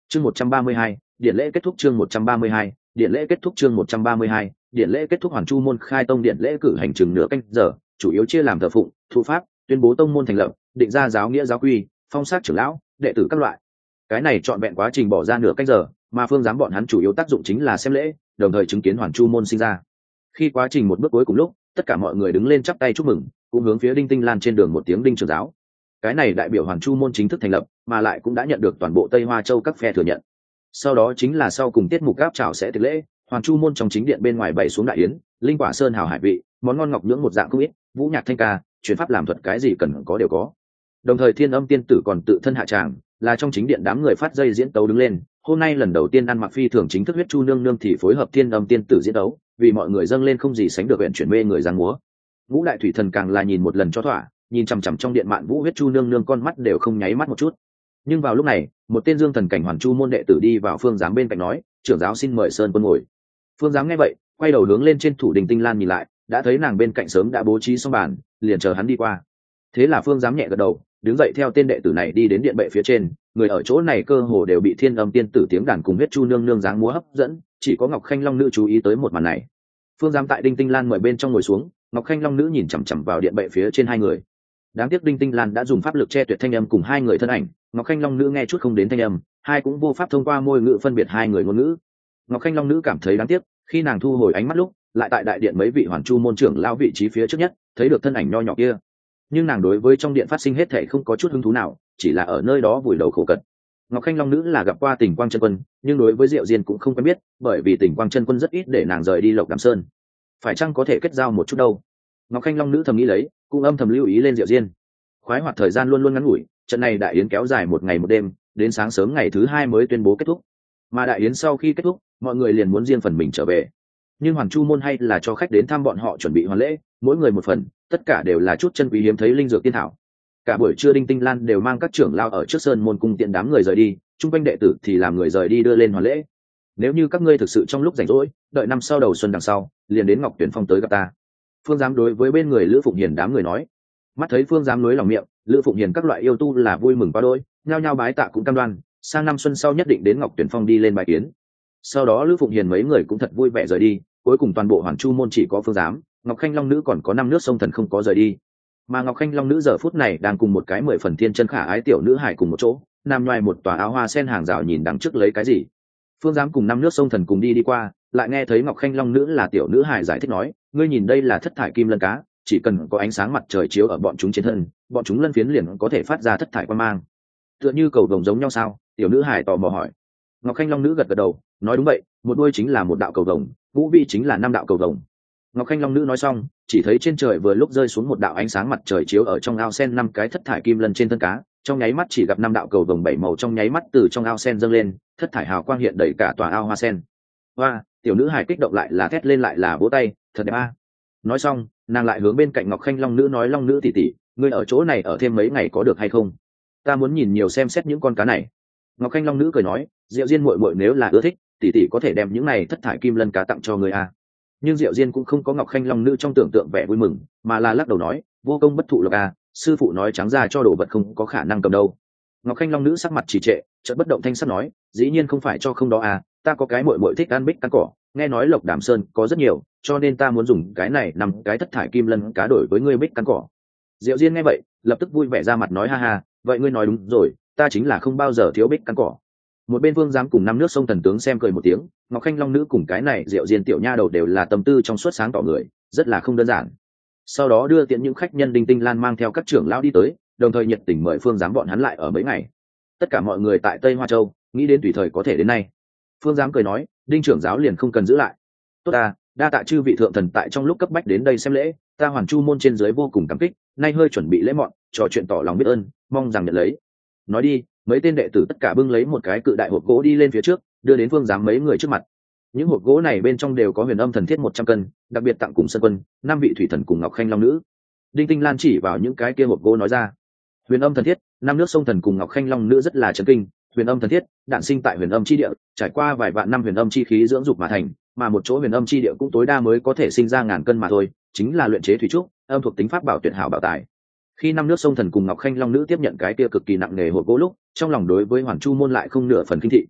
Chương 132, điện lễ kết thúc. Chương 132, điện lễ kết thúc. Chương 132, điện lễ kết thúc. Hoàn Chu môn khai tông điện lễ cử hành chừng nửa canh giờ, chủ yếu chia làm thờ phụng, thụ pháp, tuyên bố tông môn thành lập, định ra giáo nghĩa giáo quy, phong sát trưởng lão, đệ tử các loại. Cái này trọn vẹn quá trình bỏ ra nửa canh giờ, mà phương giám bọn hắn chủ yếu tác dụng chính là xem lễ, đồng thời chứng kiến Hoàn Chu môn sinh ra. Khi quá trình một bước cuối cùng lúc, tất cả mọi người đứng lên chắp tay chúc mừng, cũng hướng phía Đinh Tinh Lan trên đường một tiếng đinh trưởng giáo. Cái này đại biểu Hoàn Chu môn chính thức thành lập, mà lại cũng đã nhận được toàn bộ Tây Hoa Châu các phe thừa nhận. Sau đó chính là sau cùng tiết mục gáp chào sẽ tiệc lễ, Hoàn Chu môn trong chính điện bên ngoài bày xuống đại yến, linh quả sơn hào hải vị, món ngon ngọc nhưỡng một dạng không ít, vũ nhạc thanh ca, truyền pháp làm thuật cái gì cần có đều có. Đồng thời Thiên Âm tiên tử còn tự thân hạ tràng, là trong chính điện đám người phát dây diễn tấu đứng lên. Hôm nay lần đầu tiên ăn mặc phi thường chính thức huyết chu nương nương thì phối hợp Thiên Âm tiên tử diễn tấu, vì mọi người dâng lên không gì sánh được huyện chuyển mê người giang múa. Ngũ đại thủy thần càng là nhìn một lần cho thỏa, nhìn chằm chằm trong điện mạn vũ huyết chu nương nương con mắt đều không nháy mắt một chút. Nhưng vào lúc này, một tên dương thần cảnh Hoàn Chu môn đệ tử đi vào phương giám bên cạnh nói, trưởng giáo xin mời sơn quân ngồi. Phương giám nghe vậy, quay đầu hướng lên trên thủ đình Tinh Lan nhìn lại, đã thấy nàng bên cạnh sớm đã bố trí xong bàn, liền chờ hắn đi qua. Thế là phương giám nhẹ gật đầu, đứng dậy theo tên đệ tử này đi đến điện bệ phía trên. Người ở chỗ này cơ hồ đều bị Thiên Âm tiên tử tiếng đàn cùng huyết chu nương nương dáng múa hấp dẫn, chỉ có Ngọc Khanh Long nữ chú ý tới một màn này. Phương giám tại Đinh Tinh Lan mời bên trong ngồi xuống, Ngọc Khanh Long nữ nhìn chằm chằm vào điện bệ phía trên hai người. Đáng tiếc Đinh Tinh Lan đã dùng pháp lực che tuyệt thanh âm cùng hai người thân ảnh, Ngọc Khanh Long nữ nghe chút không đến thanh âm, hai cũng vô pháp thông qua môi ngữ phân biệt hai người ngôn ngữ. Ngọc Khanh Long nữ cảm thấy đáng tiếc, khi nàng thu hồi ánh mắt lúc, lại tại đại điện mấy vị Hoàn Chu môn trưởng lão vị trí phía trước nhất, thấy được thân ảnh nho nhỏ kia. Nhưng nàng đối với trong điện phát sinh hết thảy không có chút hứng thú nào, chỉ là ở nơi đó vùi đầu khổ cật. Ngọc Khanh Long nữ là gặp qua Tỉnh Quang Chân Quân, nhưng đối với Diệu Diên cũng không quen biết, bởi vì Tỉnh Quang Chân Quân rất ít để nàng rời đi Lộc Đàm Sơn. Phải chăng có thể kết giao một chút đâu? Ngọc Khanh Long nữ thầm nghĩ lấy, cũng âm thầm lưu ý lên Diệu Diên. Khoái hoạt thời gian luôn luôn ngắn ngủi, trận này đại yến kéo dài một ngày một đêm, đến sáng sớm ngày thứ hai mới tuyên bố kết thúc. Mà đại yến sau khi kết thúc, mọi người liền muốn riêng phần mình trở về. Nhưng Hoàn Chu môn hay là cho khách đến thăm bọn họ chuẩn bị hoàn lễ, mỗi người một phần, tất cả đều là chút chân quý hiếm thấy linh dược tiên thảo. Cả buổi trưa Đinh Tinh Lan đều mang các trưởng lao ở trước sơn môn cung tiện đám người rời đi, chung quanh đệ tử thì làm người rời đi đưa lên hoàn lễ. Nếu như các ngươi thực sự trong lúc rảnh rỗi, đợi năm sau đầu xuân đằng sau, liền đến Ngọc Tuyển Phong tới gặp ta. Phương giám đối với bên người Lữ Phụng Hiền đám người nói. Mắt thấy Phương giám lưới lòng miệng, Lữ Phụng Hiền các loại yêu tu là vui mừng quá đôi, nhao nhao bái tạ cũng cam đoan, sang năm xuân sau nhất định đến Ngọc Tuyển Phong đi lên bài kiến. Sau đó Lữ Phụng Hiền mấy người cũng thật vui vẻ rời đi, cuối cùng toàn bộ Hoàn Chu môn chỉ có Phương giám, Ngọc Khanh Long nữ còn có 5 nước sông thần không có rời đi. Mà Ngọc Khanh Long nữ giờ phút này đang cùng một cái 10 phần thiên chân khả ái tiểu nữ hải cùng một chỗ, nằm ngoài một tòa áo hoa sen hàng rào nhìn đằng trước lấy cái gì. Phương giám cùng 5 nước sông thần cùng đi qua, lại nghe thấy Ngọc Khanh Long nữ là tiểu nữ hải giải thích nói, ngươi nhìn đây là thất thải kim lân cá, chỉ cần có ánh sáng mặt trời chiếu ở bọn chúng trên thân, bọn chúng lân phiến liền có thể phát ra thất thải quang mang. Tựa như cầu vồng giống nhau sao? Tiểu nữ hải tò mò hỏi. Ngọc Khanh Long nữ gật gật đầu, nói đúng vậy, một đuôi chính là một đạo cầu vồng, vũ vi chính là 5 đạo cầu vồng. Ngọc Khanh Long nữ nói xong, chỉ thấy trên trời vừa lúc rơi xuống một đạo ánh sáng mặt trời chiếu ở trong ao sen 5 cái thất thải kim lân trên thân cá, trong nháy mắt chỉ gặp 5 đạo cầu vồng 7 màu trong nháy mắt từ trong ao sen dâng lên, thất thải hào quang hiện đầy cả tòa ao hoa sen. Hoa, tiểu nữ hải kích động lại là thét lên lại là vỗ tay, thật đẹp a. Nói xong, nàng lại hướng bên cạnh Ngọc Khanh Long nữ nói, Long nữ tỷ tỷ, ngươi ở chỗ này ở thêm mấy ngày có được hay không? Ta muốn nhìn nhiều xem xét những con cá này. Ngọc Khanh Long nữ cười nói, Diệu Diên muội muội nếu là ưa thích, tỷ tỷ có thể đem những này thất thải kim lân cá tặng cho ngươi a. Nhưng Diệu Diên cũng không có Ngọc Khanh Long nữ trong tưởng tượng vẻ vui mừng, mà là lắc đầu nói, vô công bất thụ lộc a, sư phụ nói trắng ra cho đồ vật không có khả năng cầm đâu. Ngọc Khanh Long nữ sắc mặt trì trệ, chợt bất động thanh sắc nói, dĩ nhiên không phải cho không đó à, ta có cái muội muội thích ăn bích cắn cỏ, nghe nói Lộc Đàm Sơn có rất nhiều, cho nên ta muốn dùng cái này 5 cái thất thải kim lân cá đổi với ngươi bích cắn cỏ. Diệu Diên nghe vậy, lập tức vui vẻ ra mặt nói, ha ha, vậy ngươi nói đúng rồi, ta chính là không bao giờ thiếu bích cắn cỏ. Một bên Vương giám cùng 5 nước sông thần tướng xem cười một tiếng, Ngọc Khanh Long nữ cùng cái này Diệu Diên tiểu nha đầu đều là tâm tư trong suốt sáng tỏ người, rất là không đơn giản. Sau đó đưa tiện những khách nhân Đinh Tinh Lan mang theo các trưởng lão đi tới, đồng thời nhiệt tình mời Phương giám bọn hắn lại ở mấy ngày. Tất cả mọi người tại Tây Hoa Châu nghĩ đến tùy thời có thể đến nay. Phương giám cười nói, Đinh trưởng giáo liền không cần giữ lại. Tốt à, đa tạ chư vị thượng thần tại trong lúc cấp bách đến đây xem lễ, ta Hoàn Chu môn trên dưới vô cùng cảm kích, nay hơi chuẩn bị lễ mọn, trò chuyện tỏ lòng biết ơn, mong rằng nhận lấy. Nói đi, mấy tên đệ tử tất cả bưng lấy một cái cự đại hộp gỗ đi lên phía trước, đưa đến Phương giám mấy người trước mặt. Những hộp gỗ này bên trong đều có huyền âm thần thiết 100 cân, đặc biệt tặng cùng Sơn Quân, 5 vị thủy thần cùng Ngọc Khanh Long nữ. Đinh Tinh Lan chỉ vào những cái kia hộp gỗ nói ra, huyền âm thần thiết, 5 nước sông thần cùng Ngọc Khanh Long nữ rất là chấn kinh. Huyền âm thần thiết đản sinh tại huyền âm chi địa, trải qua vài vạn năm huyền âm chi khí dưỡng dục mà thành, mà một chỗ huyền âm chi địa cũng tối đa mới có thể sinh ra ngàn cân mà thôi, chính là luyện chế thủy trúc, âm thuộc tính pháp bảo tuyệt hảo bảo tài. Khi 5 nước sông thần cùng Ngọc Khanh Long nữ tiếp nhận cái kia cực kỳ nặng nề hộp gỗ lúc, trong lòng đối với Hoàn Chu môn lại không nửa phần kinh thị,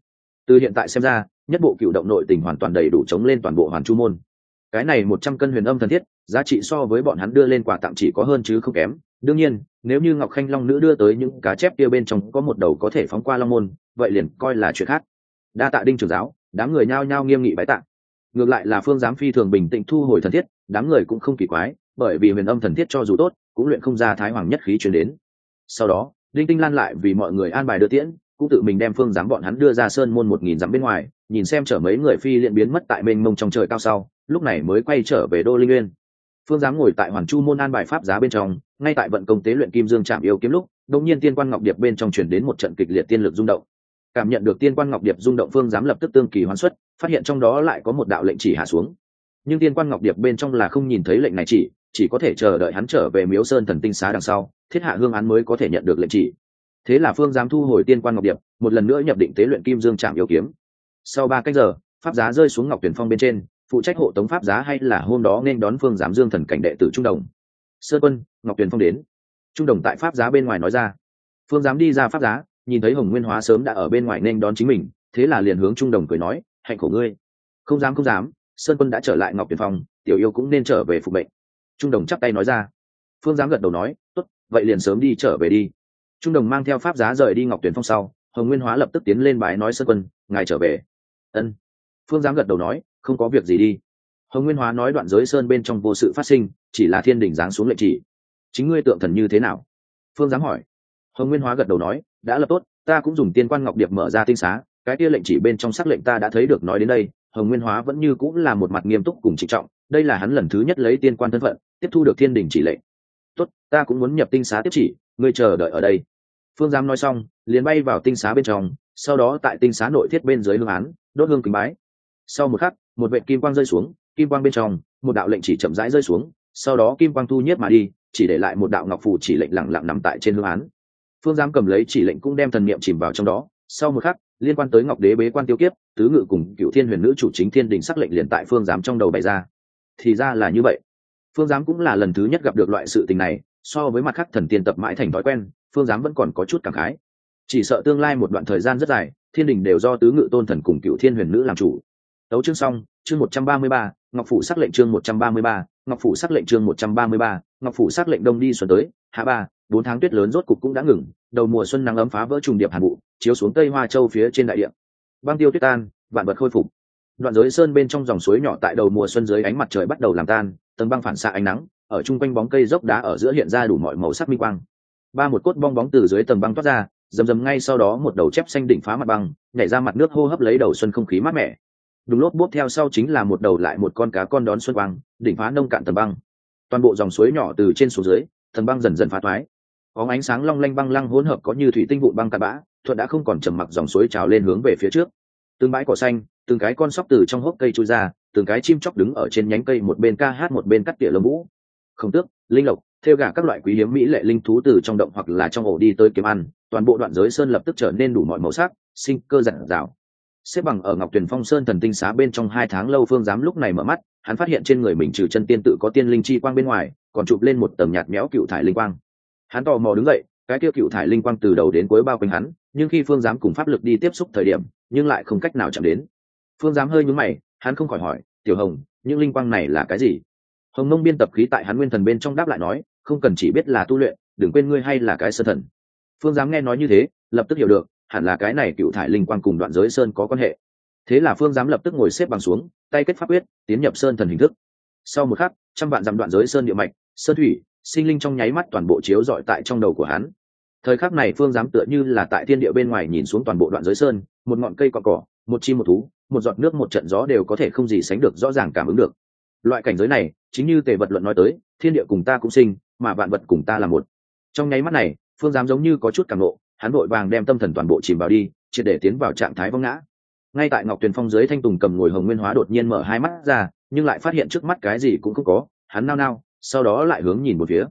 Từ hiện tại xem ra, nhất bộ cựu động nội tình hoàn toàn đầy đủ chống lên toàn bộ Hoàn Chu môn. Cái này 100 cân huyền âm thần thiết, giá trị so với bọn hắn đưa lên quà tặng chỉ có hơn chứ không kém. Đương nhiên, nếu như Ngọc Khanh Long nữ đưa tới những cá chép kia bên trong có một đầu có thể phóng qua long môn, vậy liền coi là chuyện khác. Đa tạ Đinh trưởng giáo, đám người nhao nhao nghiêm nghị bái tạ. Ngược lại là Phương giám phi thường bình tĩnh thu hồi thần thiết, đám người cũng không kỳ quái, bởi vì huyền âm thần thiết cho dù tốt, cũng luyện không ra thái hoàng nhất khí truyền đến. Sau đó, Đinh Tinh Lan lại vì mọi người an bài đưa tiễn, cũng tự mình đem Phương giám bọn hắn đưa ra sơn môn 1000 dặm bên ngoài, nhìn xem chở mấy người phi liền biến mất tại mênh mông trong trời cao sau, lúc này mới quay trở về Đô Linh Nguyên. Phương giám ngồi tại Hoàn Chu môn an bài pháp giá bên trong, ngay tại vận công tế luyện kim dương trảm yêu kiếm lúc, đột nhiên tiên quan ngọc điệp bên trong truyền đến một trận kịch liệt tiên lực rung động. Cảm nhận được tiên quan ngọc điệp rung động, Phương giám lập tức tương kỳ hoán xuất, phát hiện trong đó lại có một đạo lệnh chỉ hạ xuống. Nhưng tiên quan ngọc điệp bên trong là không nhìn thấy lệnh này chỉ có thể chờ đợi hắn trở về Miếu Sơn Thần Tinh Xá đằng sau, thiết hạ hương án mới có thể nhận được lệnh chỉ. Thế là Phương giám thu hồi tiên quan ngọc điệp, một lần nữa nhập định tế luyện kim dương trảm yêu kiếm. Sau 3 canh giờ, pháp giá rơi xuống Ngọc Tuyển Phong bên trên, phụ trách hộ tống pháp giá hay là hôm đó nên đón Phương giám dương thần cảnh đệ tử Trung Đồng. Sơn quân, Ngọc Tuyển Phong đến. Trung Đồng tại pháp giá bên ngoài nói ra. Phương giám đi ra pháp giá, nhìn thấy Hồng Nguyên Hóa sớm đã ở bên ngoài nên đón chính mình, thế là liền hướng Trung Đồng cười nói, hạnh khổ ngươi. Không dám, Sơn quân đã trở lại Ngọc Tuyển Phong, tiểu yêu cũng nên trở về phục mệnh. Trung Đồng chắp tay nói ra. Phương giám gật đầu nói, tốt, vậy liền sớm đi trở về đi. Trung Đồng mang theo pháp giá rời đi Ngọc Tuyển Phong sau, Hồng Nguyên Hóa lập tức tiến lên bái nói Sơn quân, ngài trở về. Ân. Phương giám gật đầu nói, không có việc gì đi. Hồng Nguyên Hóa nói đoạn giới sơn bên trong vô sự phát sinh, chỉ là thiên đình giáng xuống lệnh chỉ. Chính ngươi tượng thần như thế nào? Phương giám hỏi. Hồng Nguyên Hóa gật đầu nói, đã lập tốt, ta cũng dùng tiên quan ngọc điệp mở ra tinh xá, cái kia lệnh chỉ bên trong sắc lệnh ta đã thấy được. Nói đến đây, Hồng Nguyên Hóa vẫn như cũng là một mặt nghiêm túc cùng trịnh trọng, đây là hắn lần thứ nhất lấy tiên quan thân phận tiếp thu được thiên đình chỉ lệnh. Tốt, ta cũng muốn nhập tinh xá tiếp chỉ, ngươi chờ đợi ở đây. Phương giám nói xong, liền bay vào tinh xá bên trong, sau đó tại tinh xá nội thiết bên dưới hương án đốt hương kính bái. Sau một khắc, một vệt kim quang rơi xuống, kim quang bên trong một đạo lệnh chỉ chậm rãi rơi xuống, sau đó kim quang thu nhiếp mà đi, chỉ để lại một đạo ngọc phù chỉ lệnh lặng lặng nằm tại trên hương án. Phương giám cầm lấy chỉ lệnh cũng đem thần niệm chìm vào trong đó. Sau một khắc, liên quan tới Ngọc Đế bế quan tiêu kiếp, tứ ngự cùng Cửu Thiên Huyền Nữ chủ chính thiên đình sắc lệnh liền tại Phương giám trong đầu bày ra. Thì ra là như vậy. Phương giám cũng là lần thứ nhất gặp được loại sự tình này, so với mặt khác thần tiên tập mãi thành thói quen, Phương giám vẫn còn có chút cảm khái. Chỉ sợ tương lai một đoạn thời gian rất dài, thiên đình đều do tứ ngự tôn thần cùng Cửu Thiên Huyền Nữ làm chủ. Tấu chương xong, chương 133, Ngọc phủ sắc lệnh chương 133, Ngọc phủ sắc lệnh chương 133, Ngọc phủ sắc lệnh đông đi xuân tới, hạ 4 tháng tuyết lớn rốt cục cũng đã ngừng, đầu mùa xuân nắng ấm phá vỡ trùng điệp hàn vụ, chiếu xuống Tây Hoa Châu phía trên đại địa. Băng tiêu tuyết tan, vạn vật khôi phục. Đoạn giới sơn bên trong dòng suối nhỏ tại đầu mùa xuân dưới ánh mặt trời bắt đầu làm tan, tầng băng phản xạ ánh nắng, ở trung quanh bóng cây dốc đá ở giữa hiện ra đủ mọi màu sắc minh quang. Một cốt bong bóng từ dưới tầng băng toát ra, rầm ngay sau đó một đầu chép xanh đỉnh phá mặt băng, nhảy ra mặt nước hô hấp lấy đầu xuân không khí mát mẻ. Đúng lốp bốp theo sau chính là một đầu lại một con cá con đón xuân quang, đỉnh phá nông cạn tầng băng. Toàn bộ dòng suối nhỏ từ trên xuống dưới, tầng băng dần dần phá thoái. Có ánh sáng long lanh băng lăng hỗn hợp có như thủy tinh vụn băng cát bã, thuận đã không còn trầm mặc dòng suối trào lên hướng về phía trước. Từng bãi cỏ xanh, từng cái con sóc từ trong hốc cây chui ra, từng cái chim chóc đứng ở trên nhánh cây một bên ca hát một bên cắt tỉa lông vũ. Không tước, linh lộc, theo gà các loại quý hiếm mỹ lệ linh thú từ trong động hoặc là trong ổ đi tới kiếm ăn, toàn bộ đoạn giới sơn lập tức trở nên đủ mọi màu sắc, sinh cơ rạng rào. Xếp bằng ở Ngọc Tuyền Phong Sơn thần tinh xá bên trong 2 tháng lâu, Phương giám lúc này mở mắt, hắn phát hiện trên người mình trừ chân tiên tự có tiên linh chi quang bên ngoài, còn chụp lên một tầng nhạt méo cựu thải linh quang. Hắn tò mò đứng dậy, cái kia cựu thải linh quang từ đầu đến cuối bao quanh hắn, nhưng khi Phương giám cùng pháp lực đi tiếp xúc thời điểm, nhưng lại không cách nào chạm đến. Phương giám hơi nhướng mày, hắn không khỏi hỏi, "Tiểu Hồng, những linh quang này là cái gì?" Hồng Mông biên tập khí tại hắn nguyên thần bên trong đáp lại nói, "Không cần chỉ biết là tu luyện, đừng quên ngươi hay là cái sơn thần." Phương giám nghe nói như thế, lập tức hiểu được, hẳn là cái này cựu thải linh quang cùng đoạn giới sơn có quan hệ. Thế là Phương giám lập tức ngồi xếp bằng xuống, tay kết pháp quyết, tiến nhập sơn thần hình thức. Sau một khắc, trăm vạn dặm đoạn giới sơn địa mạch, sơn thủy, sinh linh trong nháy mắt toàn bộ chiếu rọi tại trong đầu của hắn. Thời khắc này Phương giám tựa như là tại thiên địa bên ngoài nhìn xuống toàn bộ đoạn giới sơn, một ngọn cây cỏ cỏ, một chim một thú, một giọt nước một trận gió đều có thể không gì sánh được rõ ràng cảm ứng được. Loại cảnh giới này, chính như Tề Vật Luận nói tới, thiên địa cùng ta cũng sinh, mà vạn vật cùng ta là một. Trong nháy mắt này, Phương giám giống như có chút cảm nộ, hắn vội vàng đem tâm thần toàn bộ chìm vào đi, triệt để tiến vào trạng thái vong ngã. Ngay tại Ngọc Tuyền Phong dưới thanh tùng cầm ngồi Hồng Nguyên Hóa đột nhiên mở hai mắt ra, nhưng lại phát hiện trước mắt cái gì cũng không có, hắn nao nao, sau đó lại hướng nhìn một phía.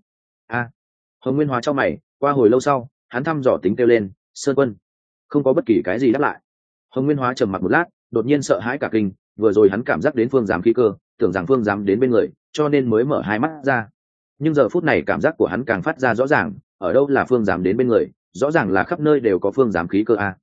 Hồng Nguyên Hóa chau mày, qua hồi lâu sau, hắn thăm dò tính kêu lên, "Sơn quân." Không có bất kỳ cái gì đáp lại. Hồng Nguyên Hóa trầm mặc một lát, đột nhiên sợ hãi cả kinh, vừa rồi hắn cảm giác đến Phương giám khí cơ, tưởng rằng Phương giám đến bên người, cho nên mới mở hai mắt ra. Nhưng giờ phút này cảm giác của hắn càng phát ra rõ ràng, ở đâu là Phương giám đến bên người, rõ ràng là khắp nơi đều có Phương giám khí cơ a.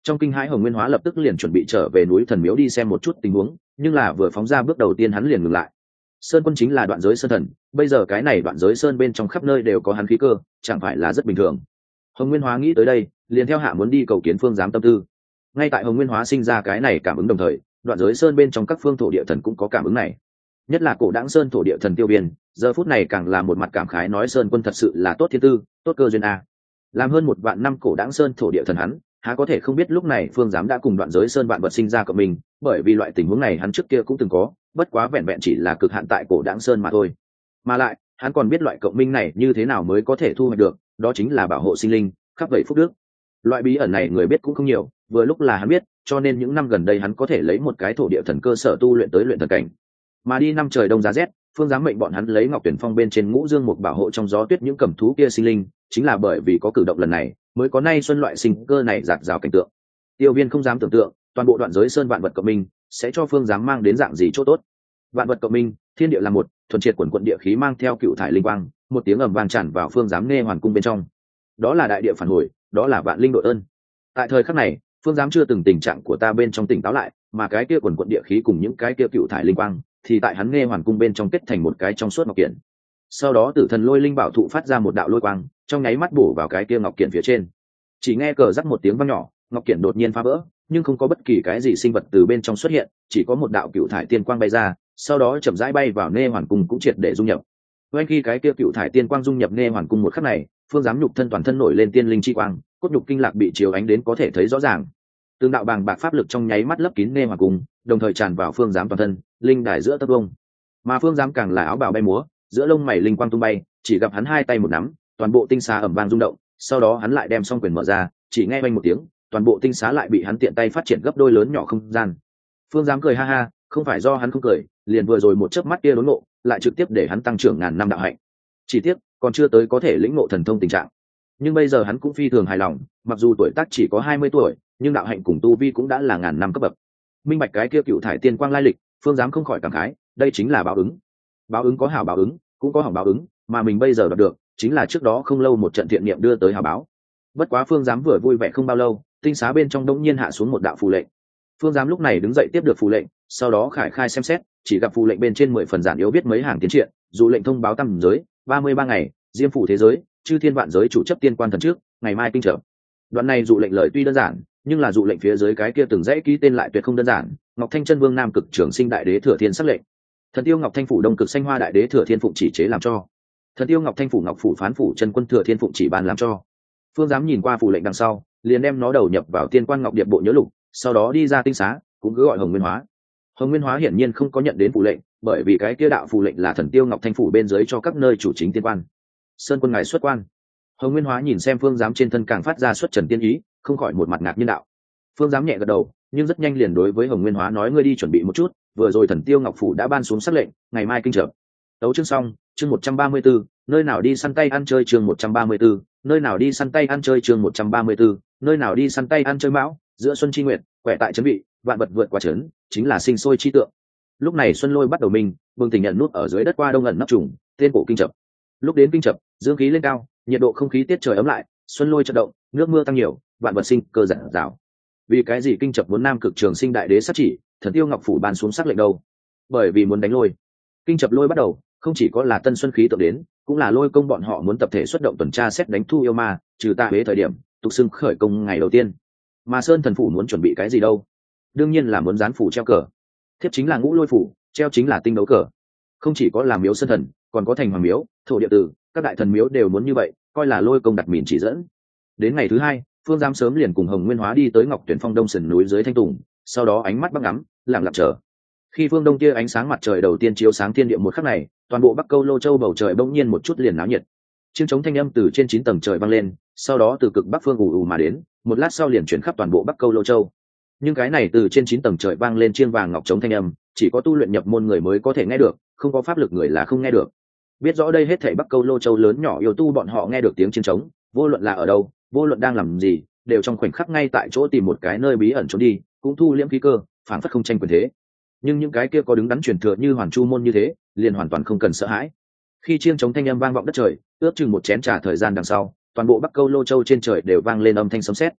Trong kinh hãi Hồng Nguyên Hóa lập tức liền chuẩn bị trở về núi Thần Miếu đi xem một chút tình huống, nhưng là vừa phóng ra bước đầu tiên hắn liền ngừng lại. Sơn Quân chính là đoạn giới sơn thần, bây giờ cái này đoạn giới sơn bên trong khắp nơi đều có hắn khí cơ, chẳng phải là rất bình thường. Hồng Nguyên Hóa nghĩ tới đây, liền theo hạ muốn đi cầu kiến Phương Giám tâm tư. Ngay tại Hồng Nguyên Hóa sinh ra cái này cảm ứng đồng thời, đoạn giới sơn bên trong các phương thổ địa thần cũng có cảm ứng này. Nhất là Cổ Đãng Sơn thổ địa thần Tiêu Biên, giờ phút này càng là một mặt cảm khái nói Sơn Quân thật sự là tốt thiên tư, tốt cơ duyên a. Làm hơn 1 vạn năm Cổ Đãng Sơn thổ địa thần hắn, há có thể không biết lúc này Phương Giám đã cùng đoạn giới sơn vạn vật sinh ra cộng mình, bởi vì loại tình huống này hắn trước kia cũng từng có, bất quá vẹn vẹn chỉ là cực hạn tại Cổ Đãng Sơn mà thôi. Mà lại, hắn còn biết loại cộng minh này như thế nào mới có thể thu hoạch được, đó chính là bảo hộ sinh linh, khắp vậy phúc đức. Loại bí ẩn này người biết cũng không nhiều, vừa lúc là hắn biết, cho nên những năm gần đây hắn có thể lấy một cái thổ địa thần cơ sở tu luyện tới luyện thần cảnh. Mà đi năm trời đông giá rét, Phương Giám mệnh bọn hắn lấy Ngọc Tuyển Phong bên trên Ngũ Dương Mục bảo hộ trong gió tuyết những cẩm thú kia sinh linh, chính là bởi vì có cử động lần này, mới có nay xuân loại sinh cơ này rạc rào cảnh tượng. Tiêu Viên không dám tưởng tượng, toàn bộ đoạn giới sơn vạn vật cộng minh sẽ cho Phương Giám mang đến dạng gì chỗ tốt. Vạn vật cộng minh, thiên địa là một, thuần triệt quần quận địa khí mang theo cựu thải linh quang, một tiếng ầm vang tràn vào Phương Giám nghe hoàn cung bên trong. Đó là đại địa phản hồi, đó là vạn linh đội ơn. Tại thời khắc này, Phương Giám chưa từng tình trạng của ta bên trong tỉnh táo lại, mà cái kia quần quận địa khí cùng những cái kia cựu thải linh quang, thì tại hắn nghe hoàn cung bên trong kết thành một cái trong suốt ngọc kiện. Sau đó Tử Thần Lôi Linh bảo thụ phát ra một đạo lôi quang, trong nháy mắt bổ vào cái kia ngọc kiện phía trên. Chỉ nghe cờ rắc một tiếng vang nhỏ, ngọc kiện đột nhiên phá vỡ, nhưng không có bất kỳ cái gì sinh vật từ bên trong xuất hiện, chỉ có một đạo cựu thải tiên quang bay ra, sau đó chậm rãi bay vào nghe hoàn cung cũng triệt để dung nhập. Ngay khi cái kia cựu thải tiên quang dung nhập nghe hoàn cung một khắc này, Phương Giám nhục thân toàn thân nổi lên tiên linh chi quang, cốt nhục kinh lạc bị chiếu ánh đến có thể thấy rõ ràng. Từng đạo bàng bạc pháp lực trong nháy mắt lấp kín nghe hoàn cung, đồng thời tràn vào Phương Giám toàn thân, linh đài giữa tấc vông. Mà Phương Giám càng là áo bào bay múa, giữa lông mày linh quang tung bay, chỉ gặp hắn hai tay một nắm, toàn bộ tinh xá ầm vang rung động, sau đó hắn lại đem song quyền mở ra, chỉ nghe vang một tiếng, toàn bộ tinh xá lại bị hắn tiện tay phát triển gấp đôi lớn nhỏ không gian. Phương Giám cười ha ha, không phải do hắn không cười, liền vừa rồi một chớp mắt kia đốn ngộ, lại trực tiếp để hắn tăng trưởng ngàn năm đạo hạnh. Chỉ tiếc, còn chưa tới có thể lĩnh ngộ thần thông tình trạng. Nhưng bây giờ hắn cũng phi thường hài lòng, mặc dù tuổi tác chỉ có 20 tuổi, nhưng đạo hạnh cùng tu vi cũng đã là ngàn năm cấp bậc. Minh bạch cái kia cựu thải tiên quang lai lịch, Phương Giám không khỏi cảm khái, đây chính là báo ứng. Báo ứng có hảo báo ứng, cũng có hỏng báo ứng, mà mình bây giờ đạt được, chính là trước đó không lâu một trận thiện niệm đưa tới hảo báo. Bất quá Phương Giám vừa vui vẻ không bao lâu, tinh xá bên trong đống nhiên hạ xuống một đạo phù lệnh. Phương Giám lúc này đứng dậy tiếp được phù lệnh, sau đó khải khai xem xét, chỉ gặp phù lệnh bên trên 10 phần giản yếu viết mấy hàng tiến triển, dụ lệnh thông báo tam giới, 33 ngày, diêm phủ thế giới, chư thiên vạn giới chủ chấp tiên quan thần trước, ngày mai kinh trở. Đoạn này dụ lệnh lời tuy đơn giản, nhưng là dụ lệnh phía dưới cái kia từng dãy ký tên lại tuyệt không đơn giản. Ngọc Thanh Chân Vương Nam Cực Trường Sinh Đại Đế Thừa Thiên sắc lệnh. Thần Tiêu Ngọc Thanh Phủ Đông Cực Xanh Hoa Đại Đế Thừa Thiên phụng chỉ chế làm cho. Thần Tiêu Ngọc Thanh Phủ Ngọc Phủ Phán Phủ Chân Quân Thừa Thiên phụng chỉ ban làm cho. Phương Giám nhìn qua phù lệnh đằng sau, liền đem nó đầu nhập vào Tiên Quan Ngọc Điệp bộ nhớ lục, sau đó đi ra tinh xá, cũng cứ gọi Hồng Nguyên Hóa. Hồng Nguyên Hóa hiển nhiên không có nhận đến phù lệnh, bởi vì cái kia đạo phù lệnh là Thần Tiêu Ngọc Thanh Phủ bên dưới cho các nơi chủ chính tiên quan. Sơn Quân ngài xuất quan. Hồng Nguyên Hóa nhìn xem Phương Giám trên thân càng phát ra xuất trần tiên ý, không khỏi một mặt ngạc nhiên đạo. Phương Giám nhẹ gật đầu, nhưng rất nhanh liền đối với Hồng Nguyên Hóa nói ngươi đi chuẩn bị một chút, vừa rồi Thần Tiêu Ngọc Phủ đã ban xuống sắc lệnh, ngày mai kinh trở. Tấu chương xong, chương 134, nơi nào đi săn tay ăn chơi chương 134, nơi nào đi săn tay ăn chơi chương 134, nơi nào đi săn tay ăn chơi mão, giữa xuân chi nguyệt, quẻ tại trấn vị, vạn vật vượt qua trấn, chính là sinh sôi chi tượng. Lúc này Xuân Lôi bắt đầu minh, Vương Tình nhận nút ở dưới đất qua đông ẩn nấp trùng, tên cổ kinh chập. Lúc đến kinh chập, dương khí lên cao, nhiệt độ không khí tiết trời ấm lại, Xuân Lôi chợt động, nước mưa tăng nhiều, vạn vật sinh cơ giản rào. Vì cái gì kinh chập muốn Nam Cực Trường Sinh Đại Đế sát chỉ, Thần Tiêu Ngọc Phủ ban xuống sắc lệnh đâu? Bởi vì muốn đánh lôi. Kinh chập lôi bắt đầu, không chỉ có là tân xuân khí tượng đến, cũng là lôi công bọn họ muốn tập thể xuất động tuần tra xét đánh thu yêu ma, trừ tà huế thời điểm, tục xưng khởi công ngày đầu tiên. Mà Sơn Thần Phủ muốn chuẩn bị cái gì đâu? Đương nhiên là muốn dán phủ treo cờ. Thiếp chính là Ngũ Lôi Phủ, treo chính là tinh đấu cờ. Không chỉ có làm miếu sơn thần, còn có thành hoàng miếu, thổ địa tử, các đại thần miếu đều muốn như vậy, coi là lôi công đặt mìn chỉ dẫn. Đến ngày thứ hai, Phương Giám sớm liền cùng Hồng Nguyên Hóa đi tới Ngọc Tuyển Phong đông sườn núi dưới thanh tùng, sau đó ánh mắt bắc ngắm, lặng lặng chờ. Khi phương đông kia ánh sáng mặt trời đầu tiên chiếu sáng thiên địa một khắc này, toàn bộ Bắc Câu Lô Châu bầu trời bỗng nhiên một chút liền náo nhiệt. Chiêng trống thanh âm từ trên 9 tầng trời vang lên, sau đó từ cực bắc phương ù ù mà đến, một lát sau liền chuyển khắp toàn bộ Bắc Câu Lô Châu. Nhưng cái này từ trên 9 tầng trời vang lên chiêng vàng ngọc trống thanh âm, chỉ có tu luyện nhập môn người mới có thể nghe được, không có pháp lực người là không nghe được. Biết rõ đây hết thảy Bắc Câu Lô Châu lớn nhỏ yêu tu bọn họ nghe được tiếng chiêng trống, vô luận là ở đâu, vô luận đang làm gì, đều trong khoảnh khắc ngay tại chỗ tìm một cái nơi bí ẩn trốn đi, cũng thu liễm khí cơ, phản phất không tranh quyền thế. Nhưng những cái kia có đứng đắn truyền thừa như Hoàn Chu môn như thế, liền hoàn toàn không cần sợ hãi. Khi chiêng trống thanh âm vang vọng đất trời, ước chừng một chén trà thời gian đằng sau, toàn bộ Bắc Câu Lô Châu trên trời đều vang lên âm thanh sấm sét.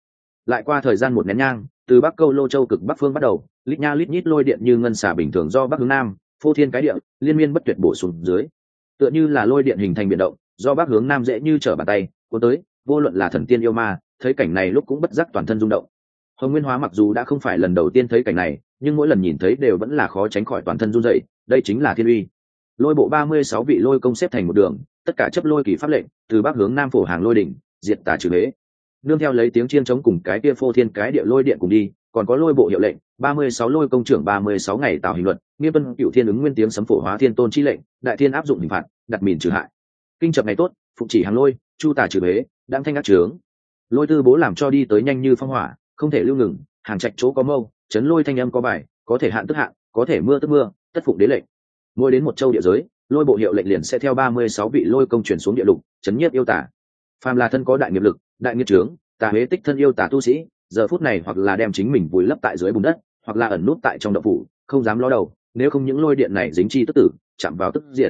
Lại qua thời gian một nén nhang, từ Bắc Câu Lô Châu cực bắc phương bắt đầu, lít nha lít nhít lôi điện như ngân xả bình thường do bắc hướng nam, phô thiên cái địa, liên miên bất tuyệt bổ sung dưới. Tựa như là lôi điện hình thành biển động, do bắc hướng nam dễ như trở bàn tay, cuốn tới, vô luận là thần tiên yêu ma, thấy cảnh này lúc cũng bất giác toàn thân rung động. Hồng Nguyên Hóa mặc dù đã không phải lần đầu tiên thấy cảnh này, nhưng mỗi lần nhìn thấy đều vẫn là khó tránh khỏi toàn thân run rẩy, đây chính là thiên uy. Lôi bộ 36 vị lôi công xếp thành một đường, tất cả chấp lôi kỳ pháp lệnh, từ bắc hướng nam phổ hàng lôi đỉnh, diệt tà trừ hế. Nương theo lấy tiếng chiên trống cùng cái kia phô thiên cái địa lôi điện cùng đi, còn có lôi bộ hiệu lệnh, 36 lôi công trưởng 36 ngày tạo hình luật, nghiêm tuân cựu thiên ứng nguyên tiếng sấm phổ hóa thiên tôn chi lệnh, đại thiên áp dụng hình phạt, đặt mìn trừ hại. Kinh chập ngày tốt, phụng chỉ hàng lôi, chu tà trừ hế, đang thanh ác trướng. Lôi tư bố làm cho đi tới nhanh như phong hỏa, không thể lưu ngừng, hàng trạch chỗ có mâu, chấn lôi thanh âm có bài, có thể hạn tức hạn, có thể mưa tức mưa, tất phụng đế lệnh. Mỗi đến một châu địa giới, lôi bộ hiệu lệnh liền sẽ theo 36 vị lôi công chuyển xuống địa lục, chấn nhiếp yêu tả. Phàm là thân có đại nghiệp lực, đại nghiệp trướng, tà huế tích thân yêu tả tu sĩ, giờ phút này hoặc là đem chính mình vùi lấp tại dưới bùn đất, hoặc là ẩn nút tại trong động phủ, không dám ló đầu, nếu không những lôi điện này dính chi tức tử, chạm vào tức diệt.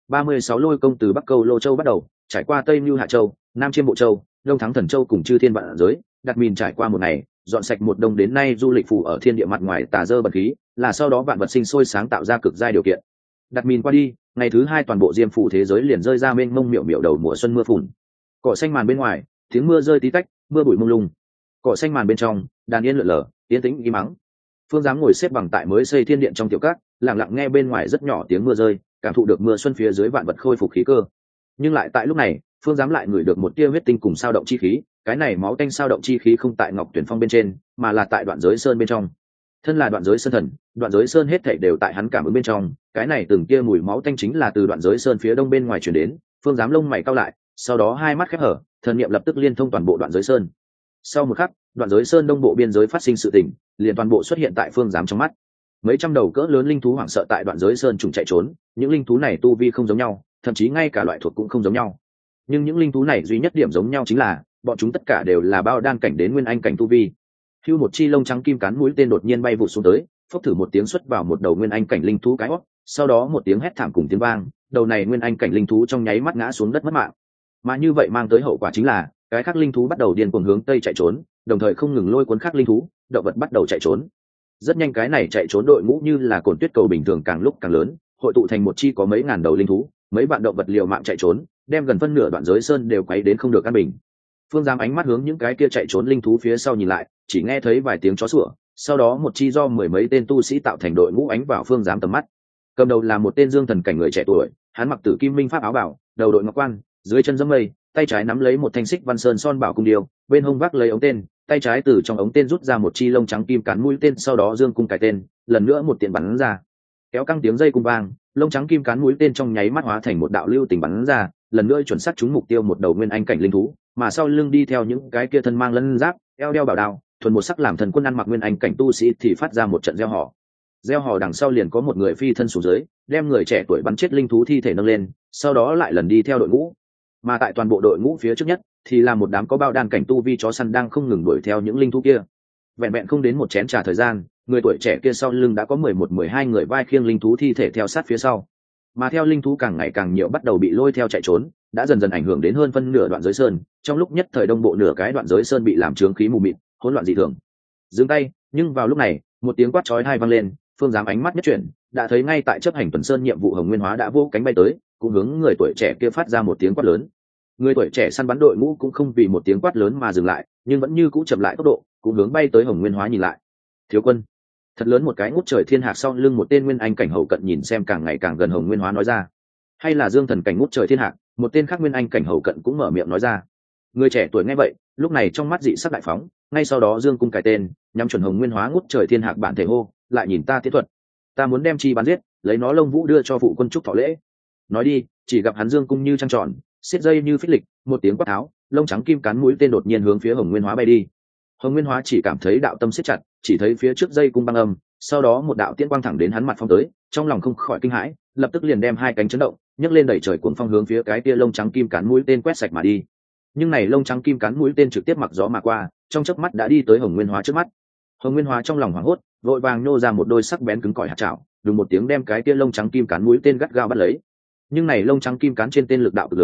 36 lôi công từ Bắc Câu Lô Châu bắt đầu, trải qua Tây Nưu Hạ Châu, Nam Chiêm Bộ Châu, Đông Thắng Thần Châu cùng chư thiên vạn giới, đặt mìn trải qua một ngày, dọn sạch một đông đến nay du lịch phủ ở thiên địa mặt ngoài tà dơ bẩn khí, là sau đó vạn vật sinh sôi sáng tạo ra cực giai điều kiện. Đặt mìn qua đi, ngày thứ hai toàn bộ diêm phủ thế giới liền rơi ra mênh mông miệu miệu đầu mùa xuân mưa phùn. Cỏ xanh màn bên ngoài, tiếng mưa rơi tí tách, mưa bụi mông lung. Cỏ xanh màn bên trong, đàn yên lượn lờ, yên tĩnh im mắng. Phương Giám ngồi xếp bằng tại mới xây thiên điện trong tiểu các, lặng lặng nghe bên ngoài rất nhỏ tiếng mưa rơi, cảm thụ được mưa xuân phía dưới vạn vật khôi phục khí cơ. Nhưng lại tại lúc này, Phương Giám lại ngửi được một tia huyết tinh cùng sao động chi khí, cái này máu tanh sao động chi khí không tại Ngọc Tuyển Phong bên trên, mà là tại Đoạn Giới Sơn bên trong. Thân là Đoạn Giới Sơn thần, Đoạn Giới Sơn hết thảy đều tại hắn cảm ứng bên trong, cái này từng tia mùi máu tanh chính là từ Đoạn Giới Sơn phía đông bên ngoài truyền đến. Phương Giám lông mày cau lại, sau đó hai mắt khép hở, thần niệm lập tức liên thông toàn bộ Đoạn Giới Sơn. Sau một khắc, Đoạn Giới Sơn đông bộ biên giới phát sinh sự tình, liền toàn bộ xuất hiện tại Phương Giám trong mắt. Mấy trăm đầu cỡ lớn linh thú hoảng sợ tại Đoạn Giới Sơn trùng chạy trốn, những linh thú này tu vi không giống nhau, thậm chí ngay cả loại thuộc cũng không giống nhau. Nhưng những linh thú này duy nhất điểm giống nhau chính là bọn chúng tất cả đều là bao đan cảnh đến nguyên anh cảnh tu vi. Hưu một chi lông trắng kim cán mũi tên đột nhiên bay vụt xuống tới, phốc thử một tiếng xuất vào một đầu nguyên anh cảnh linh thú cái hót, sau đó một tiếng hét thảm cùng tiếng vang, đầu này nguyên anh cảnh linh thú trong nháy mắt ngã xuống đất mất mạng. Mà như vậy mang tới hậu quả chính là cái khác linh thú bắt đầu điên cuồng hướng tây chạy trốn, đồng thời không ngừng lôi cuốn khác linh thú, động vật bắt đầu chạy trốn. Rất nhanh cái này chạy trốn đội ngũ như là cồn tuyết cầu bình thường càng lúc càng lớn, hội tụ thành một chi có mấy ngàn đầu linh thú, mấy vạn động vật liều mạng chạy trốn, đem gần phân nửa Đoạn Giới Sơn đều quấy đến không được an bình. Phương Giám ánh mắt hướng những cái kia chạy trốn linh thú phía sau nhìn lại, chỉ nghe thấy vài tiếng chó sủa, sau đó một chi do mười mấy tên tu sĩ tạo thành đội ngũ ánh vào Phương Giám tầm mắt. Cầm đầu là một tên dương thần cảnh người trẻ tuổi, hắn mặc tử kim minh pháp áo bảo, đầu đội ngọc quan, dưới chân giẫm mây, tay trái nắm lấy một thanh xích văn sơn son bảo cung điêu, bên hông vác lấy ống tên, tay trái từ trong ống tên rút ra một chi lông trắng kim cán mũi tên, sau đó dương cung cài tên, lần nữa một tiện bắn ra. Kéo căng tiếng dây cung vang, lông trắng kim cán mũi tên trong nháy mắt hóa thành một đạo lưu tình bắn ra, lần nữa chuẩn xác trúng mục tiêu một đầu nguyên anh cảnh linh thú, mà sau lưng đi theo những cái kia thân mang lân giáp, eo đeo bảo đao, thuần một sắc làm thần quân ăn mặc nguyên anh cảnh tu sĩ thì phát ra một trận reo hò. Reo hò đằng sau liền có một người phi thân xuống dưới, đem người trẻ tuổi bắn chết linh thú thi thể nâng lên, sau đó lại lần đi theo đội ngũ. Mà tại toàn bộ đội ngũ phía trước nhất thì là một đám có bao đan cảnh tu vi chó săn đang không ngừng đuổi theo những linh thú kia. Vẹn vẹn không đến một chén trà thời gian, người tuổi trẻ kia sau lưng đã có 11-12 người vai khiêng linh thú thi thể theo sát phía sau. Mà theo linh thú càng ngày càng nhiều bắt đầu bị lôi theo chạy trốn, đã dần dần ảnh hưởng đến hơn phân nửa Đoạn Giới Sơn, trong lúc nhất thời đông bộ nửa cái Đoạn Giới Sơn bị làm chướng khí mù mịt, hỗn loạn dị thường. Dừng tay, nhưng vào lúc này, một tiếng quát chói tai vang lên, Phương Giám ánh mắt nhất chuyển, đã thấy ngay tại chấp hành tuần sơn nhiệm vụ Hồng Nguyên Hóa đã vỗ cánh bay tới, cũng hướng người tuổi trẻ kia phát ra một tiếng quát lớn. Người tuổi trẻ săn bắn đội ngũ cũng không vì một tiếng quát lớn mà dừng lại, nhưng vẫn như cũ chậm lại tốc độ, cũng hướng bay tới Hồng Nguyên Hóa nhìn lại. Thiếu quân, thật lớn một cái ngút trời thiên hạc sau lưng một tên nguyên anh cảnh hậu cận nhìn xem càng ngày càng gần Hồng Nguyên Hóa nói ra. Hay là dương thần cảnh ngút trời thiên hạc, một tên khác nguyên anh cảnh hậu cận cũng mở miệng nói ra. Người trẻ tuổi nghe vậy, lúc này trong mắt dị sắc đại phóng, ngay sau đó dương cung cài tên, nhắm chuẩn Hồng Nguyên Hóa ngút trời thiên hạc bản thể hô, lại nhìn ta tiến thuật, ta muốn đem chi bắn giết, lấy nó lông vũ đưa cho phụ quân trúc thọ lễ. Nói đi, chỉ gặp hắn dương cung như trăng tròn, xiết dây như phích lịch, một tiếng quát tháo, lông trắng kim cán mũi tên đột nhiên hướng phía Hồng Nguyên Hóa bay đi. Hồng Nguyên Hóa chỉ cảm thấy đạo tâm siết chặt, chỉ thấy phía trước dây cung băng âm, sau đó một đạo tiễn quang thẳng đến hắn mặt phong tới, trong lòng không khỏi kinh hãi, lập tức liền đem hai cánh chấn động, nhấc lên đẩy trời cuồng phong hướng phía cái kia lông trắng kim cán mũi tên quét sạch mà đi. Nhưng này lông trắng kim cán mũi tên trực tiếp mặc gió mà qua, trong chớp mắt đã đi tới Hồng Nguyên Hóa trước mắt. Hồng Nguyên Hóa trong lòng hoảng hốt, vội vàng nô ra một đôi sắc bén cứng cỏi hạt chảo, đùng một tiếng đem cái kia lông trắng kim cán mũi tên gắt gao bắt lấy. Nhưng này lông trắng kim cán trên tên lực đạo cực lớn,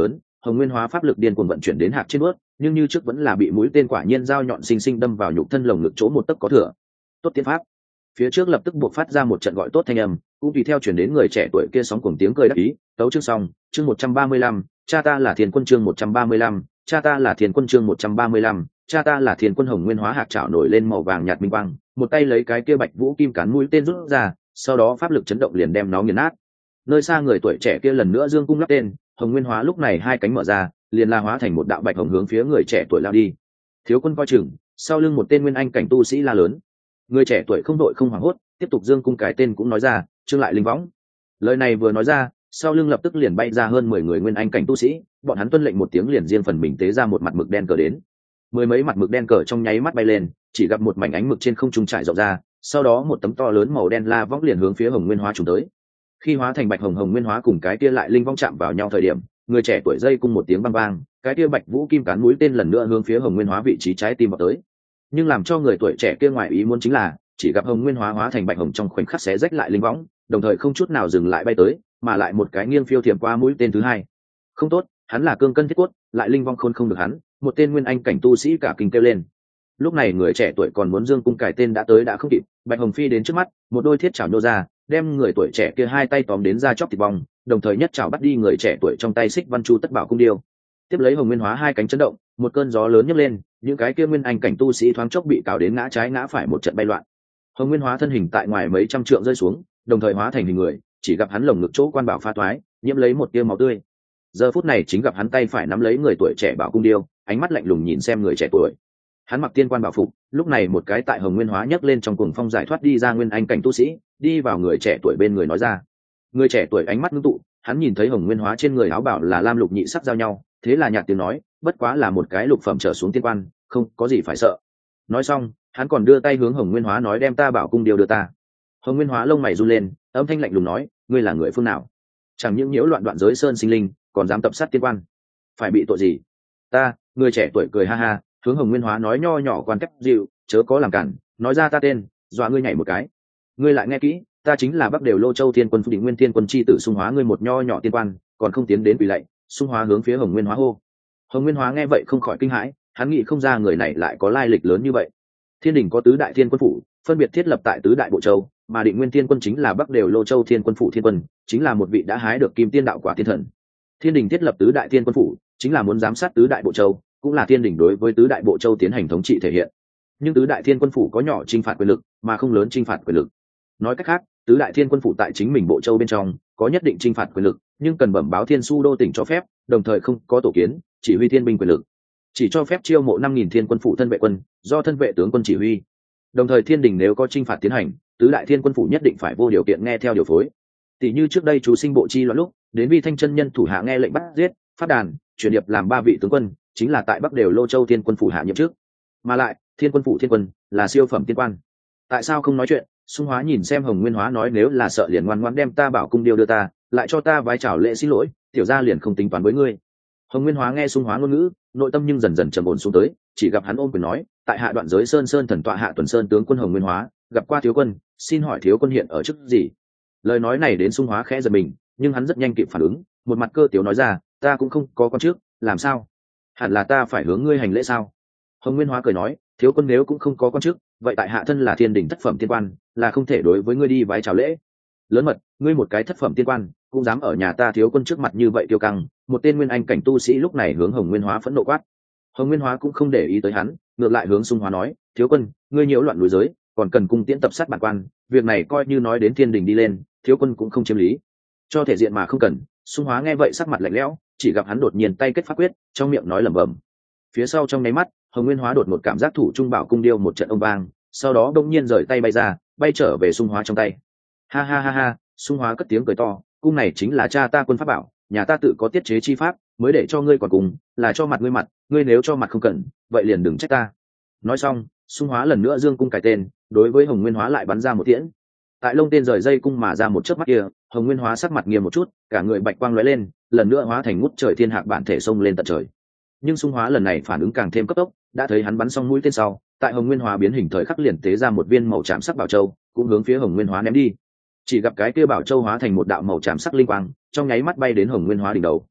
hồng nguyên hóa pháp lực điên cuồng vận chuyển đến hạc trên bước, nhưng như trước vẫn là bị mũi tên quả nhiên dao nhọn xinh xinh đâm vào nhục thân lồng ngực chỗ một tấc có thừa. Tốt tiến pháp. Phía trước lập tức buộc phát ra một trận gọi tốt thanh âm, cũng tùy theo chuyển đến người trẻ tuổi kia sóng cuồng tiếng cười đắc ý. Tấu chương xong, chương 135, cha ta là Thiên Quân, chương 135, cha ta là Thiên Quân, chương 135, cha ta là Thiên Quân. Hồng nguyên hóa hạc chảo nổi lên màu vàng nhạt minh quang, một tay lấy cái kia bạch vũ kim cán mũi tên rút ra, sau đó pháp lực chấn động liền đem nó nghiền nát. Nơi xa người tuổi trẻ kia lần nữa dương cung lắp tên, hồng nguyên hóa lúc này hai cánh mở ra, liền la hóa thành một đạo bạch hồng hướng phía người trẻ tuổi lao đi. Thiếu Quân coi chừng, sau lưng một tên nguyên anh cảnh tu sĩ la lớn. Người trẻ tuổi không đội không hoảng hốt, tiếp tục dương cung cái tên cũng nói ra, trương lại linh võng. Lời này vừa nói ra, sau lưng lập tức liền bay ra hơn 10 người nguyên anh cảnh tu sĩ, bọn hắn tuân lệnh một tiếng liền riêng phần mình tế ra một mặt mực đen cờ đến. Mười mấy mặt mực đen cờ trong nháy mắt bay lên, chỉ gặp một mảnh ánh mực trên không trung trải rộng ra, sau đó một tấm to lớn màu đen la võng liền hướng phía hồng nguyên hóa trùng tới. Khi hóa thành bạch hồng hồng nguyên hóa cùng cái kia lại linh võng chạm vào nhau thời điểm, người trẻ tuổi dây cung một tiếng băng vang, cái kia bạch vũ kim cán mũi tên lần nữa hướng phía hồng nguyên hóa vị trí trái tim vào tới. Nhưng làm cho người tuổi trẻ kia ngoài ý muốn chính là, chỉ gặp hồng nguyên hóa hóa thành bạch hồng trong khoảnh khắc xé rách lại linh võng, đồng thời không chút nào dừng lại bay tới, mà lại một cái nghiêng phiêu thiểm qua mũi tên thứ hai. Không tốt, hắn là cương cân thiết cốt, lại linh vong khôn không được hắn. Một tên nguyên anh cảnh tu sĩ cả kinh kêu lên. Lúc này người trẻ tuổi còn muốn dương cung cài tên đã tới đã không kịp, bạch hồng phi đến trước mắt, một đôi thiết chảo nhô ra, đem người tuổi trẻ kia hai tay tóm đến ra chóc thịt bong, đồng thời nhất chảo bắt đi người trẻ tuổi trong tay xích văn chu tất bảo cung điêu. Tiếp lấy hồng nguyên hóa hai cánh chấn động, một cơn gió lớn nhấc lên, những cái kia nguyên anh cảnh tu sĩ thoáng chốc bị cào đến ngã trái ngã phải một trận bay loạn. Hồng nguyên hóa thân hình tại ngoài mấy trăm trượng rơi xuống, đồng thời hóa thành hình người, chỉ gặp hắn lồng ngực chỗ quan bảo pha thoái, nhiễm lấy một tia máu tươi. Giờ phút này chính gặp hắn tay phải nắm lấy người tuổi trẻ bảo cung điêu, ánh mắt lạnh lùng nhìn xem người trẻ tuổi. Hắn mặc tiên quan bảo phục, lúc này một cái tại hồng nguyên hóa nhấc lên trong cuồng phong giải thoát đi ra nguyên anh cảnh tu sĩ, đi vào người trẻ tuổi bên người nói ra. Người trẻ tuổi ánh mắt ngưng tụ, hắn nhìn thấy hồng nguyên hóa trên người áo bảo là lam lục nhị sắc giao nhau, thế là nhạt tiếng nói, bất quá là một cái lục phẩm trở xuống tiên quan, không có gì phải sợ. Nói xong, hắn còn đưa tay hướng hồng nguyên hóa nói, đem ta bảo cung điêu đưa ta. Hồng nguyên hóa lông mày run lên, âm thanh lạnh lùng nói, ngươi là người phương nào? Chẳng những nhiễu loạn đoạn giới sơn sinh linh, còn dám tập sát tiên quan, phải bị tội gì? Ta, người trẻ tuổi cười ha ha, hướng hồng nguyên hóa nói, nho nhỏ quan cách dịu, chớ có làm cản, nói ra ta tên, dọa ngươi nhảy một cái. Ngươi lại nghe kỹ, ta chính là Bắc Đều Lô Châu Thiên Quân Phụ Định Nguyên Thiên Quân chi tử Xung Hóa, ngươi một nho nhỏ tiên quan, còn không tiến đến quỳ lạy. Xung Hóa hướng phía hồng nguyên hóa hô. Hồng nguyên hóa nghe vậy không khỏi kinh hãi, hắn nghĩ không ra người này lại có lai lịch lớn như vậy. Thiên đình có tứ đại thiên quân phủ, phân biệt thiết lập tại tứ đại bộ châu, mà Định Nguyên Thiên Quân chính là Bắc Đều Lô Châu Thiên Quân Phủ Thiên Quân, chính là một vị đã hái được kim tiên đạo quả thiên thần. Thiên đình thiết lập tứ đại thiên quân phủ, chính là muốn giám sát tứ đại bộ châu, cũng là thiên đình đối với tứ đại bộ châu tiến hành thống trị thể hiện. Nhưng tứ đại thiên quân phủ có nhỏ chinh phạt quyền lực, mà không lớn chinh phạt quyền lực. Nói cách khác, tứ đại thiên quân phủ tại chính mình bộ châu bên trong có nhất định chinh phạt quyền lực, nhưng cần bẩm báo Thiên Su đô tỉnh cho phép, đồng thời không có tổ kiến, chỉ huy thiên binh quyền lực. Chỉ cho phép chiêu mộ 5.000 thiên quân phủ thân vệ quân, do thân vệ tướng quân chỉ huy. Đồng thời thiên đình nếu có chinh phạt tiến hành, tứ đại thiên quân phủ nhất định phải vô điều kiện nghe theo điều phối. Tỷ như trước đây chú sinh bộ chi loạn lúc, đến Vi Thanh chân nhân thủ hạ nghe lệnh bắt giết, phát đàn, chuyển điệp làm 3 vị tướng quân, chính là tại Bắc Đều Lô Châu Thiên Quân phủ hạ nhiệm trước. Mà lại, Thiên Quân phủ thiên quân là siêu phẩm tiên quan. Tại sao không nói chuyện? Xung Hóa nhìn xem hồng nguyên hóa nói, nếu là sợ liền ngoan ngoãn đem ta bảo cung điêu đưa ta, lại cho ta vái chào lễ xin lỗi, tiểu gia liền không tính toán với ngươi. Hồng nguyên hóa nghe Xung Hóa ngôn ngữ, nội tâm nhưng dần dần trầm ổn xuống tới, chỉ gặp hắn ôm quyền nói, tại hạ đoạn giới sơn sơn thần tọa hạ tuần sơn tướng quân hồng nguyên hóa, gặp qua thiếu quân, xin hỏi thiếu quân hiện ở chức gì? Lời nói này đến Xung Hóa khẽ giật mình, nhưng hắn rất nhanh kịp phản ứng, một mặt cơ tiếu nói ra, ta cũng không có con trước, làm sao? Hẳn là ta phải hướng ngươi hành lễ sao? Hồng nguyên hóa cười nói, thiếu quân nếu cũng không có con trước, vậy tại hạ thân là thiên đình thất phẩm tiên quan, là không thể đối với ngươi đi vái chào lễ. Lớn mật, ngươi một cái thất phẩm tiên quan, cũng dám ở nhà ta thiếu quân trước mặt như vậy kiêu căng. Một tên nguyên anh cảnh tu sĩ lúc này hướng hồng nguyên hóa phẫn nộ quát. Hồng nguyên hóa cũng không để ý tới hắn, ngược lại hướng Xung Hóa nói, thiếu quân, ngươi nhiễu loạn núi giới, còn cần cung tiễn tập sát bản quan, việc này coi như nói đến thiên đình đi lên, thiếu quân cũng không chiếm lý. Cho thể diện mà không cần. Xung Hóa nghe vậy sắc mặt lạnh lẽo, chỉ gặp hắn đột nhiên tay kết pháp quyết, trong miệng nói lẩm bẩm. Phía sau trong nháy mắt, hồng nguyên hóa đột một cảm giác thủ trung bảo cung điêu một trận ông vang, sau đó đông nhiên rời tay bay ra, bay trở về Xung Hóa trong tay. Ha ha ha ha, Xung Hóa cất tiếng cười to, cung này chính là cha ta quân pháp bảo, nhà ta tự có tiết chế chi pháp, mới để cho ngươi còn cùng, là cho mặt ngươi nếu cho mặt không cần, vậy liền đừng trách ta. Nói xong, Xung Hóa lần nữa dương cung cài tên, đối với hồng nguyên hóa lại bắn ra một tiễn. Tại lông tên rời dây cung mà ra một chớp mắt kia, hồng nguyên hóa sắc mặt nghiêm một chút, cả người bạch quang lóe lên, lần nữa hóa thành ngút trời thiên hạc bản thể xông lên tận trời. Nhưng Xung Hóa lần này phản ứng càng thêm cấp tốc, đã thấy hắn bắn xong mũi tên sau, tại hồng nguyên hóa biến hình thời khắc liền tế ra một viên màu tràm sắc bảo châu, cũng hướng phía hồng nguyên hóa ném đi. Chỉ gặp cái kia bảo châu hóa thành một đạo màu tràm sắc linh quang, trong nháy mắt bay đến hồng nguyên hóa đỉnh đầu.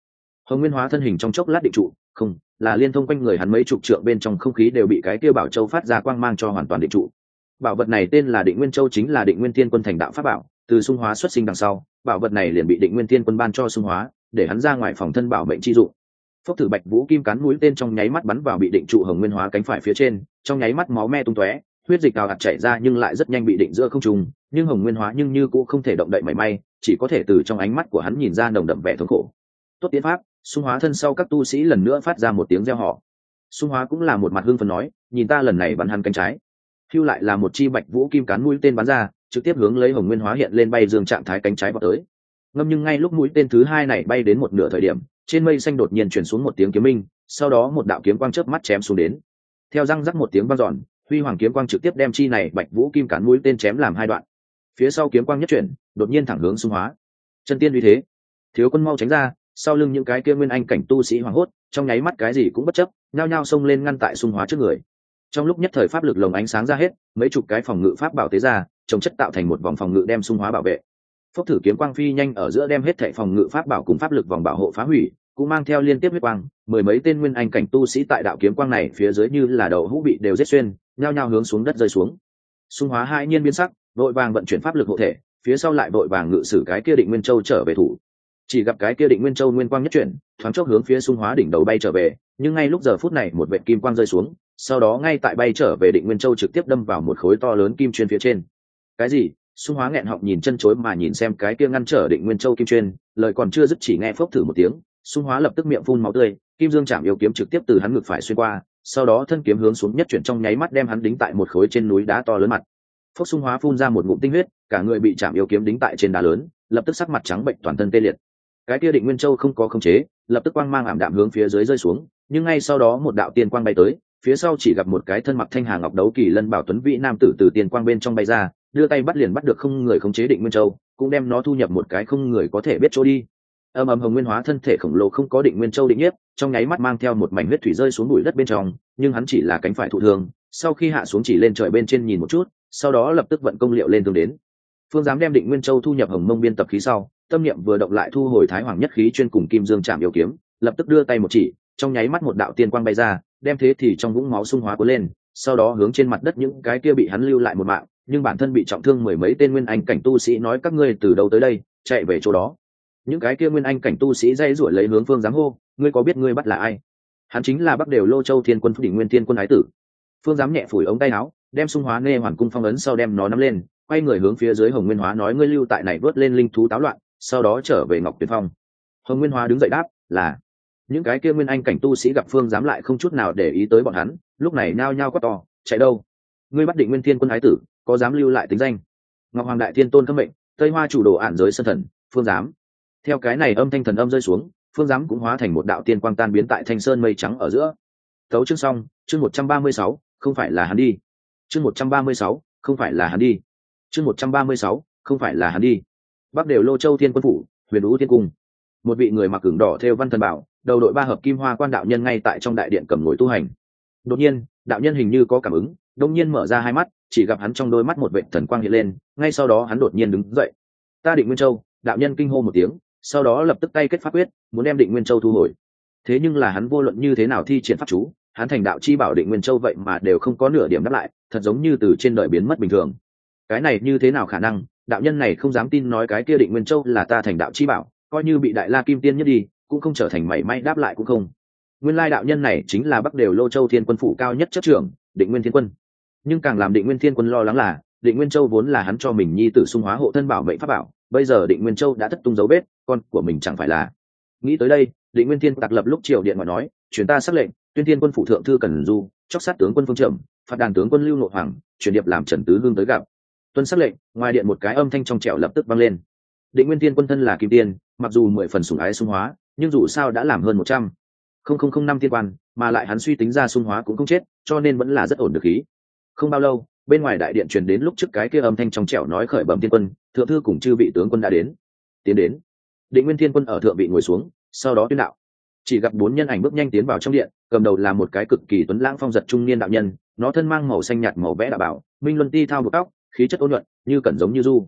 Hồng Nguyên hóa thân hình trong chốc lát định trụ, không, là liên thông quanh người hắn mấy chục trượng bên trong không khí đều bị cái kia bảo châu phát ra quang mang cho hoàn toàn định trụ. Bảo vật này tên là Định Nguyên Châu, chính là Định Nguyên Thiên Quân thành đạo pháp bảo, từ xung hóa xuất sinh đằng sau, bảo vật này liền bị Định Nguyên Thiên Quân ban cho xung hóa, để hắn ra ngoài phòng thân bảo mệnh chi dụng. Phốc thử Bạch Vũ kim cán mũi tên trong nháy mắt bắn vào bị định trụ Hồng Nguyên hóa cánh phải phía trên, trong nháy mắt máu me tung tóe, huyết dịch ào ạt chảy ra nhưng lại rất nhanh bị định giữa không trung, nhưng Hồng Nguyên hóa nhưng như cũng không thể động đậy mảy may, chỉ có thể từ trong ánh mắt của hắn nhìn ra nồng đậm vẻ thống khổ. Tốt tiến pháp, xung hóa thân sau các tu sĩ lần nữa phát ra một tiếng reo hò. Xung hóa cũng là một mặt hưng phấn nói, nhìn ta lần này bắn hắn cánh trái. Hưu lại là một chi Bạch Vũ kim cán mũi tên bắn ra, trực tiếp hướng lấy Hồng Nguyên hóa hiện lên bay dương trạng thái cánh trái vào tới. Ngâm nhưng ngay lúc mũi tên thứ hai này bay đến một nửa thời điểm, trên mây xanh đột nhiên truyền xuống một tiếng kiếm minh, sau đó một đạo kiếm quang chớp mắt chém xuống đến. Theo răng rắc một tiếng vang dọn, huy hoàng kiếm quang trực tiếp đem chi này Bạch Vũ kim cán mũi tên chém làm hai đoạn. Phía sau kiếm quang nhất chuyển, đột nhiên thẳng hướng xung hóa. Chân tiên uy thế, Thiếu Quân mau tránh ra, sau lưng những cái kia nguyên anh cảnh tu sĩ hoảng hốt, trong nháy mắt cái gì cũng bất chấp, nhao nhao xông lên ngăn tại xung hóa trước người. Trong lúc nhất thời pháp lực lồng ánh sáng ra hết, mấy chục cái phòng ngự pháp bảo tế ra, trồng chất tạo thành một vòng phòng ngự đem xung hóa bảo vệ. Phốc thử kiếm quang phi nhanh ở giữa đem hết thảy phòng ngự pháp bảo cùng pháp lực vòng bảo hộ phá hủy, cũng mang theo liên tiếp huyết quang, mười mấy tên nguyên anh cảnh tu sĩ tại đạo kiếm quang này phía dưới như là đầu hũ bị đều giết xuyên, nhao nhao hướng xuống đất rơi xuống. Xung hóa hai nhiên biến sắc, vội vàng vận chuyển pháp lực hộ thể, phía sau lại vội vàng ngự sử cái kia Định Nguyên Châu trở về thủ. Chỉ gặp cái kia Định Nguyên Châu nguyên quang nhất chuyển, thoáng chốc hướng phía xung hóa đỉnh đầu bay trở về, nhưng ngay lúc giờ phút này một vệt kim quang rơi xuống, sau đó ngay tại bay trở về Định Nguyên Châu trực tiếp đâm vào một khối to lớn kim chuyên phía trên. Cái gì? Xung hóa nghẹn họng nhìn chân chối mà nhìn xem cái kia ngăn trở Định Nguyên Châu kim chuyên, lời còn chưa dứt chỉ nghe phốc thử một tiếng, xung hóa lập tức miệng phun máu tươi, kim dương chạm yêu kiếm trực tiếp từ hắn ngực phải xuyên qua, sau đó thân kiếm hướng xuống nhất chuyển trong nháy mắt đem hắn đính tại một khối trên núi đá to lớn mặt. Phốc xung hóa phun ra một ngụm tinh huyết, cả người bị chạm yêu kiếm đính tại trên đá lớn, lập tức sắc mặt trắng bệnh toàn thân tê liệt. Cái kia Định Nguyên Châu không có khống chế, lập tức quang mang ảm đạm hướng phía dưới rơi xuống, nhưng ngay sau đó một đạo tiên quang bay tới, phía sau chỉ gặp một cái thân mặc thanh hà ngọc đấu kỳ lân bảo tuấn vĩ nam tử từ tiên quang bên trong bay ra, đưa tay bắt liền bắt được không người khống chế Định Nguyên Châu, cũng đem nó thu nhập một cái không người có thể biết chỗ đi. Hồng Nguyên hóa thân thể khổng lồ không có Định Nguyên Châu định nhiếp, trong nháy mắt mang theo một mảnh huyết thủy rơi xuống bụi đất bên trong, nhưng hắn chỉ là cánh phải thụ thương, sau khi hạ xuống chỉ lên trời bên trên nhìn một chút, sau đó lập tức vận công liệu lên thương đến. Phương dám đem Định Nguyên Châu thu nhập Hồng Mông biên tập khí sau, tâm niệm vừa động lại thu hồi Thái Hoàng nhất khí chuyên cùng Kim Dương Trảm yêu kiếm, lập tức đưa tay một chỉ, trong nháy mắt một đạo tiên quang bay ra, đem thế thì trong vũng máu xung hóa cuốn lên, sau đó hướng trên mặt đất những cái kia bị hắn lưu lại một mạng, nhưng bản thân bị trọng thương mười mấy tên nguyên anh cảnh tu sĩ nói các ngươi từ đâu tới đây, chạy về chỗ đó. Những cái kia nguyên anh cảnh tu sĩ dây rủi lấy hướng Phương dám hô, ngươi có biết ngươi bắt là ai? Hắn chính là Bắc Đều Lô Châu Thiên Quân Định Nguyên Thiên Quân ái tử. Phương dám nhẹ phủi ống tay áo, đem xung hóa nê hoàn cung phong ấn sau đem nó nắm lên, quay người hướng phía dưới Hồng Nguyên hóa nói ngươi lưu tại này vớt lên linh thú táo loạn, sau đó trở về Ngọc Tuyệt Phong. Hồng Nguyên hóa đứng dậy đáp là. Những cái kia nguyên anh cảnh tu sĩ gặp Phương dám lại không chút nào để ý tới bọn hắn, lúc này nhao nhao quát to, chạy đâu? Ngươi bắt Định Nguyên Thiên Quân ái tử, có dám lưu lại tính danh? Ngọc Hoàng Đại Thiên Tôn cấm mệnh, Tây Hoa chủ đồ ản giới sơn thần, Phương dám. Theo cái này âm thanh thần âm rơi xuống, Phương dám cũng hóa thành một đạo tiên quang tan biến tại thanh sơn mây trắng ở giữa. Tấu chương xong, chương 136, không phải là hắn đi. Chương 136, không phải là hắn đi. Chương 136, không phải là hắn đi. Bắc Đều Lô Châu Thiên Quân phủ, Huyền Vũ Thiên cung. Một vị người mặc cửng đỏ thêu văn thần bảo, đầu đội ba hợp kim hoa quan đạo nhân ngay tại trong đại điện cầm ngồi tu hành. Đột nhiên, đạo nhân hình như có cảm ứng, đột nhiên mở ra hai mắt, chỉ gặp hắn trong đôi mắt một vệt thần quang hiện lên, ngay sau đó hắn đột nhiên đứng dậy. Ta Định Nguyên Châu, đạo nhân kinh hô một tiếng, sau đó lập tức tay kết pháp quyết, muốn đem Định Nguyên Châu thu hồi. Thế nhưng là hắn vô luận như thế nào thi triển pháp chú, hắn thành đạo chi bảo Định Nguyên Châu vậy mà đều không có nửa điểm đáp lại, thật giống như từ trên đời biến mất bình thường. Cái này như thế nào khả năng? Đạo nhân này không dám tin nói cái kia Định Nguyên Châu là ta thành đạo chi bảo, coi như bị Đại La Kim Tiên nhất đi, cũng không trở thành mảy may đáp lại cũng không. Nguyên lai đạo nhân này chính là Bắc Đều Lô Châu Thiên Quân phủ cao nhất chấp trưởng, Định Nguyên Thiên Quân. Nhưng càng làm Định Nguyên Thiên Quân lo lắng là, Định Nguyên Châu vốn là hắn cho mình nhi tử xung hóa hộ thân bảo mệnh pháp bảo, bây giờ Định Nguyên Châu đã thất tung dấu vết, con của mình chẳng phải là. Nghĩ tới đây, Định Nguyên Thiên tặc lập lúc triều điện mà nói, truyền ta sắc lệnh, Tuyên Thiên Quân phủ thượng thư Cần Du, chóc sát tướng quân Phương Trầm, phạt đàn tướng quân Lưu Nội Hoàng, truyền điệp làm Trần Tứ Hương tới gặp. Tuân sắc lệnh, ngoài điện một cái âm thanh trong trẻo lập tức vang lên. Định Nguyên Thiên Quân thân là kim tiên, mặc dù 10 phần sủng ái xung hóa, nhưng dù sao đã làm hơn 100,005 tiên quan, mà lại hắn suy tính ra xung hóa cũng không chết, cho nên vẫn là rất ổn được khí. Không bao lâu, bên ngoài đại điện truyền đến lúc trước cái kia âm thanh trong trẻo nói khởi bẩm tiên quân, thượng thư cùng chư vị tướng quân đã đến. Tiến đến. Định Nguyên Thiên Quân ở thượng vị ngồi xuống, sau đó tuyên đạo. Chỉ gặp 4 nhân ảnh bước nhanh tiến vào trong điện, cầm đầu là một cái cực kỳ tuấn lãng phong giật trung niên đạo nhân, nó thân mang màu xanh nhạt màu vẽ đạo bảo, minh luân ti thao buộc tóc, khí chất ôn nhuận, như cẩn giống như du.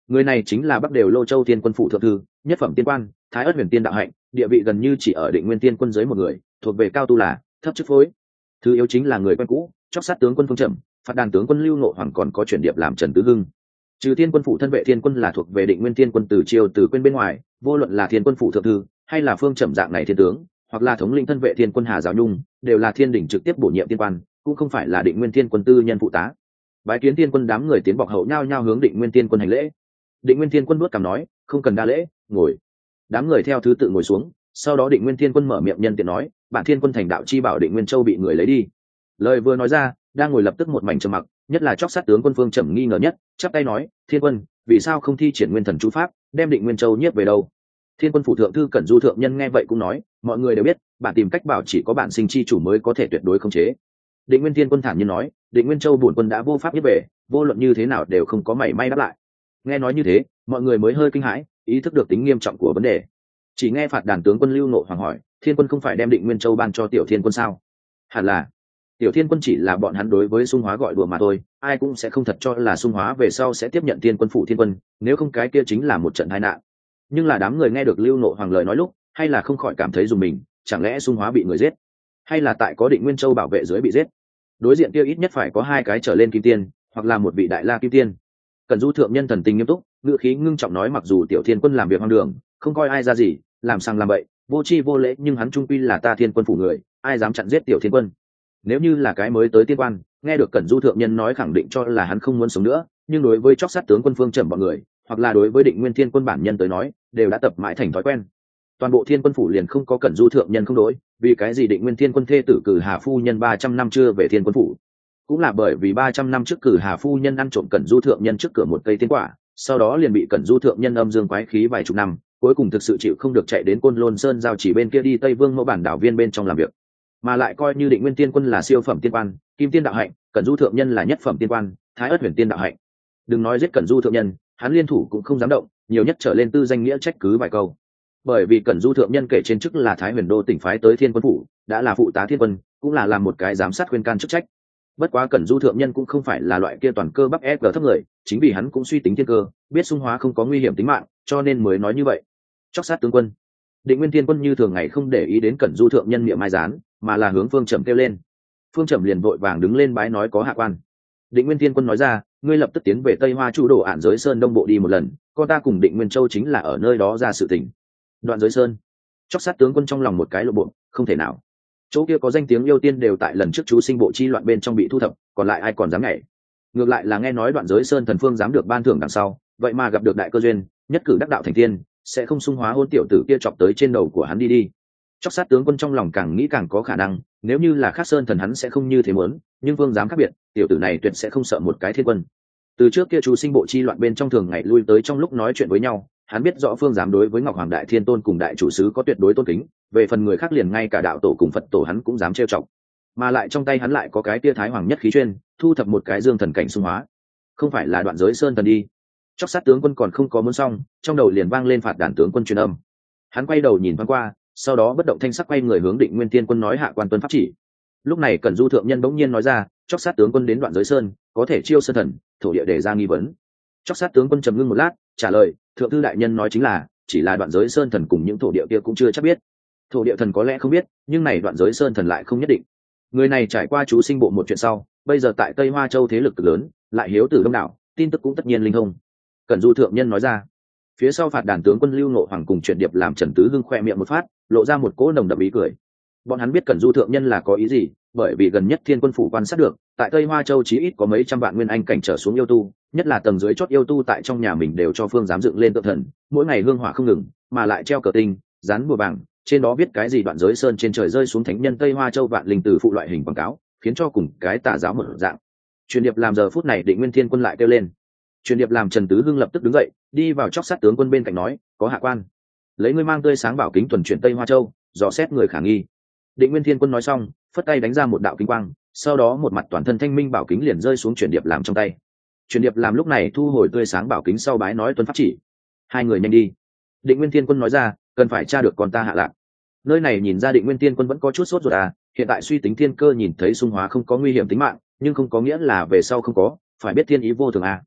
Người này chính là Bắc Đều Lô Châu Thiên Quân phủ thượng thư, nhất phẩm tiên quan, Thái Ất Huyền Tiên đạo hạnh, địa vị gần như chỉ ở Định Nguyên Tiên Quân dưới một người, thuộc về cao tu là thấp chức phối. Thứ yếu chính là người quen cũ, chóc sát tướng quân Phương Trầm, phạt đàn tướng quân Lưu Ngộ Hoàng còn có chuyển điệp làm Trần Tứ Hưng. Trừ Thiên Quân phủ thân vệ Thiên Quân là thuộc về Định Nguyên Thiên Quân từ chiêu từ quên bên ngoài, vô luận là Thiên Quân phủ thượng thư hay là Phương Trầm dạng này thiên tướng, hoặc là thống lĩnh thân vệ Thiên Quân Hà Giáo Nhung, đều là thiên đỉnh trực tiếp bổ nhiệm tiên quan, cũng không phải là Định Nguyên Thiên Quân tư nhân phụ tá. Bái kiến Thiên Quân, đám người tiến bọc hậu nhao nhao hướng Định Nguyên Thiên Quân hành lễ. Định Nguyên Thiên Quân bước cằm nói, không cần đa lễ, ngồi. Đám người theo thứ tự ngồi xuống, sau đó Định Nguyên Thiên Quân mở miệng nhân tiện nói, bản Thiên Quân thành đạo chi bảo Định Nguyên Châu bị người lấy đi. Lời vừa nói ra, đang ngồi lập tức một mảnh trầm mặc, nhất là chóc sát tướng quân Phương Trầm nghi ngờ nhất, chắp tay nói, Thiên Quân, vì sao không thi triển Nguyên Thần chú pháp, đem Định Nguyên Châu nhiếp về đâu? Thiên Quân phủ thượng thư Cẩn Du thượng nhân nghe vậy cũng nói, mọi người đều biết, bản tìm cách bảo chỉ có bản sinh chi chủ mới có thể tuyệt đối khống chế. Định Nguyên Thiên Quân thản nhiên nói, Định Nguyên Châu bổn quân đã vô pháp nhiếp về, vô luận như thế nào đều không có mảy may đáp lại. Nghe nói như thế, mọi người mới hơi kinh hãi, ý thức được tính nghiêm trọng của vấn đề. Chỉ nghe phạt đàn tướng quân Lưu Ngộ Hoàng hỏi, Thiên Quân không phải đem Định Nguyên Châu ban cho Tiểu Thiên Quân sao? Hẳn là Tiểu Thiên Quân chỉ là bọn hắn đối với Xung Hóa gọi đùa mà thôi, ai cũng sẽ không thật cho là Xung Hóa về sau sẽ tiếp nhận Thiên Quân phủ Thiên Quân, nếu không cái kia chính là một trận tai nạn. Nhưng là đám người nghe được Lưu Ngộ Hoàng lời nói lúc, hay là không khỏi cảm thấy dùng mình, chẳng lẽ Xung Hóa bị người giết, hay là tại có Định Nguyên Châu bảo vệ dưới bị giết? Đối diện kia ít nhất phải có 2 cái trở lên kim tiên, hoặc là một vị đại la kim tiên. Cẩn Du thượng nhân thần tình nghiêm túc, ngữ khí ngưng trọng nói, mặc dù Tiểu Thiên Quân làm việc hoang đường, không coi ai ra gì, làm sang làm bậy, vô tri vô lễ, nhưng hắn trung quy là ta Thiên Quân phủ người, ai dám chặn giết Tiểu Thiên Quân? Nếu như là cái mới tới tiên quan, nghe được Cẩn Du thượng nhân nói khẳng định cho là hắn không muốn sống nữa, nhưng đối với chóc sát tướng quân Phương Trầm bọn người, hoặc là đối với Định Nguyên Thiên Quân bản nhân tới nói, đều đã tập mãi thành thói quen. Toàn bộ Thiên Quân phủ liền không có Cẩn Du thượng nhân không đối, vì cái gì Định Nguyên Thiên Quân thê tử Cử Hà phu nhân 300 năm chưa về Thiên Quân phủ? Cũng là bởi vì 300 năm trước Cử Hà phu nhân ăn trộm Cẩn Du thượng nhân trước cửa một cây tiên quả, sau đó liền bị Cẩn Du thượng nhân âm dương quái khí vài chục năm, cuối cùng thực sự chịu không được chạy đến Côn Lôn Sơn giao chỉ bên kia đi Tây Vương mẫu bản đảo viên bên trong làm việc. Mà lại coi như Định Nguyên Tiên Quân là siêu phẩm tiên quan, kim tiên đạo hạnh, Cẩn Du thượng nhân là nhất phẩm tiên quan, Thái Ất Huyền Tiên đạo hạnh. Đừng nói giết Cẩn Du thượng nhân, hắn liên thủ cũng không dám động, nhiều nhất trở lên tư danh nghĩa trách cứ vài câu. Bởi vì Cẩn Du thượng nhân kể trên chức là Thái Huyền Đô tỉnh phái tới Thiên Quân phủ, đã là phụ tá Thiên Quân, cũng là làm một cái giám sát khuyên can chức trách. Bất quá Cẩn Du thượng nhân cũng không phải là loại kia toàn cơ bắp ép thấp người, chính vì hắn cũng suy tính thiên cơ, biết Xung Hóa không có nguy hiểm tính mạng, cho nên mới nói như vậy. Chóc sát tướng quân, Định Nguyên Thiên Quân như thường ngày không để ý đến Cẩn Du thượng nhân miệng mai gián, mà là hướng Phương Trầm kêu lên. Phương Trầm liền vội vàng đứng lên bái nói có hạ quan. Định Nguyên Thiên Quân nói ra, ngươi lập tức tiến về Tây Hoa Chu Đồ Ản Giới Sơn Đông Bộ đi một lần, con ta cùng Định Nguyên Châu chính là ở nơi đó ra sự tình. Đoạn Giới Sơn. Chóc sát tướng quân trong lòng một cái lộ bộ, không thể nào. Chỗ kia có danh tiếng yêu tiên đều tại lần trước chú sinh bộ chi loạn bên trong bị thu thập, còn lại ai còn dám nhảy? Ngược lại là nghe nói Đoạn Giới Sơn thần phương dám được ban thưởng đằng sau, vậy mà gặp được đại cơ duyên, nhất cử đắc đạo thành tiên, sẽ không Xung Hóa hôn tiểu tử kia chọc tới trên đầu của hắn đi. Chóc sát tướng quân trong lòng càng nghĩ càng có khả năng, nếu như là khác sơn thần hắn sẽ không như thế muốn, nhưng Vương dám khác biệt, tiểu tử này tuyệt sẽ không sợ một cái Thiên Quân. Từ trước kia chú sinh bộ chi loạn bên trong thường ngày lui tới trong lúc nói chuyện với nhau, hắn biết rõ Phương dám đối với Ngọc Hoàng Đại Thiên Tôn cùng đại chủ sứ có tuyệt đối tôn kính, về phần người khác liền ngay cả đạo tổ cùng Phật tổ hắn cũng dám trêu chọc. Mà lại trong tay hắn lại có cái tia Thái Hoàng nhất khí chuyên, thu thập một cái dương thần cảnh Xung Hóa. Không phải là Đoạn Giới Sơn thần đi. Chóc sát tướng quân còn không có muốn xong, trong đầu liền vang lên phạt đàn tướng quân truyền âm. Hắn quay đầu nhìn thoáng qua, sau đó bất động thanh sắc quay người hướng Định Nguyên Tiên Quân nói hạ quan tuân pháp chỉ. Lúc này Cẩn Du thượng nhân bỗng nhiên nói ra, chóc sát tướng quân đến Đoạn Giới Sơn, có thể chiêu sơn thần, thổ địa đề ra nghi vấn. Chóc sát tướng quân trầm ngưng một lát, trả lời, thượng thư đại nhân nói chính là, chỉ là Đoạn Giới Sơn thần cùng những thổ địa kia cũng chưa chắc biết. Thổ địa thần có lẽ không biết, nhưng này Đoạn Giới Sơn thần lại không nhất định. Người này trải qua chú sinh bộ một chuyện sau, bây giờ tại Tây Hoa Châu thế lực cực lớn, lại hiếu tử đông đảo, tin tức cũng tất nhiên linh thông. Cẩn Du thượng nhân nói ra. Phía sau phạt đàn tướng quân Lưu Ngộ Hoàng cùng chuyển điệp làm Trần Tứ Hưng khoe miệng một phát, lộ ra một cỗ nồng đậm ý cười. Bọn hắn biết Cẩn Du thượng nhân là có ý gì, bởi vì gần nhất Thiên Quân phủ quan sát được, tại Tây Hoa Châu chí ít có mấy trăm vạn nguyên anh cảnh trở xuống yêu tu, nhất là tầng dưới chót yêu tu tại trong nhà mình đều cho Phương dám dựng lên tượng thần, mỗi ngày hương hỏa không ngừng, mà lại treo cờ tinh, dán bùa bảng, trên đó viết cái gì Đoạn Giới Sơn trên trời rơi xuống thánh nhân Tây Hoa Châu vạn linh từ phụ loại hình quảng cáo, khiến cho cùng cái tà giáo một dạng. Truyền điệp làm giờ phút này Định Nguyên Thiên Quân lại kêu lên. Truyền điệp làm Trần Tứ Hưng lập tức đứng dậy, đi vào chóc sát tướng quân bên cạnh nói, có hạ quan, lấy ngươi mang tươi sáng bảo kính tuần chuyển Tây Hoa Châu, dò xét người khả nghi. Định Nguyên Thiên Quân nói xong, phất tay đánh ra một đạo kính quang, sau đó một mặt toàn thân thanh minh bảo kính liền rơi xuống truyền điệp làm trong tay. Truyền điệp làm lúc này thu hồi tươi sáng bảo kính sau bái nói tuân pháp chỉ. Hai người nhanh đi. Định Nguyên Thiên Quân nói ra, cần phải tra được con ta hạ lạc. Nơi này nhìn ra Định Nguyên Thiên Quân vẫn có chút sốt ruột à, hiện tại suy tính thiên cơ nhìn thấy Xung Hóa không có nguy hiểm tính mạng, nhưng không có nghĩa là về sau không có, phải biết thiên ý vô thường à.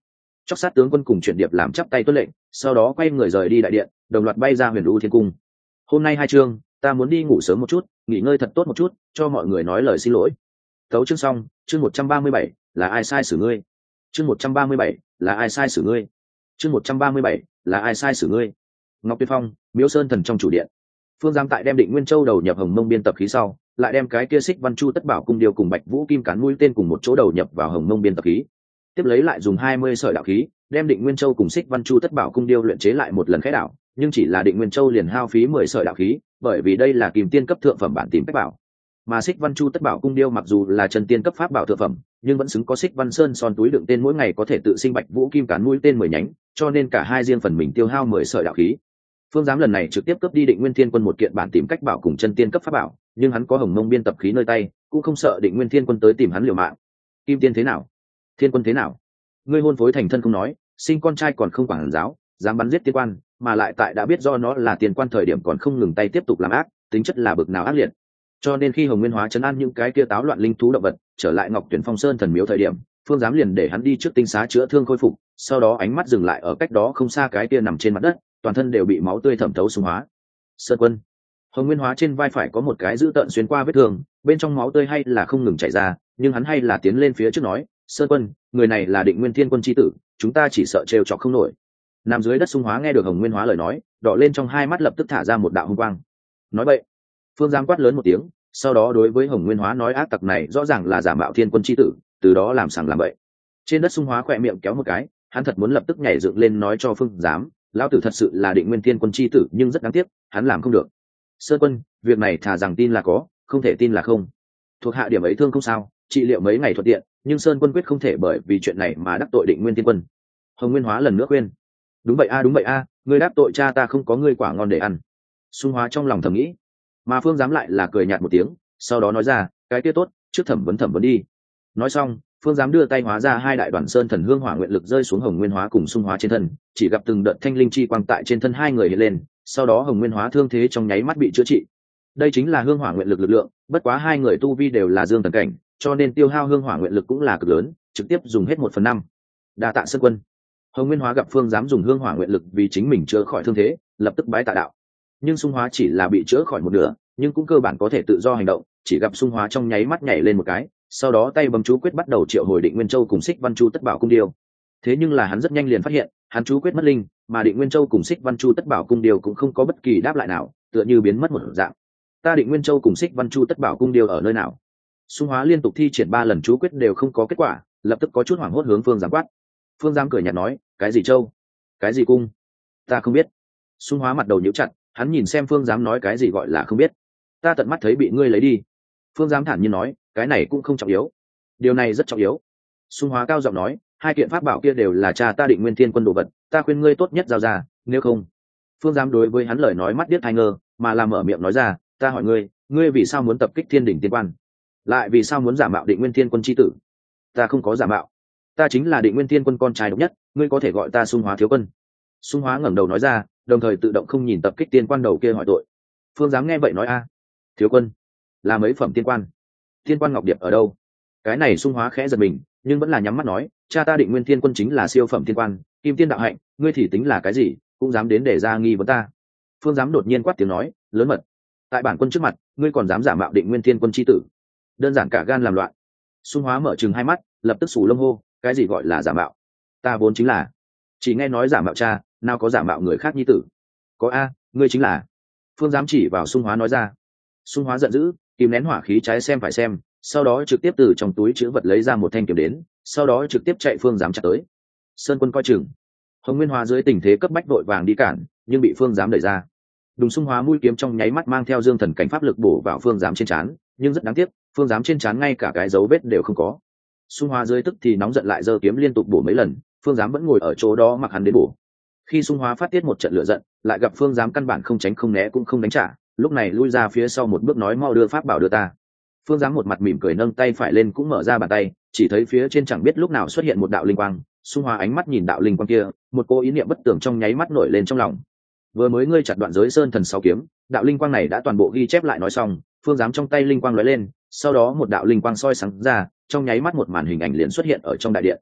chóc sát tướng quân cùng chuyển điệp làm chắp tay tuân lệnh, sau đó quay người rời đi đại điện, đồng loạt bay ra huyền đu thiên cung. Hôm nay hai chương, ta muốn đi ngủ sớm một chút, nghỉ ngơi thật tốt một chút, cho mọi người nói lời xin lỗi. Tấu chương xong, chương 137, là ai sai xử ngươi? Chương 137, là ai sai xử ngươi? Chương 137, là ai sai xử ngươi? Ngọc Tuyết Phong, Miếu Sơn Thần trong chủ điện. Phương Giám tại đem Định Nguyên Châu đầu nhập Hồng Mông biên tập khí sau, lại đem cái kia Xích Văn Chu Tất Bảo cung điêu cùng Bạch Vũ Kim Cán mũi tên cùng một chỗ đầu nhập vào Hồng Mông biên tập khí. Tiếp lấy lại dùng 20 sợi đạo khí, đem Định Nguyên Châu cùng Xích Văn Chu Tất Bảo cung điêu luyện chế lại một lần khẽ đảo, nhưng chỉ là Định Nguyên Châu liền hao phí 10 sợi đạo khí, bởi vì đây là Kim Tiên cấp thượng phẩm bản tìm cách bảo. Mà Xích Văn Chu Tất Bảo cung điêu mặc dù là chân tiên cấp pháp bảo thượng phẩm, nhưng vẫn xứng có Xích Văn Sơn son túi đựng tên mỗi ngày có thể tự sinh Bạch Vũ Kim Cán mũi tên 10 nhánh, cho nên cả hai riêng phần mình tiêu hao 10 sợi đạo khí. Phương Giám lần này trực tiếp cướp đi Định Nguyên Thiên Quân một kiện bản tìm cách bảo cùng chân tiên cấp pháp bảo, nhưng hắn có Hồng Mông biên tập khí nơi tay, cũng không sợ Định Nguyên Thiên Quân tới tìm hắn liều mạng. Kim Tiên thế nào? Thiên Quân thế nào? Ngươi hôn phối thành thân không nói, sinh con trai còn không quản giáo, dám bắn giết tiên quan, mà lại tại đã biết do nó là tiên quan thời điểm còn không ngừng tay tiếp tục làm ác, tính chất là bực nào ác liệt. Cho nên khi Hồng Nguyên Hóa trấn an những cái kia táo loạn linh thú động vật, trở lại Ngọc Tuyển Phong Sơn thần miếu thời điểm, Phương Giám liền để hắn đi trước tinh xá chữa thương khôi phục, sau đó ánh mắt dừng lại ở cách đó không xa cái kia nằm trên mặt đất, toàn thân đều bị máu tươi thẩm thấu xung hóa. Sơn Quân. Hồng Nguyên Hóa trên vai phải có một cái dữ tợn xuyên qua vết thương, bên trong máu tươi hay là không ngừng chảy ra, nhưng hắn hay là tiến lên phía trước nói, Sơn Quân, người này là Định Nguyên Thiên Quân chi tử, chúng ta chỉ sợ trêu chọc không nổi. Nằm dưới đất xung hóa nghe được Hồng Nguyên Hóa lời nói, đỏ lên trong hai mắt lập tức thả ra một đạo hung quang. Nói vậy, Phương Giám quát lớn một tiếng, sau đó đối với Hồng Nguyên Hóa nói ác tặc này rõ ràng là giả mạo Thiên Quân chi tử, từ đó làm sằng làm bậy. Trên đất xung hóa khỏe miệng kéo một cái, hắn thật muốn lập tức nhảy dựng lên nói cho Phương Giám, lão tử thật sự là Định Nguyên Thiên Quân chi tử, nhưng rất đáng tiếc, hắn làm không được. Sơn Quân, việc này thà rằng tin là có, không thể tin là không. Thuộc hạ điểm ấy thương không sao, trị liệu mấy ngày thuận tiện, nhưng Sơn Quân quyết không thể bởi vì chuyện này mà đắc tội Định Nguyên Thiên Quân. Hồng Nguyên Hóa lần nữa khuyên. Đúng vậy a, đúng vậy a, ngươi đáp tội cha ta không có ngươi quả ngon để ăn. Xung hóa trong lòng thầm nghĩ, mà Phương Giám lại là cười nhạt một tiếng, sau đó nói ra, cái kia tốt, trước thẩm vấn đi. Nói xong, Phương Giám đưa tay hóa ra hai đại đoàn sơn thần hương hỏa nguyện lực rơi xuống Hồng Nguyên Hóa cùng Xung hóa trên thân, chỉ gặp từng đợt thanh linh chi quang tại trên thân hai người hiện lên, sau đó Hồng Nguyên Hóa thương thế trong nháy mắt bị chữa trị. Đây chính là hương hỏa nguyện lực lực lượng, bất quá hai người tu vi đều là dương thần cảnh, cho nên tiêu hao hương hỏa nguyện lực cũng là cực lớn, trực tiếp dùng hết 1/5. Đa tạ Sơn Quân. Hồng Nguyên Hóa gặp Phương Giám dùng hương hỏa nguyện lực vì chính mình chữa khỏi thương thế, lập tức bái tạ đạo. Nhưng Xung hóa chỉ là bị chữa khỏi một nửa, nhưng cũng cơ bản có thể tự do hành động, chỉ gặp Xung hóa trong nháy mắt nhảy lên một cái, sau đó tay bấm chú quyết bắt đầu triệu hồi Định Nguyên Châu cùng Xích Văn Chu Tất Bảo cung điêu. Thế nhưng là hắn rất nhanh liền phát hiện, hắn chú quyết mất linh, mà Định Nguyên Châu cùng Xích Văn Chu Tất Bảo cung điêu cũng không có bất kỳ đáp lại nào, tựa như biến mất một dạng. Ta Định Nguyên Châu cùng Xích Văn Chu Tất Bảo cung điêu ở nơi nào? Xung hóa liên tục thi triển 3 lần chú quyết đều không có kết quả, lập tức có chút hoảng hốt hướng Phương Giám quát. Phương Giám cười nhạt nói, cái gì châu? Cái gì cung? Ta không biết. Xung hóa mặt đầu nhíu chặt, hắn nhìn xem Phương Giám nói cái gì gọi là không biết. Ta tận mắt thấy bị ngươi lấy đi. Phương Giám thản nhiên nói, cái này cũng không trọng yếu. Điều này rất trọng yếu. Xung hóa cao giọng nói, hai kiện pháp bảo kia đều là cha ta Định Nguyên Thiên Quân đồ vật, ta khuyên ngươi tốt nhất giao ra, nếu không. Phương Giám đối với hắn lời nói mắt điếc tai ngơ, mà làm mở miệng nói ra, ta hỏi ngươi, ngươi vì sao muốn tập kích Thiên Đỉnh Tiên Quan? Lại vì sao muốn giả mạo Định Nguyên Thiên Quân chi tử? Ta không có giả mạo, ta chính là Định Nguyên Thiên Quân con trai độc nhất, ngươi có thể gọi ta Xung hóa thiếu quân. Xung hóa ngẩng đầu nói ra, đồng thời tự động không nhìn tập kích tiên quan đầu kia hỏi tội. Phương Giám nghe vậy nói a, thiếu quân là mấy phẩm tiên quan? Tiên quan ngọc điệp ở đâu? Cái này Xung hóa khẽ giật mình, nhưng vẫn là nhắm mắt nói, cha ta Định Nguyên Thiên Quân chính là siêu phẩm tiên quan, kim tiên đạo hạnh, ngươi thì tính là cái gì, cũng dám đến để ra nghi vấn ta. Phương Giám đột nhiên quát tiếng nói, lớn mật, tại bản quân trước mặt ngươi còn dám giả mạo Định Nguyên Thiên Quân chi tử, đơn giản cả gan làm loạn. Xung hóa mở trừng hai mắt, lập tức sù lông hô, cái gì gọi là giả mạo? Ta vốn chính là chỉ nghe nói giả mạo cha, nào có giả mạo người khác nhi tử. Có a, ngươi chính là. Phương Giám chỉ vào Xung hóa nói ra. Xung hóa giận dữ, kìm nén hỏa khí trái xem phải xem, sau đó trực tiếp từ trong túi chữ vật lấy ra một thanh kiếm đến, sau đó trực tiếp chạy Phương Giám chặt tới. Sơn Quân coi chừng. Hồng Nguyên Hóa dưới tình thế cấp bách vội vàng đi cản, nhưng bị Phương Giám đẩy ra. Đùng Xung hóa mũi kiếm trong nháy mắt mang theo dương thần cảnh pháp lực bổ vào Phương Giám trên trán, nhưng rất đáng tiếc, Phương Giám trên trán ngay cả cái dấu vết đều không có. Xung hóa dưới tức thì nóng giận lại giơ kiếm liên tục bổ mấy lần, Phương Giám vẫn ngồi ở chỗ đó mặc hắn đến bổ. Khi Xung hóa phát tiết một trận lửa giận, lại gặp Phương Giám căn bản không tránh không né cũng không đánh trả, lúc này lui ra phía sau một bước nói mau đưa pháp bảo đưa ta. Phương Giám một mặt mỉm cười nâng tay phải lên cũng mở ra bàn tay, chỉ thấy phía trên chẳng biết lúc nào xuất hiện một đạo linh quang. Xung hóa ánh mắt nhìn đạo linh quang kia, một cô ý niệm bất tưởng trong nháy mắt nổi lên trong lòng. Vừa mới ngươi chặt đoạn giới sơn thần 6 kiếm, đạo linh quang này đã toàn bộ ghi chép lại nói xong. Phương Giám trong tay linh quang lóe lên, sau đó một đạo linh quang soi sáng ra, trong nháy mắt một màn hình ảnh liền xuất hiện ở trong đại điện.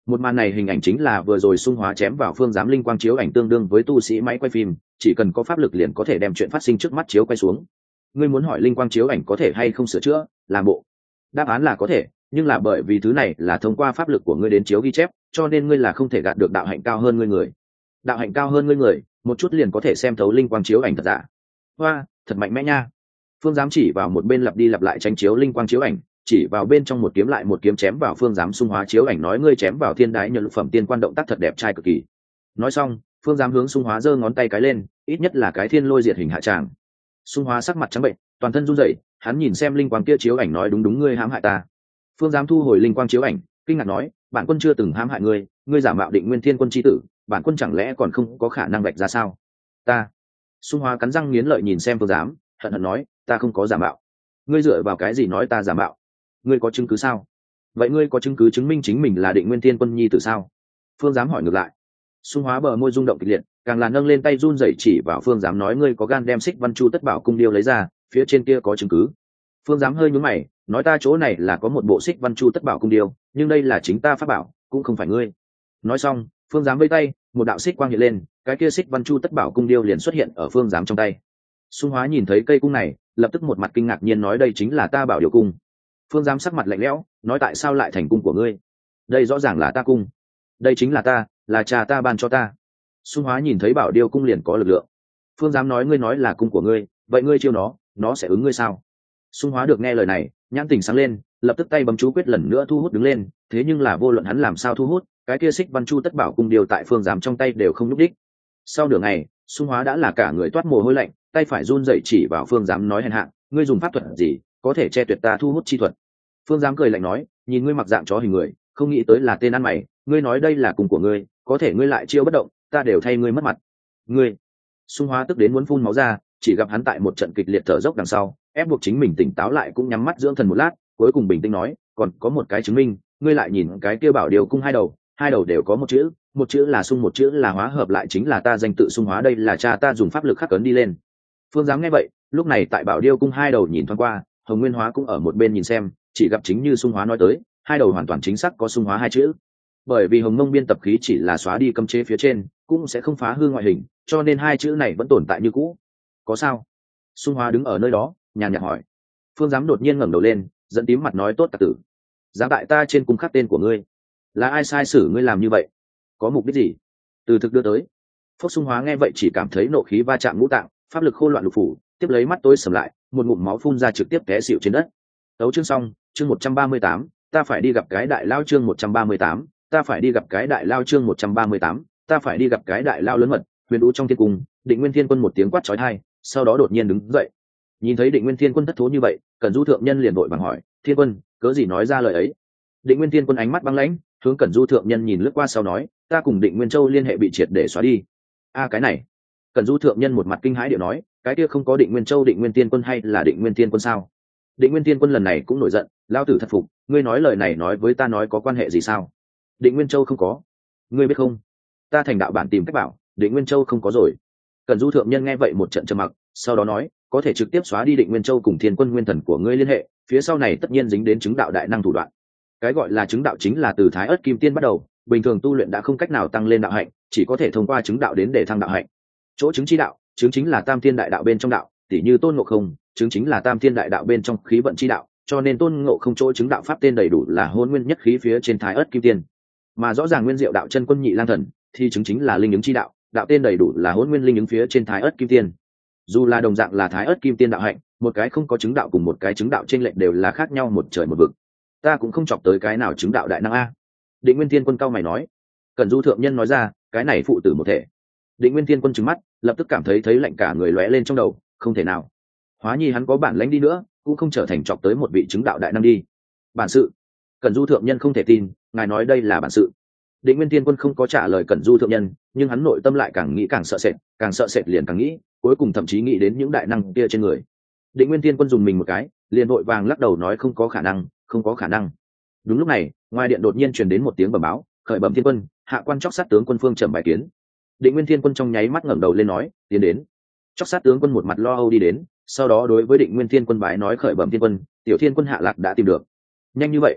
Một màn này hình ảnh chính là vừa rồi Xung Hóa chém vào Phương Giám linh quang chiếu ảnh tương đương với tu sĩ máy quay phim, chỉ cần có pháp lực liền có thể đem chuyện phát sinh trước mắt chiếu quay xuống. Ngươi muốn hỏi linh quang chiếu ảnh có thể hay không sửa chữa, làm bộ? Đáp án là có thể, nhưng là bởi vì thứ này là thông qua pháp lực của ngươi đến chiếu ghi chép, cho nên ngươi là không thể gạt được đạo hạnh cao hơn ngươi người. Đạo hạnh cao hơn ngươi người, một chút liền có thể xem thấu linh quang chiếu ảnh thật giả. Hoa, thật mạnh mẽ nha. Phương Giám chỉ vào một bên lặp đi lặp lại tranh chiếu linh quang chiếu ảnh, chỉ vào bên trong một kiếm lại một kiếm chém vào Phương Giám Xung Hóa chiếu ảnh, nói ngươi chém vào thiên đái nhờ lục phẩm tiên quan động tác thật đẹp trai cực kỳ. Nói xong, Phương Giám hướng Xung Hóa giơ ngón tay cái lên, ít nhất là cái thiên lôi diệt hình hạ tràng. Xung Hóa sắc mặt trắng bệnh, toàn thân run rẩy, hắn nhìn xem linh quang kia chiếu ảnh nói đúng đúng ngươi hãm hại ta. Phương Giám thu hồi linh quang chiếu ảnh, kinh ngạc nói, bản quân chưa từng hãm hại ngươi, ngươi giả mạo Định Nguyên Thiên Quân chi tử, bản quân chẳng lẽ còn không có khả năng vạch ra sao? Ta. Xung Hóa cắn răng nghiến lợi nhìn xem Phương Giám, hận hận nói, ta không có giả mạo. Ngươi dựa vào cái gì nói ta giả mạo? Ngươi có chứng cứ sao? Vậy ngươi có chứng cứ chứng minh chính mình là Định Nguyên Thiên Quân nhi tử sao? Phương Giám hỏi ngược lại. Xung Hóa bờ môi rung động kịch liệt, càng là nâng lên tay run rẩy chỉ vào Phương Giám nói ngươi có gan đem Xích Văn Chu Tất Bảo cung điêu lấy ra, phía trên kia có chứng cứ. Phương Giám hơi nhướng mày, nói ta chỗ này là có một bộ Xích Văn Chu Tất Bảo cung điêu, nhưng đây là chính ta pháp bảo, cũng không phải ngươi. Nói xong, Phương Giám vây tay, một đạo xích quang hiện lên, cái kia Xích Văn Chu Tất Bảo cung điêu liền xuất hiện ở Phương Giám trong tay. Xung Hóa nhìn thấy cây cung này, lập tức một mặt kinh ngạc nhiên nói đây chính là ta bảo điều cung. Phương Giám sắc mặt lạnh lẽo, nói tại sao lại thành cung của ngươi? Đây rõ ràng là ta cung. Đây chính là ta, là cha ta ban cho ta. Xung Hóa nhìn thấy bảo điêu cung liền có lực lượng. Phương Giám nói ngươi nói là cung của ngươi, vậy ngươi chiêu nó sẽ ứng ngươi sao? Xung Hóa được nghe lời này, nhãn tình sáng lên, lập tức tay bấm chú quyết lần nữa thu hút đứng lên, thế nhưng là vô luận hắn làm sao thu hút, cái kia Xích Văn Chu Tất Bảo cung điều tại Phương Giám trong tay đều không nhúc đích. Sau nửa ngày, Xung Hóa đã là cả người toát mồ hôi lạnh, tay phải run rẩy chỉ vào Phương Giám nói hèn hạ, ngươi dùng pháp thuật gì có thể che tuyệt ta thu hút chi thuật? Phương Giám cười lạnh nói, nhìn ngươi mặc dạng chó hình người, không nghĩ tới là tên ăn mày, ngươi nói đây là cung của ngươi, có thể ngươi lại chiêu bất động, ta đều thay ngươi mất mặt. Ngươi. Xung Hóa tức đến muốn phun máu ra, chỉ gặp hắn tại một trận kịch liệt thở dốc đằng sau, ép buộc chính mình tỉnh táo lại cũng nhắm mắt dưỡng thần một lát, cuối cùng bình tĩnh nói, còn có một cái chứng minh, ngươi lại nhìn cái kia bảo điều cung hai đầu đều có một chữ là Xung, một chữ là Hóa, hợp lại chính là ta danh tự Xung Hóa, đây là cha ta dùng pháp lực khắc ấn đi lên. Phương Giám nghe vậy, lúc này tại bảo điêu cung hai đầu nhìn thoáng qua, Hồng Nguyên Hóa cũng ở một bên nhìn xem, chỉ gặp chính như Xung Hóa nói tới, hai đầu hoàn toàn chính xác có Xung Hóa hai chữ. Bởi vì Hồng Mông biên tập khí chỉ là xóa đi cấm chế phía trên, cũng sẽ không phá hư ngoại hình, cho nên hai chữ này vẫn tồn tại như cũ. Có sao? Xung Hóa đứng ở nơi đó, nhàn nhạt hỏi. Phương Giám đột nhiên ngẩng đầu lên, giận tím mặt nói tốt tặc tử, dám tại ta trên cung khắc tên của ngươi, là ai sai sử ngươi làm như vậy? Có mục đích gì? Từ thực đưa tới. Phốc Xung Hóa nghe vậy chỉ cảm thấy nộ khí va chạm ngũ tạng, pháp lực khô loạn lục phủ, tiếp lấy mắt tối sầm lại, một ngụm máu phun ra trực tiếp té xỉu trên đất. Tấu chương xong, chương 138, ta phải đi gặp cái đại lao chương 138, ta phải đi gặp cái đại lao chương 138, ta phải đi gặp cái đại lao lớn mật. Huyền Vũ trong thiên cung, Định Nguyên Thiên Quân một tiếng quát chói tai, sau đó đột nhiên đứng dậy. Nhìn thấy Định Nguyên Thiên Quân thất thố như vậy, Cẩn Du thượng nhân liền vội vàng hỏi, Thiên Quân, cớ gì nói ra lời ấy? Định Nguyên Thiên Quân ánh mắt băng lãnh, hướng Cẩn Du thượng nhân nhìn lướt qua sau nói, ta cùng Định Nguyên Châu liên hệ bị triệt để xóa đi. A cái này. Cẩn Du thượng nhân một mặt kinh hãi điệu nói, cái kia không có Định Nguyên Châu Định Nguyên Thiên Quân hay là Định Nguyên Thiên Quân sao? Định Nguyên Thiên Quân lần này cũng nổi giận, lao tử thất phục, ngươi nói lời này nói với ta nói có quan hệ gì sao? Định Nguyên Châu không có, ngươi biết không? Ta thành đạo bản tìm cách bảo, Định Nguyên Châu không có rồi. Cẩn Du thượng nhân nghe vậy một trận trầm mặc, sau đó nói, có thể trực tiếp xóa đi Định Nguyên Châu cùng Thiên Quân nguyên thần của ngươi liên hệ, phía sau này tất nhiên dính đến chứng đạo đại năng thủ đoạn. Cái gọi là chứng đạo chính là từ Thái Ức Kim Tiên bắt đầu, bình thường tu luyện đã không cách nào tăng lên đạo hạnh, chỉ có thể thông qua chứng đạo đến để thăng đạo hạnh. Chỗ chứng chi đạo, chứng chính là Tam Thiên Đại Đạo bên trong đạo, tỉ như Tôn Ngộ Không, chứng chính là Tam Thiên Đại Đạo bên trong khí vận chi đạo, cho nên Tôn Ngộ Không chỗ chứng đạo pháp tên đầy đủ là Hôn Nguyên Nhất Khí phía trên Thái Ức Kim Tiên. Mà rõ ràng Nguyên Diệu đạo chân quân Nhị Lang Thần thì chứng chính là Linh Ứng chi đạo, đạo tên đầy đủ là Hôn Nguyên Linh Ứng phía trên Thái Ức Kim Tiên. Dù là đồng dạng là Thái Ức Kim Tiên đạo hạnh, một cái không có chứng đạo cùng một cái chứng đạo chênh lệch đều là khác nhau một trời một vực. Ta cũng không chọc tới cái nào chứng đạo đại năng a. Định Nguyên Thiên Quân cao mày nói. Cẩn Du thượng nhân nói ra, cái này phụ tử một thể. Định Nguyên Thiên Quân trừng mắt, lập tức cảm thấy lạnh cả người lóe lên trong đầu, không thể nào. Hóa nhi hắn có bản lãnh đi nữa, cũng không trở thành chọc tới một vị chứng đạo đại năng đi. Bản sự? Cẩn Du thượng nhân không thể tin, ngài nói đây là bản sự. Định Nguyên Thiên Quân không có trả lời Cẩn Du thượng nhân, nhưng hắn nội tâm lại càng nghĩ càng sợ sệt liền càng nghĩ, cuối cùng thậm chí nghĩ đến những đại năng kia trên người. Định Nguyên Thiên Quân dùng mình một cái, liền vội vàng lắc đầu nói không có khả năng, không có khả năng. Đúng lúc này, ngoài điện đột nhiên truyền đến một tiếng bẩm báo, khởi bẩm Thiên Quân, hạ quan Chóc Sát tướng quân Phương Trầm bài kiến. Định Nguyên Thiên Quân trong nháy mắt ngẩng đầu lên nói, tiến đến. Chóc Sát tướng quân một mặt lo âu đi đến, sau đó đối với Định Nguyên Thiên Quân bái nói khởi bẩm Thiên Quân, tiểu Thiên Quân hạ lạc đã tìm được. Nhanh như vậy?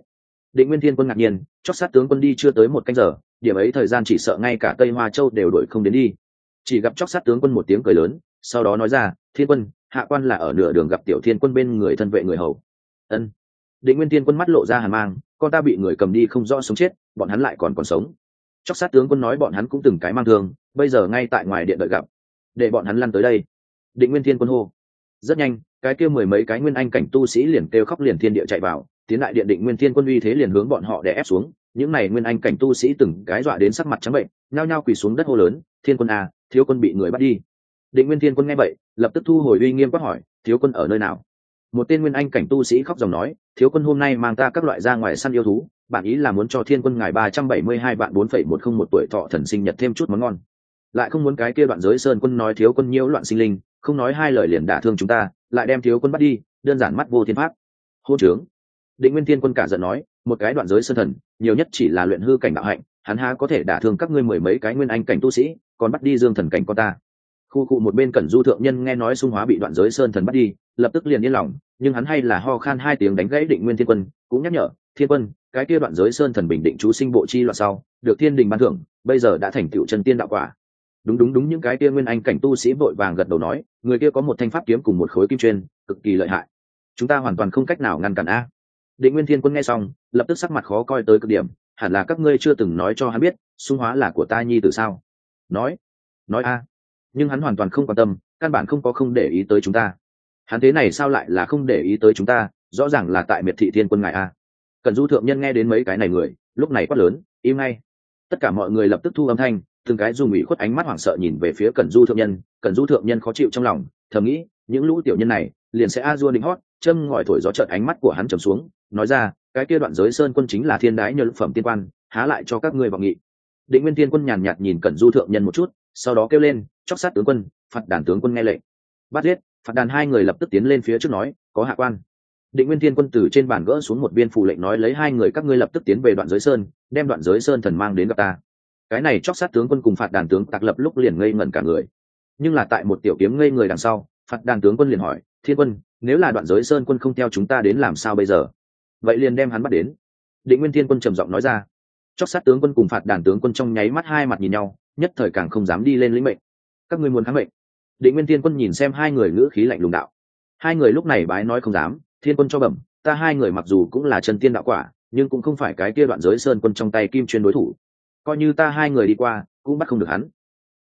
Định Nguyên Thiên Quân ngạc nhiên, chót sát tướng quân đi chưa tới 1 canh giờ, điểm ấy thời gian chỉ sợ ngay cả Tây Hoa Châu đều đuổi không đến đi. Chỉ gặp chót sát tướng quân một tiếng cười lớn, sau đó nói ra, Thiên Quân, hạ quan là ở nửa đường gặp Tiểu Thiên Quân bên người thân vệ người hầu. Ân. Định Nguyên Thiên Quân mắt lộ ra hàn mang, con ta bị người cầm đi không rõ sống chết, bọn hắn lại còn sống. Chót sát tướng quân nói bọn hắn cũng từng cái mang thương, bây giờ ngay tại ngoài điện đợi gặp, để bọn hắn lăn tới đây. Định Nguyên Thiên Quân hô. Rất nhanh, cái kia 10 mấy cái nguyên anh cảnh tu sĩ liền kêu khóc liền thiên địa chạy vào, tiến lại điện. Định Nguyên Thiên Quân uy thế liền hướng bọn họ đè ép xuống, những này nguyên anh cảnh tu sĩ từng cái dọa đến sắc mặt trắng bệnh, nhao nhao quỳ xuống đất hô lớn, Thiên Quân à, thiếu quân bị người bắt đi. Định Nguyên Thiên Quân nghe vậy, lập tức thu hồi uy nghiêm quát hỏi, thiếu quân ở nơi nào? Một tên nguyên anh cảnh tu sĩ khóc dòng nói, thiếu quân hôm nay mang ta các loại ra ngoài săn yêu thú, bản ý là muốn cho Thiên Quân ngài 372 vạn 4,101 tuổi thọ thần sinh nhật thêm chút món ngon, lại không muốn cái kia Đoạn Giới Sơn Quân nói thiếu quân nhiễu loạn sinh linh, không nói hai lời liền đả thương chúng ta, lại đem thiếu quân bắt đi, đơn giản mắt vô thiên pháp. Hôn trướng. Định Nguyên Thiên Quân cả giận nói, một cái Đoạn Giới Sơn Thần nhiều nhất chỉ là luyện hư cảnh đạo hạnh, hắn há có thể đả thương các ngươi 10 mấy cái nguyên anh cảnh tu sĩ, còn bắt đi Dương Thần cảnh con ta. Khu cụ một bên Cẩn Du thượng nhân nghe nói Xung Hóa bị Đoạn Giới Sơn Thần bắt đi, lập tức liền yên lòng, nhưng hắn hay là ho khan 2 tiếng đánh gãy Định Nguyên Thiên Quân, cũng nhắc nhở, Thiên Quân, cái kia Đoạn Giới Sơn Thần bình định chú sinh bộ chi loạn sau, được thiên đình ban thưởng, bây giờ đã thành tựu chân tiên đạo quả. Đúng, những cái kia nguyên anh cảnh tu sĩ vội vàng gật đầu nói, người kia có một thanh pháp kiếm cùng một khối kim chuyên, cực kỳ lợi hại, chúng ta hoàn toàn không cách nào ngăn cản a. Định Nguyên Thiên Quân nghe xong, lập tức sắc mặt khó coi tới cực điểm, hẳn là các ngươi chưa từng nói cho hắn biết, Xung Hóa là của ta nhi tử sao? Nói a. Nhưng hắn hoàn toàn không quan tâm, căn bản không để ý tới chúng ta. Hắn thế này sao lại là không để ý tới chúng ta, rõ ràng là tại Miệt Thị Thiên Quân ngài a. Cẩn Du thượng nhân nghe đến mấy cái này người, lúc này quát lớn, im ngay. Tất cả mọi người lập tức thu âm thanh, từng cái dùng ủy khuất ánh mắt hoảng sợ nhìn về phía Cẩn Du thượng nhân. Cẩn Du thượng nhân khó chịu trong lòng, thầm nghĩ, những lũ tiểu nhân này liền sẽ a dua định hót, châm ngòi thổi gió. Chợt ánh mắt của hắn trầm xuống, nói ra, cái kia Đoạn Giới Sơn Quân chính là thiên đái nhân phẩm tiên quan, há lại cho các ngươi vọng nghị. Định Nguyên Thiên Quân nhàn nhạt nhìn Cẩn Du thượng nhân một chút, sau đó kêu lên, chóc sát tướng quân, phạt đàn tướng quân nghe lệnh, bắt giết. Phạt đàn 2 người lập tức tiến lên phía trước nói, có hạ quan. Định Nguyên Thiên Quân từ trên bàn gỡ xuống một viên phù lệnh, nói lấy 2 người các ngươi lập tức tiến về Đoạn Giới Sơn, đem Đoạn Giới Sơn Thần mang đến gặp ta. Cái này chóc sát tướng quân cùng phạt đàn tướng tạc lập lúc liền ngây ngẩn cả người, nhưng là tại một tiểu kiếm ngây người đằng sau, phạt đàn tướng quân liền hỏi, Thiên Quân, nếu là Đoạn Giới Sơn Quân không theo chúng ta đến làm sao bây giờ? Vậy liền đem hắn bắt đến. Định Nguyên Thiên Quân trầm giọng nói ra. Chóc sát tướng quân cùng phạt đàn tướng quân trong nháy mắt hai mặt nhìn nhau, nhất thời càng không dám đi lên lĩnh mệnh. Các ngươi muốn kháng mệnh? Định Nguyên Thiên Quân nhìn xem 2 người ngữ khí lạnh lùng đạo. 2 người lúc này bái nói không dám. Thiên Quân cho bẩm, ta 2 người mặc dù cũng là chân tiên đạo quả, nhưng cũng không phải cái kia Đoạn Giới Sơn Quân trong tay kim chuyên đối thủ, coi như ta 2 người đi qua cũng bắt không được hắn.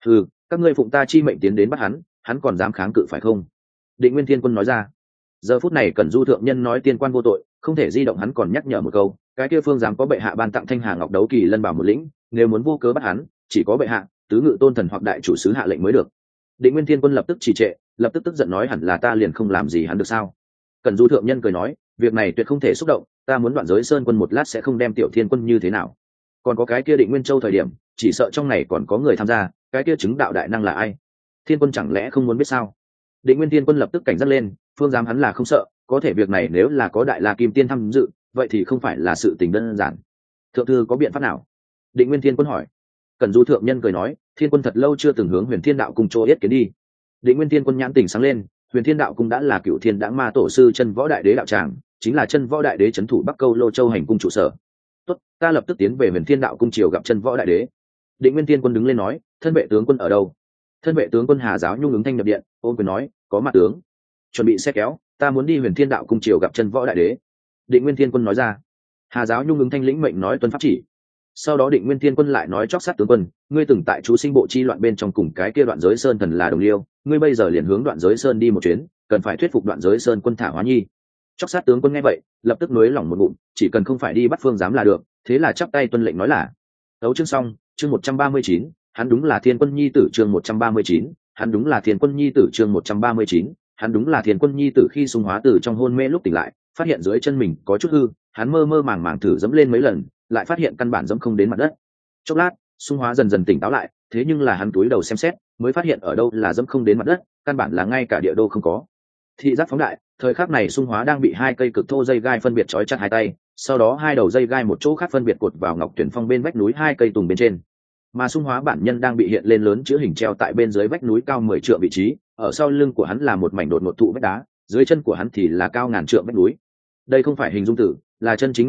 Các ngươi phụng ta chi mệnh tiến đến bắt hắn, hắn còn dám kháng cự phải không? Định Nguyên Thiên Quân nói ra. Giờ phút này Cẩn Du thượng nhân nói tiên quan vô tội, không thể di động, hắn còn nhắc nhở một câu, cái kia phương dám có bệ hạ ban tặng Thanh Hà Ngọc Đấu Kỳ Lân Bảo một lĩnh, nếu muốn vô cớ bắt hắn, chỉ có bệ hạ, tứ ngự tôn thần hoặc đại chủ sứ hạ lệnh mới được. Định Nguyên Thiên Quân lập tức trì trệ, lập tức tức giận nói, hẳn là ta liền không làm gì hắn được sao? Cẩn Du thượng nhân cười nói, việc này tuyệt không thể xúc động, ta muốn Đoạn Giới Sơn Quân một lát sẽ không đem Tiểu Thiên Quân như thế nào. Còn có cái kia Định Nguyên Châu thời điểm, chỉ sợ trong này còn có người tham gia, cái kia chứng đạo đại năng là ai? Thiên Quân chẳng lẽ không muốn biết sao? Định Nguyên Thiên Quân lập tức cảnh giác lên, phương dám hắn là không sợ, có thể việc này nếu là có Đại La Kim Tiên tham dự, vậy thì không phải là sự tình đơn giản. Thượng thư có biện pháp nào? Định Nguyên Thiên Quân hỏi. Cẩn Du thượng nhân cười nói, Thiên Quân thật lâu chưa từng hướng Huyền Thiên Đạo Cung chỗ yết kiến đi. Định Nguyên Thiên Quân nhãn tỉnh sáng lên, Huyền Thiên Đạo Cung đã là Cửu Thiên Đãng Ma tổ sư Chân Võ Đại Đế đạo tràng, chính là Chân Võ Đại Đế trấn thủ Bắc Câu Lô Châu hành cung trụ sở. Tốt, ta lập tức tiến về Huyền Thiên Đạo Cung triều gặp Chân Võ Đại Đế. Định Nguyên Thiên Quân đứng lên nói, thân vệ tướng quân ở đâu? Thân vệ tướng quân Hà Giáo Nhung ứng thanh nhập điện, ôm quyền nói, có mặt tướng. Chuẩn bị xe kéo, ta muốn đi Huyền Thiên Đạo Cung triều gặp Chân Võ Đại Đế. Định Nguyên Thiên Quân nói ra. Hà Giáo Nhung ứng thanh lĩnh mệnh nói tuân pháp chỉ. Sau đó Định Nguyên Thiên Quân lại nói, chóc sát tướng quân, ngươi từng tại chú sinh bộ chi loạn bên trong cùng cái kia Đoạn Giới Sơn Thần là đồng liêu, ngươi bây giờ liền hướng Đoạn Giới Sơn đi một chuyến, cần phải thuyết phục Đoạn Giới Sơn Quân thả Hóa Nhi. Chóc sát tướng quân nghe vậy, lập tức nới lỏng một bụng, chỉ cần không phải đi bắt phương dám là được, thế là chắp tay tuân lệnh nói là. Đấu chương xong, chương 139, hắn đúng là Thiên Quân Nhi tử, chương 139, hắn đúng là Thiên Quân Nhi tử, chương 139, hắn đúng là Thiên Quân Nhi tử. Khi Xung Hóa từ trong hôn mê lúc tỉnh lại, phát hiện dưới chân mình có chút hư, hắn mơ mơ màng màng thử dẫm lên mấy lần, lại phát hiện căn bản dẫm không đến mặt đất. Chốc lát, Xung Hóa dần dần tỉnh táo lại, thế nhưng là hắn túi đầu xem xét, mới phát hiện ở đâu là dẫm không đến mặt đất, căn bản là ngay cả địa đô không có. Thị giác phóng đại, thời khắc này Xung Hóa đang bị 2 cây cực thô dây gai phân biệt trói chặt 2 tay, sau đó 2 đầu dây gai một chỗ khác phân biệt cột vào Ngọc Tuyển Phong bên vách núi 2 cây tùng bên trên. Mà Xung Hóa bản nhân đang bị hiện lên lớn chữ hình treo tại bên dưới vách núi cao 10 trượng vị trí, ở sau lưng của hắn là một mảnh đột ngột thụ vách đá, dưới chân của hắn thì là cao ngàn trượng vách núi. Đây không phải hình dung tử, là chân chính ngàn trượng,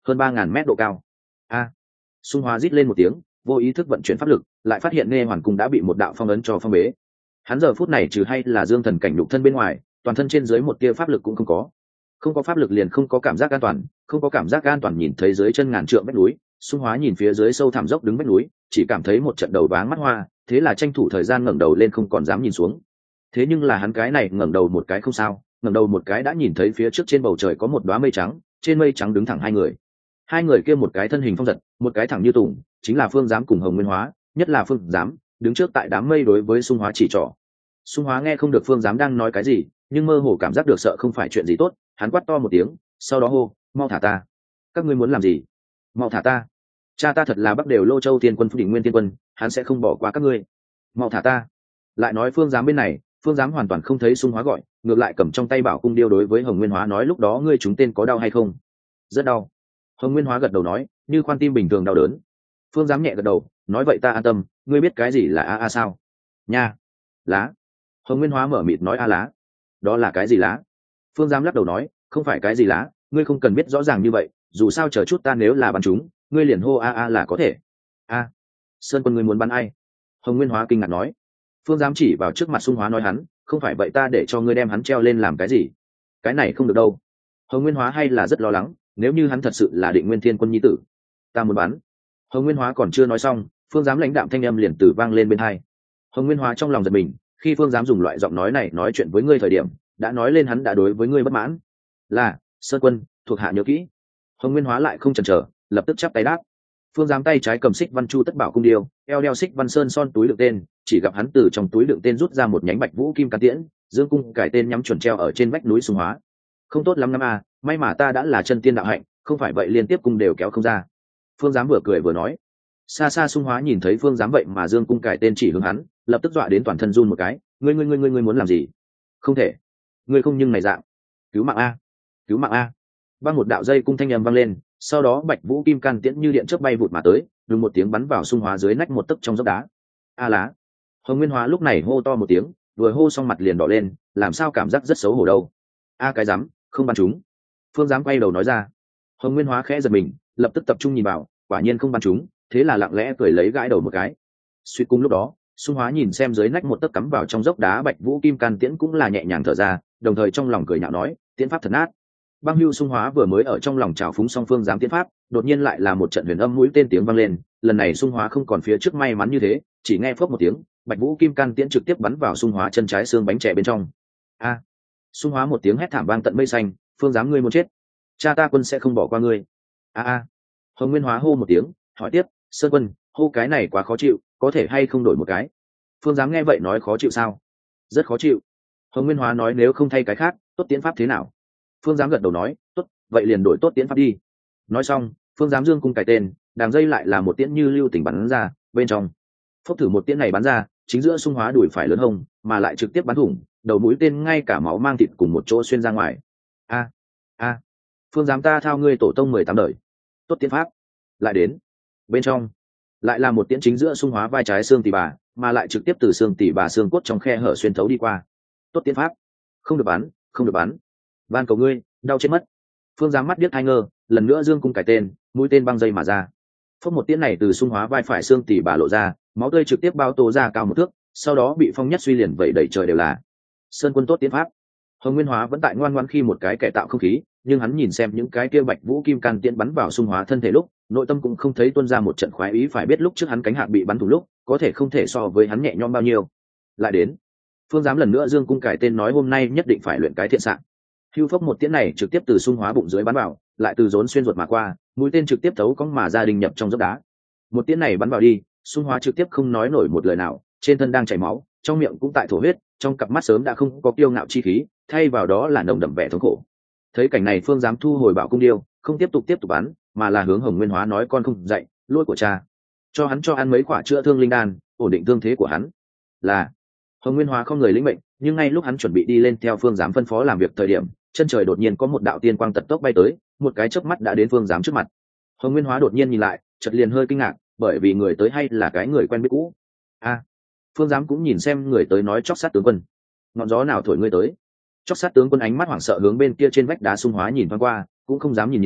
hơn 3.000 mét độ cao. A! Xung Hóa rít lên một tiếng, vô ý thức vận chuyển pháp lực, lại phát hiện nghe hoàn cung đã bị một đạo phong ấn cho phong bế. Hắn giờ phút này trừ hay là dương thần cảnh đục thân bên ngoài, toàn thân trên dưới một tia pháp lực cũng không có. Không có pháp lực liền không có cảm giác an toàn, không có cảm giác an toàn nhìn thấy dưới chân ngàn trượng vách núi, Xung Hóa nhìn phía dưới sâu thẳm dốc đứng vách núi, chỉ cảm thấy một trận đầu váng mắt hoa, thế là tranh thủ thời gian ngẩng đầu lên không còn dám nhìn xuống. Thế nhưng là hắn cái này ngẩng đầu một cái không sao, ngẩng đầu một cái đã nhìn thấy phía trước trên bầu trời có một đóa mây trắng, trên mây trắng đứng thẳng hai người. Hai người kia một cái thân hình phong giật, một cái thẳng như tùng, chính là Phương Giám cùng Hồng Nguyên Hóa, nhất là Phương Giám, đứng trước tại đám mây đối với Xung Hóa chỉ trỏ. Xung Hóa nghe không được Phương Giám đang nói cái gì, nhưng mơ hồ cảm giác được sợ không phải chuyện gì tốt, hắn quát to một tiếng, sau đó hô, mau thả ta. Các ngươi muốn làm gì? Mau thả ta. Cha ta thật là Bắc Đều Lô Châu Tiên Quân Phúc Định Nguyên Tiên Quân, hắn sẽ không bỏ qua các ngươi. Mau thả ta. Lại nói Phương Giám bên này, Phương Giám hoàn toàn không thấy Xung Hóa gọi, ngược lại cầm trong tay bảo cung điêu đối với Hồng Nguyên Hóa nói lúc đó ngươi chúng tên có đau hay không? Rất đau. Hồng Nguyên Hóa gật đầu nói, như khoan tim bình thường đau đớn. Phương Giám nhẹ gật đầu, nói vậy ta an tâm, ngươi biết cái gì là a sao? Nha. Lá. Hồng Nguyên Hóa mở mịt nói a lá. Đó là cái gì lá? Phương Giám lắc đầu nói, không phải cái gì lá, ngươi không cần biết rõ ràng như vậy, dù sao chờ chút ta nếu là bắn chúng, ngươi liền hô a là có thể. A. Sơn Quân ngươi muốn bắn ai? Hồng Nguyên Hóa kinh ngạc nói. Phương Giám chỉ vào trước mặt Xung Hóa nói hắn, không phải vậy ta để cho ngươi đem hắn treo lên làm cái gì? Cái này không được đâu. Hồng Nguyên Hóa hay là rất lo lắng, nếu như hắn thật sự là Định Nguyên Thiên Quân nhi tử, ta muốn bắn. Hồng Nguyên Hóa còn chưa nói xong, Phương Giám lãnh đạm thanh âm liền từ vang lên bên tai. Hồng Nguyên Hóa trong lòng giật mình, khi Phương Giám dùng loại giọng nói này nói chuyện với ngươi thời điểm, đã nói lên hắn đã đối với ngươi bất mãn. Là, Sơn Quân, thuộc hạ nhớ kỹ. Hồng Nguyên Hóa lại không chần chờ, lập tức chắp tay đáp. Phương Giám tay trái cầm xích văn chu tất bảo cung điêu, eo đeo xích văn sơn son túi đựng tên, chỉ gặp hắn từ trong túi đựng tên rút ra một nhánh bạch vũ kim can tiễn, dương cung cải tên nhắm chuẩn treo ở trên vách núi Xung Hóa. Không tốt lắm năm a, may mà ta đã là chân tiên đạo hạnh, không phải vậy liên tiếp cung đều kéo không ra. Phương Giám vừa cười vừa nói. Xa xa Xung Hóa nhìn thấy Phương Giám vậy mà dương cung cải tên chỉ hướng hắn, lập tức dọa đến toàn thân run một cái. Ngươi muốn làm gì? Không thể. Ngươi không nhưng này dạng. Cứu mạng a, cứu mạng a. Băng một đạo dây cung thanh âm vang lên, sau đó bạch vũ kim can tiễn như điện chớp bay vụt mà tới, đùng một tiếng bắn vào Xung Hóa dưới nách một tấc trong dốc đá. A lá. Hồng Nguyên Hóa lúc này hô to một tiếng, vừa hô xong mặt liền đỏ lên, làm sao cảm giác rất xấu hổ đâu. A cái rắm, không bắn chúng. Phương Giám quay đầu nói ra. Hồng Nguyên Hóa khẽ giật mình, lập tức tập trung nhìn vào, quả nhiên không bắn chúng, thế là lặng lẽ cười lấy gãi đầu một cái. Suy cung lúc đó, Xung Hóa nhìn xem dưới nách một tấc cắm vào trong dốc đá bạch vũ kim can tiễn cũng là nhẹ nhàng thở ra, đồng thời trong lòng cười nhạo nói, tiễn pháp thật nát. Băng Hưu Xung Hóa vừa mới ở trong lòng trào phúng song Phương Giám tiễn pháp, đột nhiên lại là một trận huyền âm mũi tên tiếng vang lên, lần này Xung Hóa không còn phía trước may mắn như thế, chỉ nghe phốc một tiếng, bạch vũ kim can tiễn trực tiếp bắn vào Xung Hóa chân trái xương bánh trẻ bên trong. A. Xung Hóa một tiếng hét thảm vang tận mây xanh, Phương Giám ngươi muốn chết, cha ta Quân sẽ không bỏ qua ngươi. A. Hồng Nguyên Hóa hô một tiếng, hỏi tiếp, Sơn Quân, hô cái này quá khó chịu, có thể hay không đổi một cái? Phương Giám nghe vậy nói khó chịu sao? Rất khó chịu. Hồng Nguyên Hóa nói nếu không thay cái khác, tốt tiễn pháp thế nào? Phương Giám gật đầu nói, tốt, vậy liền đổi tốt tiễn pháp đi. Nói xong, Phương Giám dương cung cài tên, đàng dây lại là một tiễn như lưu tình bắn ra, bên trong. Phốc thử một tiễn này bắn ra, chính giữa Xung Hóa đùi phải lớn hông, mà lại trực tiếp bắn thủng, đầu mũi tên ngay cả máu mang thịt cùng một chỗ xuyên ra ngoài. A. Phương Giám ta thao ngươi tổ tông 18 đời. Tốt tiễn pháp. Lại đến. Bên trong lại là một tiễn chính giữa Xung Hóa vai trái xương tỉ bà, mà lại trực tiếp từ xương tỉ bà xương cốt trong khe hở xuyên thấu đi qua. Tốt tiễn pháp. Không được bắn, không được bắn. Van cầu ngươi, đau chết mất. Phương Giám mắt điếc hai ngơ, lần nữa dương cung cải tên, mũi tên băng dây mà ra. Phốc một tiễn này từ Xung Hóa vai phải xương tỉ bà lộ ra, máu tươi trực tiếp bao tô ra cao một thước, sau đó bị phong nhất suy liền vẩy đẩy trời đều là. Sơn Quân tốt tiễn pháp. Hồng Nguyên Hóa vẫn tại ngoan ngoãn khi một cái kẻ tạo không khí, nhưng hắn nhìn xem những cái kia bạch vũ kim can tiễn bắn vào Xung Hóa thân thể lúc, nội tâm cũng không thấy tuôn ra một trận khoái ý, phải biết lúc trước hắn cánh hạng bị bắn thủng lúc, có thể không thể so với hắn nhẹ nhõm bao nhiêu. Lại đến. Phương Giám lần nữa dương cung cải tên nói hôm nay nhất định phải luyện cái thiện xạ. Hưu phốc một tiễn này trực tiếp từ Xung Hóa bụng dưới bắn vào, lại từ rốn xuyên ruột mà qua, mũi tên trực tiếp thấu cong mà ra đình nhập trong dốc đá. Một tiễn này bắn vào đi, Xung Hóa trực tiếp không nói nổi một lời nào, trên thân đang chảy máu, trong miệng cũng tại thổ huyết, trong cặp mắt sớm đã không có kiêu ngạo chi khí, thay vào đó là nồng đậm vẻ thống khổ. Thấy cảnh này Phương Giám thu hồi bảo cung điêu, không tiếp tục bắn, mà là hướng Hồng Nguyên Hóa nói con không dạy, lỗi của cha, cho hắn cho ăn mấy quả chữa thương linh đan, ổn định thương thế của hắn. Là. Hồng Nguyên Hóa không người lĩnh mệnh, nhưng ngay lúc hắn chuẩn bị đi lên theo Phương Giám phân phó làm việc thời điểm, chân trời đột nhiên có một đạo tiên quang tật tốc bay tới, một cái chớp mắt đã đến Phương Giám trước mặt. Hồng Nguyên Hóa đột nhiên nhìn lại, chợt liền hơi kinh ngạc, bởi vì người tới hay là cái người quen biết cũ. A. Phương Giám cũng nhìn xem người tới nói chóc sát tướng quân. Ngọn gió nào thổi ngươi tới? Chóc sát tướng quân ánh mắt hoảng sợ hướng bên kia trên vách đá Xung Hóa nhìn thoáng qua, cũng không dám nhìn nhiều,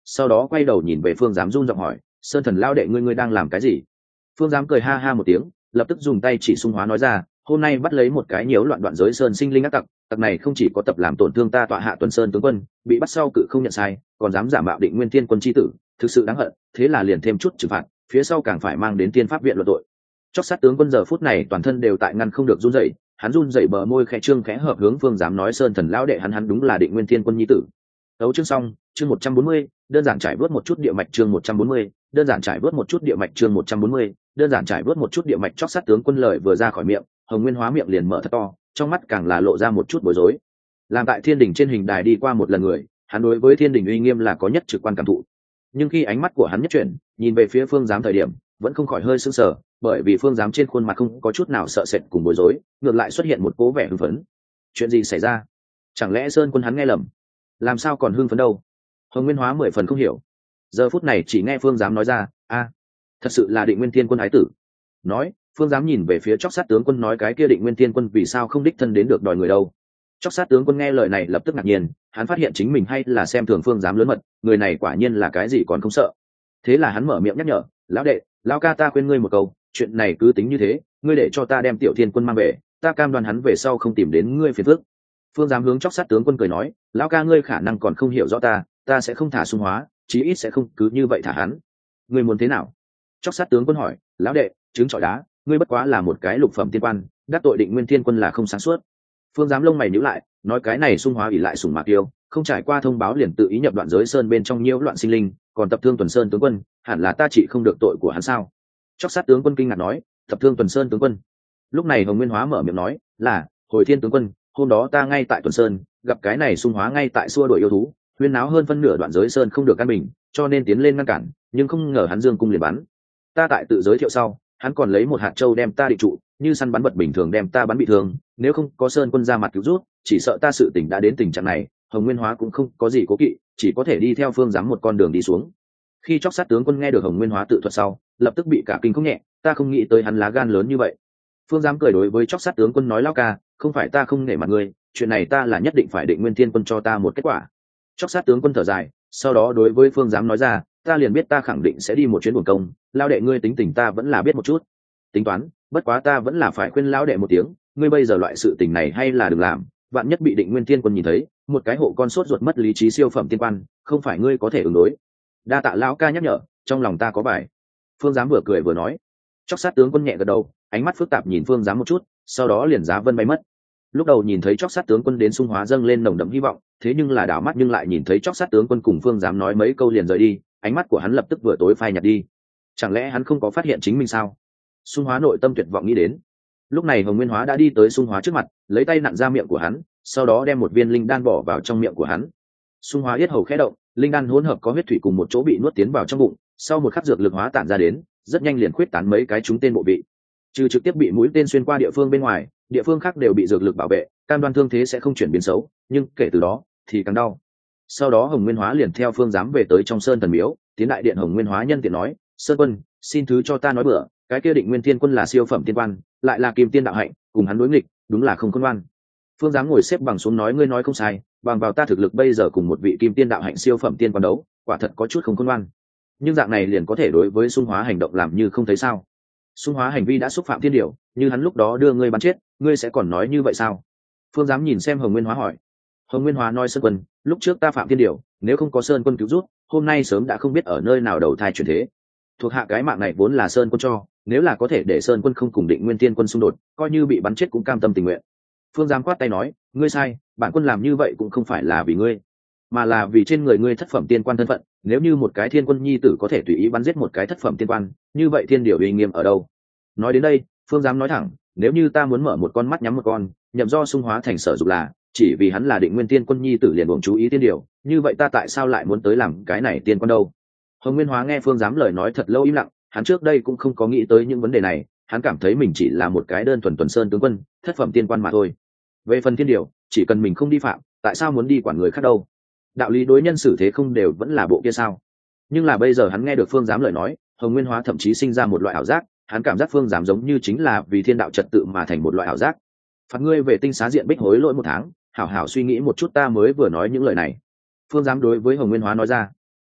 sau đó quay đầu nhìn về phương giám run giọng hỏi, sơn thần lao đệ ngươi đang làm cái gì? Phương giám cười ha ha một tiếng, lập tức dùng tay chỉ Xung Hóa nói ra, hôm nay bắt lấy một cái nhiễu loạn đoạn giới sơn sinh linh ác tặc, tặc này không chỉ có tập làm tổn thương ta tọa hạ Tuần Sơn tướng quân, bị bắt sau cự không nhận sai, còn dám giả mạo Định Nguyên Thiên Quân chi tử, thực sự đáng hận, thế là liền thêm chút trừng phạt, phía sau càng phải mang đến Tiên Pháp viện luận tội. Chóc sát tướng quân giờ phút này toàn thân đều tại ngăn không được run rẩy, hắn run rẩy bờ môi khẽ trương khẽ hợp hướng Phương giám nói, sơn thần lão đệ hắn đúng là Định Nguyên Thiên Quân nhi tử. Đấu chương xong, chương 140, đơn giản trải vớt một chút địa mạch chương 140, đơn giản trải vớt một chút địa mạch chương 140, đơn giản trải vớt một chút địa mạch. Chóc sát tướng quân lời vừa ra khỏi miệng, Hồng Nguyên Hóa miệng liền mở thật to, trong mắt càng là lộ ra một chút bối rối. Làm tại Thiên Đình trên hình đài đi qua một lần người, hắn đối với Thiên Đình uy nghiêm là có nhất trực quan cảm thụ. Nhưng khi ánh mắt của hắn nhất chuyển, nhìn về phía Phương giám thời điểm, vẫn không khỏi hơi sững sờ, bởi vì Phương giám trên khuôn mặt không có chút nào sợ sệt cùng bối rối, ngược lại xuất hiện một cố vẻ hưng phấn. Chuyện gì xảy ra? Chẳng lẽ Sơn Quân hắn nghe lầm? Làm sao còn hưng phấn đâu? Hồng Nguyên Hóa 10 phần không hiểu. Giờ phút này chỉ nghe Phương giám nói ra, thật sự là Định Nguyên Thiên Quân ái tử. Nói, Phương giám nhìn về phía Chóc sát tướng quân nói, cái kia Định Nguyên Thiên Quân vì sao không đích thân đến được đòi người đâu? Chóc sát tướng quân nghe lời này lập tức ngạc nhiên, hắn phát hiện chính mình hay là xem thường Phương giám lớn mật, người này quả nhiên là cái gì còn không sợ. Thế là hắn mở miệng nhắc nhở, lão đệ, lão ca ta khuyên ngươi một câu, chuyện này cứ tính như thế, ngươi để cho ta đem Tiểu Thiên Quân mang về, ta cam đoan hắn về sau không tìm đến ngươi phiền phức. Phương giám hướng Chóc sát tướng quân cười nói, lão ca ngươi khả năng còn không hiểu rõ ta sẽ không thả Xung Hóa, chí ít sẽ không cứ như vậy thả hắn. Ngươi muốn thế nào? Chóc sát tướng quân hỏi, lão đệ, trứng trọi đá, ngươi bất quá là một cái lục phẩm tiên quan, đắc tội Định Nguyên Thiên Quân là không sáng suốt. Phương giám lông mày nhíu lại, nói cái này Xung Hóa ỷ lại sủng mạc yêu, không trải qua thông báo liền tự ý nhập đoạn giới sơn bên trong nhiễu loạn sinh linh, còn tập thương Tuần Sơn tướng quân, hẳn là ta chỉ không được tội của hắn sao? Chóc sát tướng quân kinh ngạc nói, tập thương Tuần Sơn tướng quân. Lúc này Hồng Nguyên Hóa mở miệng nói, là hồi thiên tướng quân, hôm đó ta ngay tại Tuần Sơn, gặp cái này Xung Hóa ngay tại xua đuổi yêu thú, huyên náo hơn phân nửa đoạn giới sơn không được căn bình, cho nên tiến lên ngăn cản, nhưng không ngờ hắn dương cung liền bắn. Ta tại tự giới thiệu sau, hắn còn lấy một hạt châu đem ta định trụ, như săn bắn vật bình thường đem ta bắn bị thương, nếu không có Sơn Quân ra mặt cứu rút, chỉ sợ ta sự tình đã đến tình trạng này. Hồng Nguyên Hóa cũng không có gì cố kỵ, chỉ có thể đi theo Phương giám một con đường đi xuống. Khi Chóc sát tướng quân nghe được Hồng Nguyên Hóa tự thuật sau, lập tức bị cả kinh không nhẹ, ta không nghĩ tới hắn lá gan lớn như vậy. Phương giám cười đối với Chóc sát tướng quân nói, lão ca, không phải ta không nể mặt ngươi, chuyện này ta là nhất định phải Định Nguyên Thiên Quân cho ta một kết quả. Chóc sát tướng quân thở dài, sau đó đối với Phương giám nói ra, ta liền biết ta khẳng định sẽ đi một chuyến buồn công, lao đệ ngươi tính tình ta vẫn là biết một chút. Tính toán, bất quá ta vẫn là phải khuyên lão đệ một tiếng, ngươi bây giờ loại sự tình này hay là đừng làm, vạn nhất bị Định Nguyên Thiên Quân nhìn thấy, một cái hộ con sốt ruột mất lý trí siêu phẩm tiên quan, không phải ngươi có thể ứng đối. Đa tạ lão ca nhắc nhở, trong lòng ta có bài. Phương giám vừa cười vừa nói. Chóc sát tướng quân nhẹ gật đầu, ánh mắt phức tạp nhìn Phương giám một chút, sau đó liền giá vân bay mất. Lúc đầu nhìn thấy Chóc sát tướng quân đến Xung Hóa dâng lên nồng đậm hy vọng, thế nhưng là đảo mắt nhưng lại nhìn thấy Chóc sát tướng quân cùng Phương giám nói mấy câu liền rời đi, ánh mắt của hắn lập tức vừa tối phai nhạt đi. Chẳng lẽ hắn không có phát hiện chính mình sao? Xung Hóa nội tâm tuyệt vọng nghĩ đến. Lúc này Hồng Nguyên Hóa đã đi tới Xung Hóa trước mặt, lấy tay nặn ra miệng của hắn, sau đó đem một viên linh đan bỏ vào trong miệng của hắn. Xung Hóa yết hầu khẽ động, linh đan hỗn hợp có huyết thủy cùng một chỗ bị nuốt tiến vào trong bụng, sau một khắc dược lực hóa tản ra đến, rất nhanh liền khuyết tán mấy cái trúng tên bộ vị. Trừ trực tiếp bị mũi tên xuyên qua địa phương bên ngoài, địa phương khác đều bị dược lực bảo vệ, cam đoan thương thế sẽ không chuyển biến xấu, nhưng kể từ đó thì càng đau. Sau đó Hồng Nguyên Hóa liền theo Phương giám về tới trong Sơn Thần Miếu, tiến đại điện. Hồng Nguyên Hóa nhân tiện nói, Sơn Quân, xin thứ cho ta nói bừa, cái kia Định Nguyên Thiên Quân là siêu phẩm tiên quan, lại là kim tiên đạo hạnh, cùng hắn đối nghịch, đúng là không khôn ngoan. Phương giám ngồi xếp bằng xuống nói, ngươi nói không sai, bằng vào ta thực lực bây giờ cùng một vị kim tiên đạo hạnh siêu phẩm tiên quan đấu, quả thật có chút không khôn ngoan. Nhưng dạng này liền có thể đối với Xung Hóa hành động làm như không thấy sao? Xung Hóa hành vi đã xúc phạm thiên điều, như hắn lúc đó đưa ngươi bắn chết, ngươi sẽ còn nói như vậy sao? Phương giám nhìn xem Hồng Nguyên Hóa hỏi. Hồng Nguyên Hóa nói, Sơn Quân, lúc trước ta phạm thiên điều, nếu không có Sơn Quân cứu giúp, hôm nay sớm đã không biết ở nơi nào đầu thai chuyển thế. Thuộc hạ cái mạng này vốn là Sơn Quân cho, nếu là có thể để Sơn Quân không cùng Định Nguyên Thiên Quân xung đột, coi như bị bắn chết cũng cam tâm tình nguyện. Phương giám quát tay nói, ngươi sai, bản quân làm như vậy cũng không phải là vì ngươi, mà là vì trên người ngươi thất phẩm tiên quan thân phận. Nếu như một cái thiên quân nhi tử có thể tùy ý bắn giết một cái thất phẩm tiên quan, như vậy thiên điều uy nghiêm ở đâu? Nói đến đây, Phương giám nói thẳng, nếu như ta muốn mở một con mắt nhắm một con, nhậm do Xung Hóa thành sở dục là chỉ vì hắn là Định Nguyên Tiên Quân nhi tử liền buông chú ý tiên điều, như vậy ta tại sao lại muốn tới làm cái này tiên quan đâu? Hồng Nguyên Hóa nghe Phương giám lời nói thật lâu im lặng, hắn trước đây cũng không có nghĩ tới những vấn đề này, hắn cảm thấy mình chỉ là một cái đơn thuần Tuần Sơn tướng quân, thất phẩm tiên quan mà thôi. Về phần tiên điều, chỉ cần mình không đi phạm, tại sao muốn đi quản người khác đâu? Đạo lý đối nhân xử thế không đều vẫn là bộ kia sao? Nhưng là bây giờ hắn nghe được Phương giám lời nói, Hồng Nguyên Hóa thậm chí sinh ra một loại ảo giác, hắn cảm giác Phương giám giống như chính là vì thiên đạo trật tự mà thành một loại ảo giác. Phạt ngươi về tinh xá diện bích hối lỗi 1 tháng, hảo hảo suy nghĩ một chút ta mới vừa nói những lời này. Phương giám đối với Hồng Nguyên Hóa nói ra.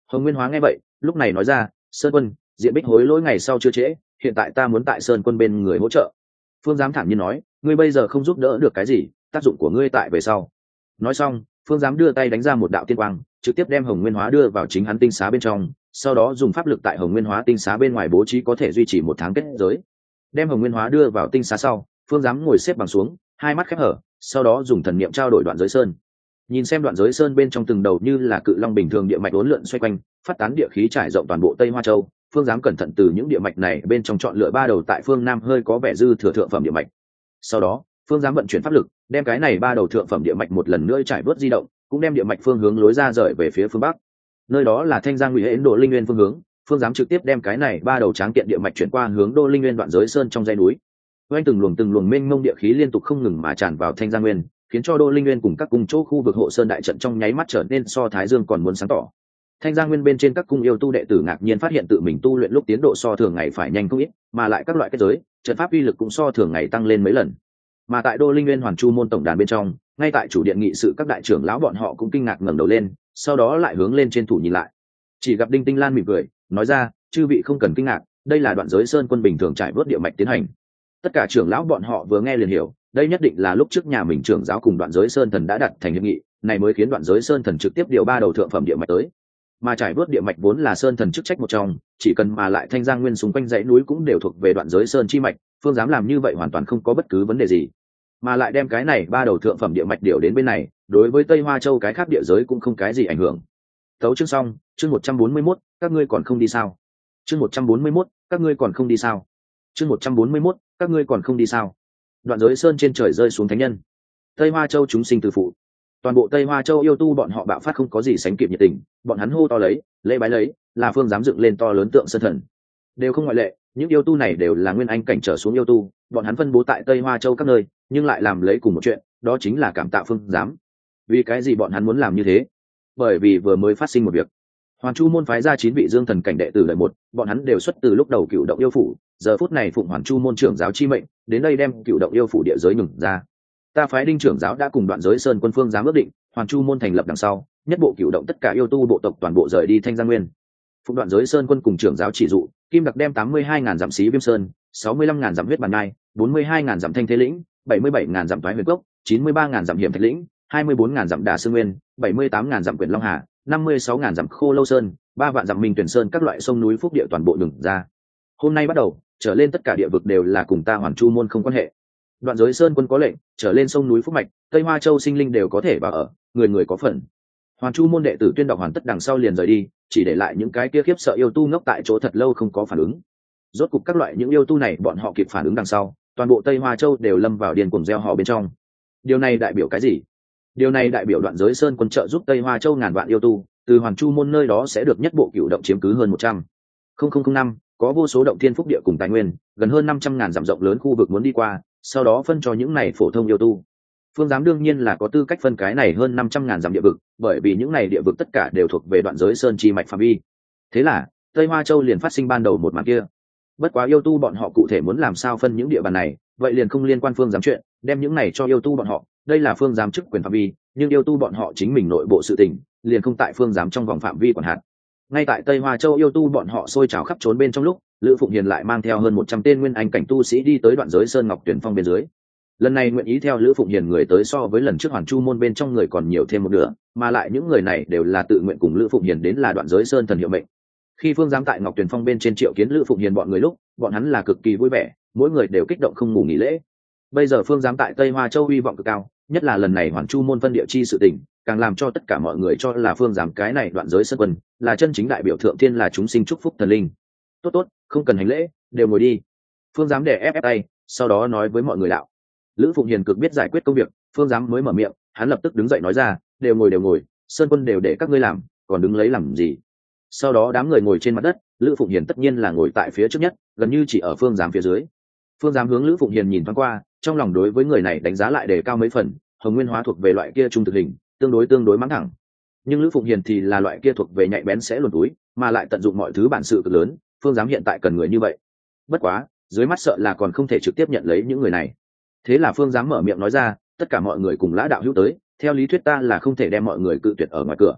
Hồng Nguyên Hóa nghe vậy lúc này nói ra, Sơn Quân, diện Bích hối lỗi ngày sau chưa trễ, hiện tại ta muốn tại Sơn Quân bên người hỗ trợ. Phương Giám thản nhiên nói, ngươi bây giờ không giúp đỡ được cái gì, tác dụng của ngươi tại về sau. Nói xong, Phương Giám đưa tay đánh ra một đạo tiên quang, trực tiếp đem Hồng Nguyên Hóa đưa vào chính hắn tinh xá bên trong, sau đó dùng pháp lực tại Hồng Nguyên Hóa tinh xá bên ngoài bố trí có thể duy trì 1 tháng kết giới. Đem Hồng Nguyên Hóa đưa vào tinh xá sau, Phương Giám ngồi xếp bằng xuống, hai mắt khép hở, sau đó dùng thần niệm trao đổi đoạn giới sơn. Nhìn xem đoạn giới sơn bên trong từng đầu như là cự long bình thường địa mạch uốn lượn xoay quanh, phát tán địa khí trải rộng toàn bộ Tây Hoa Châu. Phương Giám cẩn thận từ những địa mạch này bên trong chọn lựa 3 đầu tại phương nam hơi có vẻ dư thừa thượng phẩm địa mạch. Sau đó, Phương Giám vận chuyển pháp lực, đem cái này 3 đầu thượng phẩm địa mạch một lần nữa trải bớt di động, cũng đem địa mạch phương hướng lối ra rời về phía phương bắc. Nơi đó là Thanh Giang Ngụy Hễn Độ Linh Nguyên phương hướng, Phương Giám trực tiếp đem cái này 3 đầu tráng kiện địa mạch chuyển qua hướng Đô Linh Nguyên đoạn giới sơn trong dãy núi. Oanh từng luồng mênh mông địa khí liên tục không ngừng mà tràn vào Thanh Giang Nguyên, khiến cho Đô Linh Nguyên cùng các cung chỗ khu vực hộ sơn đại trận trong nháy mắt trở nên so Thái Dương còn muốn sáng tỏ. Thanh Giang Nguyên bên trên các cung yêu tu đệ tử ngạc nhiên phát hiện tự mình tu luyện lúc tiến độ so thường ngày phải nhanh không ít, mà lại các loại kết giới, trận pháp uy lực cũng so thường ngày tăng lên mấy lần. Mà tại Đô Linh Nguyên Hoàn Chu môn tổng đàn bên trong, ngay tại chủ điện nghị sự các đại trưởng lão bọn họ cũng kinh ngạc ngẩng đầu lên, sau đó lại hướng lên trên thủ nhìn lại. Chỉ gặp Đinh Tinh Lan mỉm cười, nói ra, chư vị không cần kinh ngạc, đây là đoạn giới sơn quân bình thường trải vớt địa mạch tiến hành. Tất cả trưởng lão bọn họ vừa nghe liền hiểu, đây nhất định là lúc trước nhà mình trưởng giáo cùng đoạn giới sơn thần đã đặt thành hiệp nghị, này mới khiến đoạn giới sơn thần trực tiếp điều 3 đầu thượng phẩm địa mạch tới. Mà trải vớt địa mạch vốn là sơn thần chức trách một trong, chỉ cần mà lại Thanh Giang Nguyên xung quanh dãy núi cũng đều thuộc về đoạn giới sơn chi mạch, Phương Giám làm như vậy hoàn toàn không có bất cứ vấn đề gì. Mà lại đem cái này 3 đầu thượng phẩm địa mạch điều đến bên này, đối với Tây Hoa Châu cái khác địa giới cũng không cái gì ảnh hưởng. Tấu chương xong, chương 141, các ngươi còn không đi sao? Chương 141, các ngươi còn không đi sao? Chương 141, các ngươi còn không đi sao? Đoạn giới sơn trên trời rơi xuống thánh nhân. Tây Hoa Châu chúng sinh từ phụ. Toàn bộ Tây Hoa Châu yêu tu bọn họ bạo phát không có gì sánh kịp nhiệt tình, bọn hắn hô to lấy, lễ bái lấy, là Phương Giám dựng lên to lớn tượng sơn thần. Đều không ngoại lệ, những yêu tu này đều là nguyên anh cảnh trở xuống yêu tu, bọn hắn phân bố tại Tây Hoa Châu các nơi, nhưng lại làm lấy cùng một chuyện, đó chính là cảm tạ Phương Giám. Vì cái gì bọn hắn muốn làm như thế? Bởi vì vừa mới phát sinh một việc. Hoàn Chu môn phái ra 9 vị dương thần cảnh đệ tử đời một, bọn hắn đều xuất từ lúc đầu Cửu Động yêu phủ, giờ phút này phụng Hoàn Chu môn trưởng giáo chi mệnh, đến đây đem Cửu Động yêu phủ địa giới ngừng ra. Ta phái Đinh trưởng giáo đã cùng đoạn giới sơn quân Phương Giám ước định, Hoàn Chu môn thành lập đằng sau, nhất bộ Cửu Động tất cả yêu tu bộ tộc toàn bộ rời đi Thanh Giang Nguyên. Phụng đoạn giới sơn quân cùng trưởng giáo chỉ dụ, Kim Đặc đem 82.000 dặm Xí Viêm Sơn, 65.000 dặm Huyết Bàn Nai, 42.000 dặm Thanh Thế Lĩnh, 77.000 dặm Toái Huyền Cốc, 93.000 dặm Hiểm Thạch Lĩnh, 24.000 dặm Đà Sư Nguyên, 78.000 dặm Quyển Long Hà, 56.000 dặm Khô Lâu Sơn, 3 vạn dặm Minh Tuyển Sơn các loại sông núi phúc địa toàn bộ đừng ra. Hôm nay bắt đầu, trở lên tất cả địa vực đều là cùng ta Hoàn Chu môn không quan hệ. Đoạn giới sơn quân có lệnh, trở lên sông núi phúc mạch, Tây Hoa Châu sinh linh đều có thể vào ở, người người có phần. Hoàn Chu môn đệ tử tuyên đọc hoàn tất đằng sau liền rời đi, chỉ để lại những cái kia khiếp sợ yêu tu ngốc tại chỗ thật lâu không có phản ứng. Rốt cục các loại những yêu tu này bọn họ kịp phản ứng đằng sau, toàn bộ Tây Hoa Châu đều lâm vào điên cuồng gieo họ bên trong. Điều này đại biểu cái gì? Điều này đại biểu đoạn giới sơn quân trợ giúp Tây Hoa Châu ngàn vạn yêu tu, từ Hoàn Chu môn nơi đó sẽ được nhất bộ Cửu Động chiếm cứ hơn 100,005, có vô số động thiên phúc địa cùng tài nguyên, gần hơn 500.000 dặm rộng lớn khu vực muốn đi qua, sau đó phân cho những này phổ thông yêu tu. Phương Giám đương nhiên là có tư cách phân cái này hơn 500.000 dặm địa vực, bởi vì những này địa vực tất cả đều thuộc về đoạn giới sơn chi mạch phạm vi. Thế là, Tây Hoa Châu liền phát sinh ban đầu một màn kia. Bất quá yêu tu bọn họ cụ thể muốn làm sao phân những địa bàn này, vậy liền không liên quan Phương Giám chuyện, đem những này cho yêu tu bọn họ, đây là Phương Giám chức quyền phạm vi, nhưng yêu tu bọn họ chính mình nội bộ sự tình, liền không tại Phương Giám trong vòng phạm vi quản hạt. Ngay tại Tây Hoa Châu yêu tu bọn họ xôi trào khắp trốn bên trong lúc, Lữ Phụng Hiền lại mang theo hơn 100 tên nguyên anh cảnh tu sĩ đi tới đoạn giới sơn Ngọc Tuyển Phong bên dưới. Lần này nguyện ý theo Lữ Phụng Hiền người tới so với lần trước Hoàn Chu môn bên trong người còn nhiều thêm một nửa, mà lại những người này đều là tự nguyện cùng Lữ Phụng Hiền đến là đoạn giới sơn thần hiệu mệnh. Khi Phương Giám tại Ngọc Tuyển Phong bên trên triệu kiến Lữ Phụng Hiền bọn người lúc, bọn hắn là cực kỳ vui vẻ, mỗi người đều kích động không ngủ nghỉ lễ. Bây giờ Phương Giám tại Tây Hoa Châu uy vọng cực cao, nhất là lần này Hoàn Chu môn phân địa chi sự tình, càng làm cho tất cả mọi người cho là Phương Giám cái này đoạn giới sơn quân là chân chính đại biểu thượng thiên, là chúng sinh chúc phúc thần linh. Tốt, không cần hành lễ, đều ngồi đi. Phương Giám để ép tay, sau đó nói với mọi người đạo. Lữ Phụng Hiền cực biết giải quyết công việc, Phương Giám mới mở miệng, hắn lập tức đứng dậy nói ra, đều ngồi, sơn quân đều để các ngươi làm, còn đứng lấy làm gì? Sau đó đám người ngồi trên mặt đất, Lữ Phụng Hiền tất nhiên là ngồi tại phía trước nhất, gần như chỉ ở Phương Giám phía dưới. Phương Giám hướng Lữ Phụng Hiền nhìn thoáng qua, trong lòng đối với người này đánh giá lại đề cao mấy phần. Hồng Nguyên Hóa thuộc về loại kia trung thực hình, tương đối mắng thẳng, nhưng Lữ Phụng Hiền thì là loại kia thuộc về nhạy bén sẽ luồn túi, mà lại tận dụng mọi thứ bản sự cực lớn. Phương Giám hiện tại cần người như vậy, bất quá dưới mắt sợ là còn không thể trực tiếp nhận lấy những người này. Thế là Phương Giám mở miệng nói ra, tất cả mọi người cùng Lã đạo hữu tới, theo lý thuyết ta là không thể đem mọi người cự tuyệt ở ngoài cửa,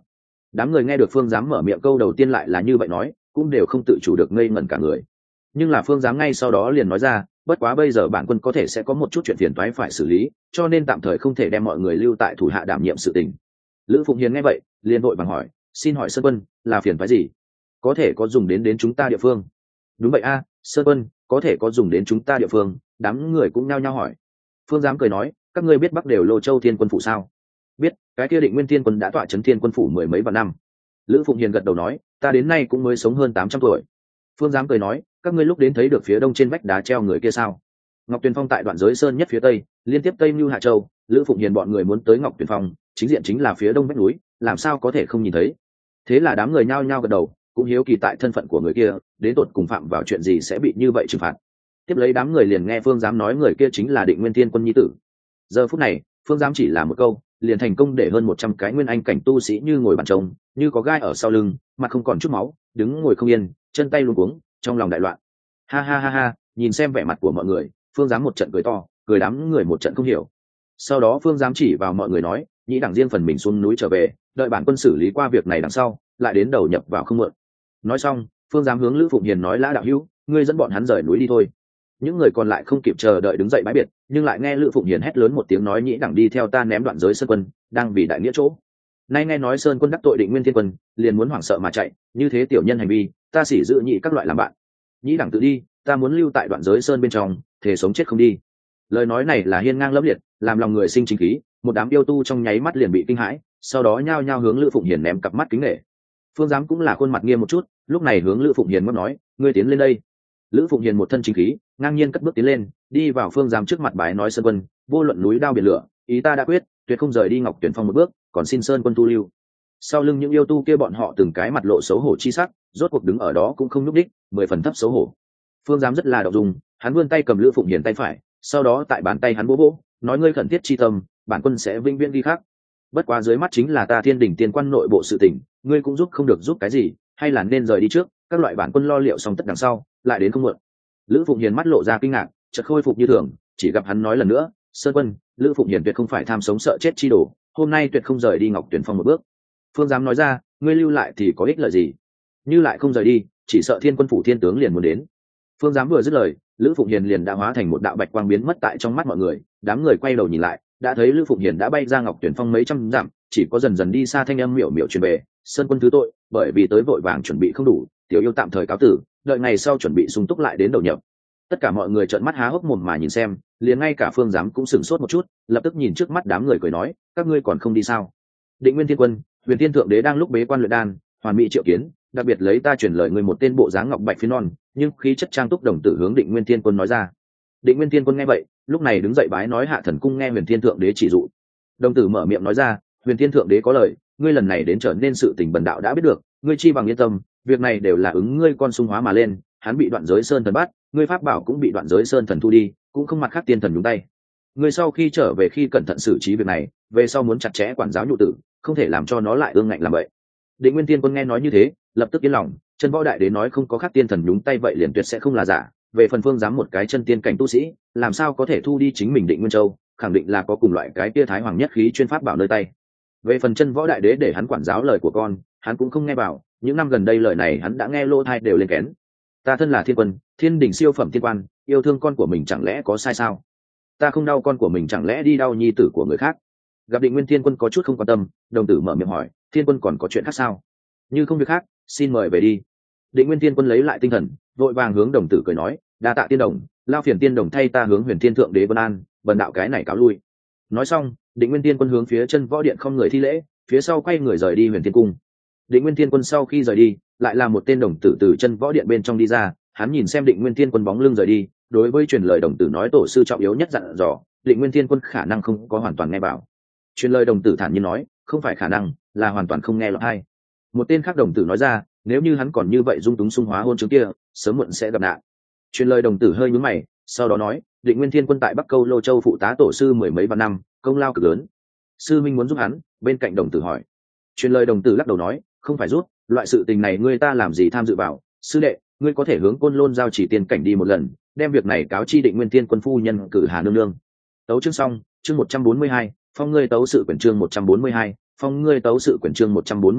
Đám người nghe được phương giám mở miệng câu đầu tiên lại là như vậy nói, cũng đều không tự chủ được ngây ngẩn cả người. Nhưng là phương giám ngay sau đó liền nói ra, bất quá bây giờ bản quân có thể sẽ có một chút chuyện phiền toái phải xử lý, cho nên tạm thời không thể đem mọi người lưu tại thủ hạ đảm nhiệm sự tình. Lữ Phụng Hiền nghe vậy liền vội vàng hỏi, xin hỏi Sơn Quân là phiền toái gì, có thể có dùng đến chúng ta địa phương? Đúng vậy a, Sơn Quân có thể có dùng đến chúng ta địa phương. Đám người cũng nhao nhao hỏi. Phương giám cười nói, các ngươi biết Bắc đều Lô Châu Thiên Quân phủ sao? Biết, cái kia Định Nguyên Thiên Quân đã tọa trấn Thiên Quân phủ mười mấy vạn năm. Lữ Phụng Hiền gật đầu nói, ta đến nay cũng mới sống hơn 800 tuổi. Phương giám cười nói, các ngươi lúc đến thấy được phía đông trên vách đá treo người kia sao? Ngọc Tuyền Phong tại đoạn giới sơn nhất phía tây, liên tiếp Tây Mưu Hạ Châu. Lữ Phụng Hiền bọn người muốn tới Ngọc Tuyền Phong, chính diện chính là phía đông vách núi, làm sao có thể không nhìn thấy? Thế là đám người nhao nhao gật đầu, cũng hiếu kỳ tại thân phận của người kia, đến tột cùng phạm vào chuyện gì sẽ bị như vậy trừng phạt. Tiếp lấy đám người liền nghe Phương giám nói người kia chính là Định Nguyên Thiên Quân nhi tử. Giờ phút này, Phương giám chỉ là một câu, liền thành công để hơn 100 cái nguyên anh cảnh tu sĩ như ngồi bàn trông, như có gai ở sau lưng, mặt không còn chút máu, đứng ngồi không yên, chân tay luống cuống, trong lòng đại loạn. Ha ha ha ha, nhìn xem vẻ mặt của mọi người, Phương giám một trận cười to, cười đám người một trận không hiểu. Sau đó Phương giám chỉ vào mọi người nói, nhĩ đẳng riêng phần mình xuống núi trở về, đợi bản quân xử lý qua việc này đằng sau, lại đến đầu nhập vào không mượn. Nói xong, Phương giám hướng Lữ Phụng Hiền nói, Lã đạo hữu, ngươi dẫn bọn hắn rời núi đi thôi. Những người còn lại không kịp chờ đợi đứng dậy bái biệt, nhưng lại nghe Lữ Phụng Hiền hét lớn một tiếng nói, nhĩ đẳng đi theo ta ném đoạn giới Sơn Quân, đang vì đại nghĩa chỗ. Nay nghe nói Sơn Quân đắc tội Định Nguyên Thiên Quân, liền muốn hoảng sợ mà chạy, như thế tiểu nhân hành vi, ta xỉ dự nhị các loại làm bạn. Nhĩ đẳng tự đi, ta muốn lưu tại đoạn giới Sơn bên trong, thể sống chết không đi. Lời nói này là hiên ngang lẫm liệt, làm lòng người sinh chính khí, một đám yêu tu trong nháy mắt liền bị kinh hãi, sau đó nhao nhao hướng Lữ Phụng Hiền ném cặp mắt kính nể. Phương giám cũng là khuôn mặt nghiêm một chút, lúc này hướng Lữ Phụng Hiền ngóc nói, ngươi tiến lên đây. Lữ Phụng Hiền một thân chính khí, ngang nhiên cất bước tiến lên, đi vào Phương giám trước mặt bái nói, Sơn Quân vô luận núi đao biển lửa, ý ta đã quyết, tuyệt không rời đi Ngọc Tuyển Phong một bước, còn xin Sơn Quân tu lưu. Sau lưng những yêu tu kia bọn họ từng cái mặt lộ xấu hổ chi sắc, rốt cuộc đứng ở đó cũng không nhúc đích, 10 phần thấp xấu hổ. Phương giám rất là động dung, hắn vươn tay cầm Lữ Phụng Hiền tay phải, sau đó tại bàn tay hắn vỗ vỗ, nói, ngươi khẩn thiết chi tâm, bản quân sẽ vinh viễn ghi khắc. Bất quá dưới mắt chính là ta Thiên Đình tiên quan nội bộ sự tình, ngươi cũng giúp không được giúp cái gì, hay là nên rời đi trước, các loại bản quân lo liệu xong tất đằng sau, lại đến không muộn. Lữ Phụng Hiền mắt lộ ra kinh ngạc, chợt khôi phục như thường, chỉ gặp hắn nói lần nữa, Sơn Quân, Lữ Phụng Hiền tuyệt không phải tham sống sợ chết chi đồ, hôm nay tuyệt không rời đi Ngọc Tuyển Phong một bước. Phương giám nói ra, ngươi lưu lại thì có ích lợi gì? Như lại không rời đi, chỉ sợ Thiên Quân phủ thiên tướng liền muốn đến. Phương giám vừa dứt lời, Lữ Phụng Hiền liền đã hóa thành một đạo bạch quang biến mất tại trong mắt mọi người. Đám người quay đầu nhìn lại, đã thấy Lữ Phụng Hiền đã bay ra Ngọc Tuyển Phong mấy trăm dặm, chỉ có dần dần đi xa thanh âm miểu miểu truyền về, Sơn Quân thứ tội, bởi vì tới vội vàng chuẩn bị không đủ, tiểu yêu tạm thời cáo tử, đợi ngày sau chuẩn bị sung túc lại đến đầu nhập. Tất cả mọi người trợn mắt há hốc mồm mà nhìn xem, liền ngay cả Phương giám cũng sửng sốt một chút, lập tức nhìn trước mắt đám người cười nói, các ngươi còn không đi sao? Định Nguyên Thiên Quân, Huyền Thiên Thượng Đế đang lúc bế quan luyện đan, hoàn mỹ triệu kiến, đặc biệt lấy ta truyền lời người một tên bộ dáng ngọc bạch phi non, nhưng khí chất trang túc đồng tử hướng Định Nguyên Thiên Quân nói ra. Định Nguyên Thiên Quân nghe vậy, lúc này đứng dậy bái nói, hạ thần cung nghe Huyền Thiên Thượng Đế chỉ dụ. Đồng tử mở miệng nói ra, Huyền Thiên Thượng Đế có lời, ngươi lần này đến trở nên sự tình bần đạo đã biết được, ngươi chi bằng yên tâm, việc này đều là ứng ngươi con sung hóa mà lên, hắn bị đoạn giới sơn thần bắt, ngươi pháp bảo cũng bị đoạn giới sơn thần thu đi, cũng không mặt khác tiên thần nhúng tay. Ngươi sau khi trở về khi cẩn thận xử trí việc này, về sau muốn chặt chẽ quản giáo nhụ tử, không thể làm cho nó lại ương ngạnh làm vậy. Định Nguyên Thiên Quân nghe nói như thế, lập tức yên lòng, chân võ đại đế nói không có khác tiên thần nhúng tay vậy liền tuyệt sẽ không là giả. Về phần Phương giám một cái chân tiên cảnh tu sĩ, làm sao có thể thu đi chính mình Định Nguyên Châu, khẳng định là có cùng loại cái tia thái hoàng nhất khí chuyên pháp bảo nơi tay. Về phần chân võ đại đế để hắn quản giáo lời của con, hắn cũng không nghe vào, những năm gần đây lời này hắn đã nghe lô thai đều lên kén. Ta thân là Thiên Quân, Thiên Đình siêu phẩm tiên quan, yêu thương con của mình chẳng lẽ có sai sao? Ta không đau con của mình chẳng lẽ đi đau nhi tử của người khác? Gặp Định Nguyên Thiên Quân có chút không quan tâm, đồng tử mở miệng hỏi, Thiên Quân còn có chuyện khác sao? Như không việc khác, xin mời về đi. Định Nguyên Thiên Quân lấy lại tinh thần, vội vàng hướng đồng tử cười nói, đa tạ tiên đồng, lao phiền tiên đồng thay ta hướng Huyền Thiên Thượng Đế vân an, bần đạo cái này cáo lui. Nói xong, Định Nguyên Thiên Quân hướng phía chân võ điện không người thi lễ, phía sau quay người rời đi Huyền Thiên Cung. Định Nguyên Thiên Quân sau khi rời đi, lại là một tên đồng tử từ chân võ điện bên trong đi ra, hắn nhìn xem Định Nguyên Thiên Quân bóng lưng rời đi, đối với truyền lời đồng tử nói tổ sư trọng yếu nhất dặn dò, Định Nguyên Thiên Quân khả năng không có hoàn toàn nghe bảo. Truyền lời đồng tử thản nhiên nói, không phải khả năng, là hoàn toàn không nghe lọt hay. Một tên khác đồng tử nói ra, nếu như hắn còn như vậy dung túng xung hóa hôn chứng kia, sớm muộn sẽ gặp nạn. Truyền lời đồng tử hơi nhướng mày, sau đó nói, Định Nguyên Thiên Quân tại Bắc Câu Lô Châu phụ tá tổ sư mười mấy vạn năm, công lao cực lớn. Sư minh muốn giúp hắn, bên cạnh đồng tử hỏi. Truyền lời đồng tử lắc đầu nói, không phải giúp, loại sự tình này ngươi ta làm gì tham dự vào, sư đệ, ngươi có thể hướng Côn Lôn giao chỉ tiên cảnh đi một lần, đem việc này cáo chi Định Nguyên Thiên Quân phu nhân cử Hà nương nương. Tấu chương xong, chương 142, phong ngươi tấu sự quyển chương 142, phong ngươi tấu sự quyển chương 142,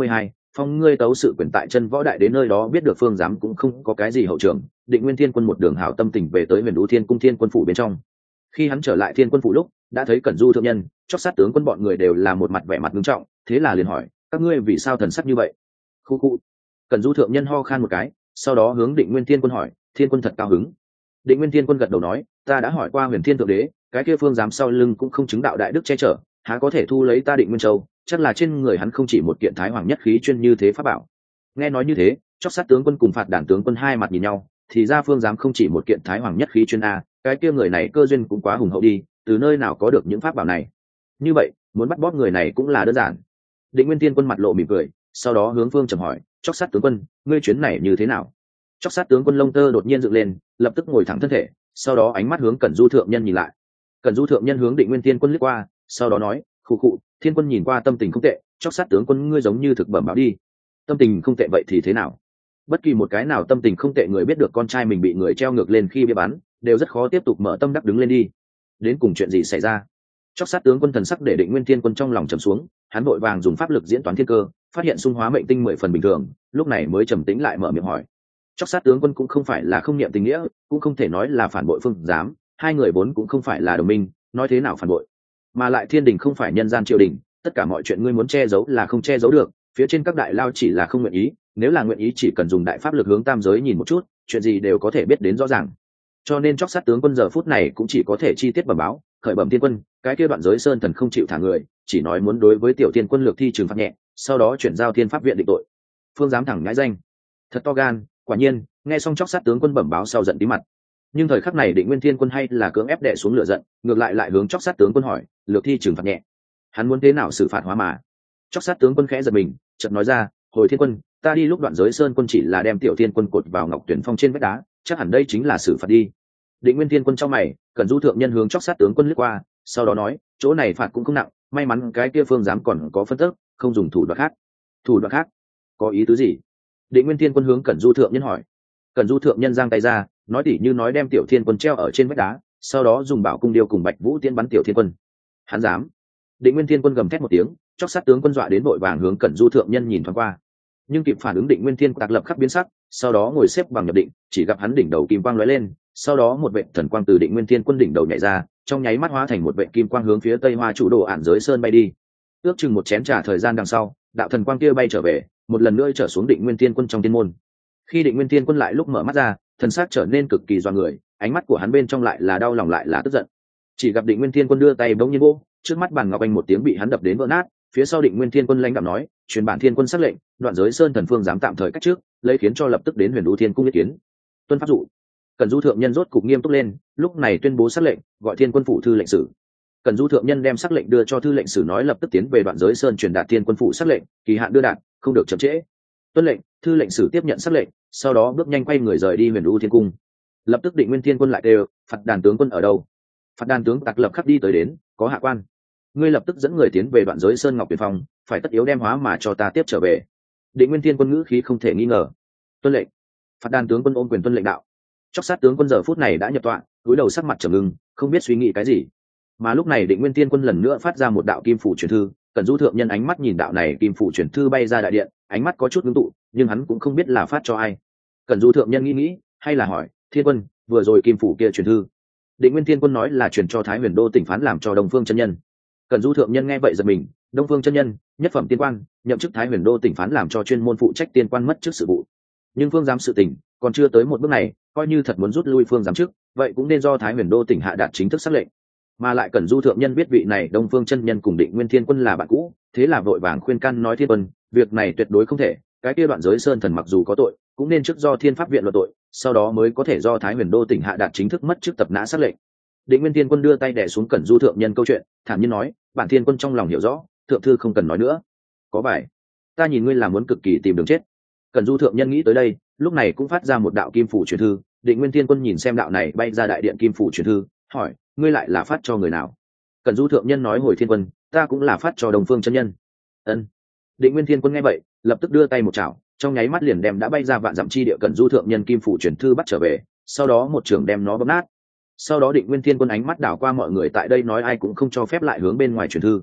phong ngươi tấu sự quyền tại chân võ đại đến nơi đó biết được phương giám cũng không có cái gì hậu trường. Định Nguyên Thiên Quân một đường hảo tâm tình về tới Huyền Vũ Thiên Cung Thiên Quân phủ bên trong. Khi hắn trở lại Thiên Quân phủ lúc đã thấy Cẩn Du thượng nhân, chót sát tướng quân bọn người đều là một mặt vẻ mặt nghiêm trọng, thế là liền hỏi, các ngươi vì sao thần sắc như vậy? Khu khu. Cẩn Du thượng nhân ho khan một cái, sau đó hướng Định Nguyên Thiên Quân hỏi, Thiên Quân thật cao hứng. Định Nguyên Thiên Quân gật đầu nói, ta đã hỏi qua Huyền Thiên thượng đế, cái kia phương giám sau lưng cũng không chứng đạo đại đức che chở, há có thể thu lấy ta Định Nguyên Châu, chắc là trên người hắn không chỉ một kiện thái hoàng nhất khí chuyên như thế pháp bảo. Nghe nói như thế, chót sát tướng quân cùng phạt đàn tướng quân hai mặt nhìn nhau, thì ra phương giám không chỉ một kiện thái hoàng nhất khí chuyên a, cái kia người này cơ duyên cũng quá hùng hậu đi, từ nơi nào có được những pháp bảo này? Như vậy, muốn bắt bóp người này cũng là đơn giản. Định Nguyên Thiên Quân mặt lộ mỉm cười, sau đó hướng Phương Trầm hỏi, chót sát tướng quân, ngươi chuyến này như thế nào? Chót sát tướng quân lông tơ đột nhiên dựng lên, lập tức ngồi thẳng thân thể, sau đó ánh mắt hướng Cẩn Du thượng nhân nhìn lại. Cẩn Du thượng nhân hướng Định Nguyên Thiên Quân liếc qua, sau đó nói, khụ khụ, Thiên Quân nhìn qua tâm tình không tệ, chót sát tướng quân ngươi giống như thực bẩm báo đi. Tâm tình không tệ vậy thì thế nào? Bất kỳ một cái nào tâm tình không tệ người biết được con trai mình bị người treo ngược lên khi bia bắn, đều rất khó tiếp tục mở tâm đắc đứng lên đi. Đến cùng chuyện gì xảy ra? Chót sát tướng quân thần sắc để Định Nguyên Thiên Quân trong lòng trầm xuống, hắn vội vàng dùng pháp lực diễn toán thiên cơ, phát hiện xung hóa mệnh tinh 10 phần bình thường, lúc này mới trầm tĩnh lại mở miệng hỏi. Chót sát tướng quân cũng không phải là không niệm tình nghĩa, cũng không thể nói là phản bội phương giám, hai người vốn cũng không phải là đồng minh, nói thế nào phản bội? Mà lại thiên đình không phải nhân gian triều đình, tất cả mọi chuyện ngươi muốn che giấu là không che giấu được, phía trên các đại lao chỉ là không nguyện ý, nếu là nguyện ý chỉ cần dùng đại pháp lực hướng tam giới nhìn một chút, chuyện gì đều có thể biết đến rõ ràng. Cho nên chót sát tướng quân giờ phút này cũng chỉ có thể chi tiết bẩm báo, khởi bẩm thiên quân, cái kia đoạn giới sơn thần không chịu thả người, chỉ nói muốn đối với tiểu thiên quân lược thi trừng phạt nhẹ, sau đó chuyển giao thiên pháp viện định tội. Phương giám thẳng nhãi danh, thật to gan, quả nhiên. Nghe xong chót sát tướng quân bẩm báo sau giận tí mặt, nhưng thời khắc này Định Nguyên Thiên Quân hay là cưỡng ép đè xuống lửa giận, ngược lại hướng chót sát tướng quân hỏi, lược thi trừng phạt nhẹ, hắn muốn thế nào xử phạt hóa mà? Chót sát tướng quân khẽ giật mình, chợt nói ra, hồi thiên quân, ta đi lúc đoạn giới sơn quân chỉ là đem tiểu thiên quân cột vào ngọc tuyển phong trên vách đá, chắc hẳn đây chính là xử phạt đi. Định Nguyên Thiên Quân trong mày, Cẩn Du thượng nhân hướng chót sát tướng quân lướt qua, sau đó nói, chỗ này phạt cũng không nặng, may mắn cái kia phương giám còn có phân tức, không dùng thủ đoạn khác. Thủ đoạn khác? Có ý tứ gì? Định Nguyên Thiên Quân hướng Cẩn Du thượng nhân hỏi. Cẩn Du thượng nhân giang tay ra, nói tỉ như nói đem tiểu thiên quân treo ở trên vách đá, sau đó dùng bảo cung điêu cùng Bạch Vũ tiến bắn tiểu thiên quân. Hắn dám? Định Nguyên Thiên Quân gầm thét một tiếng, chót sát tướng quân dọa đến vội vàng hướng Cẩn Du thượng nhân nhìn thoáng qua, nhưng kịp phản ứng Định Nguyên Thiên Quân lập khắc biến sắc, sau đó ngồi xếp bằng nhập định, chỉ gặp hắn đỉnh đầu kim quang lóe lên, sau đó một vệt thần quang từ Định Nguyên Thiên Quân đỉnh đầu nhảy ra, trong nháy mắt hóa thành một vệt kim quang hướng phía Tây Hoa Chủ Đồ Ản Giới Sơn bay đi. Ước chừng một chén trà thời gian đằng sau, đạo thần quang kia bay trở về, một lần nữa trở xuống Định Nguyên Thiên Quân trong thiên môn. Khi Định Nguyên Thiên Quân lại lúc mở mắt ra, thần sắc trở nên cực kỳ doa người, ánh mắt của hắn bên trong lại là đau lòng lại là tức giận. Chỉ gặp Định Nguyên Thiên Quân đưa tay bỗng nhiên vô, trước mắt bàn ngọc anh một tiếng bị hắn đập đến vỡ nát, phía sau Định Nguyên Thiên Quân lãnh đạm nói, truyền bản thiên quân sắc lệnh, đoạn giới sơn thần phương dám tạm thời cách trước, lấy khiến cho lập tức đến Huyền Vũ Thiên cung ý kiến. Tuân pháp dụ. Cẩn Du thượng nhân rốt cục nghiêm túc lên, lúc này tuyên bố sắc lệnh, gọi Thiên Quân phủ thư lệnh sử. Cẩn Du thượng nhân đem sắc lệnh đưa cho thư lệnh sử nói lập tức tiến về đoạn giới sơn truyền đạt Thiên Quân phủ sắc lệnh, kỳ hạn đưa đạt, không được chậm trễ. Tuân lệnh, thư lệnh sử tiếp nhận sắc lệnh, sau đó bước nhanh quay người rời đi Huyền Vũ Thiên cung. Lập tức Định Nguyên Thiên Quân lại đều, phạt đàn tướng quân ở đâu? Phạt đàn tướng tặc lập khắc đi tới đến, có hạ quan. Ngươi lập tức dẫn người tiến về đoạn giới sơn ngọc tuyển phong, phải tất yếu đem hóa mà cho ta tiếp trở về. Định Nguyên Thiên Quân ngữ khí không thể nghi ngờ. Tuân lệnh. Phạt đàn tướng quân ôm quyền tuân lệnh đạo. Chót sát tướng quân giờ phút này đã nhập tọa, cúi đầu sắc mặt trầm ngưng, không biết suy nghĩ cái gì. Mà lúc này Định Nguyên Thiên Quân lần nữa phát ra một đạo kim phủ truyền thư, Cẩn Du thượng nhân ánh mắt nhìn đạo này kim phủ truyền thư bay ra đại điện, ánh mắt có chút ngưng tụ, nhưng hắn cũng không biết là phát cho ai. Cẩn Du thượng nhân nghĩ, hay là hỏi, Thiên Quân, vừa rồi kim phủ kia truyền thư. Định Nguyên Thiên Quân nói là truyền cho Thái Huyền Đô tỉnh phán làm cho Đông Phương chân nhân. Cẩn Du thượng nhân nghe vậy giật mình, Đông Phương chân nhân, nhất phẩm tiên quan, nhậm chức Thái Huyền Đô tỉnh phán làm cho chuyên môn phụ trách tiên quan mất chức sự vụ. Nhưng phương giám sự tình còn chưa tới một bước này, coi như thật muốn rút lui phương giám chức, vậy cũng nên do Thái Huyền Đô tỉnh hạ đạt chính thức xác lệnh. Mà lại Cẩn Du thượng nhân biết vị này Đông Phương chân nhân cùng Định Nguyên Thiên Quân là bạn cũ, thế là vội vàng khuyên can nói Thiên Quân, việc này tuyệt đối không thể, cái kia đoạn giới sơn thần mặc dù có tội, cũng nên trước do Thiên Pháp viện luận tội, sau đó mới có thể do Thái Huyền Đô tỉnh hạ đạt chính thức mất chức tập nã xác lệnh. Định Nguyên Thiên Quân đưa tay đè xuống Cẩn Du thượng nhân câu chuyện, thản nhiên nói, bản Thiên Quân trong lòng hiểu rõ, thượng thư không cần nói nữa. Có bài, ta nhìn ngươi là muốn cực kỳ tìm đường chết. Cẩn Du thượng nhân nghĩ tới đây, lúc này cũng phát ra một đạo kim phủ truyền thư. Định Nguyên Thiên Quân nhìn xem đạo này bay ra đại điện kim phủ truyền thư, hỏi, ngươi lại là phát cho người nào? Cẩn Du thượng nhân nói, hồi Thiên Quân, ta cũng là phát cho Đồng Phương chân nhân. Ân. Định Nguyên Thiên Quân nghe vậy, lập tức đưa tay một chảo, trong nháy mắt liền đem đã bay ra vạn dặm chi địa Cẩn Du thượng nhân kim phủ truyền thư bắt trở về, sau đó một trường đem nó bóp nát. Sau đó Định Nguyên Thiên Quân ánh mắt đảo qua mọi người tại đây nói ai cũng không cho phép lại hướng bên ngoài truyền thư.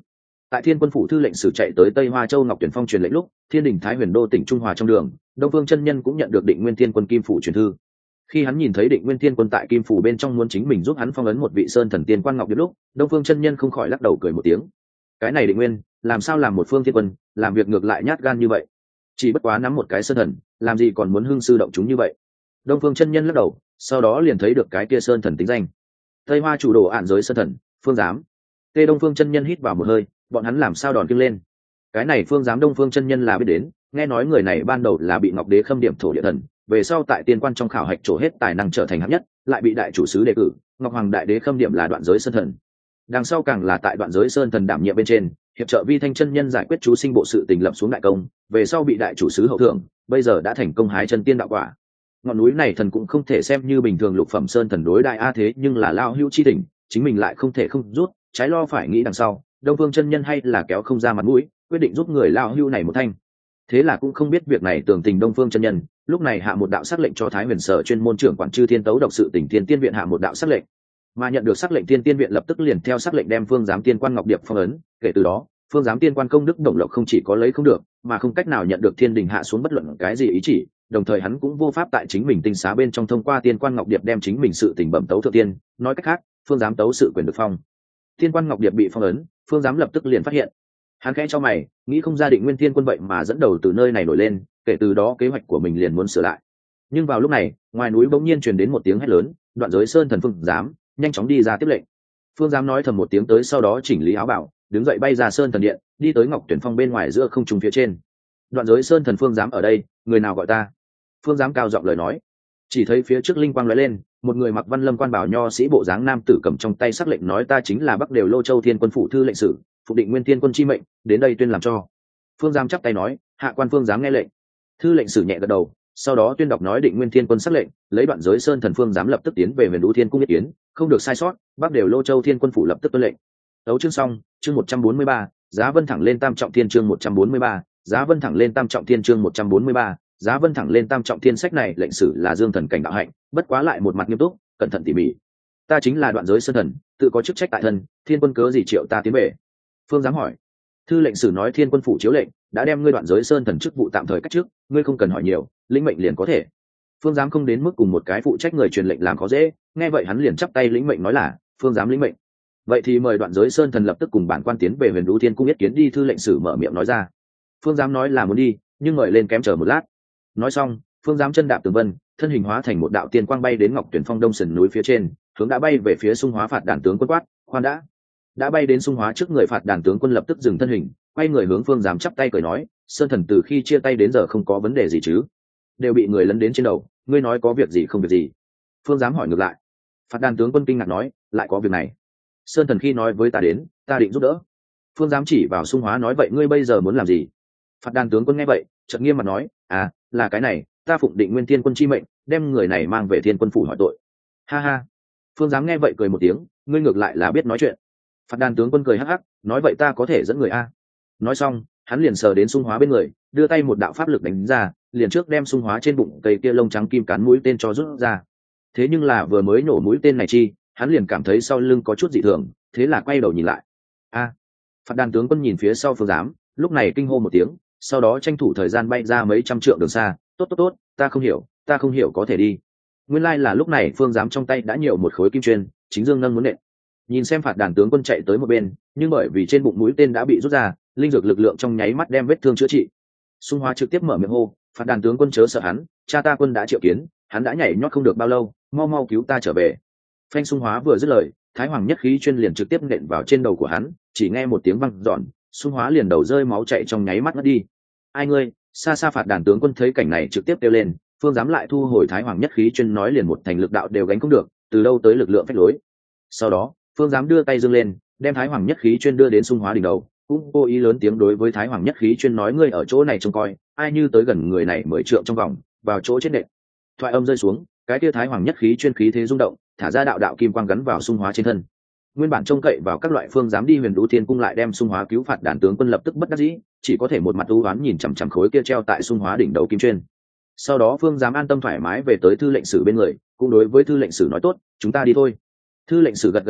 Tại Thiên Quân phủ thư lệnh sử chạy tới Tây Hoa Châu Ngọc Tuyển Phong truyền lệnh lúc, Thiên Đình Thái Huyền Đô tỉnh Trung Hòa trong đường, Đông Phương chân nhân cũng nhận được Định Nguyên Thiên Quân Kim phủ truyền thư. Khi hắn nhìn thấy Định Nguyên Thiên Quân tại Kim phủ bên trong muốn chính mình giúp hắn phong ấn một vị sơn thần tiên quan ngọc điệp lúc, Đông Phương chân nhân không khỏi lắc đầu cười một tiếng. Cái này Định Nguyên, làm sao làm một phương thiên quân, làm việc ngược lại nhát gan như vậy? Chỉ bất quá nắm một cái sơn thần, làm gì còn muốn hưng sư động chúng như vậy? Đông Phương chân nhân lắc đầu, sau đó liền thấy được cái kia sơn thần tính danh. Tây Hoa chủ đồ ạn giới sơn thần, Phương Giám. Tê Đông Phương chân nhân hít vào một hơi, bọn hắn làm sao đòn kinh lên? Cái này Phương Giám Đông Phương chân nhân là biết đến, nghe nói người này ban đầu là bị Ngọc Đế khâm điểm thổ địa thần, về sau tại tiên quan trong khảo hạch trổ hết tài năng trở thành hạng nhất, lại bị đại chủ sứ đề cử, Ngọc Hoàng Đại Đế khâm điểm là Đoạn Giới Sơn Thần. Đằng sau càng là tại Đoạn Giới Sơn Thần đảm nhiệm bên trên, hiệp trợ Vi Thanh chân nhân giải quyết chú sinh bộ sự tình lập xuống đại công, về sau bị đại chủ sứ hậu thưởng, bây giờ đã thành công hái chân tiên đạo quả. Ngọn núi này thần cũng không thể xem như bình thường lục phẩm sơn thần đối đại a thế, nhưng là lao hữu chi tình, chính mình lại không thể không rút, trái lo phải nghĩ đằng sau, Đông Phương chân nhân hay là kéo không ra mặt mũi, quyết định giúp người lao hữu này một thanh. Thế là cũng không biết việc này tưởng tình Đông Phương chân nhân, lúc này hạ một đạo sắc lệnh cho Thái Huyền Sở chuyên môn trưởng quản chư thiên tấu độc sự tỉnh Thiên Tiên viện hạ một đạo sắc lệnh. Mà nhận được sắc lệnh Thiên Tiên viện lập tức liền theo sắc lệnh đem Phương Giám Tiên Quan Ngọc Điệp phong ấn, kể từ đó, Phương Giám Tiên Quan công đức đồng lộc không chỉ có lấy không được, mà không cách nào nhận được Thiên Đình hạ xuống bất luận cái gì ý chỉ, đồng thời hắn cũng vô pháp tại chính mình tinh xá bên trong thông qua Tiên Quan Ngọc Điệp đem chính mình sự tình bẩm tấu thượng tiên, nói cách khác, Phương Giám tấu sự quyền được phong. Tiên Quan Ngọc Điệp bị phong ấn, Phương Giám lập tức liền phát hiện. Hắn khẽ cho mày, nghĩ không ra Định Nguyên Thiên Quân vậy mà dẫn đầu từ nơi này nổi lên, kể từ đó kế hoạch của mình liền muốn sửa lại. Nhưng vào lúc này, ngoài núi bỗng nhiên truyền đến một tiếng hét lớn, Đoạn Giới Sơn thần Phương Giám nhanh chóng đi ra tiếp lệnh. Phương Giám nói thầm một tiếng tới, sau đó chỉnh lý áo bảo, đứng dậy bay ra Sơn thần điện, đi tới Ngọc Tuyển Phong bên ngoài giữa không trung phía trên. Đoạn Giới Sơn thần Phương Giám ở đây, người nào gọi ta? Phương Giám cao giọng lời nói. Chỉ thấy phía trước linh quang lóe lên, một người mặc văn lâm quan bảo nho sĩ bộ dáng nam tử cầm trong tay sắc lệnh nói ta chính là Bắc Đều Lô Châu Thiên Quân phủ thư lệnh sử, phục Định Nguyên Thiên Quân chi mệnh, đến đây tuyên làm cho. Phương Giám chắp tay nói, hạ quan Phương Giám nghe lệnh. Thư lệnh sử nhẹ gật đầu, sau đó tuyên đọc nói Định Nguyên Thiên Quân sắc lệnh, lấy Đoạn Giới Sơn thần Phương Giám lập tức tiến về Huyền Đũ Thiên cung ý kiến, không được sai sót, Bắc Đều Lô Châu Thiên Quân phủ lập tức tuân lệnh. Tấu chương xong, chương 143, giá vân thẳng lên tam trọng thiên chương 143, giá vân thẳng lên tam trọng thiên chương 143, giá vân thẳng lên tam trọng thiên. Sách này lệnh sử là Dương thần cảnh đạo hạnh, bất quá lại một mặt nghiêm túc, cẩn thận tỉ mỉ. Ta chính là Đoạn Giới Sơn thần, tự có chức trách tại thân, Thiên Quân cớ gì triệu ta tiến về? Phương Giám hỏi. Thư lệnh sử nói Thiên Quân phủ chiếu lệnh đã đem ngươi Đoạn Giới Sơn thần chức vụ tạm thời cách trước, ngươi không cần hỏi nhiều, lĩnh mệnh liền có thể. Phương Giám không đến mức cùng một cái phụ trách người truyền lệnh làm khó dễ, nghe vậy hắn liền chắp tay lĩnh mệnh nói là Phương Giám lĩnh mệnh. Vậy thì mời Đoạn Giới Sơn thần lập tức cùng bản quan tiến về Huyền Đũ Thiên cung yết kiến đi. Thư lệnh sử mở miệng nói ra. Phương Giám nói là muốn đi, nhưng mời lên kém chờ một lát. Nói xong, Phương Giám chân đạp tường vân, thân hình hóa thành một đạo tiên quang bay đến Ngọc Tuyển Phong đông sườn núi phía trên, hướng đã bay về phía Xung Hóa phạt đàn tướng quân quát, khoan đã bay đến Xung Hóa trước người phạt đàn tướng quân lập tức dừng thân hình, quay người hướng Phương Giám chắp tay cười nói, Sơn thần từ khi chia tay đến giờ không có vấn đề gì chứ? Đều bị người lấn đến trên đầu, ngươi nói có việc gì không việc gì? Phương Giám hỏi ngược lại. Phạt đàn tướng quân kinh ngạc nói, lại có việc này? Sơn thần khi nói với ta đến, ta định giúp đỡ. Phương Giám chỉ vào Xung Hóa nói vậy ngươi bây giờ muốn làm gì? Phạt đàn tướng quân nghe vậy, chợt nghiêm mặt nói, là cái này, ta phụng Định Nguyên Thiên Quân chi mệnh, đem người này mang về Thiên Quân phủ hỏi tội. Ha ha. Phương Giám nghe vậy cười một tiếng, ngươi ngược lại là biết nói chuyện. Phạt đàn tướng quân cười hắc hắc, nói vậy ta có thể dẫn người a. Nói xong, hắn liền sờ đến Xung Hóa bên người, đưa tay một đạo pháp lực đánh ra, liền trước đem Xung Hóa trên bụng cây kia lông trắng kim cán mũi tên cho rút ra. Thế nhưng là vừa mới nổ mũi tên này chi, hắn liền cảm thấy sau lưng có chút dị thường, thế là quay đầu nhìn lại. Phạt đàn tướng quân nhìn phía sau Phương Giám, lúc này kinh hô một tiếng, sau đó tranh thủ thời gian bay ra mấy trăm trượng đường xa. Tốt, ta không hiểu có thể đi. Nguyên lai là lúc này Phương Giám trong tay đã nhiều một khối kim chuyên, chính dương nâng muốn nện. Nhìn xem phạt đàn tướng quân chạy tới một bên, nhưng bởi vì trên bụng mũi tên đã bị rút ra, linh dược lực lượng trong nháy mắt đem vết thương chữa trị. Xung Hóa trực tiếp mở miệng hô, phạt đàn tướng quân chớ sợ hắn, cha ta quân đã triệu kiến, hắn đã nhảy nhót không được bao lâu, mau cứu ta trở về. Phanh. Xung Hóa vừa dứt lời, Thái Hoàng nhất khí chuyên liền trực tiếp nện vào trên đầu của hắn, chỉ nghe một tiếng vang dọn, Xung Hóa liền đầu rơi máu chảy trong nháy mắt ngất đi. Ai ngươi? Xa phạt đàn tướng quân thấy cảnh này trực tiếp kêu lên, Phương Giám lại thu hồi Thái Hoàng nhất khí chuyên nói liền một thành lực đạo đều gánh không được, từ đâu tới lực lượng phách lối. Sau đó, Phương Giám đưa tay giương lên, đem Thái Hoàng nhất khí chuyên đưa đến Xung Hóa đỉnh đầu, cũng cố ý lớn tiếng đối với Thái Hoàng nhất khí chuyên nói ngươi ở chỗ này trông coi, ai như tới gần người này 10 trượng trong vòng, vào chỗ chết nện. Thoại âm rơi xuống, cái kia Thái Hoàng nhất khí chuyên khí thế rung động, thả ra đạo kim quang gắn vào Xung Hóa trên thân. Nguyên bản trông cậy vào các loại Phương Giám đi Huyền Đũ Thiên cung lại đem Xung Hóa cứu phạt đàn tướng quân lập tức bất đắc dĩ, chỉ có thể một mặt u oán nhìn chằm chằm khối kia treo tại Xung Hóa đỉnh đầu kim chuyên. Sau đó Phương Giám an tâm thoải mái về tới thư lệnh sử bên người, cũng đối với thư lệnh sử nói tốt, chúng ta đi thôi. Thư lệnh sử gật đầu,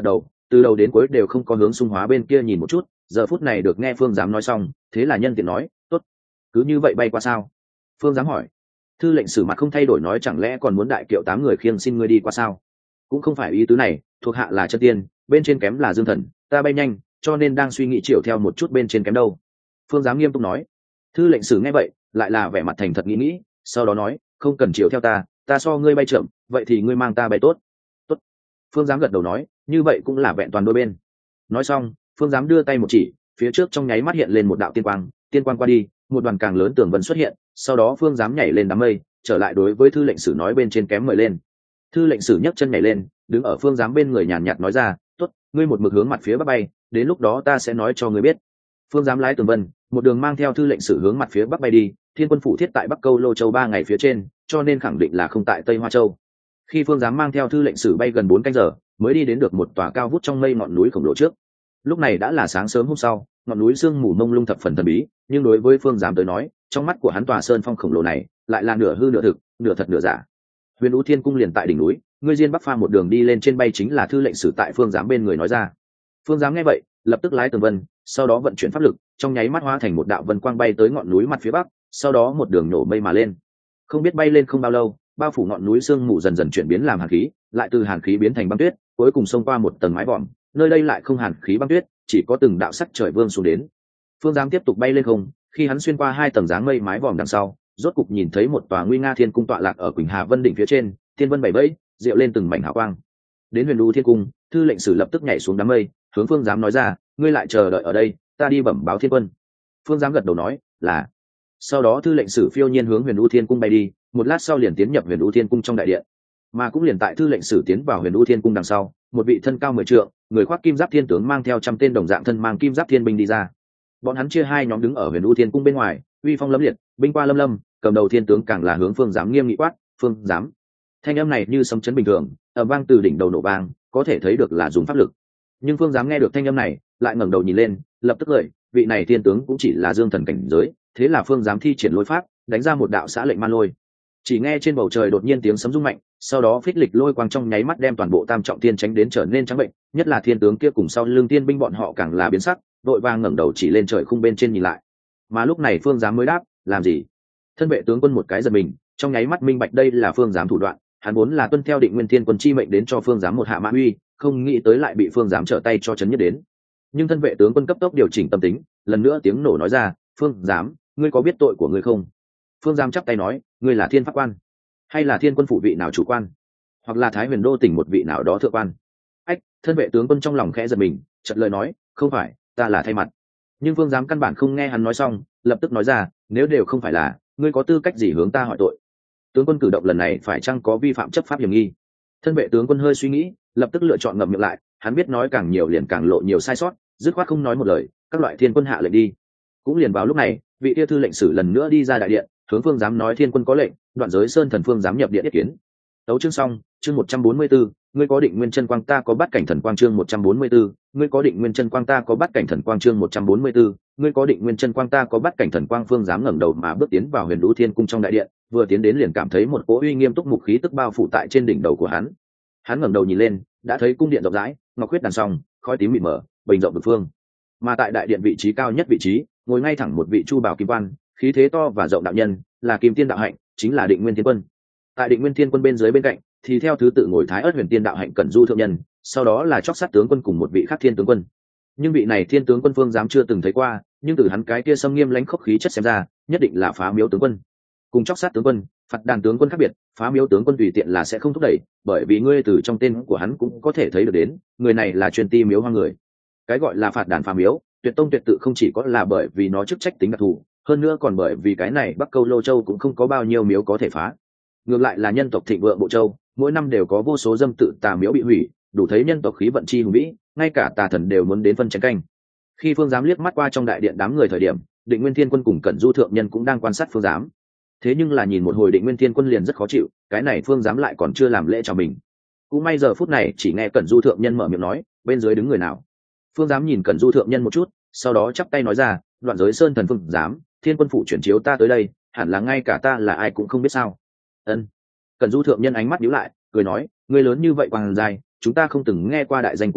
từ đầu đến cuối đều không có hướng Xung Hóa bên kia nhìn một chút. Giờ phút này được nghe Phương Giám nói xong, thế là nhân tiện nói, tốt, cứ như vậy bay qua sao? Phương Giám hỏi. Thư lệnh sử mặt không thay đổi nói, chẳng lẽ còn muốn đại kiệu 8 người khiêng xin ngươi đi qua sao? Cũng không phải ý tứ này, thuộc hạ là chân tiên, bên trên kém là dương thần, ta bay nhanh, cho nên đang suy nghĩ chiều theo một chút bên trên kém đâu. Phương Giám nghiêm túc nói. Thư lệnh sử nghe vậy lại là vẻ mặt thành thật nghĩ, sau đó nói, không cần chiều theo ta so ngươi bay chậm, vậy thì ngươi mang ta bay tốt. Tốt. Phương Giám gật đầu nói, như vậy cũng là vẹn toàn đôi bên. Nói xong, Phương Giám đưa tay một chỉ, phía trước trong nháy mắt hiện lên một đạo tiên quang qua đi, một đoàn càng lớn tường vân xuất hiện, sau đó Phương Giám nhảy lên đám mây, trở lại đối với thư lệnh sử nói bên trên kém mời lên. Thư lệnh sử nhấc chân nhảy lên, đứng ở Phương Giám bên người nhàn nhạt nói ra, tốt, ngươi một mực hướng mặt phía bắc bay, đến lúc đó ta sẽ nói cho ngươi biết. Phương Giám lái tường vân, một đường mang theo thư lệnh sử hướng mặt phía bắc bay đi. Thiên quân phủ thiết tại Bắc Câu Lô Châu 3 ngày phía trên, cho nên khẳng định là không tại Tây Hoa Châu. Khi Phương Giám mang theo thư lệnh sử bay gần 4 canh giờ, mới đi đến được một tòa cao vút trong mây ngọn núi khổng lồ trước. Lúc này đã là sáng sớm hôm sau, ngọn núi sương mù mông lung thập phần thần bí, nhưng đối với Phương Giám tới nói, trong mắt của hắn tòa sơn phong khổng lồ này lại là nửa hư nửa thực, nửa thật nửa giả. Huyền Vũ Thiên cung liền tại đỉnh núi, ngươi diên bắc pha một đường đi lên trên bay chính là thư lệnh sử tại Phương Giám bên người nói ra. Phương Giám nghe vậy, lập tức lái tường vân, sau đó vận chuyển pháp lực, trong nháy mắt hóa thành một đạo vân quang bay tới ngọn núi mặt phía bắc, sau đó một đường nổ mây mà lên. Không biết bay lên không bao lâu, bao phủ ngọn núi sương mù dần dần chuyển biến làm hàn khí, lại từ hàn khí biến thành băng tuyết, cuối cùng xông qua một tầng mái vòm, nơi đây lại không hàn khí băng tuyết, chỉ có từng đạo sắc trời vương xuống đến. Phương Giám tiếp tục bay lên không, khi hắn xuyên qua 2 tầng dáng mây mái vòm đằng sau, rốt cục nhìn thấy một tòa nguy nga thiên cung tọa lạc ở Quỳnh Hà Vân đỉnh phía trên, thiên vân bảy vẫy, diệu lên từng mảnh hào quang. Đến Huyền Vũ Thiên cung, thư lệnh sử lập tức nhảy xuống đám mây, hướng Phương Giám nói ra, ngươi lại chờ đợi ở đây, ta đi bẩm báo thiên quân. Phương Giám gật đầu nói, là. Sau đó thư lệnh sử phiêu nhiên hướng Huyền Vũ Thiên cung bay đi, một lát sau liền tiến nhập Huyền Vũ Thiên cung trong đại điện. Mà cũng liền tại thư lệnh sử tiến vào Huyền Vũ Thiên cung đằng sau, một vị thân cao 10 trượng, người khoác kim giáp thiên tướng mang theo 100 tên đồng dạng thân mang kim giáp thiên binh đi ra. Bọn hắn chia 2 nhóm đứng ở Huyền Vũ Thiên cung bên ngoài, uy phong lẫm liệt, binh qua lâm lâm, cầm đầu thiên tướng càng là hướng Phương Giám nghiêm nghị quát, Phương Giám. Thanh âm này như sấm chấn bình thường, ầm vang từ đỉnh đầu nổ vang, có thể thấy được là dùng pháp lực. Nhưng Phương Giám nghe được thanh âm này, lại ngẩng đầu nhìn lên, lập tức cười, vị này thiên tướng cũng chỉ là dương thần cảnh giới, thế là Phương Giám thi triển lôi pháp, đánh ra một đạo xã lệnh man lôi. Chỉ nghe trên bầu trời đột nhiên tiếng sấm rung mạnh, sau đó phích lịch lôi quang trong nháy mắt đem toàn bộ Tam Trọng Thiên tránh đến trở nên trắng bệnh, nhất là thiên tướng kia cùng sau lưng tiên binh bọn họ càng là biến sắc, đội vàng ngẩng đầu chỉ lên trời khung bên trên nhìn lại. Mà lúc này Phương Giám mới đáp, làm gì? Thân vệ tướng quân một cái giật mình, trong nháy mắt minh bạch đây là Phương Giám thủ đoạn, hắn vốn là tuân theo Định Nguyên Thiên quân chi mệnh đến cho Phương Giám một hạ mã uy, không nghĩ tới lại bị Phương Giám trở tay cho chấn nhất đến. Nhưng thân vệ tướng quân cấp tốc điều chỉnh tâm tính, lần nữa tiếng nổ nói ra, Phương Giám, ngươi có biết tội của ngươi không? Phương Giám chắp tay nói, ngươi là thiên pháp quan, hay là thiên quân phụ vị nào chủ quan, hoặc là Thái Huyền đô tỉnh một vị nào đó thượng quan? Ách, thân vệ tướng quân trong lòng khẽ giật mình, chợt lời nói, không phải, ta là thay mặt. Nhưng Phương Giám căn bản không nghe hắn nói xong, lập tức nói ra, nếu đều không phải là, ngươi có tư cách gì hướng ta hỏi tội? Tướng quân cử động lần này phải chăng có vi phạm chấp pháp hiểm nghi? Thân vệ tướng quân hơi suy nghĩ, lập tức lựa chọn ngậm miệng lại, hắn biết nói càng nhiều liền càng lộ nhiều sai sót, dứt khoát không nói một lời, các loại thiên quân hạ lệnh đi. Cũng liền vào lúc này, vị tia thư lệnh sử lần nữa đi ra đại điện, hướng Phương Giám nói thiên quân có lệnh, Đoạn Giới Sơn thần Phương Giám nhập điện ý kiến. Tấu chương xong, chương 144, ngươi có Định Nguyên chân quang ta có Bát cảnh thần quang chương 144, ngươi có Định Nguyên chân quang ta có Bát cảnh thần quang chương 144, ngươi có Định Nguyên chân quang ta có Bát cảnh thần quang. Phương Giám ngẩng đầu mà bước tiến vào Huyền Vũ Thiên cung trong đại điện, vừa tiến đến liền cảm thấy một cỗ uy nghiêm túc mục khí tức bao phủ tại trên đỉnh đầu của hắn. Hắn ngẩng đầu nhìn lên, đã thấy cung điện rộng rãi, ngọc huyết đàn song, khói tím mịt mờ, bình rộng vực phương. Mà tại đại điện vị trí cao nhất vị trí, ngồi ngay thẳng một vị chu bảo kim quan, khí thế to và rộng đạo nhân, là Kim Tiên đạo hạnh, chính là Định Nguyên Thiên quân. Tại Định Nguyên Thiên quân bên dưới bên cạnh, thì theo thứ tự ngồi Thái Ức Huyền Tiên đạo hạnh Cẩn Du thượng nhân, sau đó là Chóc Sắt tướng quân cùng một vị khác thiên tướng quân. Nhưng vị này thiên tướng quân Phương Giám chưa từng thấy qua, nhưng từ hắn cái kia xâm nghiêm lãnh khốc khí chất xem ra, nhất định là Phá Miếu tướng quân. Cùng Chóc Sắt tướng quân, Phạt Đàn tướng quân khác biệt, Phá Miếu tướng quân tùy tiện là sẽ không thúc đẩy, bởi vì ngươi từ trong tên của hắn cũng có thể thấy được đến, người này là chuyên ti miếu hoang người. Cái gọi là Phạt Đàn Phá Miếu, Tuyệt Tông tuyệt tự không chỉ có là bởi vì nó chức trách tính đặc thù, hơn nữa còn bởi vì cái này Bắc Câu Lô Châu cũng không có bao nhiêu miếu có thể phá. Ngược lại là nhân tộc thịnh vượng Bộ Châu, mỗi năm đều có vô số dâm tự tà miếu bị hủy, đủ thấy nhân tộc khí vận chi hùng vĩ, ngay cả tà thần đều muốn đến phân tranh canh. Khi Phương Giám liếc mắt qua trong đại điện đám người thời điểm, Định Nguyên Thiên quân cùng Cẩn Du thượng nhân cũng đang quan sát Phương Giám. Thế nhưng là nhìn một hồi Định Nguyên Thiên quân liền rất khó chịu, cái này Phương Giám lại còn chưa làm lễ chào mình. Cũng may giờ phút này chỉ nghe Cẩn Du thượng nhân mở miệng nói, bên dưới đứng người nào? Phương Giám nhìn Cẩn Du thượng nhân một chút, sau đó chắp tay nói ra, Đoạn Giới Sơn thần Phương Giám, Thiên quân phụ chuyển chiếu ta tới đây, hẳn là ngay cả ta là ai cũng không biết sao? Ân. Cẩn Du thượng nhân ánh mắt nhíu lại, cười nói, ngươi lớn như vậy quang dài, chúng ta không từng nghe qua đại danh của ngươi,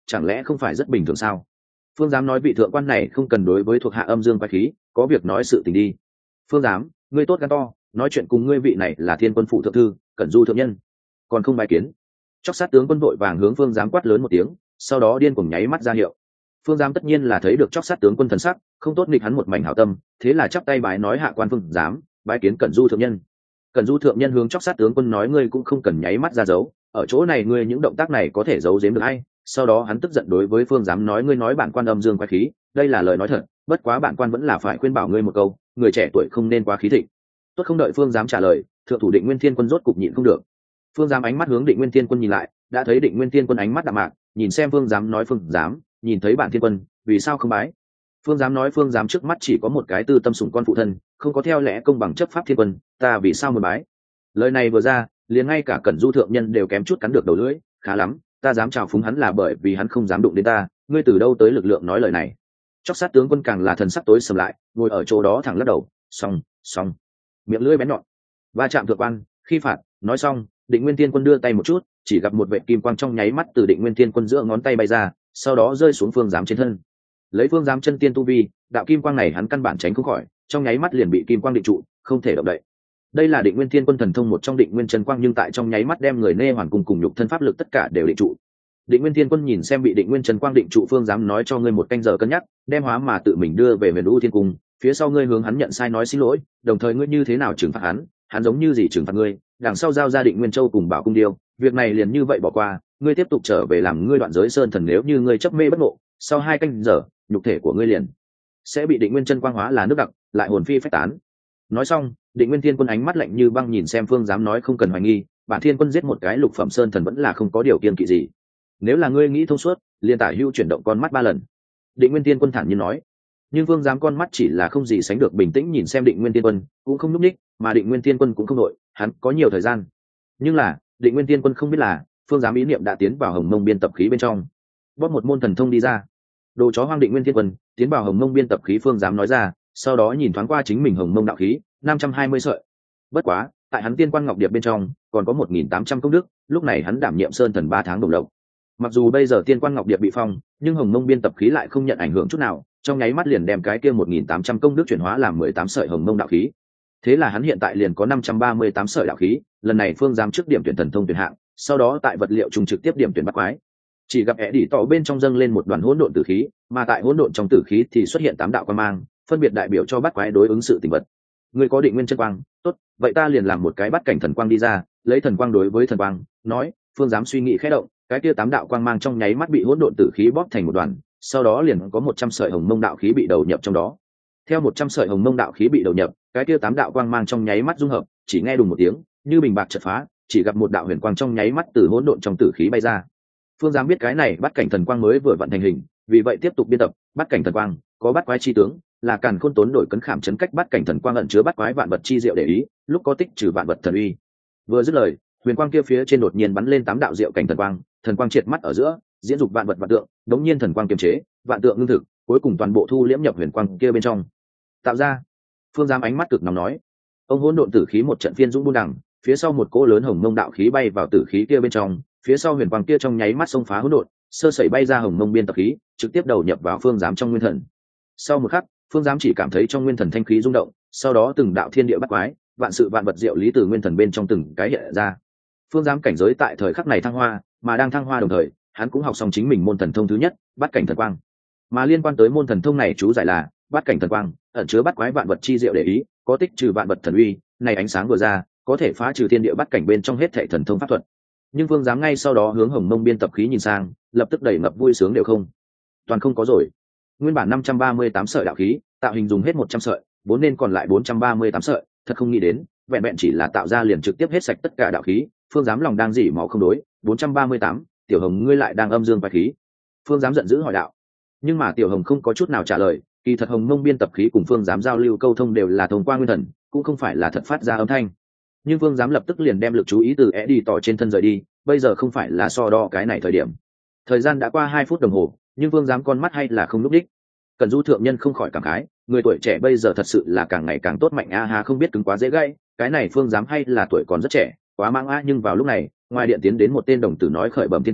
chẳng lẽ không phải rất bình thường sao? Phương Giám nói vị thượng quan này không cần đối với thuộc hạ âm dương quái khí, có việc nói sự tình đi. Phương Giám, ngươi tốt gan to, nói chuyện cùng ngươi vị này là Thiên Quân phụ thượng thư, Cẩn Du thượng nhân, còn không bài kiến. Chóc sát tướng quân vội vàng hướng Phương Giám quát lớn một tiếng, sau đó điên cuồng nháy mắt ra hiệu. Phương Giám tất nhiên là thấy được chóc sát tướng quân thần sắc, không tốt nghịch hắn một mảnh hảo tâm, thế là chắp tay bái nói hạ quan Phương Giám, bái kiến Cẩn Du thượng nhân. Cẩn Du thượng nhân hướng chóc sát tướng quân nói ngươi cũng không cần nháy mắt ra dấu, ở chỗ này ngươi những động tác này có thể giấu giếm được hay? Sau đó hắn tức giận đối với Phương Giám nói ngươi nói bản quan âm dương quái khí, đây là lời nói thật, bất quá bản quan vẫn là phải khuyên bảo ngươi một câu, người trẻ tuổi không nên quá khí thịnh. Tốt, không đợi Phương Giám trả lời, thượng thủ Định Nguyên Thiên Quân rốt cục nhịn không được. Phương Giám ánh mắt hướng Định Nguyên Thiên Quân nhìn lại, đã thấy Định Nguyên Thiên Quân ánh mắt đạm mạc, nhìn xem Phương Giám nói Phương Giám, nhìn thấy bản Thiên Quân, vì sao không bái? Phương Giám nói Phương Giám trước mắt chỉ có một cái tư tâm sủng con phụ thân, không có theo lẽ công bằng chấp pháp Thiên Quân, ta vì sao muốn bái? Lời này vừa ra, liền ngay cả Cẩn Du thượng nhân đều kém chút cắn được đầu lưỡi, khá lắm, ta dám chào phúng hắn là bởi vì hắn không dám đụng đến ta, ngươi từ đâu tới lực lượng nói lời này? Chóc sát tướng quân càng là thần sắc tối sầm lại, ngồi ở chỗ đó thẳng lắc đầu, xong, miệng lưỡi bén nhọn, va chạm thượng quan, khi phạt. Nói xong, Định Nguyên Thiên Quân đưa tay một chút, chỉ gặp một vệt kim quang trong nháy mắt từ Định Nguyên Thiên Quân giữa ngón tay bay ra, sau đó rơi xuống Phương Giám trên thân. Lấy Phương Giám chân tiên tu vi, đạo kim quang này hắn căn bản tránh không khỏi, trong nháy mắt liền bị kim quang định trụ, không thể động đậy. Đây là Định Nguyên Thiên Quân thần thông một trong Định Nguyên chân quang, nhưng tại trong nháy mắt đem người nê hoàn cùng nhục thân pháp lực tất cả đều định trụ. Định Nguyên Thiên Quân nhìn xem bị Định Nguyên chân quang định trụ Phương Giám nói cho ngươi một canh giờ cân nhắc, đem hóa mà tự mình đưa về Huyền U Thiên Cung, phía sau ngươi hướng hắn nhận sai nói xin lỗi, đồng thời ngươi như thế nào trừng phạt hắn giống như gì trừng phạt ngươi, đằng sau giao ra Định Nguyên Châu cùng Bảo Cung Điêu, việc này liền như vậy bỏ qua, ngươi tiếp tục trở về làm ngươi Đoạn Giới Sơn Thần, nếu như ngươi chấp mê bất ngộ, sau 2 canh giờ, nhục thể của ngươi liền sẽ bị Định Nguyên chân quang hóa là nước đặc, lại hồn phi phách tán. Nói xong, Định Nguyên Thiên Quân ánh mắt lạnh như băng nhìn xem Phương Giám nói không cần hoài nghi, bản Thiên Quân giết một cái lục phẩm sơn thần vẫn là không có điều kiêng kỵ gì. Nếu là ngươi nghĩ thông suốt, liền tả hưu chuyển động con mắt 3 lần. Định Nguyên Thiên Quân thản nhiên nói. Nhưng Phương Giám con mắt chỉ là không gì sánh được bình tĩnh nhìn xem Định Nguyên Thiên Quân, cũng không núp ních, mà Định Nguyên Thiên Quân cũng không nội, hắn có nhiều thời gian. Nhưng là, Định Nguyên Thiên Quân không biết là, Phương Giám ý niệm đã tiến vào Hồng Mông biên tập khí bên trong, bóp một môn thần thông đi ra. Đồ chó hoang Định Nguyên Thiên Quân tiến vào Hồng Mông biên tập khí, Phương Giám nói ra, sau đó nhìn thoáng qua chính mình Hồng Mông đạo khí, 520 sợi. Bất quá, tại hắn Tiên Quan Ngọc Điệp bên trong, còn có 1800 công đức, lúc này hắn đảm nhiệm Sơn Thần 3 tháng đồng lộc. Mặc dù bây giờ Tiên Quan Ngọc Điệp bị phong, nhưng Hồng Mông biên tập khí lại không nhận ảnh hưởng chút nào, trong nháy mắt liền đem cái kia 1800 công đức chuyển hóa làm 18 sợi Hồng Mông đạo khí. Thế là hắn hiện tại liền có 538 sợi đạo khí, lần này Phương Giám trước điểm tuyển thần thông tuyển hạng, sau đó tại vật liệu trùng trực tiếp điểm tuyển bắt quái. Chỉ gặp đỉ tỏ bên trong dâng lên một đoàn hỗn độn tử khí, mà tại hỗn độn trong tử khí thì xuất hiện 8 đạo quang mang, phân biệt đại biểu cho bắt quái đối ứng sự tình vật. Người có Định Nguyên chân quang, tốt, vậy ta liền làm một cái bắt cảnh thần quang đi ra, lấy thần quang đối với thần quang, nói. Phương Giám suy nghĩ khẽ động, cái kia 8 đạo quang mang trong nháy mắt bị hỗn độn tử khí bóp thành một đoàn, sau đó liền có 100 sợi Hồng Mông đạo khí bị đầu nhập trong đó. Theo 100 sợi Hồng Mông đạo khí bị đầu nhập, cái kia 8 đạo quang mang trong nháy mắt dung hợp, chỉ nghe đùng một tiếng, như bình bạc chợt phá, chỉ gặp một đạo huyền quang trong nháy mắt từ hỗn độn trong tử khí bay ra. Phương Giám biết cái này bắt cảnh thần quang mới vừa vận thành hình, vì vậy tiếp tục biên tập bắt cảnh thần quang, có bắt quái chi tướng, là càn khôn tốn đổi cấn khảm chấn cách bắt cảnh thần quang ẩn chứa bắt quái vạn vật chi diệu để ý, lúc có tích trừ vạn vật thần uy. Vừa dứt lời, huyền quang kia phía trên đột nhiên bắn lên 8 đạo diệu cảnh thần quang triệt mắt ở giữa, diễn dục vạn vật vạn tượng, đống nhiên thần quang kiềm chế, vạn tượng ngưng thực, cuối cùng toàn bộ thu liễm nhập huyền quang kia bên trong. Tạo ra. Phương Giám ánh mắt cực nóng nói. Ông hỗn độn tử khí một trận phiên dũng buôn đằng, phía sau một cỗ lớn Hồng Mông đạo khí bay vào tử khí kia bên trong, phía sau huyền quang kia trong nháy mắt xông phá hỗn độn, sơ sẩy bay ra Hồng Mông biên tập khí, trực tiếp đầu nhập vào Phương Giám trong nguyên thần. Sau một khắc, Phương Giám chỉ cảm thấy trong nguyên thần thanh khí rung động, sau đó từng đạo thiên địa bắt quái, vạn sự vạn vật diệu lý từ nguyên thần bên trong từng cái hiện ra. Phương Giám cảnh giới tại thời khắc này thăng hoa, mà đang thăng hoa đồng thời, hắn cũng học xong chính mình môn thần thông thứ nhất, bắt cảnh thần quang. Mà liên quan tới môn thần thông này chú giải là bắt cảnh thần quang, ẩn chứa bắt quái vạn vật chi diệu để ý, có tích trừ vạn vật thần uy, này ánh sáng vừa ra, có thể phá trừ thiên địa bắt cảnh bên trong hết thảy thần thông pháp thuật. Nhưng Phương Giám ngay sau đó hướng Hồng Mông biên tập khí nhìn sang, lập tức đầy ngập vui sướng đều không, toàn không có rồi. Nguyên bản 538 sợi đạo khí, tạo hình dùng hết 100 sợi, vốn nên còn lại 438 sợi, thật không nghĩ đến, vẹn vẹn chỉ là tạo ra liền trực tiếp hết sạch tất cả đạo khí. Phương Giám lòng đang dỉ máu không đối, 438, Tiểu Hồng ngươi lại đang âm dương quái khí. Phương Giám giận dữ hỏi đạo. Nhưng mà Tiểu Hồng không có chút nào trả lời, kỳ thật Hồng Mông biên tập khí cùng Phương Giám giao lưu câu thông đều là thông qua nguyên thần, cũng không phải là thật phát ra âm thanh. Nhưng Phương Giám lập tức liền đem lực chú ý từ tỏ trên thân rời đi, bây giờ không phải là so đo cái này thời điểm. Thời gian đã qua 2 phút đồng hồ, nhưng Phương Giám con mắt hay là không lúc đích. Cẩn Du thượng nhân không khỏi cảm khái, người tuổi trẻ bây giờ thật sự là càng ngày càng tốt mạnh a ha, không biết cứng quá dễ gãy, cái này Phương Giám hay là tuổi còn rất trẻ, quá mang a. Nhưng vào lúc này, ngoài điện tiến đến một tên đồng tử nói khởi bẩm thiên quân,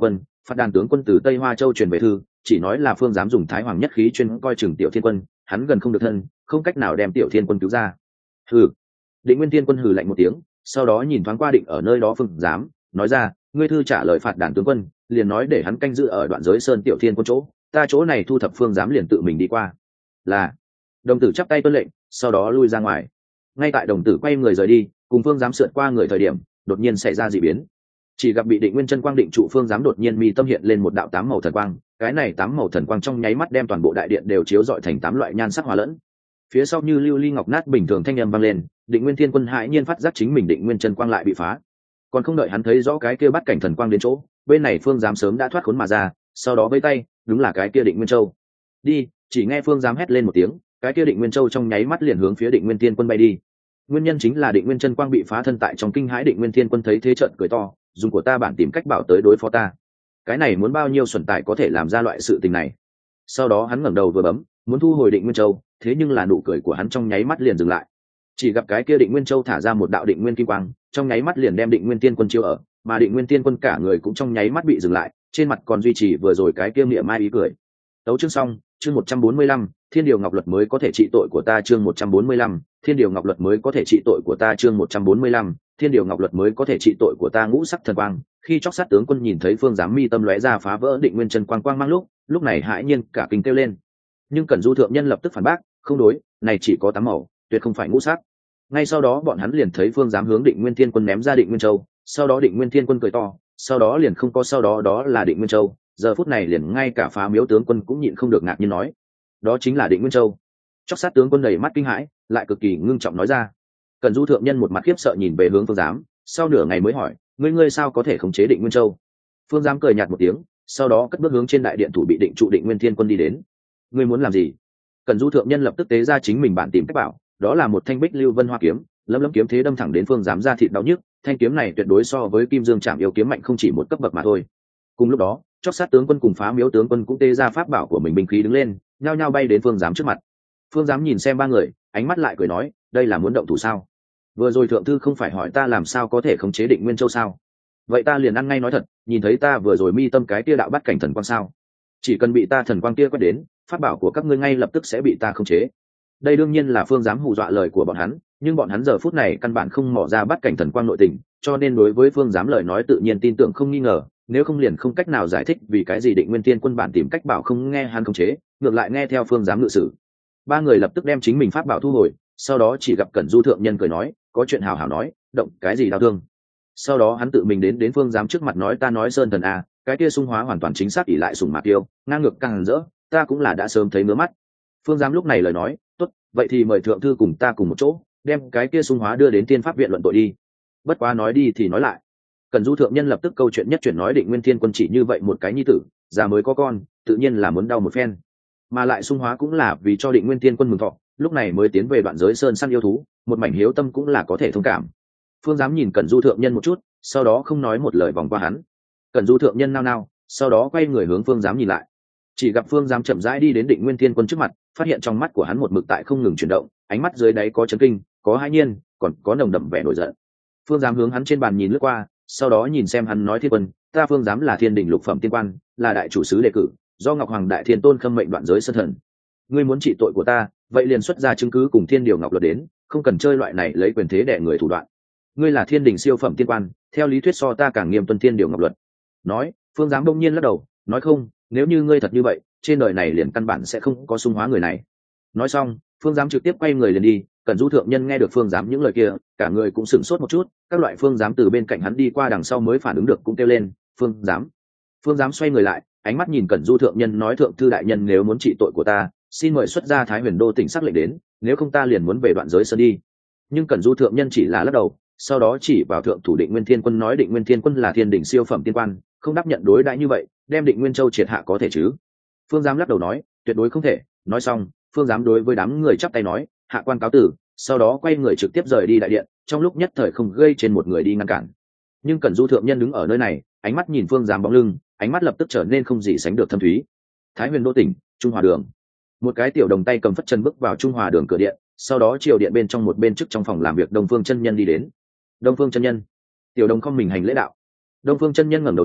Phạt đàn tướng quân từ Tây Hoa Châu truyền về thư, chỉ nói là Phương dám dùng Thái Hoàng nhất khí chuyên coi chừng Tiểu Thiên Quân, hắn gần không được thân, không cách nào đem Tiểu Thiên Quân cứu ra. Hừ. Định Nguyên Thiên Quân hừ lạnh một tiếng, sau đó nhìn thoáng qua định ở nơi đó Phương dám, nói ra, ngươi thư trả lời phạt đàn tướng quân, liền nói để hắn canh giữ ở Đoạn Giới Sơn Tiểu Thiên Quân chỗ, ta chỗ này thu thập Phương dám liền tự mình đi qua. Là. Đồng tử chắp tay tuân lệnh, sau đó lui ra ngoài. Ngay tại đồng tử quay người rời đi, cùng Phương dám sượt qua người thời điểm, đột nhiên xảy ra dị biến. Chỉ gặp bị Định Nguyên chân quang định trụ Phương dám đột nhiên mi tâm hiện lên một đạo 8 màu thần quang, cái này 8 màu thần quang trong nháy mắt đem toàn bộ đại điện đều chiếu rọi thành 8 loại nhan sắc hòa lẫn. Phía sau như lưu ly ngọc nát bình thường thanh âm vang lên, Định Nguyên Thiên Quân hãi nhiên phát giác chính mình Định Nguyên chân quang lại bị phá. Còn không đợi hắn thấy rõ cái kia bắt cảnh thần quang đến chỗ, bên này Phương dám sớm đã thoát khốn mà ra, sau đó vẫy tay, đúng là cái kia Định Nguyên Châu. Đi, chỉ nghe Phương dám hét lên một tiếng, cái kia Định Nguyên Châu trong nháy mắt liền hướng phía Định Nguyên Thiên Quân bay đi. Nguyên nhân chính là Định Nguyên chân quang bị phá thân tại trong kinh hãi. Định Nguyên Thiên Quân thấy thế trận cười to, dùng của ta bản tìm cách bảo tới đối phó ta, cái này muốn bao nhiêu xuẩn tài có thể làm ra loại sự tình này. Sau đó hắn ngẩng đầu vừa bấm muốn thu hồi Định Nguyên Châu, thế nhưng là nụ cười của hắn trong nháy mắt liền dừng lại. Chỉ gặp cái kia Định Nguyên Châu thả ra một đạo Định Nguyên kim quang, trong nháy mắt liền đem Định Nguyên Tiên Quân chiếu ở, mà Định Nguyên Tiên Quân cả người cũng trong nháy mắt bị dừng lại, trên mặt còn duy trì vừa rồi cái kia miệng mai ý cười. Tấu chương xong, chương 145, Thiên Điều Ngọc Luật mới có thể trị tội của ta, chương 145, Thiên Điều Ngọc Luật mới có thể trị tội của ta, chương 145, Thiên Điều Ngọc Luật mới có thể trị tội của ta. Ngũ sắc thần quang, khi chóc sát tướng quân nhìn thấy Phương giám mi tâm lóe ra phá vỡ Định Nguyên chân quang quang mang lúc này hãi nhiên cả kinh kêu lên. Nhưng Cẩn Du thượng nhân lập tức phản bác, không đối, này chỉ có 8 màu, tuyệt không phải ngũ sắc. Ngay sau đó bọn hắn liền thấy Phương giám hướng Định Nguyên Thiên Quân ném ra Định Nguyên Châu, sau đó Định Nguyên Thiên Quân cười to, sau đó liền không có sau đó, đó là Định Nguyên Châu. Giờ phút này liền ngay cả Phá Miếu tướng quân cũng nhịn không được ngạc nhiên nói, đó chính là Định Nguyên Châu. Chóc sát tướng quân đầy mắt kinh hãi, lại cực kỳ ngưng trọng nói ra. Cẩn Du thượng nhân một mặt khiếp sợ nhìn về hướng Phương giám, sau nửa ngày mới hỏi, ngươi sao có thể khống chế Định Nguyên Châu? Phương giám cười nhạt một tiếng, sau đó cất bước hướng trên đại điện thủ bị định trụ Định Nguyên Thiên Quân đi đến. Ngươi muốn làm gì? Cẩn Du thượng nhân lập tức tế ra chính mình bản tìm cách bảo, đó là một thanh Bích Lưu Vân Hoa kiếm, lấm lấm kiếm thế đâm thẳng đến Phương giám ra thịt đau nhức. Thanh kiếm này tuyệt đối so với Kim Dương Trảm Yêu kiếm mạnh không chỉ một cấp bậc mà thôi. Cùng lúc đó, chóc sát tướng quân cùng Phá Miếu tướng quân cũng tế ra pháp bảo của mình binh khí đứng lên, nhao nhao bay đến Phương giám trước mặt. Phương giám nhìn xem ba người, ánh mắt lại cười nói, đây là muốn động thủ sao? Vừa rồi thượng thư không phải hỏi ta làm sao có thể khống chế Định Nguyên Châu sao? Vậy ta liền ăn ngay nói thật, nhìn thấy ta vừa rồi mi tâm cái kia đạo bắt cảnh thần quang sao? Chỉ cần bị ta thần quang kia quét đến, pháp bảo của các ngươi ngay lập tức sẽ bị ta khống chế. Đây đương nhiên là Phương giám hù dọa lời của bọn hắn, nhưng bọn hắn giờ phút này căn bản không mò ra bắt cảnh thần quang nội tình, cho nên đối với Phương giám lời nói tự nhiên tin tưởng không nghi ngờ, nếu không liền không cách nào giải thích vì cái gì Định Nguyên Thiên Quân bản tìm cách bảo không nghe hắn khống chế, ngược lại nghe theo Phương giám ngự sử. Ba người lập tức đem chính mình pháp bảo thu hồi, sau đó chỉ gặp Cẩn Du thượng nhân cười nói, có chuyện hào hào nói, động cái gì đau thương. Sau đó hắn tự mình đến Phương giám trước mặt nói, ta nói Sơn Thần à, cái kia Sung Hóa hoàn toàn chính xác ỷ lại Sùng Mạc Tiêu, ngang ngược càng rỡ, ta cũng là đã sớm thấy ngứa mắt. Phương giám lúc này lời nói, tốt, vậy thì mời thượng thư cùng ta cùng một chỗ, đem cái kia Sung Hóa đưa đến Tiên Pháp viện luận tội đi. Bất quá nói đi thì nói lại, Cẩn Du thượng nhân lập tức câu chuyện nhất chuyển nói Định Nguyên Thiên Quân chỉ như vậy một cái nhi tử, già mới có con, tự nhiên là muốn đau một phen. Mà lại Sung Hóa cũng là vì cho Định Nguyên Thiên Quân mừng thọ, lúc này mới tiến về Đoạn Giới Sơn săn yêu thú, một mảnh hiếu tâm cũng là có thể thông cảm. Phương giám nhìn Cẩn Du thượng nhân một chút, sau đó không nói một lời vòng qua hắn. Cẩn Du thượng nhân nao nao, sau đó quay người hướng Phương giám nhìn lại. Chỉ gặp Phương giám chậm rãi đi đến Định Nguyên Thiên Quân trước mặt, phát hiện trong mắt của hắn một mực tại không ngừng chuyển động, ánh mắt dưới đáy có chấn kinh, có hãi nhiên, còn có nồng đậm vẻ nổi giận. Phương giám hướng hắn trên bàn nhìn lướt qua, sau đó nhìn xem hắn nói, Thiên Quân, ta Phương giám là Thiên Đình lục phẩm tiên quan, là đại chủ sứ đề cử, do Ngọc Hoàng Đại Thiên Tôn khâm mệnh Đoạn Giới Sơn Thần. Ngươi muốn trị tội của ta, vậy liền xuất ra chứng cứ cùng Thiên Điều Ngọc Luật đến, không cần chơi loại này lấy quyền thế đè người thủ đoạn. Ngươi là Thiên Đình siêu phẩm tiên quan, theo lý thuyết so ta càng nghiêm tuân Thiên Điều Ngọc Luật. Nói, Phương giám đông nhiên lắc đầu, nói không, nếu như ngươi thật như vậy, trên đời này liền căn bản sẽ không có Sung Hóa người này. Nói xong, Phương giám trực tiếp quay người liền đi. Cẩn Du thượng nhân nghe được Phương giám những lời kia, cả người cũng sửng sốt một chút, các loại Phương giám từ bên cạnh hắn đi qua đằng sau mới phản ứng được, cũng kêu lên, Phương giám. Phương giám xoay người lại, ánh mắt nhìn Cẩn Du thượng nhân nói, thượng thư đại nhân nếu muốn trị tội của ta, xin mời xuất ra Thái Huyền Đô tỉnh sắc lệnh đến, nếu không ta liền muốn về Đoạn Giới Sơn đi. Nhưng Cẩn Du thượng nhân chỉ là lắc đầu, sau đó chỉ vào thượng thủ Định Nguyên Thiên Quân nói, Định Nguyên Thiên Quân là Thiên Đình siêu phẩm tiên quan, không đáp nhận đối đãi như vậy, đem Định Nguyên Châu triệt hạ có thể chứ? Phương giám lắc đầu nói, tuyệt đối không thể. Nói xong, Phương giám đối với đám người chắp tay nói, hạ quan cáo tử, sau đó quay người trực tiếp rời đi đại điện, trong lúc nhất thời không gây trên một người đi ngăn cản. Nhưng Cẩn Du thượng nhân đứng ở nơi này, ánh mắt nhìn Phương giám bóng lưng, ánh mắt lập tức trở nên không gì sánh được thâm thúy. Thái Huyền Đô tỉnh, Trung Hòa Đường. Một cái tiểu đồng tay cầm phất chân bước vào Trung Hòa Đường cửa điện, sau đó chiều điện bên trong một bên trước trong phòng làm việc Đông Phương chân nhân đi đến. Đông Phương chân nhân. Tiểu đồng không mình hành lễ đạo. Đông Phương chân nhân ngẩng đầu lên,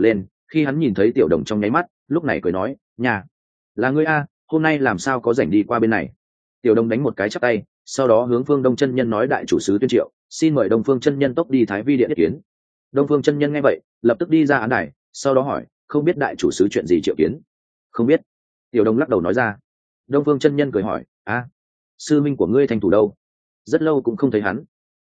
Khi hắn nhìn thấy Tiểu Đồng trong nháy mắt, lúc này cười nói, nhà là ngươi a, hôm nay làm sao có rảnh đi qua bên này. Tiểu Đồng đánh một cái chắp tay, sau đó hướng Phương Đông chân nhân nói, đại chủ sứ tuyên triệu, xin mời Đông Phương chân nhân tốc đi Thái Vi điện ý kiến. Đông Phương chân nhân nghe vậy lập tức đi ra án đài, sau đó hỏi, không biết đại chủ sứ chuyện gì triệu kiến. Không biết. Tiểu Đồng lắc đầu nói ra. Đông Phương chân nhân cười hỏi, sư minh của ngươi thành thủ đâu? Rất lâu cũng không thấy hắn.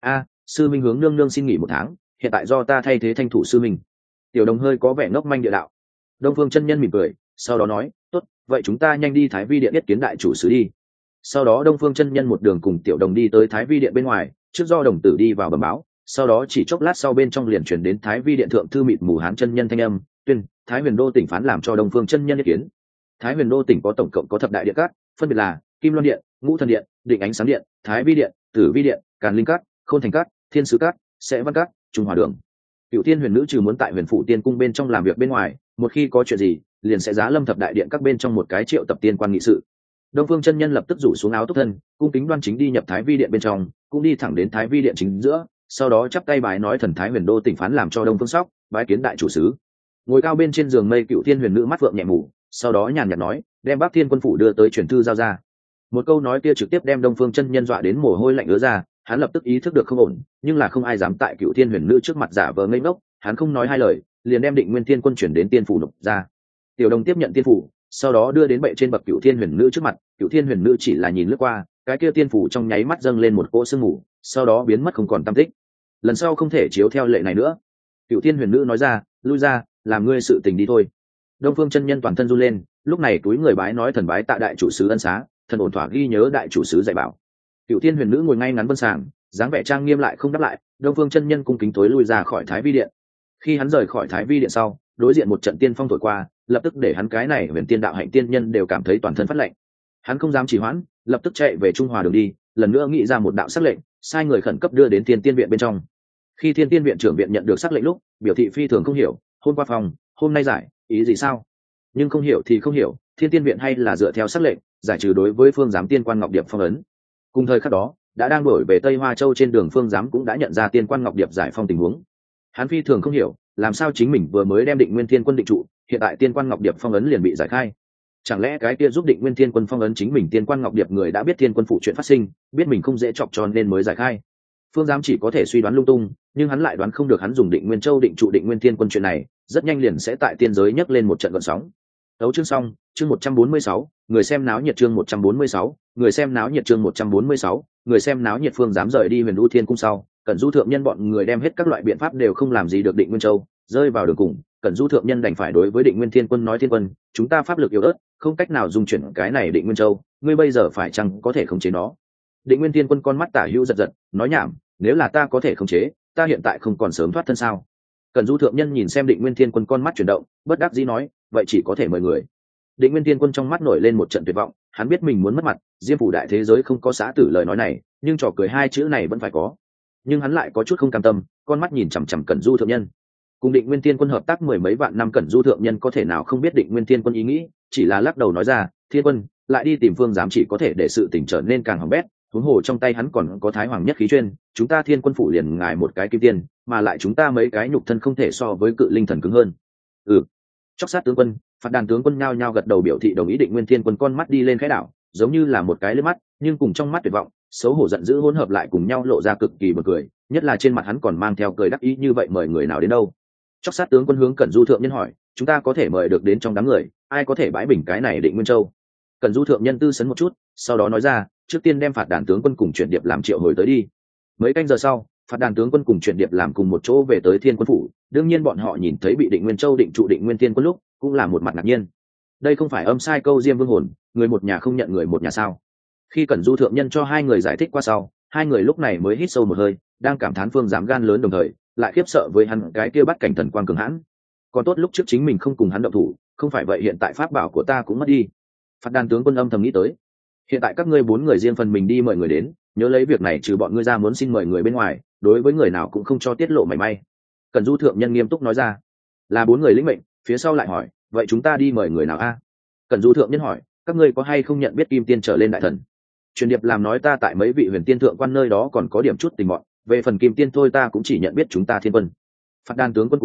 Sư minh hướng nương nương xin nghỉ 1 tháng, hiện tại do ta thay thế thanh thủ sư minh. Tiểu Đồng hơi có vẻ ngốc manh địa đạo. Đông Phương chân nhân mỉm cười, sau đó nói, tốt, vậy chúng ta nhanh đi Thái Vi điện yết kiến đại chủ sứ đi. Sau đó Đông Phương chân nhân một đường cùng Tiểu Đồng đi tới Thái Vi điện bên ngoài, trước do đồng tử đi vào bẩm báo, sau đó chỉ chốc lát sau bên trong liền chuyển đến Thái Vi điện thượng thư mịt mù hán chân nhân thanh âm, tuyên Thái Huyền Đô tỉnh phán làm cho Đông Phương chân nhân yết kiến. Thái Huyền Đô tỉnh có tổng cộng có thập đại điện các, phân biệt là Kim Loan điện, Ngũ Thần điện, Định Ánh Sáng điện, Thái Vi điện, Tử Vi điện, Càn Linh các, Khôn Thành các, Thiên Sứ các, Sẽ Văn các, Trung Hòa đường. Cựu Thiên Huyền nữ trừ muốn tại Huyền phủ tiên cung bên trong làm việc bên ngoài, một khi có chuyện gì liền sẽ giá lâm thập đại điện các bên trong một cái triệu tập tiên quan nghị sự. Đông Phương chân nhân lập tức rủ xuống áo túc thân, cung kính đoan chính đi nhập Thái Vi điện bên trong, cũng đi thẳng đến Thái Vi điện chính giữa, sau đó chắp tay bái nói, thần Thái Huyền Đô tỉnh phán làm cho Đông Phương Sóc bái kiến đại chủ sứ. Ngồi cao bên trên giường mây Cựu Thiên Huyền nữ mắt vượng nhẹ mù, sau đó nhàn nhạt nói, đem Bắc Thiên quân phủ đưa tới truyền thư giao ra. Một câu nói kia trực tiếp đem Đông Phương chân nhân dọa đến mồ hôi lạnh ứa ra, hắn lập tức ý thức được không ổn, nhưng là không ai dám tại Cựu Thiên Huyền nữ trước mặt giả vờ ngây ngốc, hắn không nói hai lời, liền đem Định Nguyên Thiên quân chuyển đến tiên phủ nộp ra. Tiểu Đồng tiếp nhận tiên phủ, sau đó đưa đến bệ trên bậc Cựu Thiên Huyền nữ trước mặt. Cựu Thiên Huyền nữ chỉ là nhìn lướt qua, cái kia tiên phủ trong nháy mắt dâng lên một cỗ sương mù, sau đó biến mất không còn tăm tích. Lần sau không thể chiếu theo lệ này nữa. Cựu Thiên Huyền nữ nói ra, lui ra, làm ngươi sự tình đi thôi. Đông Phương chân nhân toàn thân run lên, lúc này túi người bái nói, thần bái tạ đại chủ sứ ân xá, thần ổn thỏa ghi nhớ đại chủ sứ dạy bảo. Cựu Thiên Huyền nữ ngồi ngay ngắn vân sàng, dáng vẻ trang nghiêm lại không đáp lại. Đông Phương chân nhân cung kính tối lui ra khỏi Thái Vi điện. Khi hắn rời khỏi Thái Vi điện sau, đối diện một trận tiên phong thổi qua, lập tức để hắn cái này huyền tiên đạo hạnh tiên nhân đều cảm thấy toàn thân phát lạnh. Hắn không dám trì hoãn, lập tức chạy về Trung Hòa đường đi, lần nữa nghĩ ra một đạo sắc lệnh, sai người khẩn cấp đưa đến Thiên Tiên viện bên trong. Khi Thiên Tiên viện trưởng viện nhận được sắc lệnh lúc, biểu thị phi thường không hiểu, hôm qua phòng, hôm nay giải, ý gì sao? Nhưng không hiểu thì không hiểu, Thiên Tiên viện hay là dựa theo sắc lệnh, giải trừ đối với Phương Giám tiên quan Ngọc Điệp phong ấn. Cùng thời khắc đó, đã đang đổi về Tây Hoa Châu trên đường, Phương Giám cũng đã nhận ra tiên quan Ngọc Điệp giải phong tình huống. Hắn phi thường không hiểu, làm sao chính mình vừa mới đem Định Nguyên Thiên quân định trụ, hiện tại tiên quan Ngọc Điệp phong ấn liền bị giải khai. Chẳng lẽ cái kia giúp Định Nguyên Thiên quân phong ấn chính mình tiên quan Ngọc Điệp người đã biết Thiên quân phụ chuyện phát sinh, biết mình không dễ chọc tròn nên mới giải khai. Phương Giám chỉ có thể suy đoán lung tung, nhưng hắn lại đoán không được hắn dùng Định Nguyên Châu định trụ Định Nguyên Thiên quân chuyện này, rất nhanh liền sẽ tại tiên giới nhấc lên một trận gợn sóng. Đấu chương xong, chương 146, người xem náo nhiệt chương 146, người xem náo nhiệt chương 146, người xem náo nhiệt. Phương Giám rời đi Huyền U Thiên cung sau, Cẩn Du thượng nhân bọn người đem hết các loại biện pháp đều không làm gì được Định Nguyên Châu, rơi vào đường cùng. Cẩn Du thượng nhân đành phải đối với Định Nguyên Thiên quân nói, Thiên quân, chúng ta pháp lực yếu ớt, không cách nào dung chuyển cái này Định Nguyên Châu, ngươi bây giờ phải chăng có thể khống chế nó? Định Nguyên Thiên quân con mắt tả hữu giật giật, nói nhảm, nếu là ta có thể khống chế, ta hiện tại không còn sớm thoát thân sao? Cẩn Du thượng nhân nhìn xem Định Nguyên Thiên quân con mắt chuyển động, bất đắc dĩ nói, vậy chỉ có thể mời người. Định Nguyên Thiên quân trong mắt nổi lên một trận tuyệt vọng, hắn biết mình muốn mất mặt, Diêm phủ đại thế giới không có xã tử lời nói này, nhưng trò cười hai chữ này vẫn phải có. Nhưng hắn lại có chút không cam tâm, con mắt nhìn chằm chằm Cẩn Du thượng nhân. Cùng Định Nguyên Thiên quân hợp tác 10 mấy vạn năm, Cẩn Du thượng nhân có thể nào không biết Định Nguyên Thiên quân ý nghĩ, chỉ là lắc đầu nói ra, Thiên quân lại đi tìm Phương Giám chỉ có thể để sự tình trở nên càng hỏng bét. Huống hồ trong tay hắn còn có Thái Hoàng nhất khí chuyên, chúng ta Thiên quân phủ liền ngài một cái kim tiên, mà lại chúng ta mấy cái nhục thân không thể so với cự linh thần cứng hơn. Chóc sát tướng quân, Phạt Đàn tướng quân nhao nhao gật đầu biểu thị đồng ý. Định Nguyên Thiên quân con mắt đi lên khẽ đảo, giống như là một cái lướt mắt, nhưng cùng trong mắt tuyệt vọng, xấu hổ giận dữ hỗn hợp lại cùng nhau lộ ra cực kỳ bật cười, nhất là trên mặt hắn còn mang theo cười đắc ý. Như vậy mời người nào đến đâu? Chóc sát tướng quân hướng Cẩn Du thượng nhân hỏi, chúng ta có thể mời được đến trong đám người, ai có thể bãi bình cái này Định Nguyên Châu? Cẩn Du thượng nhân tư sấn một chút, sau đó nói ra, trước tiên đem Phạt Đàn tướng quân cùng Chuyển Điệp làm triệu hồi tới đi. Mấy canh giờ sau, Phạt Đàn tướng quân cùng Chuyển Điệp làm cùng một chỗ về tới Thiên quân phủ. Đương nhiên bọn họ nhìn thấy bị Định Nguyên Châu định trụ Định Nguyên Thiên quân lúc, cũng là một mặt ngạc nhiên. Đây không phải âm sai câu Diêm Vương hồn, người một nhà không nhận người một nhà sao? Khi Cẩn Du thượng nhân cho hai người giải thích qua sau, hai người lúc này mới hít sâu một hơi, đang cảm thán Phương Giám gan lớn, đồng thời lại khiếp sợ với hắn cái kia bắt cảnh thần quang cường hãn. Còn tốt lúc trước chính mình không cùng hắn động thủ, không phải vậy hiện tại pháp bảo của ta cũng mất đi. Phạt Đàn tướng quân âm thầm nghĩ tới, hiện tại các ngươi 4 người riêng phần mình đi mời người đến, nhớ lấy việc này trừ bọn ngươi ra muốn xin mời người bên ngoài, đối với người nào cũng không cho tiết lộ mảy may. Cẩn Du thượng nhân nghiêm túc nói ra. Là 4 người lĩnh mệnh, phía sau lại hỏi, vậy chúng ta đi mời người nào a? Cẩn Du thượng nhân hỏi, các ngươi có hay không nhận biết Kim Tiên trở lên đại thần? Truyền Điệp làm nói, ta tại mấy vị huyền tiên thượng quan nơi đó còn có điểm chút tình bọn, về phần Kim Tiên thôi ta cũng chỉ nhận biết chúng ta Thiên quân. Phạt Đàn tướng quân cũng nói,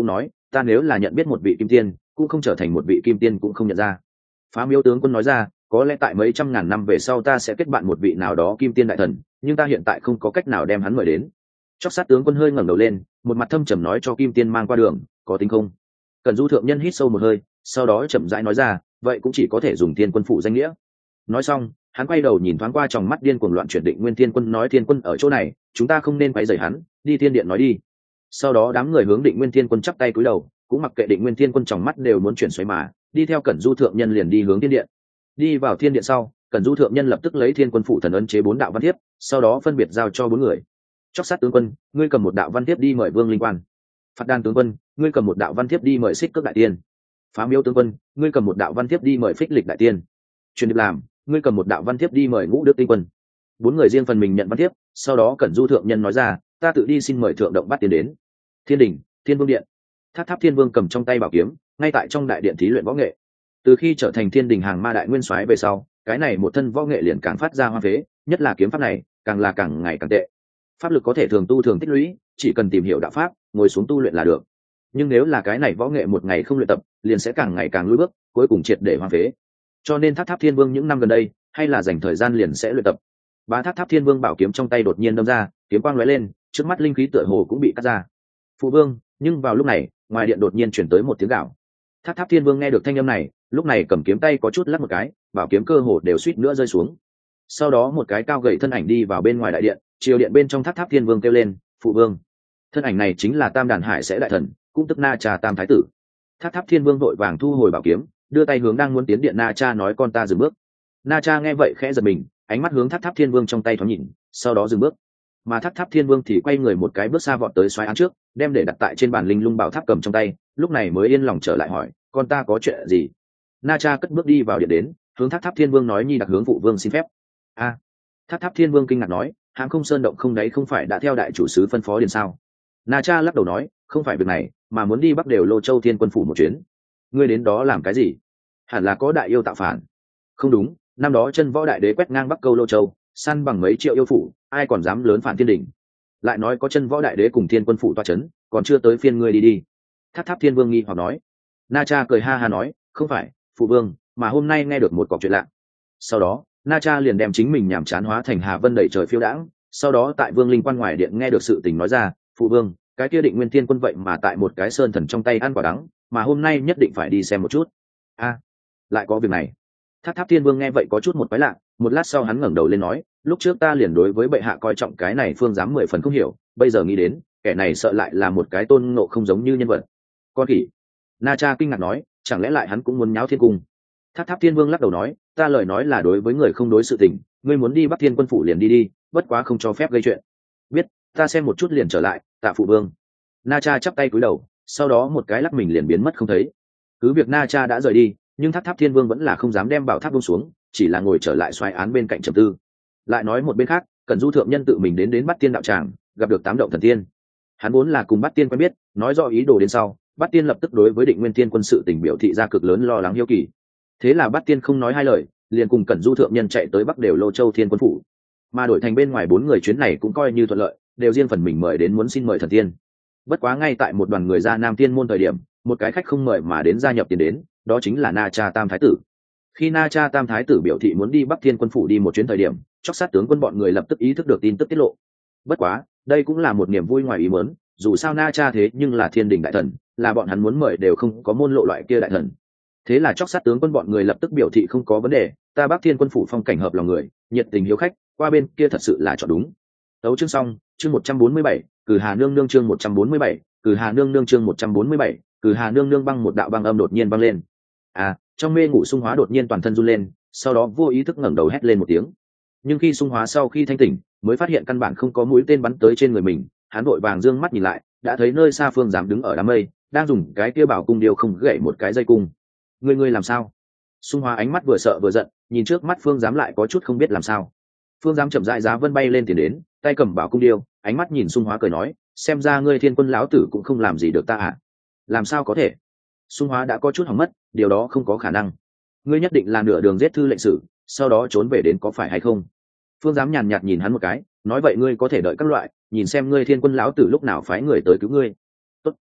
ta nếu là nhận biết một vị kim tiên cũng không trở thành một vị kim tiên cũng không nhận ra. Phá Miếu tướng quân nói ra, có lẽ tại mấy trăm ngàn năm về sau ta sẽ kết bạn một vị nào đó kim tiên đại thần, nhưng ta hiện tại không có cách nào đem hắn mời đến. Chóc sát tướng quân hơi ngẩng đầu lên, một mặt thâm trầm nói cho kim tiên mang qua đường, có tính không? Cẩn Du thượng nhân hít sâu một hơi, sau đó chậm rãi nói ra, vậy cũng chỉ có thể dùng thiên quân phụ danh nghĩa. Nói xong, hắn quay đầu nhìn thoáng qua trong mắt điên cuồng loạn chuyển Định Nguyên Thiên Quân, nói Thiên Quân ở chỗ này, chúng ta không nên quấy rầy hắn, đi thiên điện nói đi. Sau đó đám người hướng Định Nguyên Thiên Quân chắp tay cúi đầu, cũng mặc kệ Định Nguyên Thiên Quân trong mắt đều muốn chuyển xoáy mà, đi theo Cẩn Du thượng nhân liền đi hướng thiên điện. Đi vào thiên điện sau, Cẩn Du thượng nhân lập tức lấy Thiên Quân phụ thần ấn chế 4 đạo văn thiếp, sau đó phân biệt giao cho 4 người. Chóc sát tướng quân, ngươi cầm một đạo văn thiếp đi mời Vương Linh Quan. Phạt Đan tướng quân, ngươi cầm một đạo văn thiếp đi mời Xích Cước đại tiên. Phá Miếu tướng quân, ngươi cầm một đạo văn thiếp đi mời Phích Lịch đại tiên. Truyền Điệp làm, ngươi cầm một đạo văn thiếp đi mời Ngũ Đức tinh quân. 4 người riêng phần mình nhận văn thiếp, sau đó Cẩn Du thượng nhân nói ra, ta tự đi xin mời thượng động Bát Tiên đến. Thiên đình, Thiên Vương điện. Tháp Tháp Thiên Vương cầm trong tay bảo kiếm, ngay tại trong đại điện thí luyện võ nghệ. Từ khi trở thành Thiên đình hàng ma đại nguyên soái về sau, cái này một thân võ nghệ liền càng phát ra hoa phế, nhất là kiếm pháp này, càng là càng ngày càng tệ. Pháp lực có thể thường tu thường tích lũy, chỉ cần tìm hiểu đạo pháp, ngồi xuống tu luyện là được. Nhưng nếu là cái này võ nghệ một ngày không luyện tập, liền sẽ càng ngày càng lùi bước, cuối cùng triệt để hoa phế. Cho nên Tháp Tháp Thiên Vương những năm gần đây, hay là dành thời gian liền sẽ luyện tập. Bá Tháp Tháp Thiên Vương bảo kiếm trong tay đột nhiên đâm ra, kiếm quang lóe lên, trước mắt linh khí tựa hồ cũng bị cắt ra. Phụ vương, nhưng vào lúc này, ngoài điện đột nhiên truyền tới một tiếng gào. Tháp Tháp Thiên Vương nghe được thanh âm này, lúc này cầm kiếm tay có chút lắc một cái, bảo kiếm cơ hồ đều suýt nữa rơi xuống. Sau đó một cái cao gầy thân ảnh đi vào bên ngoài đại điện, triều điện bên trong. Tháp Tháp Thiên Vương kêu lên, phụ vương. Thân ảnh này chính là Tam Đàn Hải Sẽ đại thần, cũng tức Na Cha Tam thái tử. Tháp Tháp Thiên Vương vội vàng thu hồi bảo kiếm, đưa tay hướng đang muốn tiến điện Na Cha, nói con ta dừng bước. Na Cha nghe vậy khẽ giật mình, ánh mắt hướng Tháp Tháp Thiên Vương trong tay thoáng nhìn, sau đó dừng bước. Mà Tháp Tháp Thiên Vương thì quay người một cái bước xa vọt tới xoáy án trước, đem để đặt tại trên bàn linh lung bảo tháp cầm trong tay, lúc này mới yên lòng trở lại hỏi, con ta có chuyện gì? Na Cha cất bước đi vào điện đến, hướng Tháp Tháp Thiên Vương nói, nhi đặc hướng phụ vương xin phép. A. Tháp Tháp Thiên Vương kinh ngạc nói, hãng không sơn động không đấy không phải đã theo đại chủ sứ phân phó điền sao? Na Cha lắc đầu nói, không phải việc này, mà muốn đi Bắc Đều Lô Châu Thiên Quân phủ một chuyến. Ngươi đến đó làm cái gì? Hẳn là có đại yêu tạo phản. Không đúng, năm đó Chân Võ đại đế quét ngang Bắc Câu Lô Châu, săn bằng mấy triệu yêu phủ, ai còn dám lớn phản thiên đình? Lại nói có Chân Võ đại đế cùng Thiên Quân phủ toa chấn, còn chưa tới phiên ngươi đi đi. Tháp Tháp Thiên Vương nghi hoặc nói. Na Cha cười ha ha nói, không phải, phụ vương, mà hôm nay nghe được một cọc chuyện lạ. Sau đó, Na Cha liền đem chính mình nhảm chán hóa thành Hà Vân đẩy trời phiêu đãng, sau đó tại Vương Linh Quan ngoài điện nghe được sự tình nói ra, phụ vương, cái kia Định Nguyên Thiên Quân vậy mà tại một cái sơn thần trong tay ăn quả đắng, mà hôm nay nhất định phải đi xem một chút. A, lại có việc này. Tháp Tháp Thiên Vương nghe vậy có chút một quái lạ, một lát sau hắn ngẩng đầu lên nói, lúc trước ta liền đối với bệ hạ coi trọng cái này phương dám 10 phần không hiểu, bây giờ nghĩ đến, kẻ này sợ lại là một cái tôn ngộ không giống như nhân vật. Con khỉ. Na Cha kinh ngạc nói, chẳng lẽ lại hắn cũng muốn nháo thiên cung? Tháp Tháp Thiên Vương lắc đầu nói, ta lời nói là đối với người không đối sự tình, ngươi muốn đi Bắc Thiên Quân phủ liền đi đi, bất quá không cho phép gây chuyện. Biết, ta xem một chút liền trở lại, tạ phụ vương. Na Cha chắp tay cúi đầu, sau đó một cái lắc mình liền biến mất không thấy. Cứ việc Na Cha đã rời đi, nhưng Tháp Tháp Thiên Vương vẫn là không dám đem bảo tháp buông xuống, chỉ là ngồi trở lại xoáy án bên cạnh trầm tư. Lại nói một bên khác, Cẩn Du thượng nhân tự mình đến Bát Tiên đạo tràng, gặp được 8 động thần tiên. Hắn vốn là cùng Bát Tiên quen biết, nói rõ ý đồ đến sau, Bát Tiên lập tức đối với Định Nguyên Thiên Quân sự tình biểu thị ra cực lớn lo lắng hiếu kỳ. Thế là Bát Tiên không nói hai lời, liền cùng Cẩn Du thượng nhân chạy tới Bắc Đều Lô Châu Thiên Quân phủ. Mà đổi thành bên ngoài 4 người chuyến này cũng coi như thuận lợi, đều riêng phần mình mời đến muốn xin mời thần tiên. Bất quá ngay tại một đoàn người ra Nam Tiên môn thời điểm, một cái khách không mời mà đến gia nhập tiền đến, đó chính là Na Cha Tam thái tử. Khi Na Cha Tam thái tử biểu thị muốn đi Bắc Thiên Quân phủ đi một chuyến thời điểm, Chóc sát tướng quân bọn người lập tức ý thức được tin tức tiết lộ. Bất quá, đây cũng là một niềm vui ngoài ý muốn, dù sao Na Cha thế nhưng là Thiên đình đại thần, là bọn hắn muốn mời đều không có môn lộ loại kia đại thần. Thế là Chóc sát tướng quân bọn người lập tức biểu thị không có vấn đề, ta Bắc Thiên Quân phủ phong cảnh hợp lòng người, nhiệt tình hiếu khách, qua bên kia thật sự là chọn đúng. Tấu chương xong, chương 147, Cử Hà nương nương chương 147, Cử Hà nương nương chương 147, Cử Hà nương nương băng một đạo băng âm đột nhiên vang lên. Trong mê ngủ Sung Hóa đột nhiên toàn thân run lên, sau đó vô ý thức ngẩng đầu hét lên một tiếng. Nhưng khi Sung Hóa sau khi thanh tỉnh, mới phát hiện căn bản không có mũi tên bắn tới trên người mình, hắn vội vàng dương mắt nhìn lại, đã thấy nơi xa Phương Giám đứng ở đám mây, đang dùng cái kia bảo cung điêu không gãy một cái dây cung. Ngươi làm sao? Sung Hóa ánh mắt vừa sợ vừa giận, nhìn trước mắt Phương Giám lại có chút không biết làm sao. Phương Giám chậm rãi giá vân bay lên tiền đến, tay cầm bảo cung điêu, ánh mắt nhìn Sung Hóa cười nói, xem ra ngươi Thiên Quân lão tử cũng không làm gì được ta à? Làm sao có thể? Sung Hóa đã có chút hỏng mất, điều đó không có khả năng. Ngươi nhất định là nửa đường giết thư lệnh sử, sau đó trốn về đến có phải hay không? Phương Giám nhàn nhạt nhìn hắn một cái, nói vậy ngươi có thể đợi các loại, nhìn xem ngươi Thiên Quân lão tử lúc nào phái người tới cứu ngươi. Tốt.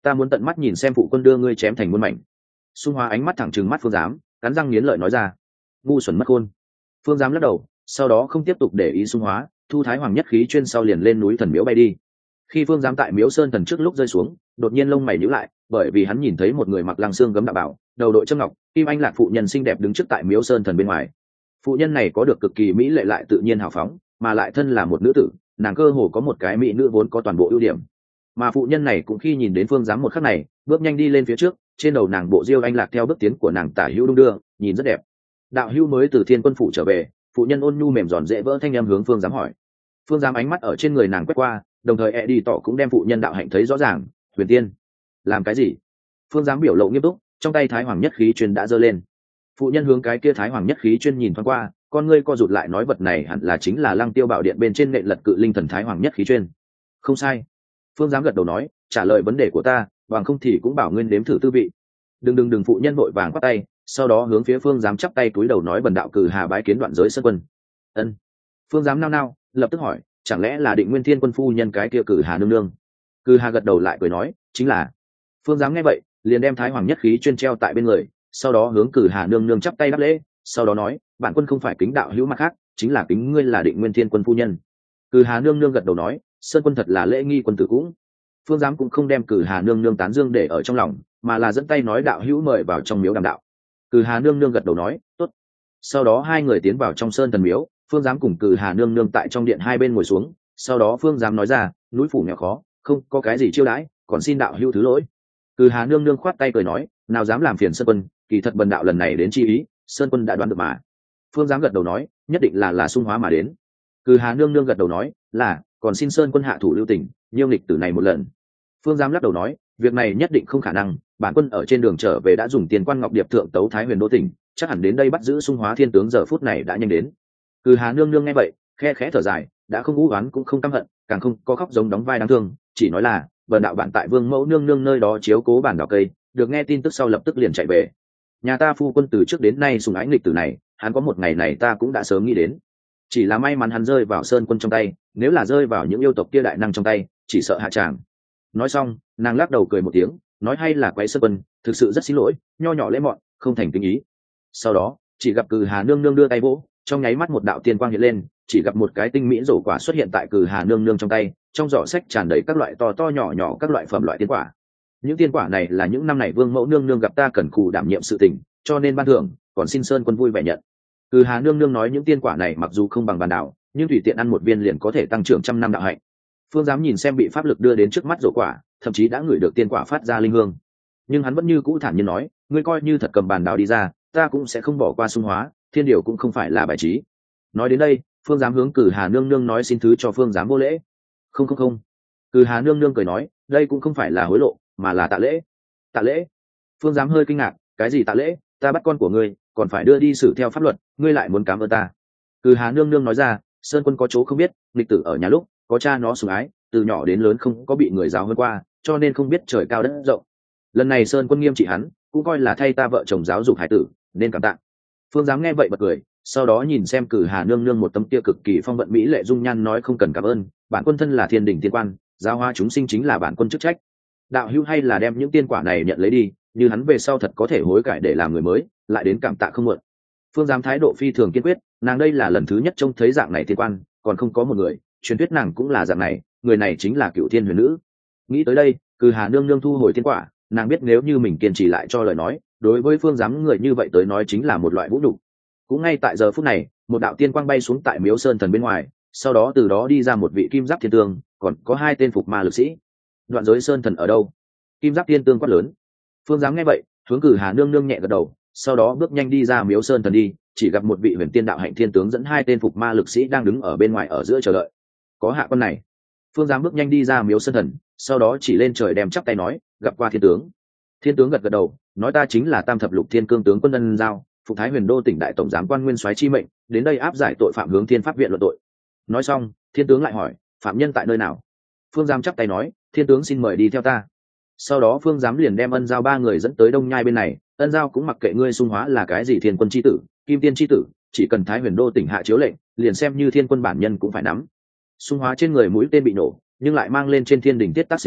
ta muốn tận mắt nhìn xem phụ quân đưa ngươi chém thành muôn mảnh. Xung Hóa ánh mắt thẳng trừng mắt Phương Giám, cắn răng nghiến lợi nói ra. Ngu xuẩn mất khôn. Phương Giám lắc đầu, sau đó không tiếp tục để ý Xung Hóa, thu Thái Hoàng nhất khí chuyên sau liền lên núi thần miếu bay đi. Khi Phương Giám tại miếu sơn thần trước lúc rơi xuống, đột nhiên lông mày nhíu lại, bởi vì hắn nhìn thấy một người mặc lăng xương gấm đạo bảo, đầu đội trâm ngọc, kim anh lạc phụ nhân xinh đẹp đứng trước tại miếu sơn thần bên ngoài. Phụ nhân này có được cực kỳ mỹ lệ lại tự nhiên hào phóng, mà lại thân là một nữ tử, nàng cơ hồ có một cái mỹ nữ vốn có toàn bộ ưu điểm. Mà phụ nhân này cũng khi nhìn đến Phương Giám một khắc này, bước nhanh đi lên phía trước, trên đầu nàng bộ diêu anh lạc theo bước tiến của nàng tả hữu đung đưa, nhìn rất đẹp. Đạo hữu mới từ Thiên Quân phủ trở về, phụ nhân ôn nhu mềm giòn dễ vỡ thanh em hướng Phương Giám hỏi. Phương Giám ánh mắt ở trên người nàng quét qua, đồng thời đi tỏ cũng đem phụ nhân đạo hạnh thấy rõ ràng. Huyền tiên, làm cái gì? Phương Giám biểu lộ nghiêm túc, trong tay Thái Hoàng nhất khí chuyên đã giơ lên. Phụ nhân hướng cái kia Thái Hoàng nhất khí chuyên nhìn thoáng qua, con ngươi co rụt lại nói vật này hẳn là chính là Lăng Tiêu Bảo Điện bên trên nệ lật cự linh thần Thái Hoàng nhất khí chuyên. Không sai. Phương Giám gật đầu nói, trả lời vấn đề của ta, bằng không thì cũng bảo nguyên đếm thử tư vị. Đừng phụ nhân vội vàng quát tay, sau đó hướng phía Phương Giám chắp tay túi đầu nói bần đạo Cử Hà bái kiến đoạn giới sơn quân. Ân. Phương Giám nao nao, lập tức hỏi, chẳng lẽ là Định Nguyên Thiên Quân phu nhân cái kia Cử Hà nương nương? Cử Hà gật đầu lại cười nói, chính là. Phương Giám nghe vậy, liền đem Thái Hoàng nhất khí chuyên treo tại bên người, sau đó hướng Cử Hà nương nương chắp tay đáp lễ, sau đó nói, bản quân không phải kính đạo hữu mặt khác, chính là kính ngươi là Định Nguyên Thiên Quân phu nhân. Cử Hà nương nương gật đầu nói, sơn quân thật là lễ nghi quân tử cũng. Phương Giám cũng không đem Cử Hà nương nương tán dương để ở trong lòng, mà là dẫn tay nói đạo hữu mời vào trong miếu đàm đạo. Cử Hà nương nương gật đầu nói, tốt. Sau đó hai người tiến vào trong sơn thần miếu, Phương Giám cùng Cử Hà nương nương tại trong điện hai bên ngồi xuống, sau đó Phương Giám nói ra, núi phủ nghèo khó, không có cái gì chiêu đãi, còn xin đạo hữu thứ lỗi. Cử Hà nương nương khoát tay cười nói, nào dám làm phiền sơn quân, kỳ thật bần đạo lần này đến chi ý, sơn quân đã đoán được mà. Phương Giám gật đầu nói, nhất định là Xung Hóa mà đến. Cử Hà nương nương gật đầu nói, là, còn xin sơn quân hạ thủ lưu tình, nhiêu nghịch tử này một lần. Phương Giám lắc đầu nói, việc này nhất định không khả năng, bản quân ở trên đường trở về đã dùng tiền quan ngọc điệp thượng tấu Thái Huyền đô tỉnh, chắc hẳn đến đây bắt giữ Xung Hóa thiên tướng giờ phút này đã nhanh đến. Cử Hà nương nương nghe vậy, khe khẽ thở dài, đã không u oán cũng không căm hận, càng không có khóc giống đóng vai đáng thương, chỉ nói là, bần đạo bạn tại Vương Mẫu nương nương nơi đó chiếu cố bản đảo cây, được nghe tin tức sau lập tức liền chạy về. Nhà ta phu quân từ trước đến nay sùng ái nghịch tử này, hắn có một ngày này ta cũng đã sớm nghĩ đến. Chỉ là may mắn hắn rơi vào sơn quân trong tay, nếu là rơi vào những yêu tộc kia đại năng trong tay, chỉ sợ hạ tràng. Nói xong, nàng lắc đầu cười một tiếng, nói hay là quấy sơn quân, thực sự rất xin lỗi, nho nhỏ lễ mọn, không thành kính ý. Sau đó, chỉ gặp Cử Hà nương nương đưa tay vỗ, trong nháy mắt một đạo tiên quang hiện lên, chỉ gặp một cái tinh mỹ rổ quả xuất hiện tại Cử Hà nương nương trong tay, trong giỏ sách tràn đầy các loại to to nhỏ nhỏ các loại phẩm loại tiên quả. Những tiên quả này là những năm này Vương Mẫu nương nương gặp ta cần cù đảm nhiệm sự tình, cho nên ban thưởng, còn xin sơn quân vui vẻ nhận. Cử Hà nương nương nói những tiên quả này mặc dù không bằng bản đạo, nhưng tùy tiện ăn một viên liền có thể tăng trưởng 100 năm đạo hạnh. Phương Giám nhìn xem bị pháp lực đưa đến trước mắt rổ quả, thậm chí đã ngửi được tiên quả phát ra linh hương, nhưng hắn vẫn như cũ thản nhiên nói, ngươi coi như thật cầm bản đạo đi ra, ta cũng sẽ không bỏ qua Xung Hóa, thiên điều cũng không phải là bài trí. Nói đến đây, Phương Giám hướng Cử Hà nương nương nói xin thứ cho Phương Giám vô lễ. Không. Cử Hà nương nương cười nói, đây cũng không phải là hối lộ, mà là tạ lễ. Tạ lễ? Phương Giám hơi kinh ngạc, cái gì tạ lễ? Ta bắt con của ngươi, còn phải đưa đi xử theo pháp luật, ngươi lại muốn cảm ơn ta? Cử Hà nương nương nói ra, sơn quân có chỗ không biết, nghịch tử ở nhà lúc có cha nó sủng ái, từ nhỏ đến lớn không có bị người giáo hơn qua, cho nên không biết trời cao đất rộng. Lần này sơn quân nghiêm trị hắn, cũng coi là thay ta vợ chồng giáo dục hải tử, nên cảm tạ. Phương Giám nghe vậy bật cười, sau đó nhìn xem Cử Hà nương nương một tấm kia cực kỳ phong vận mỹ lệ dung nhan nói không cần cảm ơn, bản quân thân là thiên đình tiên quan, giáo hóa chúng sinh chính là bản quân chức trách. Đạo hữu hay là đem những tiên quả này nhận lấy đi, như hắn về sau thật có thể hối cải để làm người mới, lại đến cảm tạ không muộn. Phương Giám thái độ phi thường kiên quyết, nàng đây là lần thứ nhất trông thấy dạng này tiên quan, còn không có một người, truyền thuyết nàng cũng là dạng này, người này chính là Cửu Thiên Huyền Nữ. Nghĩ tới đây, Cử Hà nương nương thu hồi tiên quả, nàng biết nếu như mình kiên trì lại cho lời nói, đối với Phương Giám người như vậy tới nói chính là một loại vũ nhục. Cũng ngay tại giờ phút này, một đạo tiên quang bay xuống tại miếu sơn thần bên ngoài, sau đó từ đó đi ra một vị kim giáp thiên tương, còn có 2 tên phục ma lực sĩ. Đoạn giới sơn thần ở đâu? Kim giáp thiên tương quát lớn. Phương Giám nghe vậy, hướng Cử Hà nương nương nhẹ gật đầu, sau đó bước nhanh đi ra miếu sơn thần đi, chỉ gặp một vị huyền tiên đạo hạnh thiên tướng dẫn 2 tên phục ma lực sĩ đang đứng ở bên ngoài ở giữa chờ đợi. Có hạ quan này. Phương Giám bước nhanh đi ra miếu sơn thần, sau đó chỉ lên trời đem chắp tay nói, gặp qua thiên tướng. Thiên tướng gật gật đầu, nói ta chính là Tam Thập Lục Thiên Cương tướng quân Ân Giao, phục Thái Huyền Đô tỉnh đại tổng giám quan nguyên soái chi mệnh, đến đây áp giải tội phạm hướng Thiên Pháp viện luận tội. Nói xong, thiên tướng lại hỏi, phạm nhân tại nơi nào? Phương Giám chắp tay nói, thiên tướng xin mời đi theo ta. Sau đó Phương Giám liền đem Ân Giao 3 người dẫn tới Đông Nhai bên này. Ân Giao cũng mặc kệ ngươi Xung Hóa là cái gì thiên quân chi tử, kim tiên chi tử, chỉ cần Thái Huyền Đô tỉnh hạ chiếu lệnh, liền xem như thiên quân bản nhân cũng phải nắm. Xung Hóa trên người mũi tên bị nổ, nhưng lại mang lên trên thiên đỉnh tiết tác xiềng xích,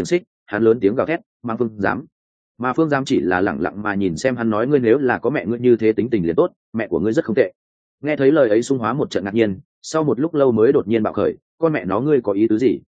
hắn lớn tiếng gào thét mang phương giám, mà phương giám chỉ là lẳng lặng mà nhìn xem hắn, nói ngươi nếu là có mẹ ngươi như thế tính tình liền tốt, mẹ của ngươi rất không tệ. Nghe thấy lời ấy Xung Hóa một trận ngạc nhiên, sau một lúc lâu mới đột nhiên bạo khởi, con mẹ nó ngươi có ý tứ gì?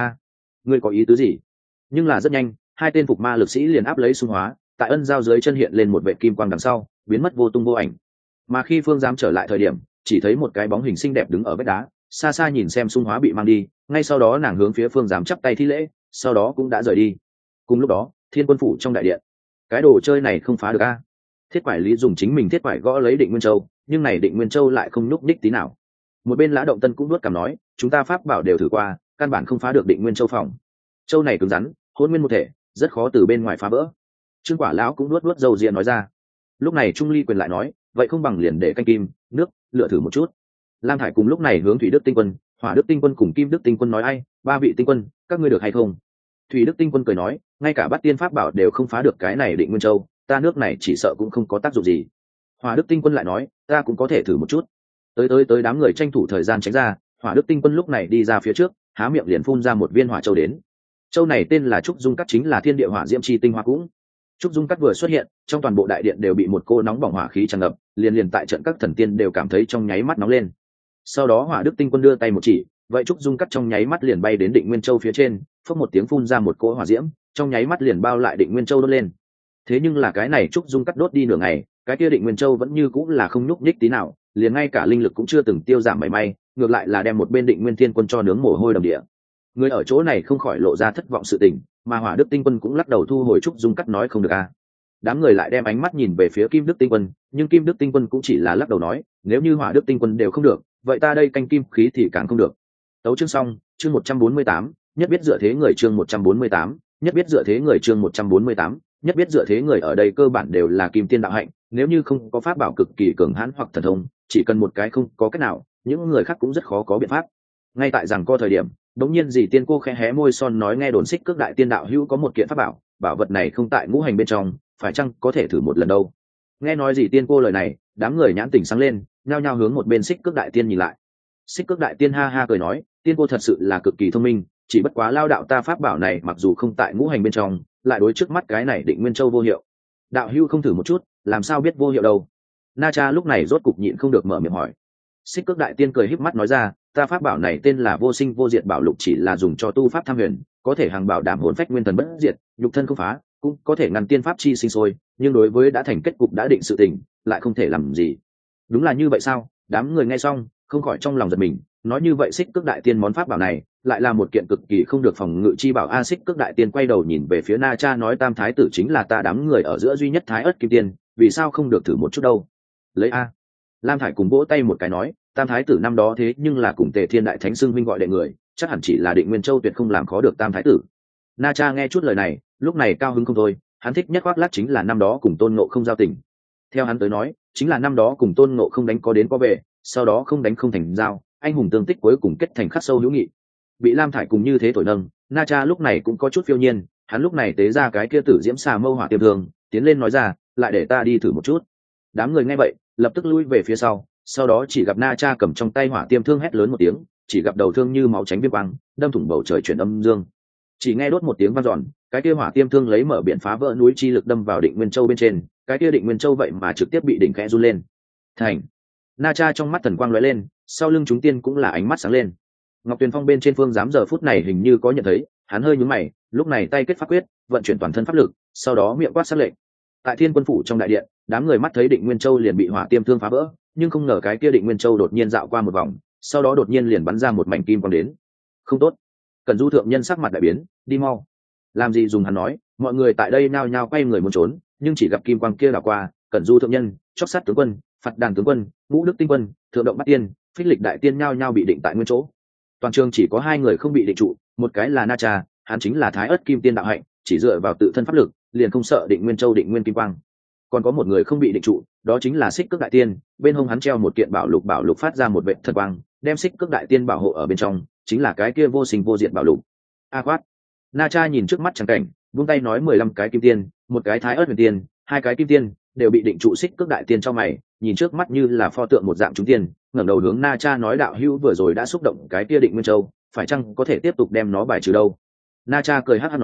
Ngươi có ý tứ gì? Nhưng là rất nhanh, hai tên phục ma lực sĩ liền áp lấy Xung Hóa, tại ân giao dưới chân hiện lên một vệ kim quang đằng sau, biến mất vô tung vô ảnh. Mà khi phương giám trở lại thời điểm, chỉ thấy một cái bóng hình xinh đẹp đứng ở vách đá, xa xa nhìn xem Xung Hóa bị mang đi, ngay sau đó nàng hướng phía phương giám chắp tay thi lễ, sau đó cũng đã rời đi. Cùng lúc đó, Thiên Quân phủ trong đại điện, cái đồ chơi này không phá được a. Thiết Quải Lý dùng chính mình thiết quải gõ lấy Định Nguyên Châu, nhưng này Định Nguyên Châu lại không nhúc nhích tí nào. Một bên Lã Động Tân cũng nuốt cằm nói, chúng ta pháp bảo đều thử qua, căn bản không phá được Định Nguyên Châu phòng. Châu này cứng rắn, hỗn nguyên một thể, rất khó từ bên ngoài phá vỡ. Trương Quả lão cũng nuốt dầu diện nói ra. Lúc này Trung Ly Quyền lại nói, vậy không bằng liền để canh kim, nước, lựa thử một chút. Lam Thải cùng lúc này hướng Thủy Đức Tinh Quân, Hỏa Đức Tinh Quân cùng Kim Đức Tinh Quân nói, ai, ba vị tinh quân, các ngươi được hay không? Thủy Đức Tinh Quân cười nói, ngay cả Bát Tiên pháp bảo đều không phá được cái này Định Nguyên Châu, ta nước này chỉ sợ cũng không có tác dụng gì. Hỏa Đức Tinh Quân lại nói, ta cũng có thể thử một chút. Tới đám người tranh thủ thời gian tránh ra, Hỏa Đức Tinh Quân lúc này đi ra phía trước, há miệng liền phun ra một viên hỏa châu đến. Châu này tên là Trúc Dung Cắt, chính là thiên địa hỏa diễm chi tinh hoa cũng. Trúc Dung Cắt vừa xuất hiện, trong toàn bộ đại điện đều bị một cô nóng bỏng hỏa khí tràn ngập, liền tại trận các thần tiên đều cảm thấy trong nháy mắt nóng lên. Sau đó Hỏa Đức Tinh Quân đưa tay một chỉ, vậy Trúc Dung Cắt trong nháy mắt liền bay đến Định Nguyên Châu phía trên, phốc một tiếng phun ra một cỗ hỏa diễm, trong nháy mắt liền bao lại Định Nguyên Châu đốt lên. Thế nhưng là cái này Trúc Dung Cắt đốt đi nửa ngày, cái kia Định Nguyên Châu vẫn như cũng là không nhúc nhích tí nào, liền ngay cả linh lực cũng chưa từng tiêu giảm mảy may, ngược lại là đem một bên Định Nguyên Thiên Quân cho nướng mồ hôi đầm địa. Người ở chỗ này không khỏi lộ ra thất vọng sự tình, mà Hỏa Đức Tinh Quân cũng lắc đầu thu hồi Trúc Dung Cắt, nói không được a. Đám người lại đem ánh mắt nhìn về phía Kim Đức Tinh Quân, nhưng Kim Đức Tinh Quân cũng chỉ là lắc đầu nói, nếu như Hỏa Đức Tinh Quân đều không được, vậy ta đây canh kim khí thì càng không được. Tấu chương xong, chương 148, nhất biết dựa thế người, chương 148, nhất biết dựa thế người, chương 148, nhất biết dựa thế người. Ở đây cơ bản đều là kim tiên đạo hạnh, nếu như không có pháp bảo cực kỳ cường hãn hoặc thần thông, chỉ cần một cái không có cách nào, những người khác cũng rất khó có biện pháp. Ngay tại rằng co thời điểm, đống nhiên Dì Tiên Cô khẽ hé môi son nói, nghe đồn Xích Cước Đại Tiên đạo hữu có một kiện pháp bảo, bảo vật này không tại ngũ hành bên trong, phải chăng có thể thử một lần đâu? Nghe nói Dì Tiên Cô lời này, đám người nhãn tỉnh sáng lên, nhao nhao hướng một bên Xích Cước Đại Tiên nhìn lại. Xích Cước Đại Tiên ha ha cười nói, Tiên Cô thật sự là cực kỳ thông minh, chỉ bất quá lao đạo ta pháp bảo này mặc dù không tại ngũ hành bên trong, lại đối trước mắt cái này Định Nguyên Châu vô hiệu. Đạo hữu không thử một chút, làm sao biết vô hiệu đâu? Na Cha lúc này rốt cục nhịn không được mở miệng hỏi. Xích Cước Đại Tiên cười híp mắt nói ra, ta pháp bảo này tên là Vô Sinh Vô Diệt Bảo Lục, chỉ là dùng cho tu pháp tham huyền, có thể hàng bảo đảm hồn phách nguyên thần bất diệt, nhục thân không phá, cũng có thể ngăn tiên pháp chi sinh sôi, nhưng đối với đã thành kết cục đã định sự tình, lại không thể làm gì. Đúng là như vậy sao? Đám người nghe xong, không khỏi trong lòng giật mình, nói như vậy Xích Cước Đại Tiên món pháp bảo này, lại là một kiện cực kỳ không được phòng ngự chi bảo a. Xích Cước Đại Tiên quay đầu nhìn về phía Na Cha nói, Tam Thái tử chính là ta đám người ở giữa duy nhất Thái Ất Kim Tiên, vì sao không được thử một chút đâu? Lấy a. Lam Thải cùng vỗ tay một cái nói, Tam Thái tử năm đó thế nhưng là cùng Tề Thiên Đại Thánh xưng huynh gọi đệ người, chắc hẳn chỉ là Định Nguyên Châu tuyệt không làm khó được Tam Thái tử. Na Cha nghe chút lời này, lúc này cao hứng không thôi, hắn thích nhất khoác lác chính là năm đó cùng Tôn Ngộ Không giao tình. Theo hắn tới nói, chính là năm đó cùng Tôn Ngộ Không đánh có đến có về, sau đó không đánh không thành giao, anh hùng tương tích cuối cùng kết thành khắc sâu hữu nghị. Bị Lam Thải cùng như thế thổi nâng, Na Cha lúc này cũng có chút phiêu nhiên, hắn lúc này tế ra cái kia Tử Diễm Xà Mâu Hỏa Tiêm Thương, tiến lên nói ra, lại để ta đi thử một chút. Đám người nghe vậy, lập tức lui về phía sau đó chỉ gặp Na Cha cầm trong tay Hỏa Tiêm Thương hét lớn một tiếng, chỉ gặp đầu thương như máu tránh viêm quang, đâm thủng bầu trời chuyển âm dương. Chỉ nghe đốt một tiếng vang dọn, cái kia Hỏa Tiêm Thương lấy mở biển phá vỡ núi chi lực đâm vào Định Nguyên Châu bên trên, cái kia Định Nguyên Châu vậy mà trực tiếp bị đỉnh khẽ run lên. Thành. Na Cha trong mắt thần quang lóe lên, sau lưng chúng tiên cũng là ánh mắt sáng lên. Ngọc Tuyền Phong bên trên phương giám giờ phút này hình như có nhận thấy, hắn hơi nhướng mày, lúc này tay kết pháp quyết, vận chuyển toàn thân pháp lực, sau đó miệng quát sát lệnh. Tại Thiên Quân phủ trong đại điện, đám người mắt thấy Định Nguyên Châu liền bị Hỏa Tiêm Thương phá vỡ, nhưng không ngờ cái kia Định Nguyên Châu đột nhiên dạo qua một vòng, sau đó đột nhiên liền bắn ra một mảnh kim quang đến. Không tốt. Cẩn Du thượng nhân sắc mặt đại biến, đi mau. Làm gì dùng hắn nói, mọi người tại đây nhao nhao quay người muốn trốn, nhưng chỉ gặp kim quang kia đảo qua, Cẩn Du thượng nhân, chót sát tướng quân, Phật Đàn tướng quân, Ngũ Đức tinh quân, Thượng Động Bát Tiên, Phích Lịch đại tiên nhao nhao bị định tại nguyên chỗ. Toàn trường chỉ có hai người không bị định trụ, một cái là Na Cha, hắn chính là Thái Ất Kim Tiên đạo hạnh, chỉ dựa vào tự thân pháp lực, liền không sợ Định Nguyên Châu định nguyên kim quang. Còn có một người không bị định trụ, đó chính là Xích Cước Đại Tiên, bên hông hắn treo một kiện bảo lục phát ra một vệt thần quang, đem Xích Cước Đại Tiên bảo hộ ở bên trong, chính là cái kia vô sinh vô diệt bảo lục. A quát. Na Cha nhìn trước mắt trắng cảnh, vung tay nói 15 cái kim tiên, một cái Thái Ất huyền tiên, hai cái kim tiên đều bị định trụ. Xích Cước Đại Tiên trong mày, nhìn trước mắt như là pho tượng một dạng chúng tiên, ngẩng đầu hướng Na Cha nói, đạo hữu vừa rồi đã xúc động cái kia Định Nguyên Châu, phải chăng có thể tiếp tục đem nó bài trừ đâu? Na Cha cười hắc hắc nói,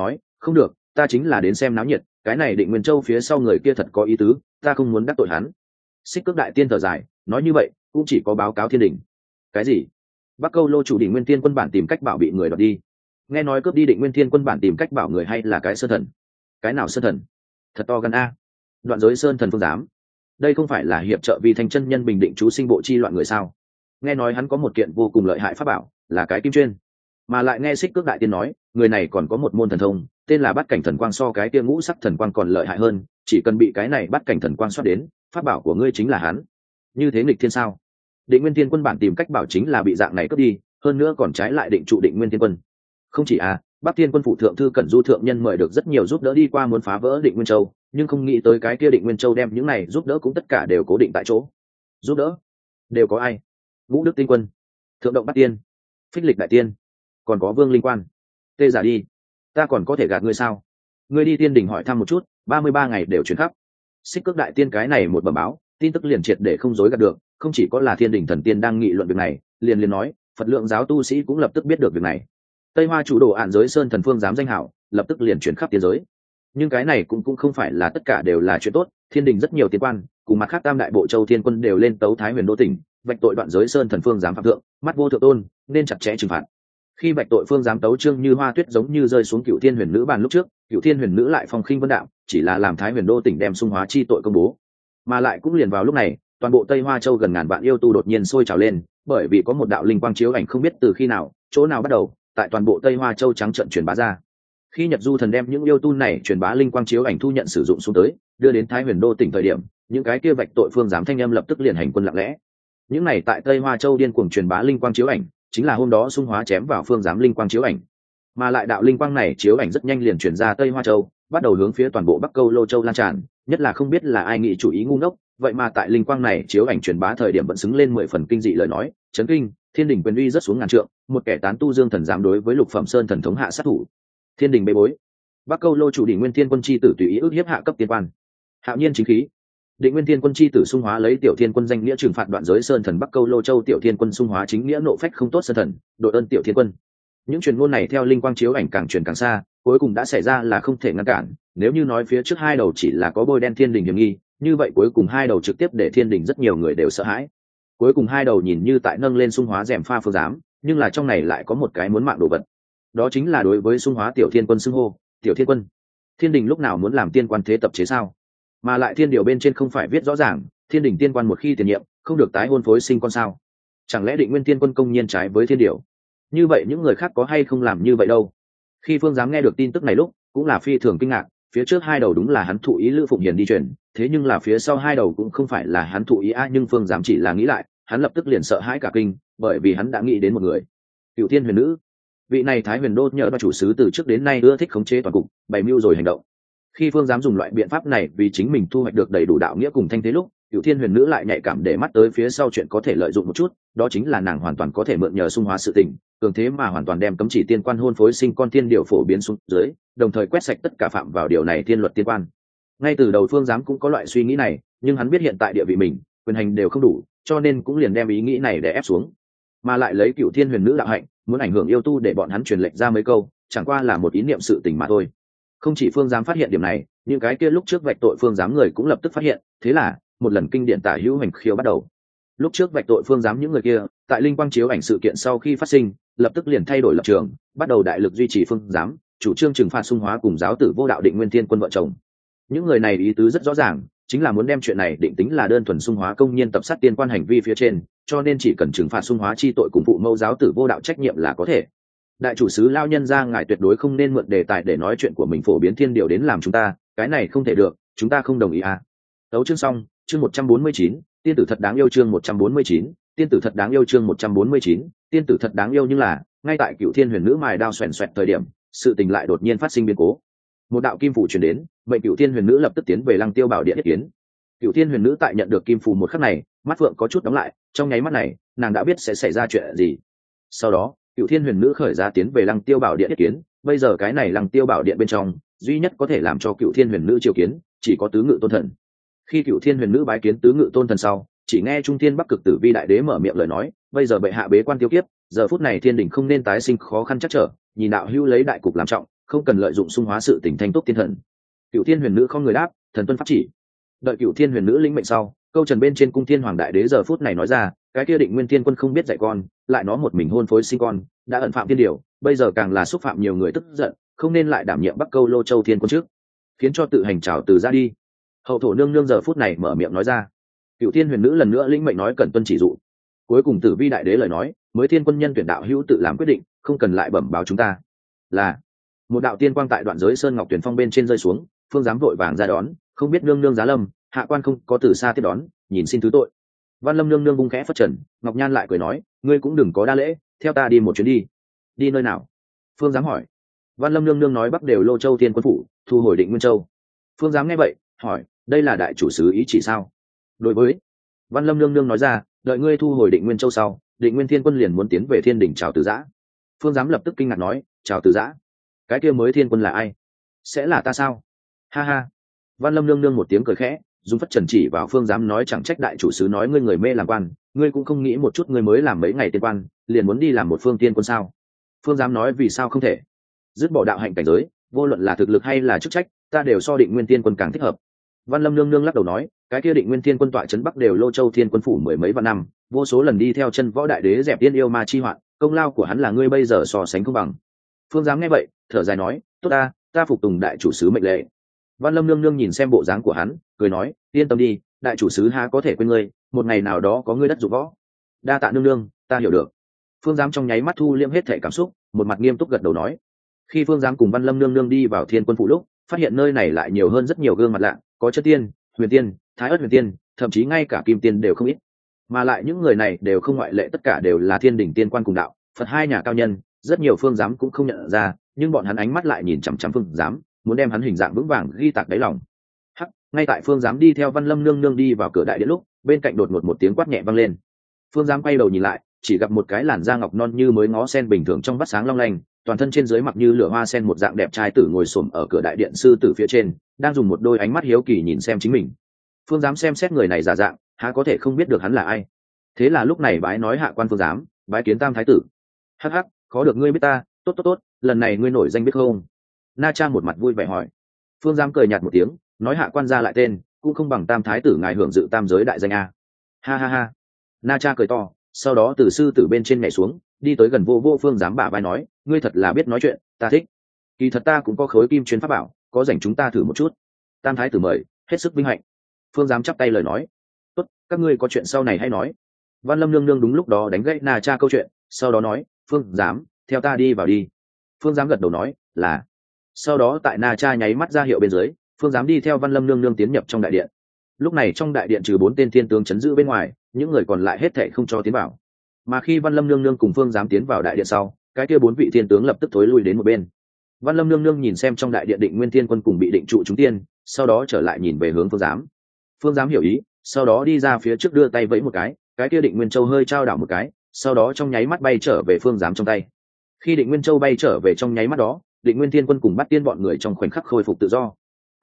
không được, ta chính là đến xem náo nhiệt, cái này Định Nguyên Châu phía sau người kia thật có ý tứ, ta không muốn đắc tội hắn. Xích Cước đại tiên thở dài, nói như vậy cũng chỉ có báo cáo thiên đình. Cái gì? Bắc Câu Lô chủ Định Nguyên Thiên quân bản tìm cách bảo bị người đoạt đi. Nghe nói cướp đi Định Nguyên Thiên quân bản tìm cách bảo người hay là cái sơn thần? Cái nào sơn thần? Thật to gan a. Đoạn giới sơn thần phương giám. Đây không phải là hiệp trợ vì thành chân nhân bình định chú sinh bộ chi loạn người sao? Nghe nói hắn có một kiện vô cùng lợi hại pháp bảo, là cái kim chuyên. Mà lại nghe Xích Cước đại tiên nói, người này còn có một môn thần thông, tên là Bát cảnh thần quang, so cái kia ngũ sắc thần quang còn lợi hại hơn, chỉ cần bị cái này Bát cảnh thần quang xoát đến, pháp bảo của ngươi chính là hắn. Như thế nghịch thiên sao? Định Nguyên Thiên quân bản tìm cách bảo chính là bị dạng này cướp đi, hơn nữa còn trái lại định trụ Định Nguyên Thiên quân. Không chỉ Bắc Thiên quân phụ thượng thư Cẩn Du thượng nhân mời được rất nhiều giúp đỡ đi qua muốn phá vỡ Định Nguyên Châu, nhưng không nghĩ tới cái kia Định Nguyên Châu đem những này giúp đỡ cũng tất cả đều cố định tại chỗ. Giúp đỡ đều có ai? Ngũ Đức Tinh quân, Thượng Động Bát Tiên, Phích Lịch đại tiên, còn có Vương Linh Quan. Tê giả đi, ta còn có thể gạt ngươi sao? Ngươi đi tiên đỉnh hỏi thăm một chút, 33 ngày đều chuyển khắp. Xích Cước đại tiên cái này một bẩm báo, tin tức liền triệt để không dối gạt được, không chỉ có là thiên đình thần tiên đang nghị luận việc này, liền nói Phật lượng giáo tu sĩ cũng lập tức biết được việc này. Tây Hoa chủ đồ ạn giới sơn thần phương giám danh hảo, lập tức liền chuyển khắp tiên giới. Nhưng cái này cũng không phải là tất cả đều là chuyện tốt, thiên đình rất nhiều tiên quan cùng mặt khác tam đại bộ châu thiên quân đều lên tấu Thái Huyền đô tỉnh, vạch tội đoạn giới sơn thần phương giám phạm thượng, mắt vô thượng tôn, nên chặt chẽ trừng phạt. Khi vạch tội phương giám tấu Trương Như Hoa tuyết giống như rơi xuống Cựu Thiên Huyền Nữ bàn lúc trước, Cựu Thiên Huyền Nữ lại phong khinh vân đạm, chỉ là làm Thái Huyền đô tỉnh đem xung hóa chi tội công bố. Mà lại cũng liền vào lúc này, toàn bộ Tây Hoa Châu gần ngàn vạn yêu tu đột nhiên sôi trào lên, bởi vì có một đạo linh quang chiếu ảnh không biết từ khi nào, chỗ nào bắt đầu, tại toàn bộ Tây Hoa Châu trắng trợn truyền bá ra. Khi Nhật Du thần đem những yêu tu này truyền bá linh quang chiếu ảnh thu nhận sử dụng xuống tới, đưa đến Thái Huyền đô tỉnh thời điểm, những cái kia vạch tội phương giám thanh âm lập tức liền hành quân lặng lẽ. Những này tại Tây Hoa Châu điên cuồng truyền bá linh quang chiếu ảnh, chính là hôm đó xung hóa chém vào phương giám linh quang chiếu ảnh. Mà lại đạo linh quang này chiếu ảnh rất nhanh liền truyền ra Tây Hoa Châu, bắt đầu hướng phía toàn bộ Bắc Câu Lô Châu lan tràn, nhất là không biết là ai nghĩ chủ ý ngu ngốc, vậy mà tại linh quang này chiếu ảnh truyền bá thời điểm vẫn xứng lên 10 phần kinh dị lời nói, chấn kinh, thiên đình quyền uy rất xuống ngàn trượng, một kẻ tán tu Dương thần dám đối với Lục Phẩm Sơn thần thống hạ sát thủ. Thiên đình bê bối. Bắc Câu Lô chủ Định Nguyên Thiên quân chi tử tùy ý ức hiếp hạ cấp tiên quan. Hạo nhiên chính khí. Định Nguyên Thiên quân chi tử xung hóa lấy Tiểu Thiên quân danh nghĩa trừng phạt đoạn giới sơn thần Bắc Câu Lô Châu, Tiểu Thiên quân xung hóa chính nghĩa nộ phách không tốt sơn thần, đội ơn Tiểu Thiên quân. Những truyền ngôn này theo linh quang chiếu ảnh càng truyền càng xa, cuối cùng đã xảy ra là không thể ngăn cản. Nếu như nói phía trước hai đầu chỉ là có bôi đen thiên đình hiểm nghi, như vậy cuối cùng hai đầu trực tiếp để thiên đình rất nhiều người đều sợ hãi. Cuối cùng hai đầu nhìn như tại nâng lên xung hóa rèm pha phương giám, nhưng là trong này lại có một cái muốn mạng đồ vật. Đó chính là đối với xung hóa Tiểu Thiên quân xưng hô, Tiểu Thiên quân. Thiên đình lúc nào muốn làm tiên quan thế tập chế sao? Mà lại thiên điều bên trên không phải viết rõ ràng, thiên đình tiên quan một khi tiền nhiệm, không được tái hôn phối sinh con sao? Chẳng lẽ Định Nguyên Thiên quân công nhiên trái với thiên điều? Như vậy những người khác có hay không làm như vậy đâu? Khi phương giám nghe được tin tức này lúc, cũng là phi thường kinh ngạc, phía trước hai đầu đúng là hắn thụ ý Lữ Phụng Hiền đi truyền, thế nhưng là phía sau hai đầu cũng không phải là hắn thụ ý nhưng phương giám chỉ là nghĩ lại, hắn lập tức liền sợ hãi cả kinh, bởi vì hắn đã nghĩ đến một người. Cựu Thiên Huyền Nữ. Vị này Thái Huyền đô nhờ ba chủ sứ từ trước đến nay ưa thích khống chế toàn cục, bày mưu rồi hành động. Khi phương giám dùng loại biện pháp này vì chính mình thu hoạch được đầy đủ đạo nghĩa cùng thanh thế lúc, Cựu Thiên Huyền Nữ lại nhạy cảm để mắt tới phía sau chuyện có thể lợi dụng một chút, đó chính là nàng hoàn toàn có thể mượn nhờ xung hóa sự tình, cường thế mà hoàn toàn đem cấm chỉ tiên quan hôn phối sinh con tiên điều phổ biến xuống dưới, đồng thời quét sạch tất cả phạm vào điều này tiên luật tiên quan. Ngay từ đầu phương giám cũng có loại suy nghĩ này, nhưng hắn biết hiện tại địa vị mình, quyền hành đều không đủ, cho nên cũng liền đem ý nghĩ này để ép xuống. Mà lại lấy Cựu Thiên Huyền Nữ đạo hạnh, muốn ảnh hưởng yêu tu để bọn hắn truyền lệnh ra mấy câu, chẳng qua là một ý niệm sự tình mà thôi. Không chỉ phương giám phát hiện điểm này, những cái kia lúc trước vạch tội phương giám người cũng lập tức phát hiện, thế là một lần kinh điển tả hữu hành khiêu bắt đầu. Lúc trước vạch tội phương giám những người kia, tại linh quang chiếu ảnh sự kiện sau khi phát sinh, lập tức liền thay đổi lập trường, bắt đầu đại lực duy trì phương giám, chủ trương trừng phạt xung hóa cùng giáo tử vô đạo Định Nguyên Thiên quân vợ chồng. Những người này ý tứ rất rõ ràng, chính là muốn đem chuyện này định tính là đơn thuần xung hóa công nhiên tập sát tiên quan hành vi phía trên, cho nên chỉ cần trừng phạt xung hóa chi tội cùng phụ mẫu giáo tử vô đạo trách nhiệm là có thể. Đại chủ sứ lao nhân ra ngài tuyệt đối không nên mượn đề tài để nói chuyện của mình phổ biến thiên điều đến làm chúng ta, cái này không thể được, chúng ta không đồng ý Tấu chương xong, chương 149, tiên tử thật đáng yêu chương 149, tiên tử thật đáng yêu chương 149, tiên tử thật đáng yêu, nhưng là, ngay tại Cựu Thiên Huyền Nữ mài đao xoèn xoẹt thời điểm, sự tình lại đột nhiên phát sinh biến cố. Một đạo kim phù truyền đến, vậy Cựu Thiên Huyền Nữ lập tức tiến về Lăng Tiêu Bảo Điện yết kiến. Cựu Thiên Huyền Nữ tại nhận được kim phù một khắc này, mắt phượng có chút đóng lại, trong nháy mắt này, nàng đã biết sẽ xảy ra chuyện gì. Sau đó, Cựu Thiên Huyền Nữ khởi ra tiến về Lăng Tiêu Bảo Điện yết kiến, bây giờ cái này Lăng Tiêu Bảo Điện bên trong, duy nhất có thể làm cho Cựu Thiên Huyền Nữ triều kiến, chỉ có Tứ Ngự Tôn Thần. Khi Cựu Thiên Huyền Nữ bái kiến Tứ Ngự Tôn Thần sau, chỉ nghe Trung Thiên Bắc Cực Tử Vi đại đế mở miệng lời nói, bây giờ bệ hạ bế quan tiêu kiếp, giờ phút này thiên đình không nên tái sinh khó khăn chắc trở, nhìn đạo hữu lấy đại cục làm trọng, không cần lợi dụng xung hóa sự tình thanh túc tiên thần. Cựu thiên huyền nữ không người đáp, thần tuân pháp chỉ. Đợi Cựu thiên huyền nữ lĩnh mệnh sau, câu trần bên trên cung thiên hoàng đại đế giờ phút này nói ra, cái kia Định Nguyên Thiên Quân không biết dạy con, lại nó một mình hôn phối sinh con, đã ẩn phạm thiên điều, bây giờ càng là xúc phạm nhiều người tức giận, không nên lại đảm nhiệm Bắc Câu Lô Châu Thiên Quân trước, khiến cho tự hành trào từ ra đi. Hậu thổ nương nương giờ phút này mở miệng nói ra. Cựu thiên huyền nữ lần nữa lĩnh mệnh nói cần tuân chỉ dụ. Cuối cùng Tử Vi đại đế lời nói, mới Thiên Quân nhân tuyển đạo hữu tự làm quyết định, không cần lại bẩm báo chúng ta. Là một đạo tiên quang tại đoạn giới sơn ngọc tuyển phong bên trên rơi xuống, phương giám vội vàng ra đón, không biết nương nương giá lâm, hạ quan không có từ xa tiếp đón, nhìn xin thứ tội. Văn Lâm nương nương vung khẽ phất trần, Ngọc Nhan lại cười nói, ngươi cũng đừng có đa lễ, theo ta đi một chuyến đi. Đi nơi nào? Phương giám hỏi. Văn Lâm nương nương nói Bắc đều Lô Châu Thiên Quân phủ, thu hồi Định Nguyên Châu. Phương giám nghe vậy, hỏi, đây là đại chủ sứ ý chỉ sao? Đối với Văn Lâm nương nương nói ra, đợi ngươi thu hồi Định Nguyên Châu sau, Định Nguyên Thiên Quân liền muốn tiến về Thiên Đỉnh chào từ giã. Phương giám lập tức kinh ngạc nói, chào từ giã? Cái kia mới Thiên Quân là ai? Sẽ là ta sao? Ha ha. Văn Lâm nương nương một tiếng cười khẽ, dùng phất trần chỉ vào Phương giám nói, chẳng trách đại chủ sứ nói ngươi người mê làm quan, ngươi cũng không nghĩ một chút ngươi mới làm mấy ngày tiên quan, liền muốn đi làm một phương tiên quân sao? Phương giám nói vì sao không thể? Dứt bỏ đạo hạnh cảnh giới, vô luận là thực lực hay là chức trách, ta đều so Định Nguyên Tiên Quân càng thích hợp. Văn Lâm nương nương lắc đầu nói, cái kia Định Nguyên Thiên Quân tọa trấn Bắc đều Lô Châu Thiên Quân phủ mười mấy vạn năm, vô số lần đi theo chân võ đại đế dẹp tiên yêu ma chi hoạn, công lao của hắn là ngươi bây giờ so sánh không bằng. Phương giám nghe vậy, thở dài nói, tốt ta phục tùng đại chủ sứ mệnh lệ. Văn Lâm nương nương nhìn xem bộ dáng của hắn, cười nói, yên tâm đi, đại chủ sứ há có thể quên ngươi, một ngày nào đó có ngươi đất dụng võ. Đa tạ nương nương, ta hiểu được. Phương giám trong nháy mắt thu liêm hết thể cảm xúc, một mặt nghiêm túc gật đầu nói. Khi Phương giám cùng Văn Lâm nương nương đi vào Thiên Quân phủ lúc, phát hiện nơi này lại nhiều hơn rất nhiều gương mặt lạ, có Chất Tiên, Huyền Tiên, Thái Ất Huyền Tiên, thậm chí ngay cả Kim Tiên đều không ít. Mà lại những người này đều không ngoại lệ, tất cả đều là Thiên Đỉnh tiên quan cùng đạo, Phật hai nhà cao nhân, rất nhiều Phương giám cũng không nhận ra, nhưng bọn hắn ánh mắt lại nhìn chằm chằm Phương giám, muốn đem hắn hình dạng vững vàng ghi tạc đáy lòng. Hắc, ngay tại Phương giám đi theo Văn Lâm nương nương đi vào cửa đại điện lúc, bên cạnh đột ngột một tiếng quát nhẹ vang lên. Phương giám quay đầu nhìn lại, chỉ gặp một cái làn da ngọc non như mới ngó sen bình thường trong vắt sáng long lanh, toàn thân trên dưới mặc như lửa hoa sen một dạng đẹp trai tử ngồi xổm ở cửa đại điện sư tử phía trên, đang dùng một đôi ánh mắt hiếu kỳ nhìn xem chính mình. Phương giám xem xét người này giả dạng, há có thể không biết được hắn là ai. Thế là lúc này bái nói hạ quan Phương giám, bái kiến Tam thái tử. Hắc hắc, khó được ngươi biết ta, tốt, lần này ngươi nổi danh biết không? Na Cha một mặt vui vẻ hỏi. Phương giám cười nhạt một tiếng, nói hạ quan ra lại tên, cũng không bằng Tam thái tử ngài hưởng dự tam giới đại danh a. Ha ha ha. Na Cha cười to, sau đó từ sư tử bên trên nhảy xuống, đi tới gần vô Phương giám bả vai nói, ngươi thật là biết nói chuyện, ta thích. Kỳ thật ta cũng có khối kim chuyên pháp bảo, có rảnh chúng ta thử một chút. Tam thái tử mời, hết sức vinh hạnh. Phương giám chắp tay lời nói, tốt, các ngươi có chuyện sau này hay nói. Văn Lâm nương nương đúng lúc đó đánh gãy Na Cha câu chuyện, sau đó nói, Phương giám, theo ta đi vào đi. Phương giám gật đầu nói, là. Sau đó tại Na Cha nháy mắt ra hiệu bên dưới, Phương giám đi theo Văn Lâm nương nương tiến nhập trong đại điện. Lúc này trong đại điện trừ 4 tên thiên tướng chấn giữ bên ngoài, những người còn lại hết thảy không cho tiến vào. Mà khi Văn Lâm nương nương cùng Phương giám tiến vào đại điện sau, cái kia 4 vị thiên tướng lập tức thối lui đến một bên. Văn Lâm nương nương nhìn xem trong đại điện Định Nguyên Thiên Quân cùng bị định trụ chúng tiên, sau đó trở lại nhìn về hướng Phương giám. Phương giám hiểu ý, sau đó đi ra phía trước đưa tay vẫy một cái kia Định Nguyên Châu hơi trao đảo một cái, sau đó trong nháy mắt bay trở về Phương giám trong tay. Khi Định Nguyên Châu bay trở về trong nháy mắt đó, Định Nguyên Thiên Quân cùng Bát Tiên bọn người trong khoảnh khắc khôi phục tự do.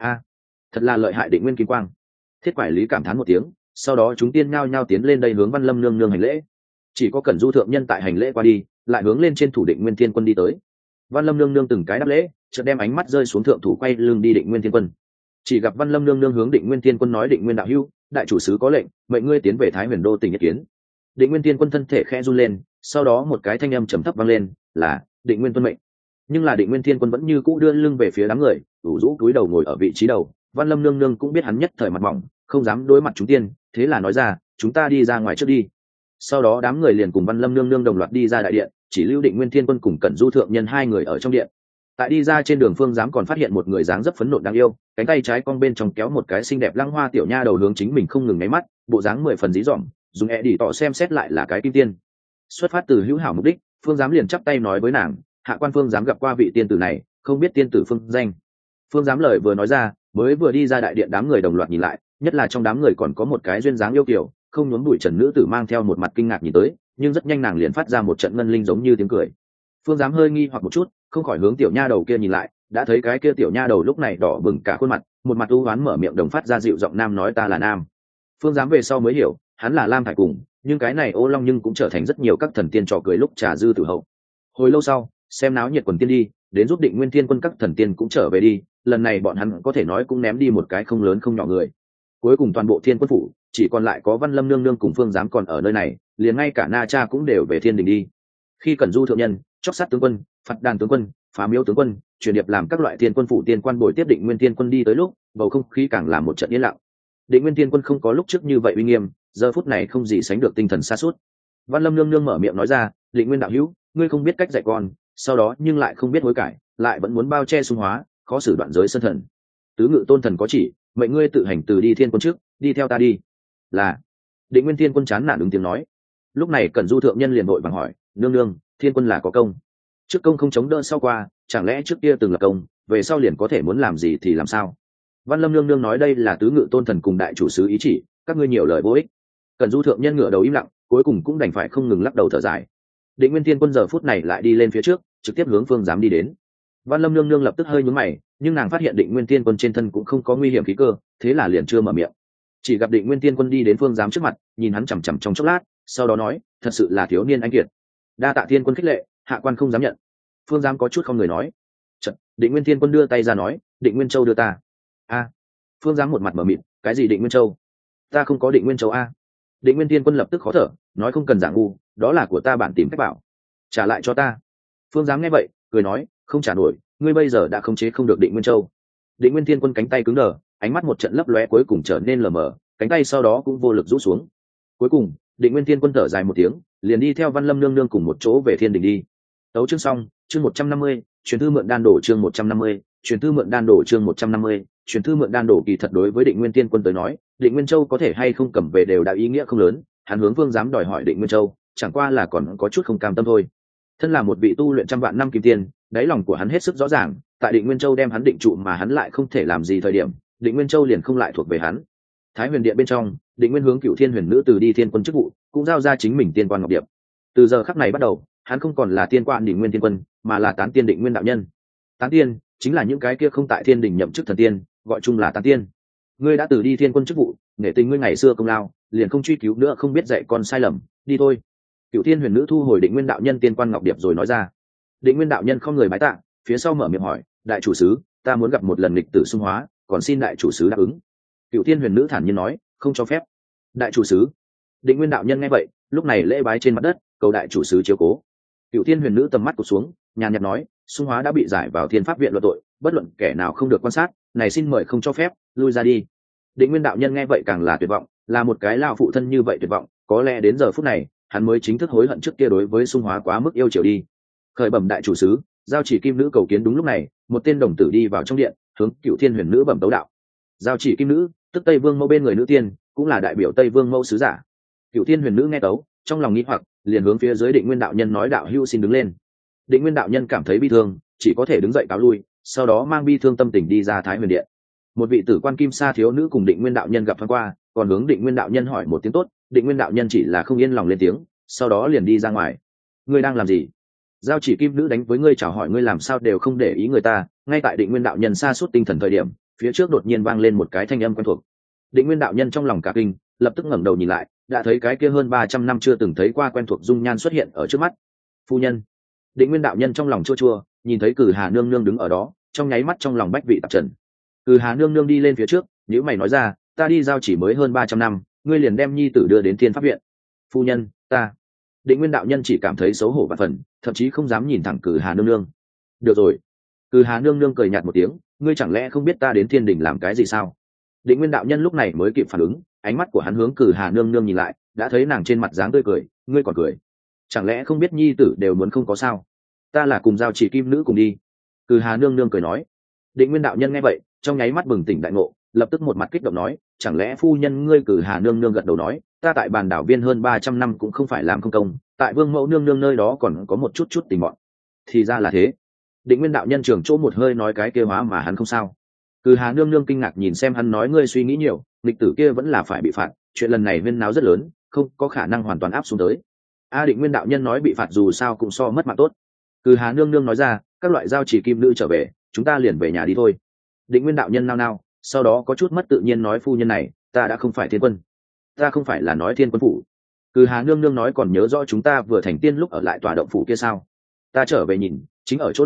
Thật là lợi hại Định Nguyên Kim Quang. Thiết Quải Lý cảm thán một tiếng, sau đó chúng tiên nhao nhao tiến lên đây hướng Văn Lâm nương nương hành lễ. Chỉ có Cẩn Du thượng nhân tại hành lễ qua đi, lại hướng lên trên thủ Định Nguyên Thiên Quân đi tới. Văn Lâm nương nương từng cái đáp lễ, chợt đem ánh mắt rơi xuống thượng thủ quay lưng đi Định Nguyên Thiên Quân. Chỉ gặp Văn Lâm nương nương hướng Định Nguyên Thiên Quân nói, Định Nguyên đạo hữu, đại chủ sứ có lệnh, mệnh ngươi tiến về Thái Huyền Đô tỉnh ý kiến. Định Nguyên Thiên Quân thân thể khẽ run lên, sau đó một cái thanh âm trầm thấp vang lên, là Định Nguyên tuân mệnh. Nhưng là Định Nguyên Thiên Quân vẫn như cũ đưa lưng về phía đám người, ủ rũ cúi đầu ngồi ở vị trí đầu. Văn Lâm nương nương cũng biết hắn nhất thời mặt mỏng, không dám đối mặt chúng tiên, thế là nói ra, chúng ta đi ra ngoài trước đi. Sau đó đám người liền cùng Văn Lâm nương nương đồng loạt đi ra đại điện, chỉ lưu Định Nguyên Thiên Quân cùng Cẩn Du thượng nhân 2 người ở trong điện. Tại đi ra trên đường, Phương giám còn phát hiện một người dáng dấp phấn nộn đáng yêu, cánh tay trái cong bên trong kéo một cái xinh đẹp lăng hoa tiểu nha đầu hướng chính mình không ngừng nháy mắt, bộ dáng 10 phần dí dỏm, dùng đi tỏ xem xét lại là cái kim tiên. Xuất phát từ hữu hảo mục đích, Phương giám liền chắp tay nói với nàng, hạ quan Phương giám gặp qua vị tiên tử này, không biết tiên tử phương danh. Phương giám lời vừa nói ra, mới vừa đi ra đại điện, đám người đồng loạt nhìn lại, nhất là trong đám người còn có một cái duyên dáng yêu kiều, không nhốn bụi trần nữ tử mang theo một mặt kinh ngạc nhìn tới, nhưng rất nhanh nàng liền phát ra một trận ngân linh giống như tiếng cười. Phương giám hơi nghi hoặc một chút, không khỏi hướng tiểu nha đầu kia nhìn lại, đã thấy cái kia tiểu nha đầu lúc này đỏ bừng cả khuôn mặt, một mặt u oán mở miệng đồng phát ra dịu giọng nam nói, ta là nam. Phương giám về sau mới hiểu, hắn là Lam Thải Cùng, nhưng cái này Ô Long nhưng cũng trở thành rất nhiều các thần tiên trò cười lúc trà dư tử hậu. Hồi lâu sau, xem náo nhiệt quần tiên đi, đến giúp Định Nguyên Thiên Quân các thần tiên cũng trở về đi, lần này bọn hắn có thể nói cũng ném đi một cái không lớn không nhỏ người. Cuối cùng toàn bộ Thiên Quân phủ chỉ còn lại có Văn Lâm nương nương cùng Phương Giám còn ở nơi này, liền ngay cả Na Cha cũng đều về Thiên Đình đi. Khi Cẩn Du thượng nhân, chóc sát tướng quân, phạt đàn tướng quân, phá miếu tướng quân, truyền điệp làm các loại Thiên Quân phủ tiên quan bồi tiếp Định Nguyên Thiên Quân đi tới lúc, bầu không khí càng là một trận yên lặng. Định Nguyên Thiên Quân không có lúc trước như vậy uy nghiêm, giờ phút này không gì sánh được tinh thần sa sút. Văn Lâm nương nương mở miệng nói ra, Định Nguyên đạo hữu, ngươi không biết cách dạy con, sau đó nhưng lại không biết hối cải, lại vẫn muốn bao che xung hóa, khó xử đoạn giới sơn thần. Tứ ngự tôn thần có chỉ, mệnh ngươi tự hành từ đi Thiên Quân trước, đi theo ta đi. Là. Định Nguyên Thiên Quân chán nản ứng tiếng nói. Lúc này Cẩn Du thượng nhân liền vội vàng hỏi, nương nương, Thiên Quân là có công, trước công không chống đỡ sau qua, chẳng lẽ trước kia từng là công, về sau liền có thể muốn làm gì thì làm sao? Văn Lâm nương nương nói đây là tứ ngự tôn thần cùng đại chủ sứ ý chỉ, các ngươi nhiều lời vô ích. Cẩn Du thượng nhân ngửa đầu im lặng, cuối cùng cũng đành phải không ngừng lắc đầu thở dài. Định Nguyên Thiên Quân giờ phút này lại đi lên phía trước, trực tiếp hướng Phương Giám đi đến. Văn Lâm nương nương lập tức hơi nhướng mày, nhưng nàng phát hiện Định Nguyên Thiên Quân trên thân cũng không có nguy hiểm khí cơ, thế là liền chưa mở miệng. Chỉ gặp Định Nguyên Thiên Quân đi đến Phương Giám trước mặt, nhìn hắn chằm chằm trong chốc lát, sau đó nói, thật sự là thiếu niên anh kiệt. Đa tạ Thiên Quân khích lệ, hạ quan không dám nhận. Phương Giám có chút không người nói. Chợt, Định Nguyên Thiên Quân đưa tay ra nói, Định Nguyên Châu đưa ta. A. Phương Giám một mặt mở mịt, cái gì Định Nguyên Châu? Ta không có Định Nguyên Châu a. Định Nguyên Thiên Quân lập tức khó thở, nói không cần giả ngu, đó là của ta bản tìm cách bảo, trả lại cho ta. Phương Giám nghe vậy, cười nói, không trả nổi, ngươi bây giờ đã khống chế không được Định Nguyên Châu. Định Nguyên Thiên Quân cánh tay cứng đờ, ánh mắt một trận lấp lóe cuối cùng trở nên lờ mờ, cánh tay sau đó cũng vô lực rũ xuống. Cuối cùng, Định Nguyên Thiên Quân thở dài một tiếng, liền đi theo Văn Lâm nương nương cùng một chỗ về Thiên Đình đi. Tấu chương xong, chương 150, truyền thư mượn đan đổ chương 150, truyền thư mượn đan đổ chương 150, truyền thư mượn đan đổ kỳ thật đối với Định Nguyên Thiên Quân tới nói, Định Nguyên Châu có thể hay không cầm về đều đã ý nghĩa không lớn, hắn hướng Vương dám đòi hỏi Định Nguyên Châu, chẳng qua là còn có chút không cam tâm thôi. Thân là một vị tu luyện trăm vạn năm kim tiên, đáy lòng của hắn hết sức rõ ràng, tại Định Nguyên Châu đem hắn định trụ mà hắn lại không thể làm gì thời điểm, Định Nguyên Châu liền không lại thuộc về hắn. Thái Huyền Điện bên trong, Định Nguyên hướng Cửu Thiên Huyền Nữ từ đi Thiên Quân chức vụ, cũng giao ra chính mình tiên quan ngọc điệp. Từ giờ khắc này bắt đầu, hắn không còn là tiên quan Định Nguyên Thiên Quân, mà là tán tiên Định Nguyên đạo nhân. Tán tiên chính là những cái kia không tại Thiên Đình nhậm chức thần tiên, gọi chung là tán tiên. Ngươi đã từ đi Thiên Quân chức vụ, nể tình ngươi ngày xưa công lao, liền không truy cứu nữa, không biết dạy con sai lầm, đi thôi. Cửu Thiên Huyền Nữ thu hồi Định Nguyên đạo nhân tiên quan ngọc điệp rồi nói ra. Định Nguyên đạo nhân không người bái tạ, phía sau mở miệng hỏi, đại chủ sứ, ta muốn gặp một lần lịch tử xung hóa, còn xin đại chủ sứ đáp ứng. Cửu Thiên Huyền Nữ thản nhiên nói, không cho phép. Đại chủ sứ. Định Nguyên đạo nhân nghe vậy, lúc này lễ bái trên mặt đất, cầu đại chủ sứ chiếu cố. Cửu Thiên Huyền Nữ tầm mắt cụp xuống, nhàn nhạt nói, xung hóa đã bị giải vào Thiên Pháp viện luận tội, bất luận kẻ nào không được quan sát, này xin mời không cho phép, lui ra đi. Định Nguyên đạo nhân nghe vậy càng là tuyệt vọng, là một cái lão phụ thân như vậy tuyệt vọng, có lẽ đến giờ phút này, hắn mới chính thức hối hận trước kia đối với xung hóa quá mức yêu chiều đi. Khởi bẩm đại chủ sứ, giao chỉ kim nữ cầu kiến. Đúng lúc này, một tên đồng tử đi vào trong điện, hướng Cửu Thiên Huyền Nữ bẩm tấu đạo. Giao chỉ kim nữ, tức Tây Vương Mẫu bên người nữ tiên, cũng là đại biểu Tây Vương Mẫu sứ giả. Cửu Thiên Huyền Nữ nghe tấu, trong lòng nghi hoặc, liền hướng phía dưới Định Nguyên đạo nhân nói, đạo hữu xin đứng lên. Định Nguyên đạo nhân cảm thấy bi thương, chỉ có thể đứng dậy cáo lui, sau đó mang bi thương tâm tình đi ra Thái Huyền Điện. Một vị tử quan kim sa thiếu nữ cùng Định Nguyên đạo nhân gặp thoáng qua, còn hướng Định Nguyên đạo nhân hỏi một tiếng tốt, Định Nguyên đạo nhân chỉ là không yên lòng lên tiếng, sau đó liền đi ra ngoài. Ngươi đang làm gì? Giao chỉ kim nữ đánh với ngươi chào hỏi, ngươi làm sao đều không để ý người ta. Ngay tại Định Nguyên đạo nhân sa sút tinh thần thời điểm, phía trước đột nhiên vang lên một cái thanh âm quen thuộc. Định Nguyên đạo nhân trong lòng cả kinh, lập tức ngẩng đầu nhìn lại, đã thấy cái kia hơn 300 năm chưa từng thấy qua quen thuộc dung nhan xuất hiện ở trước mắt. Phu nhân. Định Nguyên đạo nhân trong lòng chua chua, nhìn thấy Cử Hà nương nương đứng ở đó, trong nháy mắt trong lòng bách vị tạp trần. Cử Hà nương nương đi lên phía trước, nếu mày nói ra, ta đi giao chỉ mới hơn 300 năm, ngươi liền đem nhi tử đưa đến Thiên Pháp viện. Phu nhân, ta. Định Nguyên đạo nhân chỉ cảm thấy xấu hổ vạn phần, thậm chí không dám nhìn thẳng Cử Hà nương nương. Được rồi. Cử Hà nương nương cười nhạt một tiếng, ngươi chẳng lẽ không biết ta đến Thiên Đình làm cái gì sao? Định Nguyên đạo nhân lúc này mới kịp phản ứng, ánh mắt của hắn hướng Cử Hà nương nương nhìn lại, đã thấy nàng trên mặt dáng tươi cười, ngươi còn cười? Chẳng lẽ không biết nhi tử đều muốn không có sao? Ta là cùng giao chỉ kim nữ cùng đi. Cử Hà nương nương cười nói. Định Nguyên đạo nhân nghe vậy, trong nháy mắt bừng tỉnh đại ngộ, lập tức một mặt kích động nói, chẳng lẽ phu nhân ngươi? Cử Hà nương nương gật đầu nói, ta tại bàn đảo viên hơn 300 năm cũng không phải làm không công, tại Vương Mẫu nương nương nơi đó còn có một chút tình bọn. Thì ra là thế. Định Nguyên đạo nhân trường chỗ một hơi nói, cái kia hóa mà hắn không sao. Cử Hà nương nương kinh ngạc nhìn xem hắn, nói, ngươi suy nghĩ nhiều, nghịch tử kia vẫn là phải bị phạt, chuyện lần này huyên náo rất lớn, không có khả năng hoàn toàn áp xuống tới. Định Nguyên đạo nhân nói, bị phạt dù sao cũng so mất mạng tốt. Cử Hà nương nương nói ra, các loại giao chỉ kim nữ trở về, chúng ta liền về nhà đi thôi. Định Nguyên đạo nhân nao nao, sau đó có chút mất tự nhiên nói, phu nhân này, ta đã không phải Thiên Quân, ta không phải là nói Thiên Quân phủ. Cử Hà nương nương nói, còn nhớ rõ chúng ta vừa thành tiên lúc ở lại tòa động phủ kia sao? Ta trở về nhìn, chính ở chỗ này,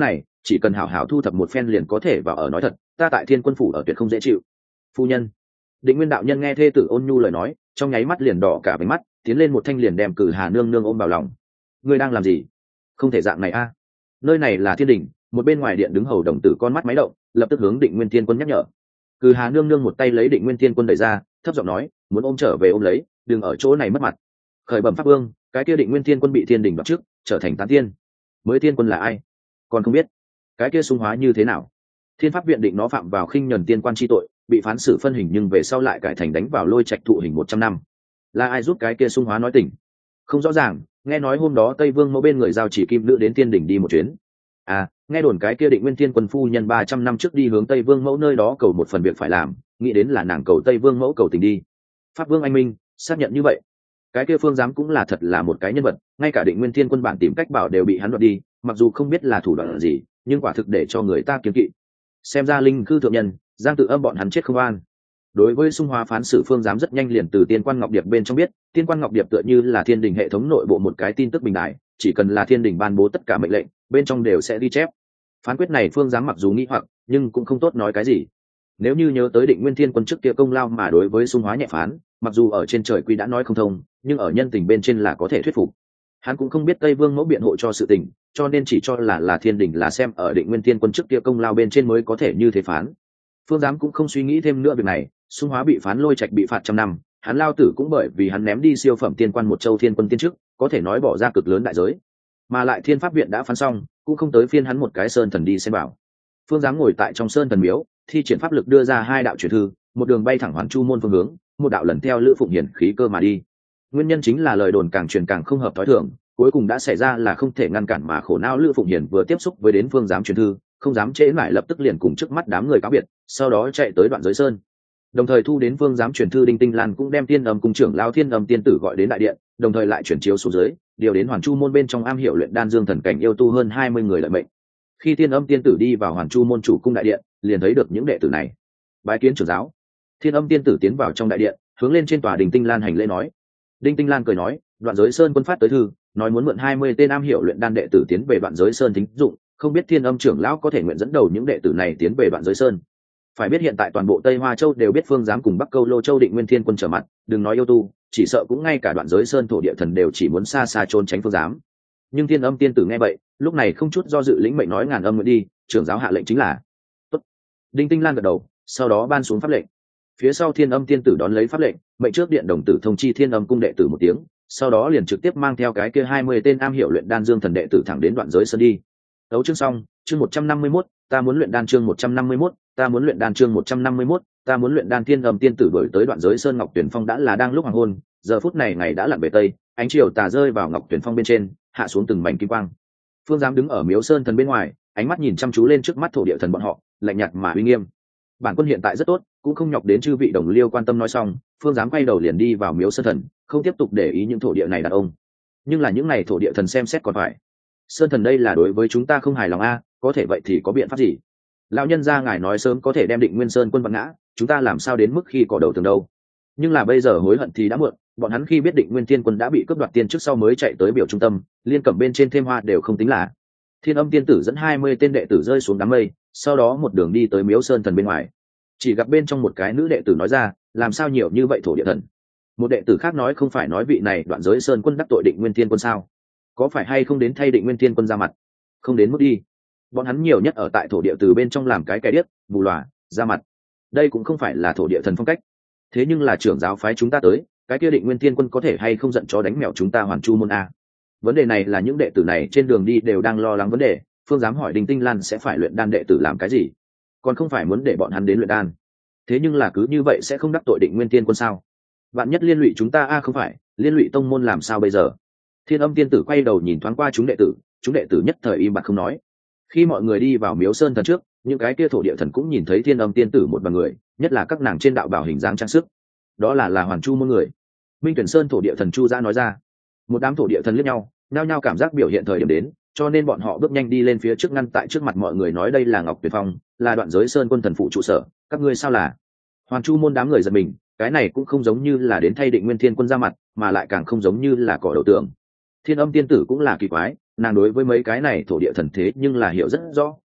chỉ cần hảo hảo thu thập một phen liền có thể vào ở. Nói thật, ta tại thiên quân phủ ở tuyệt không dễ chịu. Phu nhân. Định Nguyên đạo nhân nghe thê tử ôn nhu lời nói, trong nháy mắt liền đỏ cả váy mắt, tiến lên một thanh liền đem Cử Hà nương nương ôm vào lòng. Ngươi đang làm gì? Không thể dạng này a. Nơi này là thiên đình. Một bên ngoài điện đứng hầu đồng tử con mắt máy động, lập tức hướng Định Nguyên Thiên Quân nhắc nhở. Cử Hà nương nương một tay lấy Định Nguyên Thiên Quân đẩy ra, thấp giọng nói, muốn ôm trở về ôm lấy, đừng ở chỗ này mất mặt. Khởi bẩm pháp vương, cái kia Định Nguyên Thiên Quân bị thiên đình đoạt trước, trở thành tán tiên. Mới thiên quân là ai? Còn không biết. Cái kia xung hóa như thế nào? Thiên pháp viện định nó phạm vào khinh nhẫn tiên quan chi tội, bị phán xử phân hình nhưng về sau lại cải thành đánh vào lôi trạch thụ hình 100 năm. Là ai giúp cái kia xung hóa nói tỉnh? Không rõ ràng, nghe nói hôm đó Tây Vương mẫu bên người giao chỉ kim nữ đến tiên đỉnh đi một chuyến. À, nghe đồn cái kia Định Nguyên Thiên Quân phu nhân 300 năm trước đi hướng Tây Vương mẫu nơi đó cầu một phần việc phải làm, nghĩ đến là nàng cầu Tây Vương mẫu cầu tình đi. Pháp vương anh minh xác nhận như vậy. Cái kia phương giám cũng là thật là một cái nhân vật, ngay cả Định Nguyên Thiên Quân bản tìm cách bảo đều bị hắn đoạt đi, mặc dù không biết là thủ đoạn gì, nhưng quả thực để cho người ta kiêng kỵ. Xem ra linh cư thượng nhân, Giang Tự Âm bọn hắn chết không an. Đối với xung hóa phán xử phương giám rất nhanh liền từ Tiên Quan Ngọc Điệp bên trong biết, Tiên Quan Ngọc Điệp tựa như là thiên đình hệ thống nội bộ một cái tin tức bình đại, chỉ cần là thiên đình ban bố tất cả mệnh lệnh, bên trong đều sẽ ghi chép. Phán quyết này phương giám mặc dù nghi hoặc, nhưng cũng không tốt nói cái gì. Nếu như nhớ tới Định Nguyên Thiên Quân trước kia công lao mà đối với xung hóa nhẹ phán, mặc dù ở trên trời quy đã nói không thông, nhưng ở nhân tình bên trên là có thể thuyết phục. Hắn cũng không biết Tây Vương mẫu biện hộ cho sự tình, cho nên chỉ cho là thiên đình là xem ở Định Nguyên Thiên Quân trước kia công lao bên trên mới có thể như thế phán. Phương giám cũng không suy nghĩ thêm nữa việc này, xung hóa bị phán lôi trạch bị phạt 100 năm, hắn lao tử cũng bởi vì hắn ném đi siêu phẩm tiên quan một châu thiên quân tiên chức, có thể nói bỏ ra cực lớn đại giới. Mà lại thiên pháp viện đã phán xong, cũng không tới phiên hắn một cái sơn thần đi xem bảo. Phương giám ngồi tại trong sơn thần miếu, thi triển pháp lực đưa ra 2 đạo truyền thư, một đường bay thẳng Hoàn Chu môn phương hướng, một đạo lần theo Lữ Phụng Hiển khí cơ mà đi. Nguyên nhân chính là lời đồn càng truyền càng không hợp thói thường, cuối cùng đã xảy ra là không thể ngăn cản mà khổ não Lữ Phụng Hiển vừa tiếp xúc với đến phương giám truyền thư, không dám trễ lại lập tức liền cùng trước mắt đám người cáo biệt, sau đó chạy tới Đoạn Giới Sơn. Đồng thời thu đến phương giám truyền thư Đinh Tinh Lan cũng đem Tiên Âm cung trưởng lao Thiên Âm tiên tử gọi đến đại điện, đồng thời lại chuyển chiếu xuống dưới, điều đến Hoàn Chu môn bên trong am hiểu luyện đan dương thần cảnh yêu tu hơn 20 người lợi mệnh. Khi Tiên Âm tiên tử đi vào Hoàn Chu môn chủ cung đại điện, liền thấy được những đệ tử này. Bái kiến trưởng giáo. Thiên Âm tiên tử tiến vào trong đại điện, hướng lên trên tòa Đinh Tinh Lan hành lễ nói. Đinh Tinh Lan cười nói, Đoạn Giới Sơn quân phát tới thư, nói muốn mượn 20 tên am hiểu luyện đan đệ tử tiến về Đoạn Giới Sơn thính dụng, không biết Thiên Âm trưởng lão có thể nguyện dẫn đầu những đệ tử này tiến về Đoạn Giới Sơn. Phải biết hiện tại toàn bộ Tây Hoa Châu đều biết phương giám cùng Bắc Câu Lô Châu Định Nguyên Thiên Quân trở mặt, đừng nói yêu tu, chỉ sợ cũng ngay cả Đoạn Giới Sơn thổ địa thần đều chỉ muốn xa xa trốn tránh phương giám. Nhưng Thiên Âm tiên tử nghe vậy, lúc này không chút do dự lĩnh mệnh nói ngàn âm nguyện đi, trưởng giáo hạ lệnh chính là. Tốt. Đinh Tinh Lan gật đầu, sau đó ban xuống pháp lệnh. Phía sau Thiên Âm tiên tử đón lấy pháp lệnh, mệnh trước điện đồng tử thông chi Thiên Âm cung đệ tử một tiếng, sau đó liền trực tiếp mang theo cái kia 20 tên am hiểu luyện đan dương thần đệ tử thẳng đến Đoạn Giới Sơn đi. Đấu chương xong, chương 151, ta muốn luyện đan chương 151, ta muốn luyện đan chương 151, ta muốn luyện đan. Thiên Âm tiên tử đổi tới Đoạn Giới Sơn Ngọc Tuyển Phong đã là đang lúc hoàng hôn, giờ phút này ngày đã lặn về tây, ánh chiều tà rơi vào Ngọc Tuyển Phong bên trên, hạ xuống từng mảnh kim quang. Phương giám đứng ở Miếu Sơn thần bên ngoài, ánh mắt nhìn chăm chú lên trước mắt thổ địa thần bọn họ, lạnh nhạt mà uy nghiêm. Bản quân hiện tại rất tốt, cũng không nhọc đến chư vị đồng liêu quan tâm. Nói xong, Phương giám quay đầu liền đi vào Miếu Sơn thần, không tiếp tục để ý những thổ địa này đàn ông. Nhưng là những này thổ địa thần xem xét còn phải. Sơn thần đây là đối với chúng ta không hài lòng a, có thể vậy thì có biện pháp gì? Lão nhân gia ngài nói sớm có thể đem Định Nguyên Sơn quân vặn ngã, chúng ta làm sao đến mức khi cỏ đầu tường đâu? Nhưng là bây giờ hối hận thì đã muộn, bọn hắn khi biết Định Nguyên Thiên Quân đã bị cướp đoạt tiên trước sau mới chạy tới biểu trung tâm, liên cẩm bên trên thêm hoa đều không tính là. Thiên Âm tiên tử dẫn 20 tên đệ tử rơi xuống đám mây, sau đó một đường đi tới Miếu Sơn thần bên ngoài. Chỉ gặp bên trong một cái nữ đệ tử nói ra, làm sao nhiều như vậy thổ địa thần? Một đệ tử khác nói, không phải nói vị này Đoạn Giới Sơn quân đắc tội Định Nguyên Thiên Quân sao? Có phải hay không đến thay Định Nguyên Thiên Quân ra mặt? Không đến mức đi. Bọn hắn nhiều nhất ở tại thổ địa từ bên trong làm cái điếc, bù lòa, ra mặt. Đây cũng không phải là thổ địa thần phong cách. Thế nhưng là trưởng giáo phái chúng ta tới, cái kia Định Nguyên Thiên Quân có thể hay không giận chó đánh mèo chúng ta Hoàn Chu môn a? Vấn đề này là những đệ tử này trên đường đi đều đang lo lắng vấn đề. Phương dám hỏi Đinh Tinh Lan sẽ phải luyện đan đệ tử làm cái gì? Còn không phải muốn để bọn hắn đến luyện đan. Thế nhưng là cứ như vậy sẽ không đắc tội Định Nguyên Thiên Quân sao? Bạn nhất liên lụy chúng ta a? Không phải, liên lụy tông môn làm sao bây giờ? Thiên Âm tiên tử quay đầu nhìn thoáng qua chúng đệ tử nhất thời im bặt không nói. Khi mọi người đi vào Miếu Sơn thần trước, những cái kia thổ địa thần cũng nhìn thấy Thiên Âm tiên tử một bằng người, nhất là các nàng trên đạo bảo hình dáng trang sức. Đó là Hoàn Chu môn người. Minh Tuyển Sơn thổ địa thần Chu Giã nói ra. Một đám thổ địa thần liếc nhau, nhao nhao cảm giác biểu hiện thời điểm đến, cho nên bọn họ bước nhanh đi lên phía trước ngăn tại trước mặt mọi người nói đây là Ngọc Tuyển Phong, là Đoạn Giới Sơn quân thần phụ trụ sở, các ngươi sao là? Hoàn Chu môn đám người giật mình, cái này cũng không giống như là đến thay Định Nguyên Thiên Quân ra mặt, mà lại càng không giống như là cỏ đầu tượng. Thiên Âm tiên tử cũng là kỳ quái, nàng đối với mấy cái này thổ địa thần thế nhưng là hiểu rất rõ,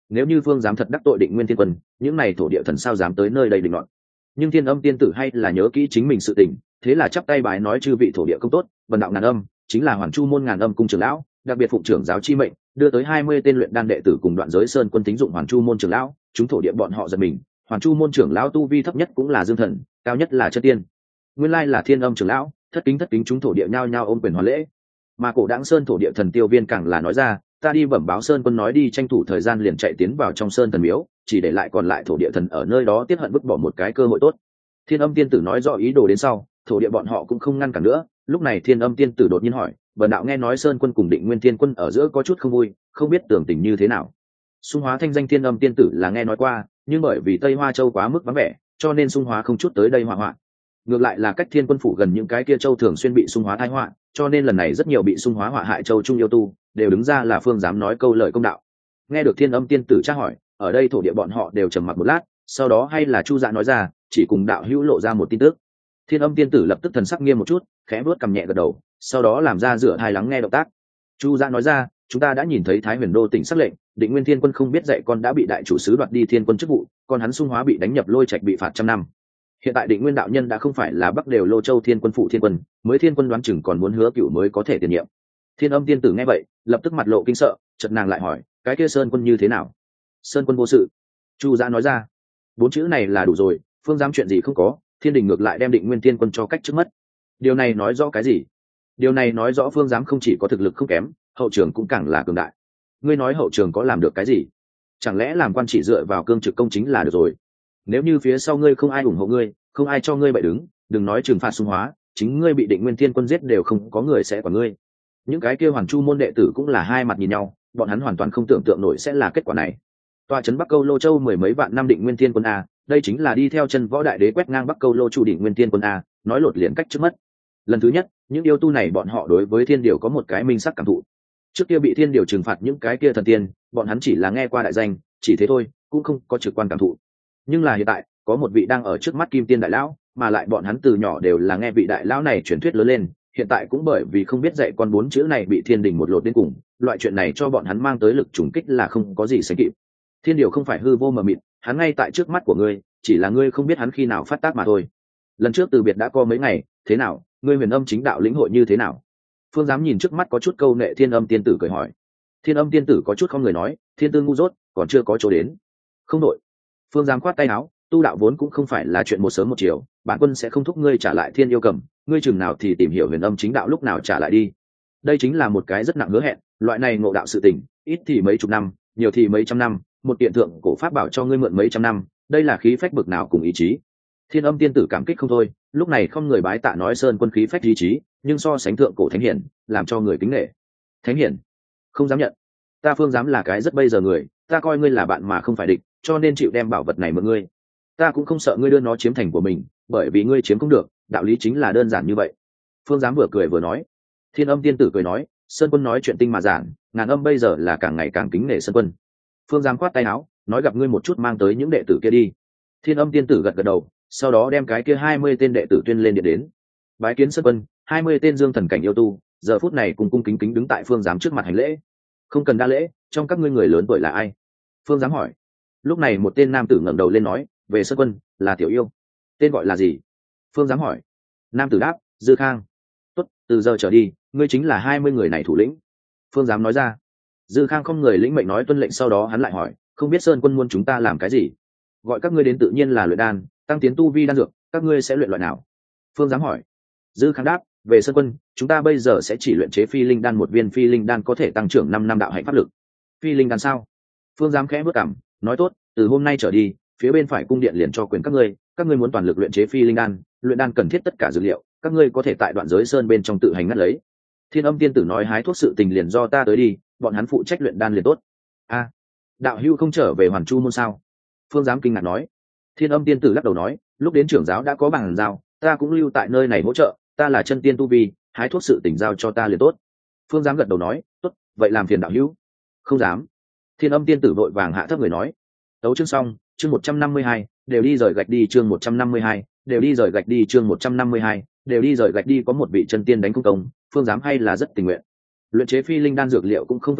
nếu như phương dám thật đắc tội Định Nguyên Thiên Quân, những này thổ địa thần sao dám tới nơi đây định loạn. Nhưng Thiên Âm tiên tử hay là nhớ kỹ chính mình sự tình, thế là chắp tay bái nói: chư vị thổ địa công tốt, vần đạo Ngàn Âm chính là Hoàn Chu môn Ngàn Âm cung trưởng lão, đặc biệt phụng trưởng giáo chi mệnh, đưa tới 20 tên luyện đan đệ tử cùng Đoạn Giới Sơn quân tín dụng Hoàn Chu môn trưởng lão. Chúng thổ địa bọn họ giật mình, Hoàn Chu môn trưởng lão tu vi thấp nhất cũng là dương thần, cao nhất là chân tiên, nguyên lai là Thiên Âm trưởng lão. Thất kính chúng thổ địa nhao nhao ôm quyền hoàn lễ. Mà Cổ Đãng Sơn thổ địa thần Tiêu Viên càng là nói ra: ta đi bẩm báo Sơn quân nói đi tranh thủ thời gian liền chạy tiến vào trong sơn thần miếu, chỉ để lại còn lại thổ địa thần ở nơi đó tiết hận vứt bỏ một cái cơ hội tốt. Thiên Âm tiên tử nói rõ ý đồ đến sau, thổ địa bọn họ cũng không ngăn cản nữa. Lúc này Thiên Âm tiên tử đột nhiên hỏi: bần đạo nghe nói Sơn quân cùng Định Nguyên Thiên quân ở giữa có chút không vui, không biết tưởng tình như thế nào. Xung Hóa thanh danh Thiên Âm tiên tử là nghe nói qua, nhưng bởi vì Tây Hoa Châu quá mức vắng vẻ, cho nên Xung Hóa không chút tới đây hỏa hoạn. Ngược lại là cách Thiên quân phủ gần những cái kia châu thường xuyên bị Xung Hóa tai họa, cho nên lần này rất nhiều bị Xung Hóa họa hại châu trung yêu tu đều đứng ra là phương dám nói câu lời công đạo. Nghe được Thiên Âm tiên tử tra hỏi, ở đây thổ địa bọn họ đều trầm mặc một lát, sau đó hay là Chu Dạ nói ra, chỉ cùng đạo hữu lộ ra một tin tức. Thiên Âm tiên tử lập tức thần sắc nghiêm một chút, khẽ vuốt cằm nhẹ gật đầu, sau đó làm ra rửa thai lắng nghe động tác. Chu Dạ nói ra: chúng ta đã nhìn thấy Thái Huyền Đô tỉnh sắc lệnh, Định Nguyên Thiên quân không biết dạy con đã bị đại chủ sứ đoạt đi thiên quân chức vụ, còn hắn Xung Hóa bị đánh nhập lôi trạch bị phạt 100 năm. Hiện tại Định Nguyên đạo nhân đã không phải là Bắc đều Lô Châu Thiên quân phụ thiên quân, mới thiên quân đoán chừng còn muốn hứa cựu mới có thể tiền nhiệm. Thiên Âm tiên tử nghe vậy, lập tức mặt lộ kinh sợ, chợt nàng lại hỏi: cái kia Sơn quân như thế nào? Sơn quân vô sự. Chu Dạ nói ra. 4 chữ này là đủ rồi, phương dám chuyện gì không có, thiên đình ngược lại đem Định Nguyên Thiên quân cho cách trước mất. Điều này nói rõ cái gì? Điều này nói rõ phương dám không chỉ có thực lực không kém, hậu trường cũng càng là cường đại. Ngươi nói hậu trường có làm được cái gì? Chẳng lẽ làm quan chỉ dựa vào cương trực công chính là được rồi? Nếu như phía sau ngươi không ai ủng hộ ngươi, không ai cho ngươi bậy đứng, đừng nói trừng phạt Xung Hóa, chính ngươi bị Định Nguyên Thiên quân giết đều không có người sẽ quản ngươi. Những cái kia Hoàn Chu môn đệ tử cũng là hai mặt nhìn nhau, bọn hắn hoàn toàn không tưởng tượng nổi sẽ là kết quả này. Tòa trấn Bắc Câu Lô Châu 10 mấy vạn năm Định Nguyên Thiên quân a, đây chính là đi theo chân võ đại đế quét ngang Bắc Câu Lô chủ Định Nguyên Thiên quân a, nói lột liền cách trước mất. Lần thứ nhất, những yêu tu này bọn họ đối với thiên điều có một cái minh sắc cảm thụ. Trước kia bị thiên điều trừng phạt những cái kia thần tiên, bọn hắn chỉ là nghe qua đại danh, chỉ thế thôi, cũng không có trực quan cảm thụ. Nhưng là hiện tại, có một vị đang ở trước mắt Kim Tiên đại lão, mà lại bọn hắn từ nhỏ đều là nghe vị đại lão này truyền thuyết lớn lên, hiện tại cũng bởi vì không biết dạy con 4 chữ này bị thiên đình một lột đến cùng, loại chuyện này cho bọn hắn mang tới lực trùng kích là không có gì sánh kịp. Thiên điều không phải hư vô mờ mịt, hắn ngay tại trước mắt của ngươi, chỉ là ngươi không biết hắn khi nào phát tác mà thôi. Lần trước từ biệt đã có mấy ngày, thế nào, ngươi Huyền Âm chính đạo lĩnh hội như thế nào? Phương dám nhìn trước mắt có chút câu nệ Thiên Âm tiên tử cười hỏi. Thiên Âm tiên tử có chút không người nói, thiên tư ngu dốt, còn chưa có chỗ đến. Không đội. Phương dám khoát tay áo, tu đạo vốn cũng không phải là chuyện một sớm một chiều, bản quân sẽ không thúc ngươi trả lại Thiên yêu cầm, ngươi chừng nào thì tìm hiểu Huyền Âm chính đạo lúc nào trả lại đi. Đây chính là một cái rất nặng hứa hẹn, loại này ngộ đạo sự tình, ít thì mấy chục năm, nhiều thì mấy trăm năm, một kiện thượng cổ pháp bảo cho ngươi mượn mấy trăm năm, đây là khí phách bực nào cùng ý chí. Thiên Âm tiên tử cảm kích không thôi, lúc này không người bái tạ nói Sơn quân khí phách ý chí, nhưng so sánh thượng cổ thánh hiển, làm cho người kính nể. Thánh hiển, không dám nhận. Ta Phương dám là cái rất bây giờ người, ta coi ngươi là bạn mà không phải địch, cho nên chịu đem bảo vật này mượn ngươi. Ta cũng không sợ ngươi đưa nó chiếm thành của mình, bởi vì ngươi chiếm không được, đạo lý chính là đơn giản như vậy. Phương dám vừa cười vừa nói. Thiên Âm tiên tử cười nói, Sơn quân nói chuyện tinh mà giản, Ngàn Âm bây giờ là càng ngày càng kính nể Sơn quân. Phương dám khoát tay áo, nói gặp ngươi một chút mang tới những đệ tử kia đi. Thiên Âm tiên tử gật gật đầu, sau đó đem cái kia 20 tên đệ tử tuyên lên điện đến. Bái kiến Sơn quân, 20 tên dương thần cảnh yêu tu, giờ phút này cùng cung kính kính đứng tại Phương giám trước mặt hành lễ. Không cần đa lễ, trong các ngươi người lớn tuổi là ai? Phương giám hỏi. Lúc này một tên nam tử ngẩng đầu lên nói, về Sơn quân, là Tiểu Yêu. Tên gọi là gì? Phương giám hỏi. Nam tử đáp, Dư Khang. Tốt, từ giờ trở đi, ngươi chính là 20 người này thủ lĩnh. Phương giám nói ra. Dư Khang không người lĩnh mệnh nói tuân lệnh, sau đó hắn lại hỏi, không biết Sơn quân muốn chúng ta làm cái gì? Gọi các ngươi đến tự nhiên là luyện đan, tăng tiến tu vi đan dược, các ngươi sẽ luyện loại nào? Phương giám hỏi. Dư Khang đáp, về Sơn quân, chúng ta bây giờ sẽ chỉ luyện chế phi linh đan, một viên phi linh đan có thể tăng trưởng 5 năm đạo hạnh pháp lực. Phi linh đan sao? Phương giám khẽ bước cằm, nói tốt, từ hôm nay trở đi, phía bên phải cung điện liền cho quyền các ngươi muốn toàn lực luyện chế phi linh đan, luyện đan cần thiết tất cả dược liệu, các ngươi có thể tại Đoạn Giới Sơn bên trong tự hành ngắt lấy. Thiên Âm tiên tử nói hái thuốc sự tình liền do ta tới đi, bọn hắn phụ trách luyện đan liền tốt. A, đạo hữu không trở về Hoàn Chu môn sao? Phương giám kinh ngạc nói. Thiên Âm tiên tử lắc đầu nói, lúc đến trưởng giáo đã có bằng giao, ta cũng lưu tại nơi này hỗ trợ, ta là chân tiên tu vi, hái thuốc sự tình giao cho ta liền tốt. Phương giám gật đầu nói, tốt, vậy làm phiền đạo hữu. Không dám. Thiên Âm tiên tử vội vàng hạ thấp người nói. Tấu chương xong, chương 152, đều đi rời gạch đi, chương 152, đều đi rời gạch đi, chương 152, đều đi rời gạch đi. Có một vị chân tiên đánh không công, Phương giám hay là rất tình nguyện. Luyện chế phi linh đan dược liệu cũng không phức tạp,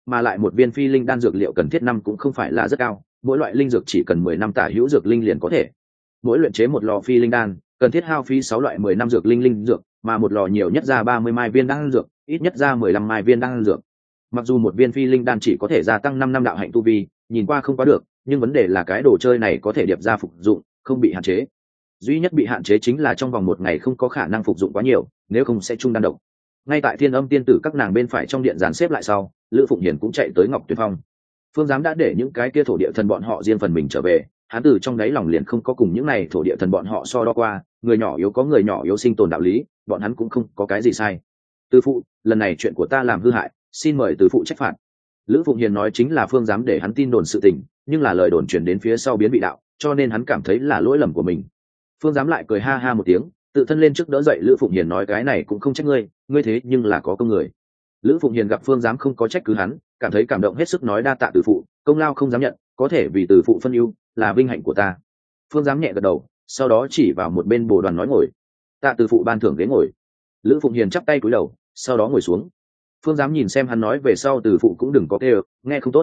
mà lại một viên phi linh đan dược liệu cần thiết năm cũng không phải là rất cao, mỗi loại linh dược chỉ cần 10 năm tả hữu dược linh liền có thể. Mỗi luyện chế một lò phi linh đan cần thiết hao phí 6 loại 10 năm dược linh dược, mà một lò nhiều nhất ra 30 mai viên đan dược, ít nhất ra 15 mai viên đan dược. Mặc dù một viên phi linh đan chỉ có thể gia tăng 5 năm đạo hạnh tu vi, nhìn qua không quá được, nhưng vấn đề là cái đồ chơi này có thể điệp ra phục dụng, không bị hạn chế. Duy nhất bị hạn chế chính là trong vòng một ngày không có khả năng phục dụng quá nhiều, nếu không sẽ trung đan độc. Ngay tại Thiên Âm tiên tử các nàng bên phải trong điện dàn xếp lại sau, Lữ Phụng Hiền cũng chạy tới Ngọc Tuyệt Phong. Phương Giám đã để những cái kia thổ địa thần bọn họ riêng phần mình trở về, hắn từ trong đáy lòng liền không có cùng những này thổ địa thần bọn họ so đo qua, người nhỏ yếu có người nhỏ yếu sinh tồn đạo lý, bọn hắn cũng không có cái gì sai. Từ phụ, lần này chuyện của ta làm hư hại, xin mời từ phụ trách phạt. Lữ Phụng Hiền nói chính là Phương Giám để hắn tin đồn sự tình, nhưng là lời đồn truyền đến phía sau biến bị đạo, cho nên hắn cảm thấy là lỗi lầm của mình. Phương Giám lại cười ha ha một tiếng, tự thân lên trước đỡ dậy Lữ Phụng Hiền nói cái này cũng không trách ngươi, ngươi thế nhưng là có công người. Lữ Phụng Hiền gặp Phương Giám không có trách cứ hắn, cảm thấy cảm động hết sức nói đa tạ từ phụ, công lao không dám nhận, có thể vì từ phụ phân ưu là vinh hạnh của ta. Phương Giám nhẹ gật đầu, sau đó chỉ vào một bên bồ đoàn nói ngồi. Tạ từ phụ ban thưởng ghế ngồi. Lữ Phụng Hiền chắp tay cúi đầu, sau đó ngồi xuống. Phương Giám nhìn xem hắn nói về sau từ phụ cũng đừng có kêu, nghe không tốt.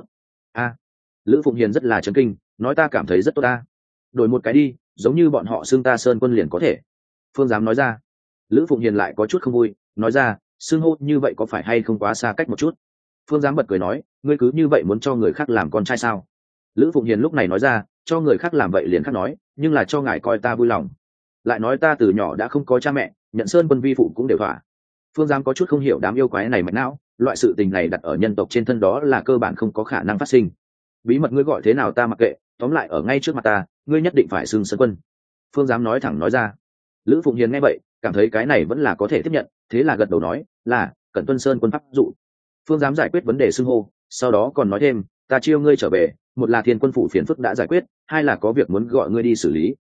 Lữ Phụng Hiền rất là chấn kinh, nói ta cảm thấy rất tốt ta. Đổi một cái đi, giống như bọn họ xưng ta Sơn Quân liền có thể. Phương Giám nói ra. Lữ Phụng Hiền lại có chút không vui, nói ra, xưng hô như vậy có phải hay không quá xa cách một chút. Phương Giám bật cười nói, ngươi cứ như vậy muốn cho người khác làm con trai sao? Lữ Phụng Hiền lúc này nói ra, cho người khác làm vậy liền khác nói, nhưng là cho ngài coi ta vui lòng. Lại nói ta từ nhỏ đã không có cha mẹ, nhận Sơn Quân vi phụ cũng đều thỏa. Phương Giám có chút không hiểu đám yêu quái này mạch não, loại sự tình này đặt ở nhân tộc trên thân đó là cơ bản không có khả năng phát sinh. Bí mật ngươi gọi thế nào ta mặc kệ, tóm lại ở ngay trước mặt ta, ngươi nhất định phải xưng Sơn Quân. Phương Giám nói thẳng nói ra. Lữ Phụng Hiền nghe vậy, cảm thấy cái này vẫn là có thể tiếp nhận, thế là gật đầu nói, là Cẩn tuân Sơn Quân pháp dụ. Phương Giám giải quyết vấn đề xưng hô, sau đó còn nói thêm, ta chiêu ngươi trở về, một là Thiên Quân phủ phiền phức đã giải quyết, hai là có việc muốn gọi ngươi đi xử lý.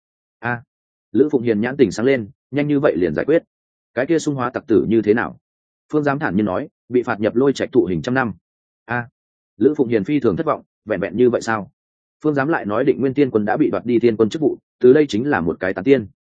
Lữ Phụng Hiền nhãn tình sáng lên, nhanh như vậy liền giải quyết. Cái kia Xung Hóa tặc tử như thế nào? Phương Giám thản nhiên nói, bị phạt nhập Lôi Trạch thụ hình 100 năm. Lữ Phụng Hiền phi thường thất vọng, vẹn vẹn như vậy sao? Phương Giám lại nói Định Nguyên Tiên Quân đã bị đoạt đi Thiên Quân chức vụ, từ đây chính là một cái tán tiên.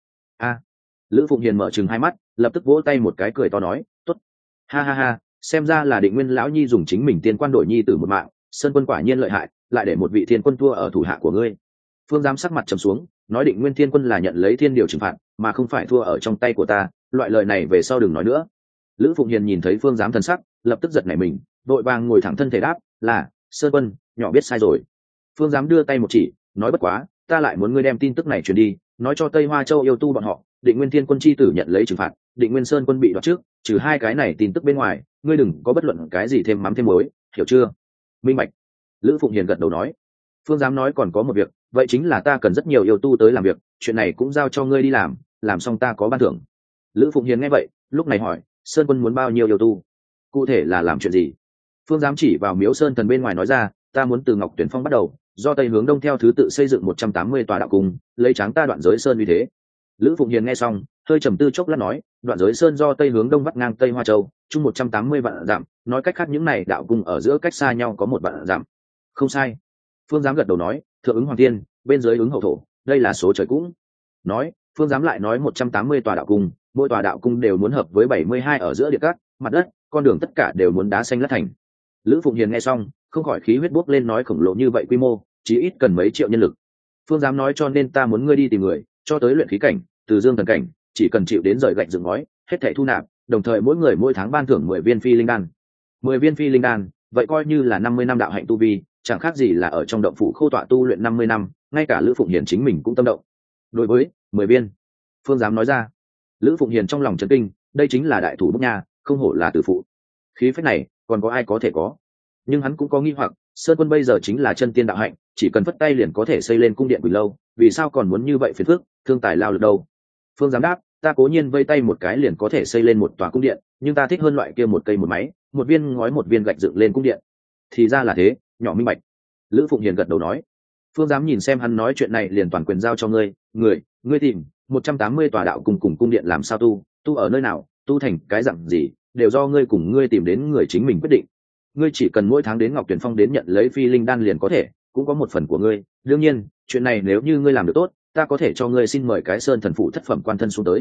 Lữ Phụng Hiền mở trừng hai mắt, lập tức vỗ tay một cái cười to nói, tốt. Ha ha ha, xem ra là Định Nguyên lão nhi dùng chính mình tiên quan đổi nhi tử một mạng, Sơn Quân quả nhiên lợi hại, lại để một vị Thiên Quân thua ở thủ hạ của ngươi. Phương Giám sắc mặt trầm xuống, nói Định Nguyên Thiên Quân là nhận lấy thiên điều trừng phạt, mà không phải thua ở trong tay của ta, loại lời này về sau đừng nói nữa. Lữ Phụng Hiền nhìn thấy Phương Giám thần sắc, lập tức giật nảy mình, vội vàng ngồi thẳng thân thể đáp, là Sơn Quân, nhỏ biết sai rồi. Phương Giám đưa tay một chỉ, nói bất quá, ta lại muốn ngươi đem tin tức này truyền đi, nói cho Tây Hoa Châu yêu tu bọn họ, Định Nguyên Thiên Quân chi tử nhận lấy trừng phạt, Định Nguyên Sơn Quân bị đoạt trước, trừ hai cái này tin tức bên ngoài, ngươi đừng có bất luận cái gì thêm mắm thêm muối, hiểu chưa? Minh bạch. Lữ Phụng Hiền gật đầu nói. Phương Giám nói còn có một việc, vậy chính là ta cần rất nhiều yêu tu tới làm việc, chuyện này cũng giao cho ngươi đi làm xong ta có ban thưởng. Lữ Phụng Hiền nghe vậy, lúc này hỏi, Sơn Quân muốn bao nhiêu yêu tu? Cụ thể là làm chuyện gì? Phương Giám chỉ vào Miếu Sơn Thần bên ngoài nói ra, ta muốn từ Ngọc Tuyển Phong bắt đầu, do tây hướng đông theo thứ tự xây dựng 180 tòa đạo cung, lấy tráng ta Đoạn Giới Sơn uy thế. Lữ Phụng Hiền nghe xong, hơi trầm tư chốc lát nói, Đoạn Giới Sơn do tây hướng đông vắt ngang Tây Hoa Châu, chung 180 vạn dặm, nói cách khác những này đạo cung ở giữa cách xa nhau có 1 vạn dặm. Không sai. Phương Giám gật đầu nói, thượng ứng Hoàng Thiên, bên dưới ứng Hậu Thổ, đây là số trời cũng. Nói, Phương Giám lại nói 180 tòa đạo cung, mỗi tòa đạo cung đều muốn hợp với 72 ở giữa địa các, mặt đất, con đường tất cả đều muốn đá xanh lát thành. Lữ Phụng Hiền nghe xong, không khỏi khí huyết bốc lên nói khổng lồ như vậy quy mô, chí ít cần mấy triệu nhân lực. Phương Giám nói cho nên ta muốn ngươi đi tìm người, cho tới luyện khí cảnh, từ dương thần cảnh, chỉ cần chịu đến rời gạch dựng ngói, hết thảy thu nạp, đồng thời mỗi người mỗi tháng ban thưởng 10 viên phi linh đan. 10 viên phi linh đan, vậy coi như là 50 năm đạo hạnh tu vi, chẳng khác gì là ở trong động phủ khô tọa tu luyện 50 năm, ngay cả Lữ Phụng Hiền chính mình cũng tâm động. Đối với 10 viên, Phương Giám nói ra. Lữ Phụng Hiền trong lòng chấn kinh, đây chính là đại thủ bút nha, không hổ là tử phụ. Khí phách này, còn có ai có thể có? Nhưng hắn cũng có nghi hoặc, Sơn Quân bây giờ chính là chân tiên đạo hạnh, chỉ cần phất tay liền có thể xây lên cung điện Quỳnh Lâu, vì sao còn muốn như vậy phiền phức, thương tài lao lực đâu? Phương Giám đáp, ta cố nhiên vây tay một cái liền có thể xây lên một tòa cung điện, nhưng ta thích hơn loại kia một cây một máy, một viên ngói một viên gạch dựng lên cung điện. Thì ra là thế, nhỏ minh bạch. Lữ Phụng Hiền gật đầu nói. Phương Giám nhìn xem hắn nói chuyện này liền toàn quyền giao cho ngươi, ngươi tìm 180 tòa đạo cùng cung điện làm sao tu ở nơi nào, tu thành cái dạng gì, đều do ngươi cùng ngươi tìm đến người chính mình quyết định. Ngươi chỉ cần mỗi tháng đến Ngọc Tuyển Phong đến nhận lấy phi linh đan liền có thể, cũng có một phần của ngươi. Đương nhiên, chuyện này nếu như ngươi làm được tốt, ta có thể cho ngươi xin mời cái Sơn Thần phụ thất phẩm quan thân xuống tới.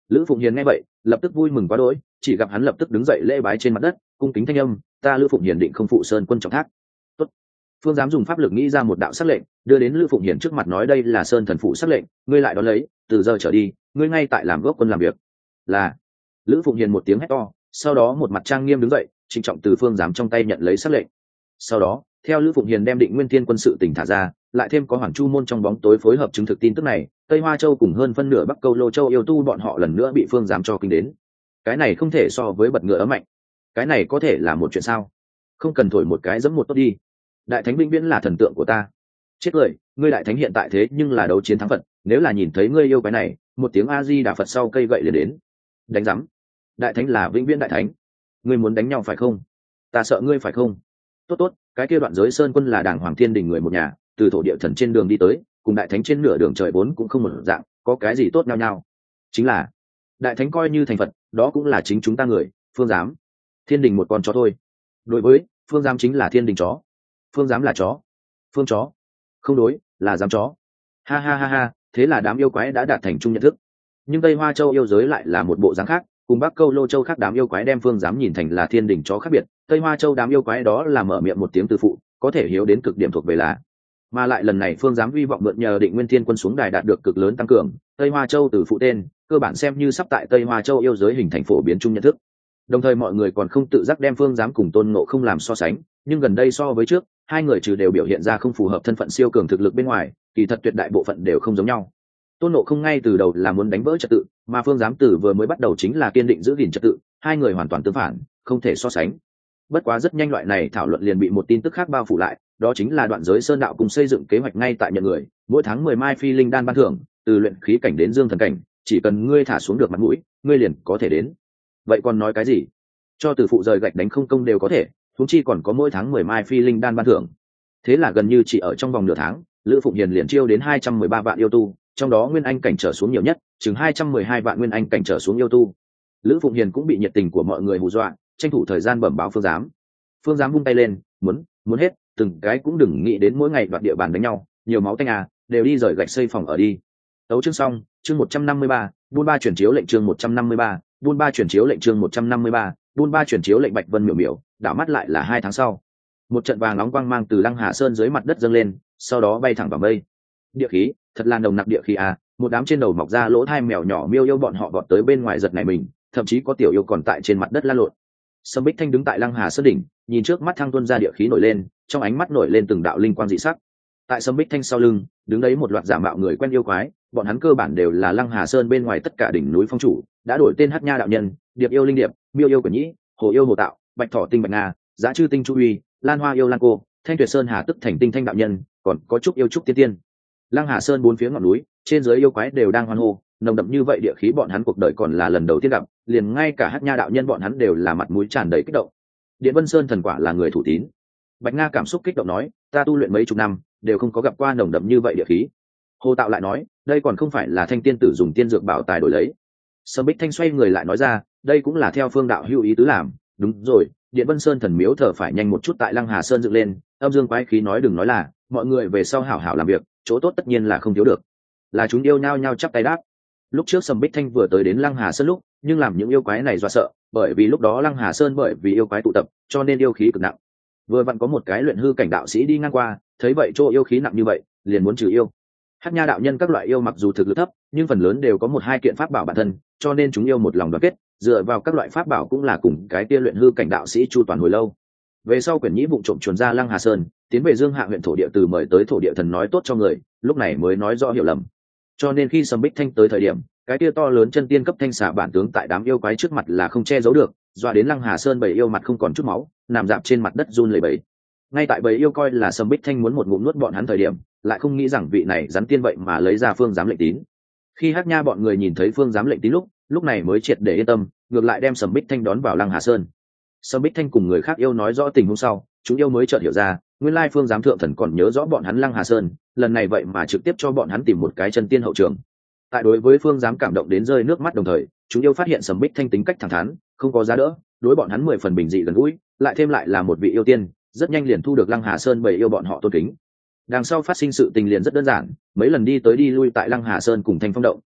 Lữ Phụng Hiền nghe vậy lập tức vui mừng quá đỗi, chỉ gặp hắn lập tức đứng dậy lễ bái trên mặt đất, cung kính thanh âm, ta Lữ Phụng Hiền định không phụ Sơn Quân trọng thác. Tốt. Phương giám dùng pháp lực nghĩ ra một đạo sắc lệnh, đưa đến Lữ Phụng Hiền trước mặt, nói đây là Sơn thần phụ sắc lệnh, ngươi lại đón lấy, từ giờ trở đi ngươi ngay tại làm gốc quân làm việc. Là. Lữ Phụng Hiền một tiếng hét to, sau đó một mặt trang nghiêm đứng dậy, trịnh trọng từ Phương giám trong tay nhận lấy sắc lệnh. Sau đó theo Lữ Phụng Hiền đem Định Nguyên Thiên quân sự tỉnh thả ra, lại thêm có Hoàng Chu môn trong bóng tối phối hợp chứng thực tin tức này, Tây Hoa Châu cùng hơn phân nửa Bắc Câu Lô Châu yêu tu bọn họ lần nữa bị Phương giám cho kinh đến. Cái này không thể so với bật ngựa ấm mạnh. Cái này có thể là một chuyện sao? Không cần thổi một cái giẫm một tốt đi. Đại thánh vĩnh viễn là thần tượng của ta. Chết cười, ngươi đại thánh hiện tại thế nhưng là đấu chiến thắng Phật, nếu là nhìn thấy ngươi yêu cái này, một tiếng A Di Đà Phật sau cây gậy liền đến. Đánh rắm. Đại thánh là vĩnh viễn đại thánh. Ngươi muốn đánh nhau phải không? Ta sợ ngươi phải không? Tốt tốt, cái kia Đoạn Giới Sơn Quân là Đàng Hoàng Thiên Đình người một nhà, từ thổ địa thần trên đường đi tới, cùng đại thánh trên nửa đường trời vốn cũng không một dạng, có cái gì tốt nhau nhau? Chính là đại thánh coi như thành Phật, đó cũng là chính chúng ta người. Phương giám, Thiên Đình một con chó thôi. Đối với Phương giám chính là Thiên Đình chó. Phương giám là chó. Phương chó. Không đối, là giám chó. Ha ha ha ha, thế là đám yêu quái đã đạt thành chung nhận thức. Nhưng Tây Hoa Châu yêu giới lại là một bộ dáng khác, cùng Bắc Câu Lô Châu khác đám yêu quái đem Phương giám nhìn thành là Thiên Đình chó khác biệt. Tây Hoa Châu đám yêu quái đó là mở miệng một tiếng từ phụ, có thể hiếu đến cực điểm thuộc về là. Mà lại lần này Phương giám hy vọng mượn nhờ Định Nguyên Thiên quân xuống đài đạt được cực lớn tăng cường, Tây Hoa Châu từ phụ tên, cơ bản xem như sắp tại Tây Hoa Châu yêu giới hình thành phổ biến chung nhận thức. Đồng thời mọi người còn không tự giác đem Phương giám cùng Tôn Ngộ Không làm so sánh, nhưng gần đây so với trước, hai người trừ đều biểu hiện ra không phù hợp thân phận siêu cường thực lực bên ngoài, kỳ thật tuyệt đại bộ phận đều không giống nhau. Tôn Ngộ Không ngay từ đầu là muốn đánh vỡ trật tự, mà Phương giám từ vừa mới bắt đầu chính là kiên định giữ gìn trật tự, hai người hoàn toàn tương phản, không thể so sánh. Bất quá rất nhanh loại này thảo luận liền bị một tin tức khác bao phủ lại, đó chính là Đoạn Giới Sơn đạo cùng xây dựng kế hoạch ngay tại nhận người, mỗi tháng 10 mai phi linh đan ban thưởng, từ luyện khí cảnh đến dương thần cảnh, chỉ cần ngươi thả xuống được mặt mũi, ngươi liền có thể đến. Vậy còn nói cái gì? Cho từ phụ rời gạch đánh không công đều có thể, huống chi còn có mỗi tháng 10 mai phi linh đan ban thưởng. Thế là gần như chỉ ở trong vòng nửa tháng, Lữ Phụng Hiền liền chiêu đến 213 vạn yêu tu, trong đó nguyên anh cảnh trở xuống nhiều nhất, chừng 212 vạn nguyên anh cảnh trở xuống yêu tu. Lữ Phụng Hiền cũng bị nhiệt tình của mọi người hù dọa, tranh thủ thời gian bẩm báo Phương giám. Phương giám vung tay lên, muốn hết, từng cái cũng đừng nghĩ đến mỗi ngày đoạt địa bàn đánh nhau, nhiều máu tanh à, đều đi rời gạch xây phòng ở đi. Tấu chương xong, chương 153, buôn ba chuyển chiếu lệnh chương 153, buôn ba chuyển chiếu lệnh chương 153, buôn ba chuyển chiếu lệnh Bạch Vân miểu miểu, đảo mắt lại là 2 tháng sau. Một trận vàng nóng quang mang từ Lăng Hà Sơn dưới mặt đất dâng lên, sau đó bay thẳng vào mây. Địa khí, thật là nồng nặc địa khí à, một đám trên đầu mọc ra lỗ thai mèo nhỏ miêu yêu bọn họ vọt tới bên ngoài giật nảy mình, thậm chí có tiểu yêu còn tại trên mặt đất lăn lộn. Sâm Bích Thanh đứng tại Lăng Hà Sơn đỉnh, nhìn trước mắt thăng tuôn ra địa khí nổi lên, trong ánh mắt nổi lên từng đạo linh quang dị sắc. Tại Sâm Bích Thanh sau lưng, đứng đấy một loạt giả mạo người quen yêu quái, bọn hắn cơ bản đều là Lăng Hà Sơn bên ngoài tất cả đỉnh núi phong chủ, đã đổi tên Hắc Nha đạo nhân, Điệp yêu Linh Điệp, Miêu yêu Quyển Nhĩ, Hồ yêu Hồ Tạo, Bạch Thỏ Tinh Bạch Nga, Giá Chư Tinh Chu Uy, Lan Hoa yêu Lan Cô, Thanh Tuyệt Sơn Hà Tức Thành Tinh Thanh đạo nhân, còn có Trúc yêu Trúc Tiên Tiên. Lăng Hà Sơn bốn phía ngọn núi, trên dưới yêu quái đều đang hoan hô, nồng đậm như vậy địa khí bọn hắn cuộc đời còn là lần đầu tiên gặp, liền ngay cả Hắc Nha đạo nhân bọn hắn đều là mặt mũi tràn đầy kích động. Điện Vân Sơn thần quả là người thủ tín. Bạch Nga cảm xúc kích động nói, ta tu luyện mấy chục năm, đều không có gặp qua nồng đậm như vậy địa khí. Hồ Tạo lại nói, đây còn không phải là Thanh tiên tử dùng tiên dược bảo tài đổi lấy. Sâm Bích Thanh xoay người lại nói ra, đây cũng là theo phương đạo hữu ý tứ làm. Đúng rồi, Điện Vân Sơn thần miếu thờ phải nhanh một chút tại Lăng Hà Sơn dựng lên. Âm dương quái khí nói đừng nói là, mọi người về sau hảo hảo làm việc, chỗ tốt tất nhiên là không thiếu được. Là chúng yêu nhao nhao chắp tay đáp. Lúc trước Sâm Bích Thanh vừa tới đến Lăng Hà Sơn lúc, nhưng làm những yêu quái này dọa sợ, bởi vì lúc đó Lăng Hà Sơn bởi vì yêu quái tụ tập, cho nên yêu khí cực nặng. Vừa vặn có một cái luyện hư cảnh đạo sĩ đi ngang qua, thấy vậy chỗ yêu khí nặng như vậy, liền muốn trừ yêu. Hắc Nha đạo nhân các loại yêu mặc dù thực lực thấp, nhưng phần lớn đều có một hai kiện pháp bảo bản thân, cho nên chúng yêu một lòng đoàn kết, dựa vào các loại pháp bảo cũng là cùng cái kia luyện hư cảnh đạo sĩ chu toàn hồi lâu. Về sau Quyển Nhĩ vụng trộm chuồn ra Lăng Hà Sơn, tiến về Dương Hạ huyện thổ địa từ mời tới thổ địa thần nói tốt cho người, lúc này mới nói rõ hiểu lầm. Cho nên khi Sâm Bích Thanh tới thời điểm, cái kia to lớn chân tiên cấp thanh xà bản tướng tại đám yêu quái trước mặt là không che giấu được, dọa đến Lăng Hà Sơn bầy yêu mặt không còn chút máu, nằm dạp trên mặt đất run lẩy bẩy. Ngay tại bầy yêu coi là Sâm Bích Thanh muốn một ngụm nuốt bọn hắn thời điểm, lại không nghĩ rằng vị này rắn tiên vậy mà lấy ra phương giám lệnh tín. Khi Hắc Nha bọn người nhìn thấy phương giám lệnh tín lúc này mới triệt để yên tâm, ngược lại đem Sâm Bích Thanh đón vào Lăng Hà Sơn. Sâm Bích Thanh cùng người khác yêu nói rõ tình huống sau, chúng yêu mới chợt hiểu ra, nguyên lai phương giám thượng thần còn nhớ rõ bọn hắn Lăng Hà Sơn, lần này vậy mà trực tiếp cho bọn hắn tìm một cái chân tiên hậu trường. Tại đối với phương giám cảm động đến rơi nước mắt đồng thời, chúng yêu phát hiện Sâm Bích Thanh tính cách thẳng thắn, không có giá đỡ, đối bọn hắn 10 phần bình dị gần gũi, lại thêm lại là một vị yêu tiên, rất nhanh liền thu được Lăng Hà Sơn bầy yêu bọn họ tôn kính. Đằng sau phát sinh sự tình liền rất đơn giản, mấy lần đi tới đi lui tại Lăng Hà Sơn cùng Thanh Phong động,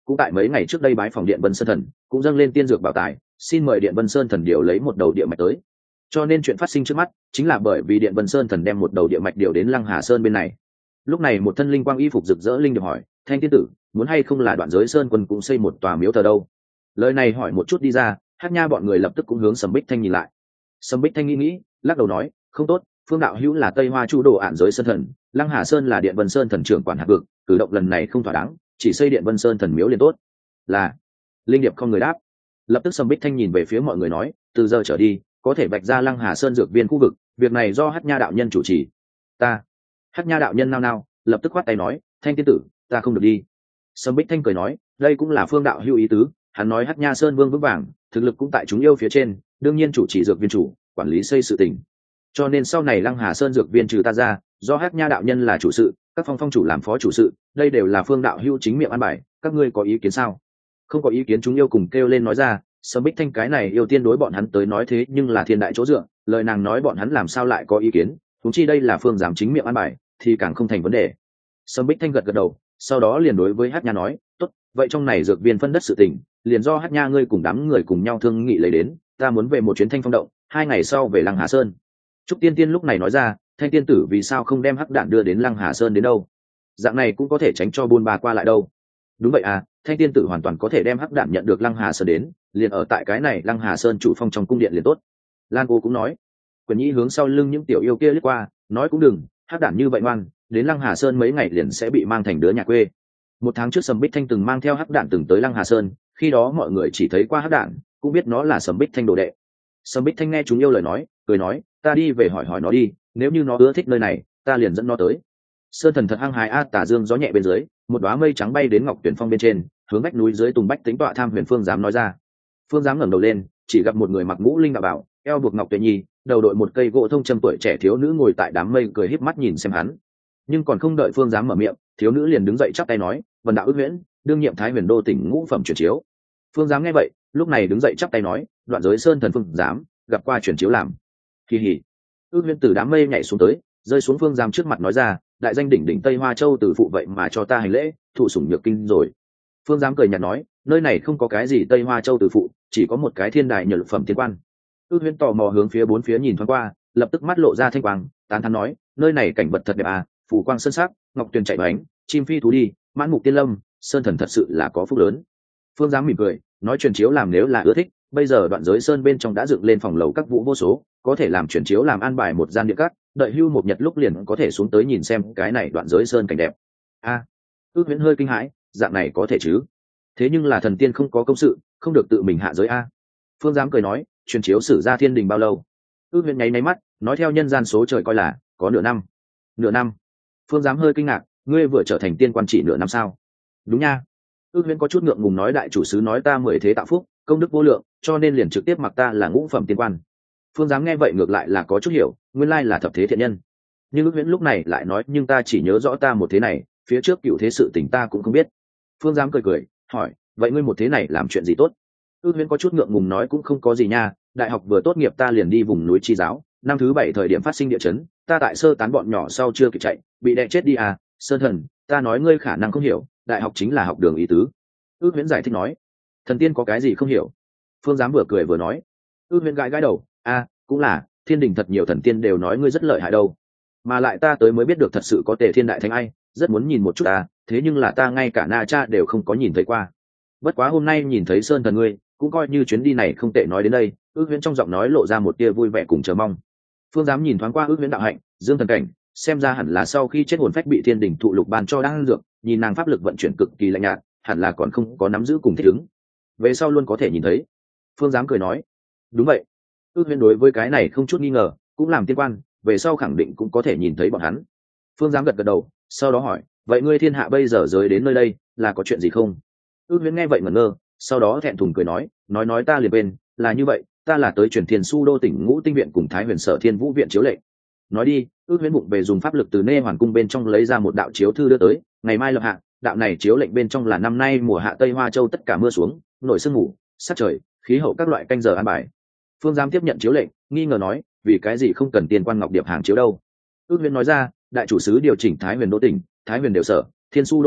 cũng tại mấy ngày trước đây bái phòng Điện Vân Sơn Thần, cũng dâng lên tiên dược bảo tài, xin mời Điện Vân Sơn Thần điều lấy một đầu địa mạch tới. Cho nên chuyện phát sinh trước mắt chính là bởi vì Điện Vân Sơn Thần đem một đầu địa mạch điều đến Lăng Hà Sơn bên này. Lúc này một thân linh quang y phục rực rỡ linh điệp hỏi: Thanh tiên tử, muốn hay không là Đoạn Giới Sơn Quân cũng xây một tòa miếu thờ đâu? Lời này hỏi một chút đi ra, Hắc Nha bọn người lập tức cũng hướng Sầm Bích Thanh nhìn lại. Sầm Bích Thanh nghĩ, lắc đầu nói: không tốt, Phương đạo hữu là Tây Hoa Chu đồ ản giới sơn thần, Lăng Hà Sơn là Điện Vân Sơn Thần trưởng quản hạt vực, cử động lần này không thỏa đáng, chỉ xây Điện Vân Sơn Thần miếu liền tốt. Là. Linh điệp không người đáp. Lập tức Sầm Bích Thanh nhìn về phía mọi người nói: từ giờ trở đi, có thể vạch ra Lăng Hà Sơn dược viên khu vực, việc này do Hắc Nha đạo nhân chủ trì. Ta. Hắc Nha đạo nhân nao nao, lập tức khoát tay nói: Thanh tiên tử, ta không được đi. Sầm Bích Thanh cười nói: đây cũng là Phương đạo hữu ý tứ, hắn nói Hắc Nha Sơn vương vững vàng, thực lực cũng tại chúng yêu phía trên, đương nhiên chủ trì dược viên chủ, quản lý xây sự tình. Cho nên sau này Lăng Hà Sơn dược viên trừ ta ra, do Hắc Nha đạo nhân là chủ sự, các phong chủ làm phó chủ sự, đây đều là Phương đạo hữu chính miệng an bài, các ngươi có ý kiến sao? Không có ý kiến, chúng yêu cùng kêu lên nói ra. Sầm Bích Thanh cái này yêu tiên đối bọn hắn tới nói thế nhưng là thiên đại chỗ dựa, lời nàng nói bọn hắn làm sao lại có ý kiến, huống chi đây là Phương giám chính miệng an bài, thì càng không thành vấn đề. Sầm Bích Thanh gật gật đầu, sau đó liền đối với Hắc Nha nói: tốt, vậy trong này dược viên phân đất sự tình, liền do Hắc Nha ngươi cùng đám người cùng nhau thương nghị lấy đến, ta muốn về một chuyến Thanh Phong động, 2 ngày sau về Lăng Hà Sơn. Trúc Tiên Tiên lúc này nói ra: Thanh tiên tử vì sao không đem Hắc Đản đưa đến Lăng Hà Sơn đến đâu? Dạng này cũng có thể tránh cho buôn bà qua lại đâu. Đúng vậy à, Thanh tiên tử hoàn toàn có thể đem Hắc Đản nhận được Lăng Hà Sơn đến, liền ở tại cái này Lăng Hà Sơn chủ phong trong cung điện liền tốt. Lan cô cũng nói. Quyền Nhi hướng sau lưng những tiểu yêu kia liếc qua, nói cũng đừng, Hắc Đản như vậy ngoan, đến Lăng Hà Sơn mấy ngày liền sẽ bị mang thành đứa nhà quê. 1 tháng trước Sầm Bích Thanh từng mang theo Hắc Đản từng tới Lăng Hà Sơn, khi đó mọi người chỉ thấy qua Hắc Đản, cũng biết nó là Sầm Bích Thanh đồ đệ. Sầm Bích Thanh nghe chúng yêu lời nói, cười nói: ta đi về hỏi hỏi nó đi, nếu như nó ưa thích nơi này, ta liền dẫn nó tới. Sơn thần thật hăng hái a. Tà dương gió nhẹ bên dưới, một đóa mây trắng bay đến Ngọc Tuyển Phong bên trên, hướng vách núi dưới Tùng Bách tính tọa tham Huyền Phương dám nói ra. Phương dám ngẩng đầu lên, chỉ gặp một người mặc mũ linh đạo bảo, eo buộc ngọc tuệ nhi, đầu đội một cây gỗ thông châm, tuổi trẻ thiếu nữ ngồi tại đám mây cười híp mắt nhìn xem hắn. Nhưng còn không đợi Phương dám mở miệng, thiếu nữ liền đứng dậy chắp tay nói: vần đạo ước huyễn, đương nhiệm Thái Huyền Đô tỉnh ngũ phẩm chuyển chiếu. Phương dám nghe vậy, lúc này đứng dậy chắp tay nói: Đoạn Giới Sơn thần Phương dám gặp qua chuyển chiếu làm. Kỳ hỉ. Ước huyễn từ đám mây nhảy xuống tới, rơi xuống Phương dám trước mặt nói ra: đại danh đỉnh đỉnh Tây Hoa Châu từ phụ vậy mà cho ta hành lễ, thụ sủng nhược kinh rồi. Phương dám cười nhạt nói: nơi này không có cái gì Tây Hoa Châu từ phụ, chỉ có một cái thiên đài nhờ phẩm thiên quan. Ước huyễn tò mò hướng phía bốn phía nhìn thoáng qua, lập tức mắt lộ ra thanh quang, tán thán nói: nơi này cảnh vật thật đẹp à, phủ quang sơn sắc, ngọc tuyền chạy bánh, chim phi thú đi, mãn mục tiên lâm, sơn thần thật sự là có phúc lớn. Phương dám mỉm cười nói: truyền chiếu làm nếu là ưa thích, bây giờ Đoạn Giới Sơn bên trong đã dựng lên phòng lầu các vũ vô số, có thể làm truyền chiếu làm an bài một gian địa các, đợi hưu một nhật lúc liền có thể xuống tới nhìn xem cái này Đoạn Giới Sơn cảnh đẹp. A. Ước huyễn hơi kinh hãi, dạng này có thể chứ? Thế nhưng là thần tiên không có công sự, không được tự mình hạ giới a. Phương dám cười nói: truyền chiếu sử ra thiên đình bao lâu? Ước huyễn nháy mắt nói: theo nhân gian số trời coi là có nửa năm. Nửa năm? Phương dám hơi kinh ngạc: ngươi vừa trở thành tiên quan chỉ nửa năm sao? Đúng nha. Ước huyễn có chút ngượng ngùng nói: đại chủ sứ nói ta 10 thế tạo phúc, công đức vô lượng, cho nên liền trực tiếp mặc ta là ngũ phẩm tiên quan. Phương dám nghe vậy ngược lại là có chút hiểu, nguyên lai là thập thế thiện nhân. Nhưng Ước huyễn lúc này lại nói: nhưng ta chỉ nhớ rõ ta một thế này, phía trước cựu thế sự tình ta cũng không biết. Phương dám cười cười hỏi: vậy ngươi một thế này làm chuyện gì tốt? Ước huyễn có chút ngượng ngùng nói: cũng không có gì nha, đại học vừa tốt nghiệp ta liền đi vùng núi Chi Giáo, năm thứ 7 thời điểm phát sinh địa chấn, ta tại sơ tán bọn nhỏ sau chưa kịp chạy, bị đè chết đi à. Sơn thần, ta nói ngươi khả năng không hiểu, đại học chính là học đường ý tứ. Ước huyễn giải thích nói: thần tiên có cái gì không hiểu? Phương dám vừa cười vừa nói. Ước huyễn gãi gãi đầu: a, cũng là, thiên đình thật nhiều thần tiên đều nói ngươi rất lợi hại đâu, mà lại ta tới mới biết được thật sự có Tề Thiên đại thánh ai, rất muốn nhìn một chút à, thế nhưng là ta ngay cả Na Cha đều không có nhìn thấy qua. Bất quá hôm nay nhìn thấy Sơn thần ngươi, cũng coi như chuyến đi này không tệ. Nói đến đây, Ước huyễn trong giọng nói lộ ra một tia vui vẻ cùng chờ mong. Phương dám nhìn thoáng qua Ước huyễn đạo hạnh, dương thần cảnh, xem ra hẳn là sau khi chết hồn phách bị thiên đình thụ lục ban cho đang dược, nhìn nàng pháp lực vận chuyển cực kỳ lạnh nhạt, hẳn là còn không có nắm giữ cùng thích ứng, về sau luôn có thể nhìn thấy. Phương dám cười nói: đúng vậy. Ước huyễn đối với cái này không chút nghi ngờ, cũng làm tiên quan, về sau khẳng định cũng có thể nhìn thấy bọn hắn. Phương dám gật gật đầu, sau đó hỏi: vậy ngươi thiên hạ bây giờ rời đến nơi đây là có chuyện gì không? Ước huyễn nghe vậy ngẩn ngơ, sau đó thẹn thùng cười nói ta liền bên, là như vậy, ta là tới truyền Thiên Su Đô tỉnh Ngũ Tinh viện cùng Thái Huyền Sở Thiên Vũ viện chiếu lệnh. Nói đi. Ước huyễn bụng về dùng pháp lực từ Nê Hoàn cung bên trong lấy ra một đạo chiếu thư đưa tới, ngày mai lập hạ, đạo này chiếu lệnh bên trong là năm nay mùa hạ Tây Hoa Châu tất cả mưa xuống, nổi sương mù, sát trời, khí hậu các loại canh giờ an bài. Phương giám tiếp nhận chiếu lệnh, nghi ngờ nói: vì cái gì không cần tiên quan ngọc điệp hàng chiếu đâu? Ước huyễn nói ra: đại chủ sứ điều chỉnh Thái Huyền Đô tỉnh, Thái Huyền đều sở, Thiên Su Đô tỉnh,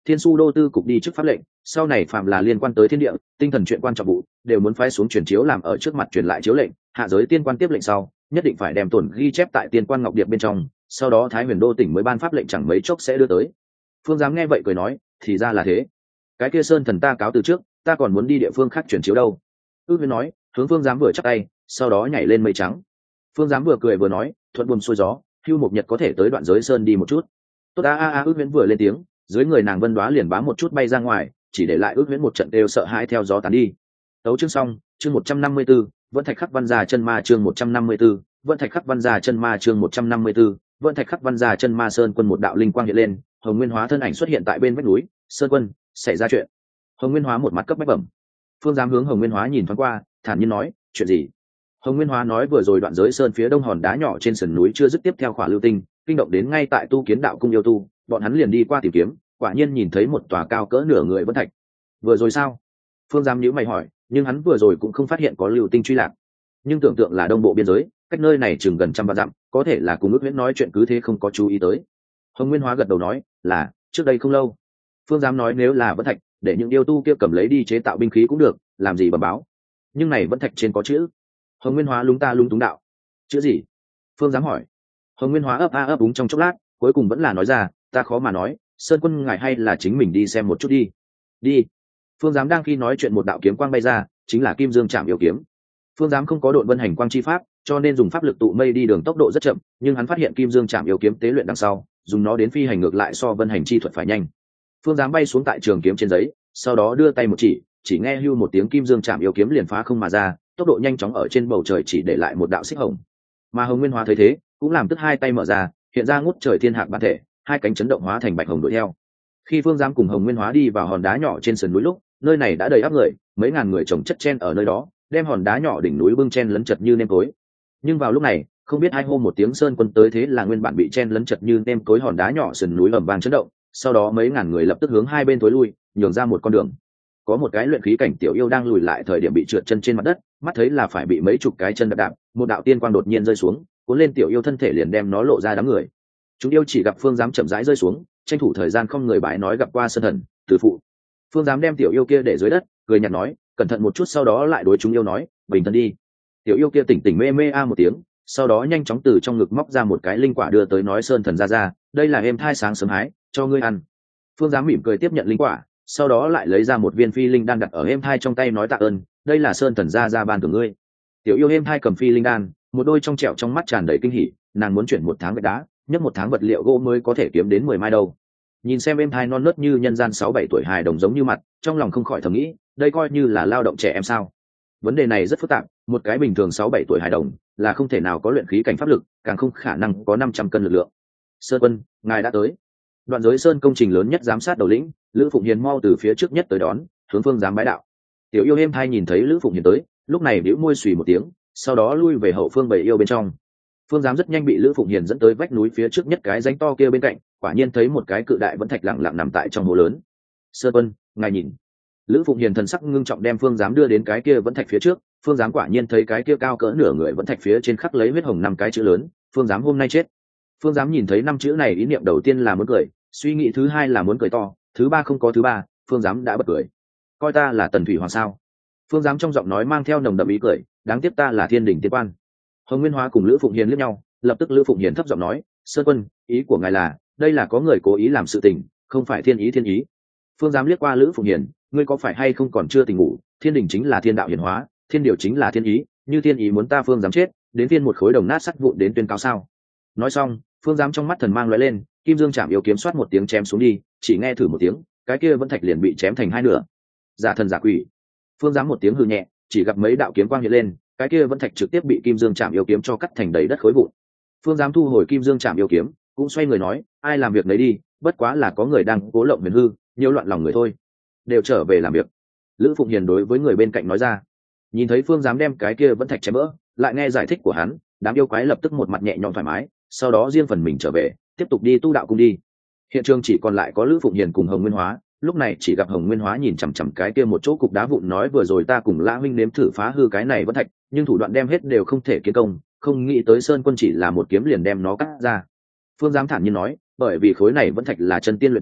Thiên Su Đô tư cục đi trước pháp lệnh, sau này phạm là liên quan tới thiên địa tinh thần chuyện quan trọng vụ đều muốn phái xuống truyền chiếu làm ở trước mặt truyền lại chiếu lệnh, hạ giới tiên quan tiếp lệnh sau nhất định phải đem tổn ghi chép tại tiên quan ngọc điệp bên trong, sau đó Thái Huyền Đô tỉnh mới ban pháp lệnh chẳng mấy chốc sẽ đưa tới. Phương Giám nghe vậy cười nói, thì ra là thế. Cái kia Sơn Thần ta cáo từ trước, ta còn muốn đi địa phương khác truyền chiếu đâu. Ước Viễn nói, hướng Phương Giám vừa chắp tay, sau đó nhảy lên mây trắng. Phương Giám vừa cười vừa nói, thuận buồm xuôi gió, Hưu Mộc Nhật có thể tới Đoạn Giới Sơn đi một chút. Tốt Ước Viễn vừa lên tiếng, dưới người nàng Vân Đoá liền bám một chút bay ra ngoài, chỉ để lại Ước Viễn một trận đều sợ hãi theo gió tán đi. Tấu chương xong, chương 154, Vẫn Thạch Khắc Văn Già Chân Ma chương 154, Vẫn Thạch Khắc Văn Già Chân Ma chương 154, Vẫn Thạch Khắc Văn Già Chân Ma. Sơn Quân một đạo linh quang hiện lên, Hồng Nguyên Hóa thân ảnh xuất hiện tại bên vách núi. Sơn Quân, xảy ra chuyện. Hồng Nguyên Hóa một mặt cấp bách bẩm. Phương Giám hướng Hồng Nguyên Hóa nhìn thoáng qua, thản nhiên nói, chuyện gì? Hồng Nguyên Hóa nói vừa rồi Đoạn Giới Sơn phía đông hòn đá nhỏ trên sườn núi chưa dứt tiếp theo khỏa lưu tinh, kinh động đến ngay tại Tu Kiến Đạo cung yêu tu, bọn hắn liền đi qua tìm kiếm, quả nhiên nhìn thấy một tòa cao cỡ nửa người vẫn thạch. Vừa rồi sao? Phương Giám nhíu mày hỏi, nhưng hắn vừa rồi cũng không phát hiện có lưu tinh truy lạc. Nhưng tưởng tượng là đông bộ biên giới, cách nơi này chừng gần 100 dặm, có thể là cùng Ước Viễn nói chuyện cứ thế không có chú ý tới. Hồng Nguyên Hóa gật đầu nói, là trước đây không lâu. Phương Giám nói nếu là vẫn thạch, để những yêu tu kia cầm lấy đi chế tạo binh khí cũng được, làm gì bẩm báo. Nhưng này vẫn thạch trên có chữ. Hồng Nguyên Hóa lúng ta lung túng đạo, chữ gì? Phương Giám hỏi. Hồng Nguyên Hóa ấp úng trong chốc lát, cuối cùng vẫn là nói ra, ta khó mà nói, Sơn Quân ngài hay là chính mình đi xem một chút đi. Đi. Phương Giám đang khi nói chuyện một đạo kiếm quang bay ra, chính là Kim Dương Trảm Yêu kiếm. Phương Giám không có đội vân hành quang chi pháp, cho nên dùng pháp lực tụ mây đi đường tốc độ rất chậm, nhưng hắn phát hiện Kim Dương Trảm Yêu kiếm tế luyện đằng sau, dùng nó đến phi hành ngược lại so vân hành chi thuật phải nhanh. Phương Giám bay xuống tại trường kiếm trên giấy, sau đó đưa tay một chỉ nghe hưu một tiếng, Kim Dương Trảm Yêu kiếm liền phá không mà ra, tốc độ nhanh chóng ở trên bầu trời chỉ để lại một đạo xích hồng. Mà Hồng Nguyên Hóa thấy thế, cũng làm tức hai tay mở ra, hiện ra ngút trời thiên hạc bản thể, hai cánh chấn động hóa thành bạch hồng đuổi theo. Khi Phương Giám cùng Hồng Nguyên Hóa đi vào hòn đá nhỏ trên sườn núi lúc, nơi này đã đầy ắp người, mấy ngàn người chồng chất chen ở nơi đó, đem hòn đá nhỏ đỉnh núi bưng chen lấn chật như nêm tối. Nhưng vào lúc này, không biết ai hô một tiếng Sơn Quân tới, thế là nguyên bản bị chen lấn chật như nêm tối hòn đá nhỏ sườn núi ầm vang chấn động, sau đó mấy ngàn người lập tức hướng hai bên tối lui, nhường ra một con đường. Có một cái luyện khí cảnh tiểu yêu đang lùi lại thời điểm bị trượt chân trên mặt đất, mắt thấy là phải bị mấy chục cái chân đạp, một đạo tiên quang đột nhiên rơi xuống, cuốn lên tiểu yêu thân thể liền đem nó lộ ra đám người. Chúng yêu chỉ gặp Phương Giám chậm rãi rơi xuống, tranh thủ thời gian không người bái nói gặp qua Sơn Thần, từ phụ. Phương Giám đem tiểu yêu kia để dưới đất, cười nhạt nói, cẩn thận một chút, sau đó lại đối chúng yêu nói, bình thân đi. Tiểu yêu kia tỉnh tỉnh mê mê một tiếng, sau đó nhanh chóng từ trong ngực móc ra một cái linh quả đưa tới, nói, Sơn Thần ra, đây là êm thai sáng sớm hái, cho ngươi ăn. Phương Giám mỉm cười tiếp nhận linh quả, sau đó lại lấy ra một viên phi linh đan đặt ở êm thai trong tay, nói tạ ơn, đây là Sơn Thần ra ban thưởng ngươi. Tiểu yêu êm thai cầm phi linh đan, một đôi trong trẻo trong mắt tràn đầy kinh hỉ, nàng muốn chuyển 1 tháng gạch đá, nhấc 1 tháng vật liệu gỗ mới có thể kiếm đến 10 mai đâu. Nhìn xem êm thai non nớt như nhân gian 6-7 tuổi hài đồng giống như mặt, trong lòng không khỏi thầm nghĩ, đây coi như là lao động trẻ em sao? Vấn đề này rất phức tạp, một cái bình thường 6-7 tuổi hài đồng là không thể nào có luyện khí cảnh pháp lực, càng không khả năng có 500 cân lực lượng. Sơn Quân, ngài đã tới. Đoạn Giới Sơn công trình lớn nhất giám sát đầu lĩnh Lữ Phụng Hiền mau từ phía trước nhất tới đón, hướng Phương Giám bái đạo. Tiểu yêu êm thai nhìn thấy Lữ Phụng Hiền tới, lúc này bĩu môi xùy một tiếng, sau đó lui về hậu phương bầy yêu bên trong. Phương Giám rất nhanh bị Lữ Phụng Hiền dẫn tới vách núi phía trước nhất cái rãnh to kia bên cạnh, quả nhiên thấy một cái cự đại vẫn thạch lặng lặng nằm tại trong hố lớn. Sơn Quân, ngài nhìn. Lữ Phụng Hiền thần sắc ngưng trọng đem Phương Giám đưa đến cái kia vẫn thạch phía trước. Phương Giám quả nhiên thấy cái kia cao cỡ nửa người vẫn thạch phía trên khắc lấy huyết hồng 5 cái chữ lớn, Phương Giám hôm nay chết. Phương Giám nhìn thấy 5 chữ này, ý niệm đầu tiên là muốn cười, suy nghĩ thứ hai là muốn cười to, thứ ba không có thứ ba, Phương Giám đã bật cười. Coi ta là Tần Thủy Hoàng sao? Phương Giám trong giọng nói mang theo nồng đậm ý cười, đáng tiếc ta là Thiên Đình tiên quan. Hồng Nguyên Hóa cùng Lữ Phụng Hiền liếc nhau, lập tức Lữ Phụng Hiền thấp giọng nói, Sơn Quân, ý của ngài là đây là có người cố ý làm sự tình, không phải thiên ý. Phương Giám liếc qua Lữ Phụng Hiền, ngươi có phải hay không còn chưa tỉnh ngủ? Thiên Đình chính là thiên đạo hiển hóa, thiên điều chính là thiên ý, như thiên ý muốn ta Phương Giám chết, đến phiên một khối đồng nát sắt vụn đến tuyên cáo sao? Nói xong, Phương Giám trong mắt thần mang lóe lên, Kim Dương Trảm Yêu kiếm xoát một tiếng chém xuống đi, chỉ nghe thử một tiếng, cái kia vẫn thạch liền bị chém thành hai nửa. Giả thần giả quỷ. Phương Giám một tiếng hừ nhẹ, chỉ gặp mấy đạo kiếm quang hiện lên, cái kia vẫn thạch trực tiếp bị Kim Dương Trảm Yêu kiếm cho cắt thành đầy đất khối vụn. Phương Giám thu hồi Kim Dương Trảm Yêu kiếm, cũng xoay người nói, ai làm việc lấy đi, bất quá là có người đang cố lộng huyền hư, nhiễu loạn lòng người thôi, đều trở về làm việc. Lữ Phụng Hiền đối với người bên cạnh nói ra. Nhìn thấy Phương Giám đem cái kia vẫn thạch chém vỡ, lại nghe giải thích của hắn, đám yêu quái lập tức một mặt nhẹ nhõm thoải mái, sau đó riêng phần mình trở về, tiếp tục đi tu đạo cung đi. Hiện trường chỉ còn lại có Lữ Phụng Hiền cùng Hồng Nguyên Hóa, lúc này chỉ gặp Hồng Nguyên Hóa nhìn chằm chằm cái kia một chỗ cục đá vụn, nói, vừa rồi ta cùng Lã huynh nếm thử phá hư cái này vẫn thạch, nhưng thủ đoạn đem hết đều không thể kiến công, không nghĩ tới Sơn Quân chỉ là một kiếm liền đem nó cắt ra. Phương Giám thản nhiên nói, bởi vì khối này vẫn thạch là chân tiên luyện chế,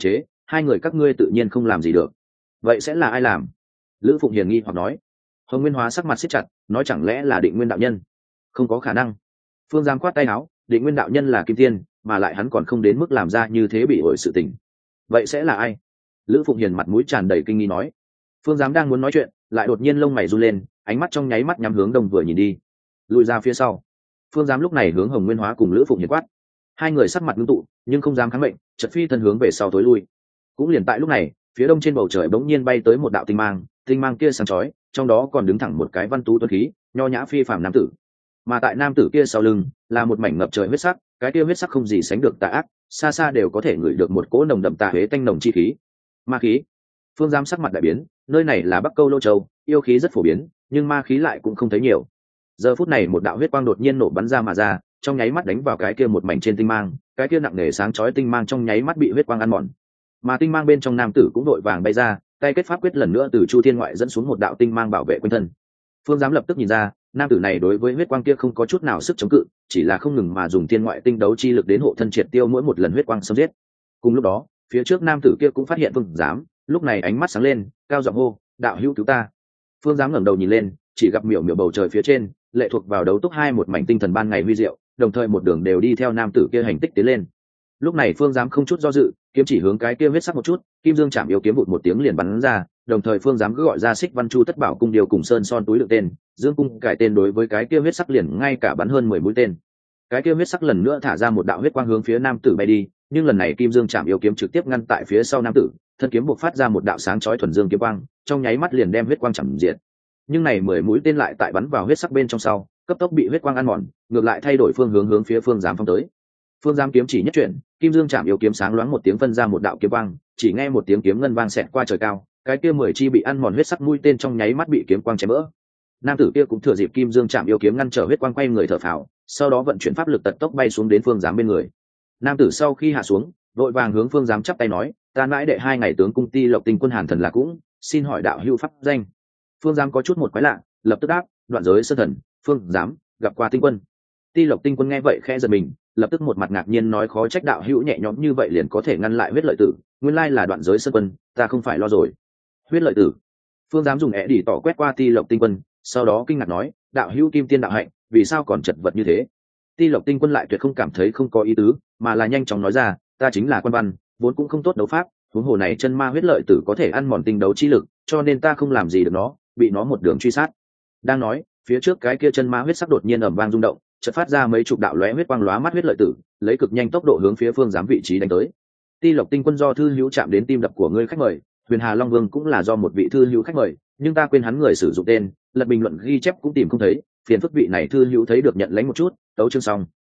hai người các ngươi tự nhiên không làm gì được. Vậy sẽ là ai làm? Lữ Phụng Hiền nghi hoặc nói. Hồng Nguyên Hóa sắc mặt siết chặt, nói chẳng lẽ là Định Nguyên đạo nhân? Không có khả năng. Phương Giám khoát tay áo, Định Nguyên đạo nhân là kim tiên, mà lại hắn còn không đến mức làm ra như thế bị ổi sự tình. Vậy sẽ là ai? Lữ Phụng Hiền mặt mũi tràn đầy kinh nghi nói. Phương Giám đang muốn nói chuyện, lại đột nhiên lông mày run lên, ánh mắt trong nháy mắt nhắm hướng đông vừa nhìn đi, lùi ra phía sau. Phương Giám lúc này hướng Hồng Nguyên Hóa cùng Lữ Phụng Hiền quát. Hai người sắc mặt ngưng tụ, nhưng không dám kháng mệnh, chợt phi thân hướng về sau tối lui. Cũng liền tại lúc này, phía đông trên bầu trời bỗng nhiên bay tới một đạo tinh mang kia sáng chói, trong đó còn đứng thẳng một cái văn tú tuấn khí, nho nhã phi phàm nam tử. Mà tại nam tử kia sau lưng là một mảnh ngập trời huyết sắc, cái kia huyết sắc không gì sánh được tà ác, xa xa đều có thể ngửi được một cỗ nồng đậm tà huế tanh nồng chi khí. Ma khí. Phương Giám sắc mặt đại biến, nơi này là Bắc Câu Lô Châu, yêu khí rất phổ biến, nhưng ma khí lại cũng không thấy nhiều. Giờ phút này một đạo huyết quang đột nhiên nổ bắn ra mà ra, trong nháy mắt đánh vào cái kia một mảnh trên tinh mang, cái kia nặng nề sáng chói tinh mang trong nháy mắt bị huyết quang ăn mòn. Mà tinh mang bên trong nam tử cũng đội vàng bay ra, tay kết pháp quyết lần nữa từ Chu Thiên ngoại dẫn xuống một đạo tinh mang bảo vệ quanh thân. Phương Giám lập tức nhìn ra, nam tử này đối với huyết quang kia không có chút nào sức chống cự, chỉ là không ngừng mà dùng thiên ngoại tinh đấu chi lực đến hộ thân triệt tiêu mỗi một lần huyết quang xâm giết. Cùng lúc đó, phía trước nam tử kia cũng phát hiện Phương Giám, lúc này ánh mắt sáng lên, cao giọng hô, đạo hữu cứu ta. Phương Giám ngẩng đầu nhìn lên, chỉ gặp miểu miểu bầu trời phía trên, lệ thuộc vào đấu túc hai một mảnh tinh thần ban ngày huy diệu, đồng thời một đường đều đi theo nam tử kia hành tích tiến lên. Lúc này Phương Giám không chút do dự, kiếm chỉ hướng cái kia huyết sắc một chút, kim dương chạm yếu kiếm vụt một tiếng liền bắn ra, đồng thời Phương Giám cứ gọi ra Xích Văn Chu Tất Bảo cung điều cùng sơn son túi đựng tên, dương cung cải tên đối với cái kia huyết sắc liền ngay cả bắn hơn 10 mũi tên. Cái kia huyết sắc lần nữa thả ra một đạo huyết quang hướng phía nam tử bay đi, nhưng lần này kim dương chạm yếu kiếm trực tiếp ngăn tại phía sau nam tử, thân kiếm buộc phát ra một đạo sáng chói thuần dương kiếm quang, trong nháy mắt liền đem huyết quang chặn diệt. Nhưng này 10 mũi tên lại tại bắn vào huyết sắc bên trong sau, cấp tốc bị huyết quang ăn mòn, ngược lại thay đổi phương hướng hướng phía Phương Giám phong tới. Phương Giám kiếm chỉ nhất chuyển, kim dương chạm yếu kiếm sáng loáng một tiếng phân ra một đạo kiếm quang, chỉ nghe một tiếng kiếm ngân vang xẹt qua trời cao, cái kia 10 chi bị ăn mòn huyết sắc mũi tên trong nháy mắt bị kiếm quang chém vỡ. Nam tử kia cũng thừa dịp kim dương chạm yếu kiếm ngăn trở huyết quang quay người thở phào, sau đó vận chuyển pháp lực tật tốc bay xuống đến Phương Giám bên người. Nam tử sau khi hạ xuống, vội vàng hướng Phương Giám chắp tay nói, ta mãi đệ 2 ngày tướng cung Ti Lộc Tinh quân Hàn Thần là cũng, xin hỏi đạo hữu pháp danh. Phương Giám có chút một quái lạ, lập tức đáp, Đoạn Giới Sơn Thần, Phương Giám gặp qua tinh quân. Ti Lộc Tinh quân nghe vậy khẽ giật mình, lập tức một mặt ngạc nhiên nói, khó trách đạo hữu nhẹ nhõm như vậy liền có thể ngăn lại huyết lợi tử, nguyên lai là Đoạn Giới Sơn Quân, ta không phải lo rồi. Huyết lợi tử. Phương Giám dùng ẻ đỉ tỏ quét qua Ti Lộc Tinh quân, sau đó kinh ngạc nói, đạo hữu kim tiên đạo hạnh, vì sao còn chật vật như thế? Ti Lộc Tinh quân lại tuyệt không cảm thấy không có ý tứ, mà là nhanh chóng nói ra, ta chính là quan văn, vốn cũng không tốt đấu pháp, huống hồ này chân ma huyết lợi tử có thể ăn mòn tinh đấu chi lực, cho nên ta không làm gì được nó, bị nó một đường truy sát. Đang nói, phía trước cái kia chân ma huyết sắc đột nhiên ầm vang rung động, chợt phát ra mấy chục đạo lóe huyết quang lóa mắt huyết lợi tử, lấy cực nhanh tốc độ hướng phía Phương Giám vị trí đánh tới. Ti Lộc Tinh quân do thư hữu chạm đến tim đập của ngươi khách mời, Huyền Hà Long Vương cũng là do một vị thư hữu khách mời, nhưng ta quên hắn người sử dụng tên, lật bình luận ghi chép cũng tìm không thấy, phiền phức vị này thư hữu thấy được nhận lãnh một chút, tấu chương xong.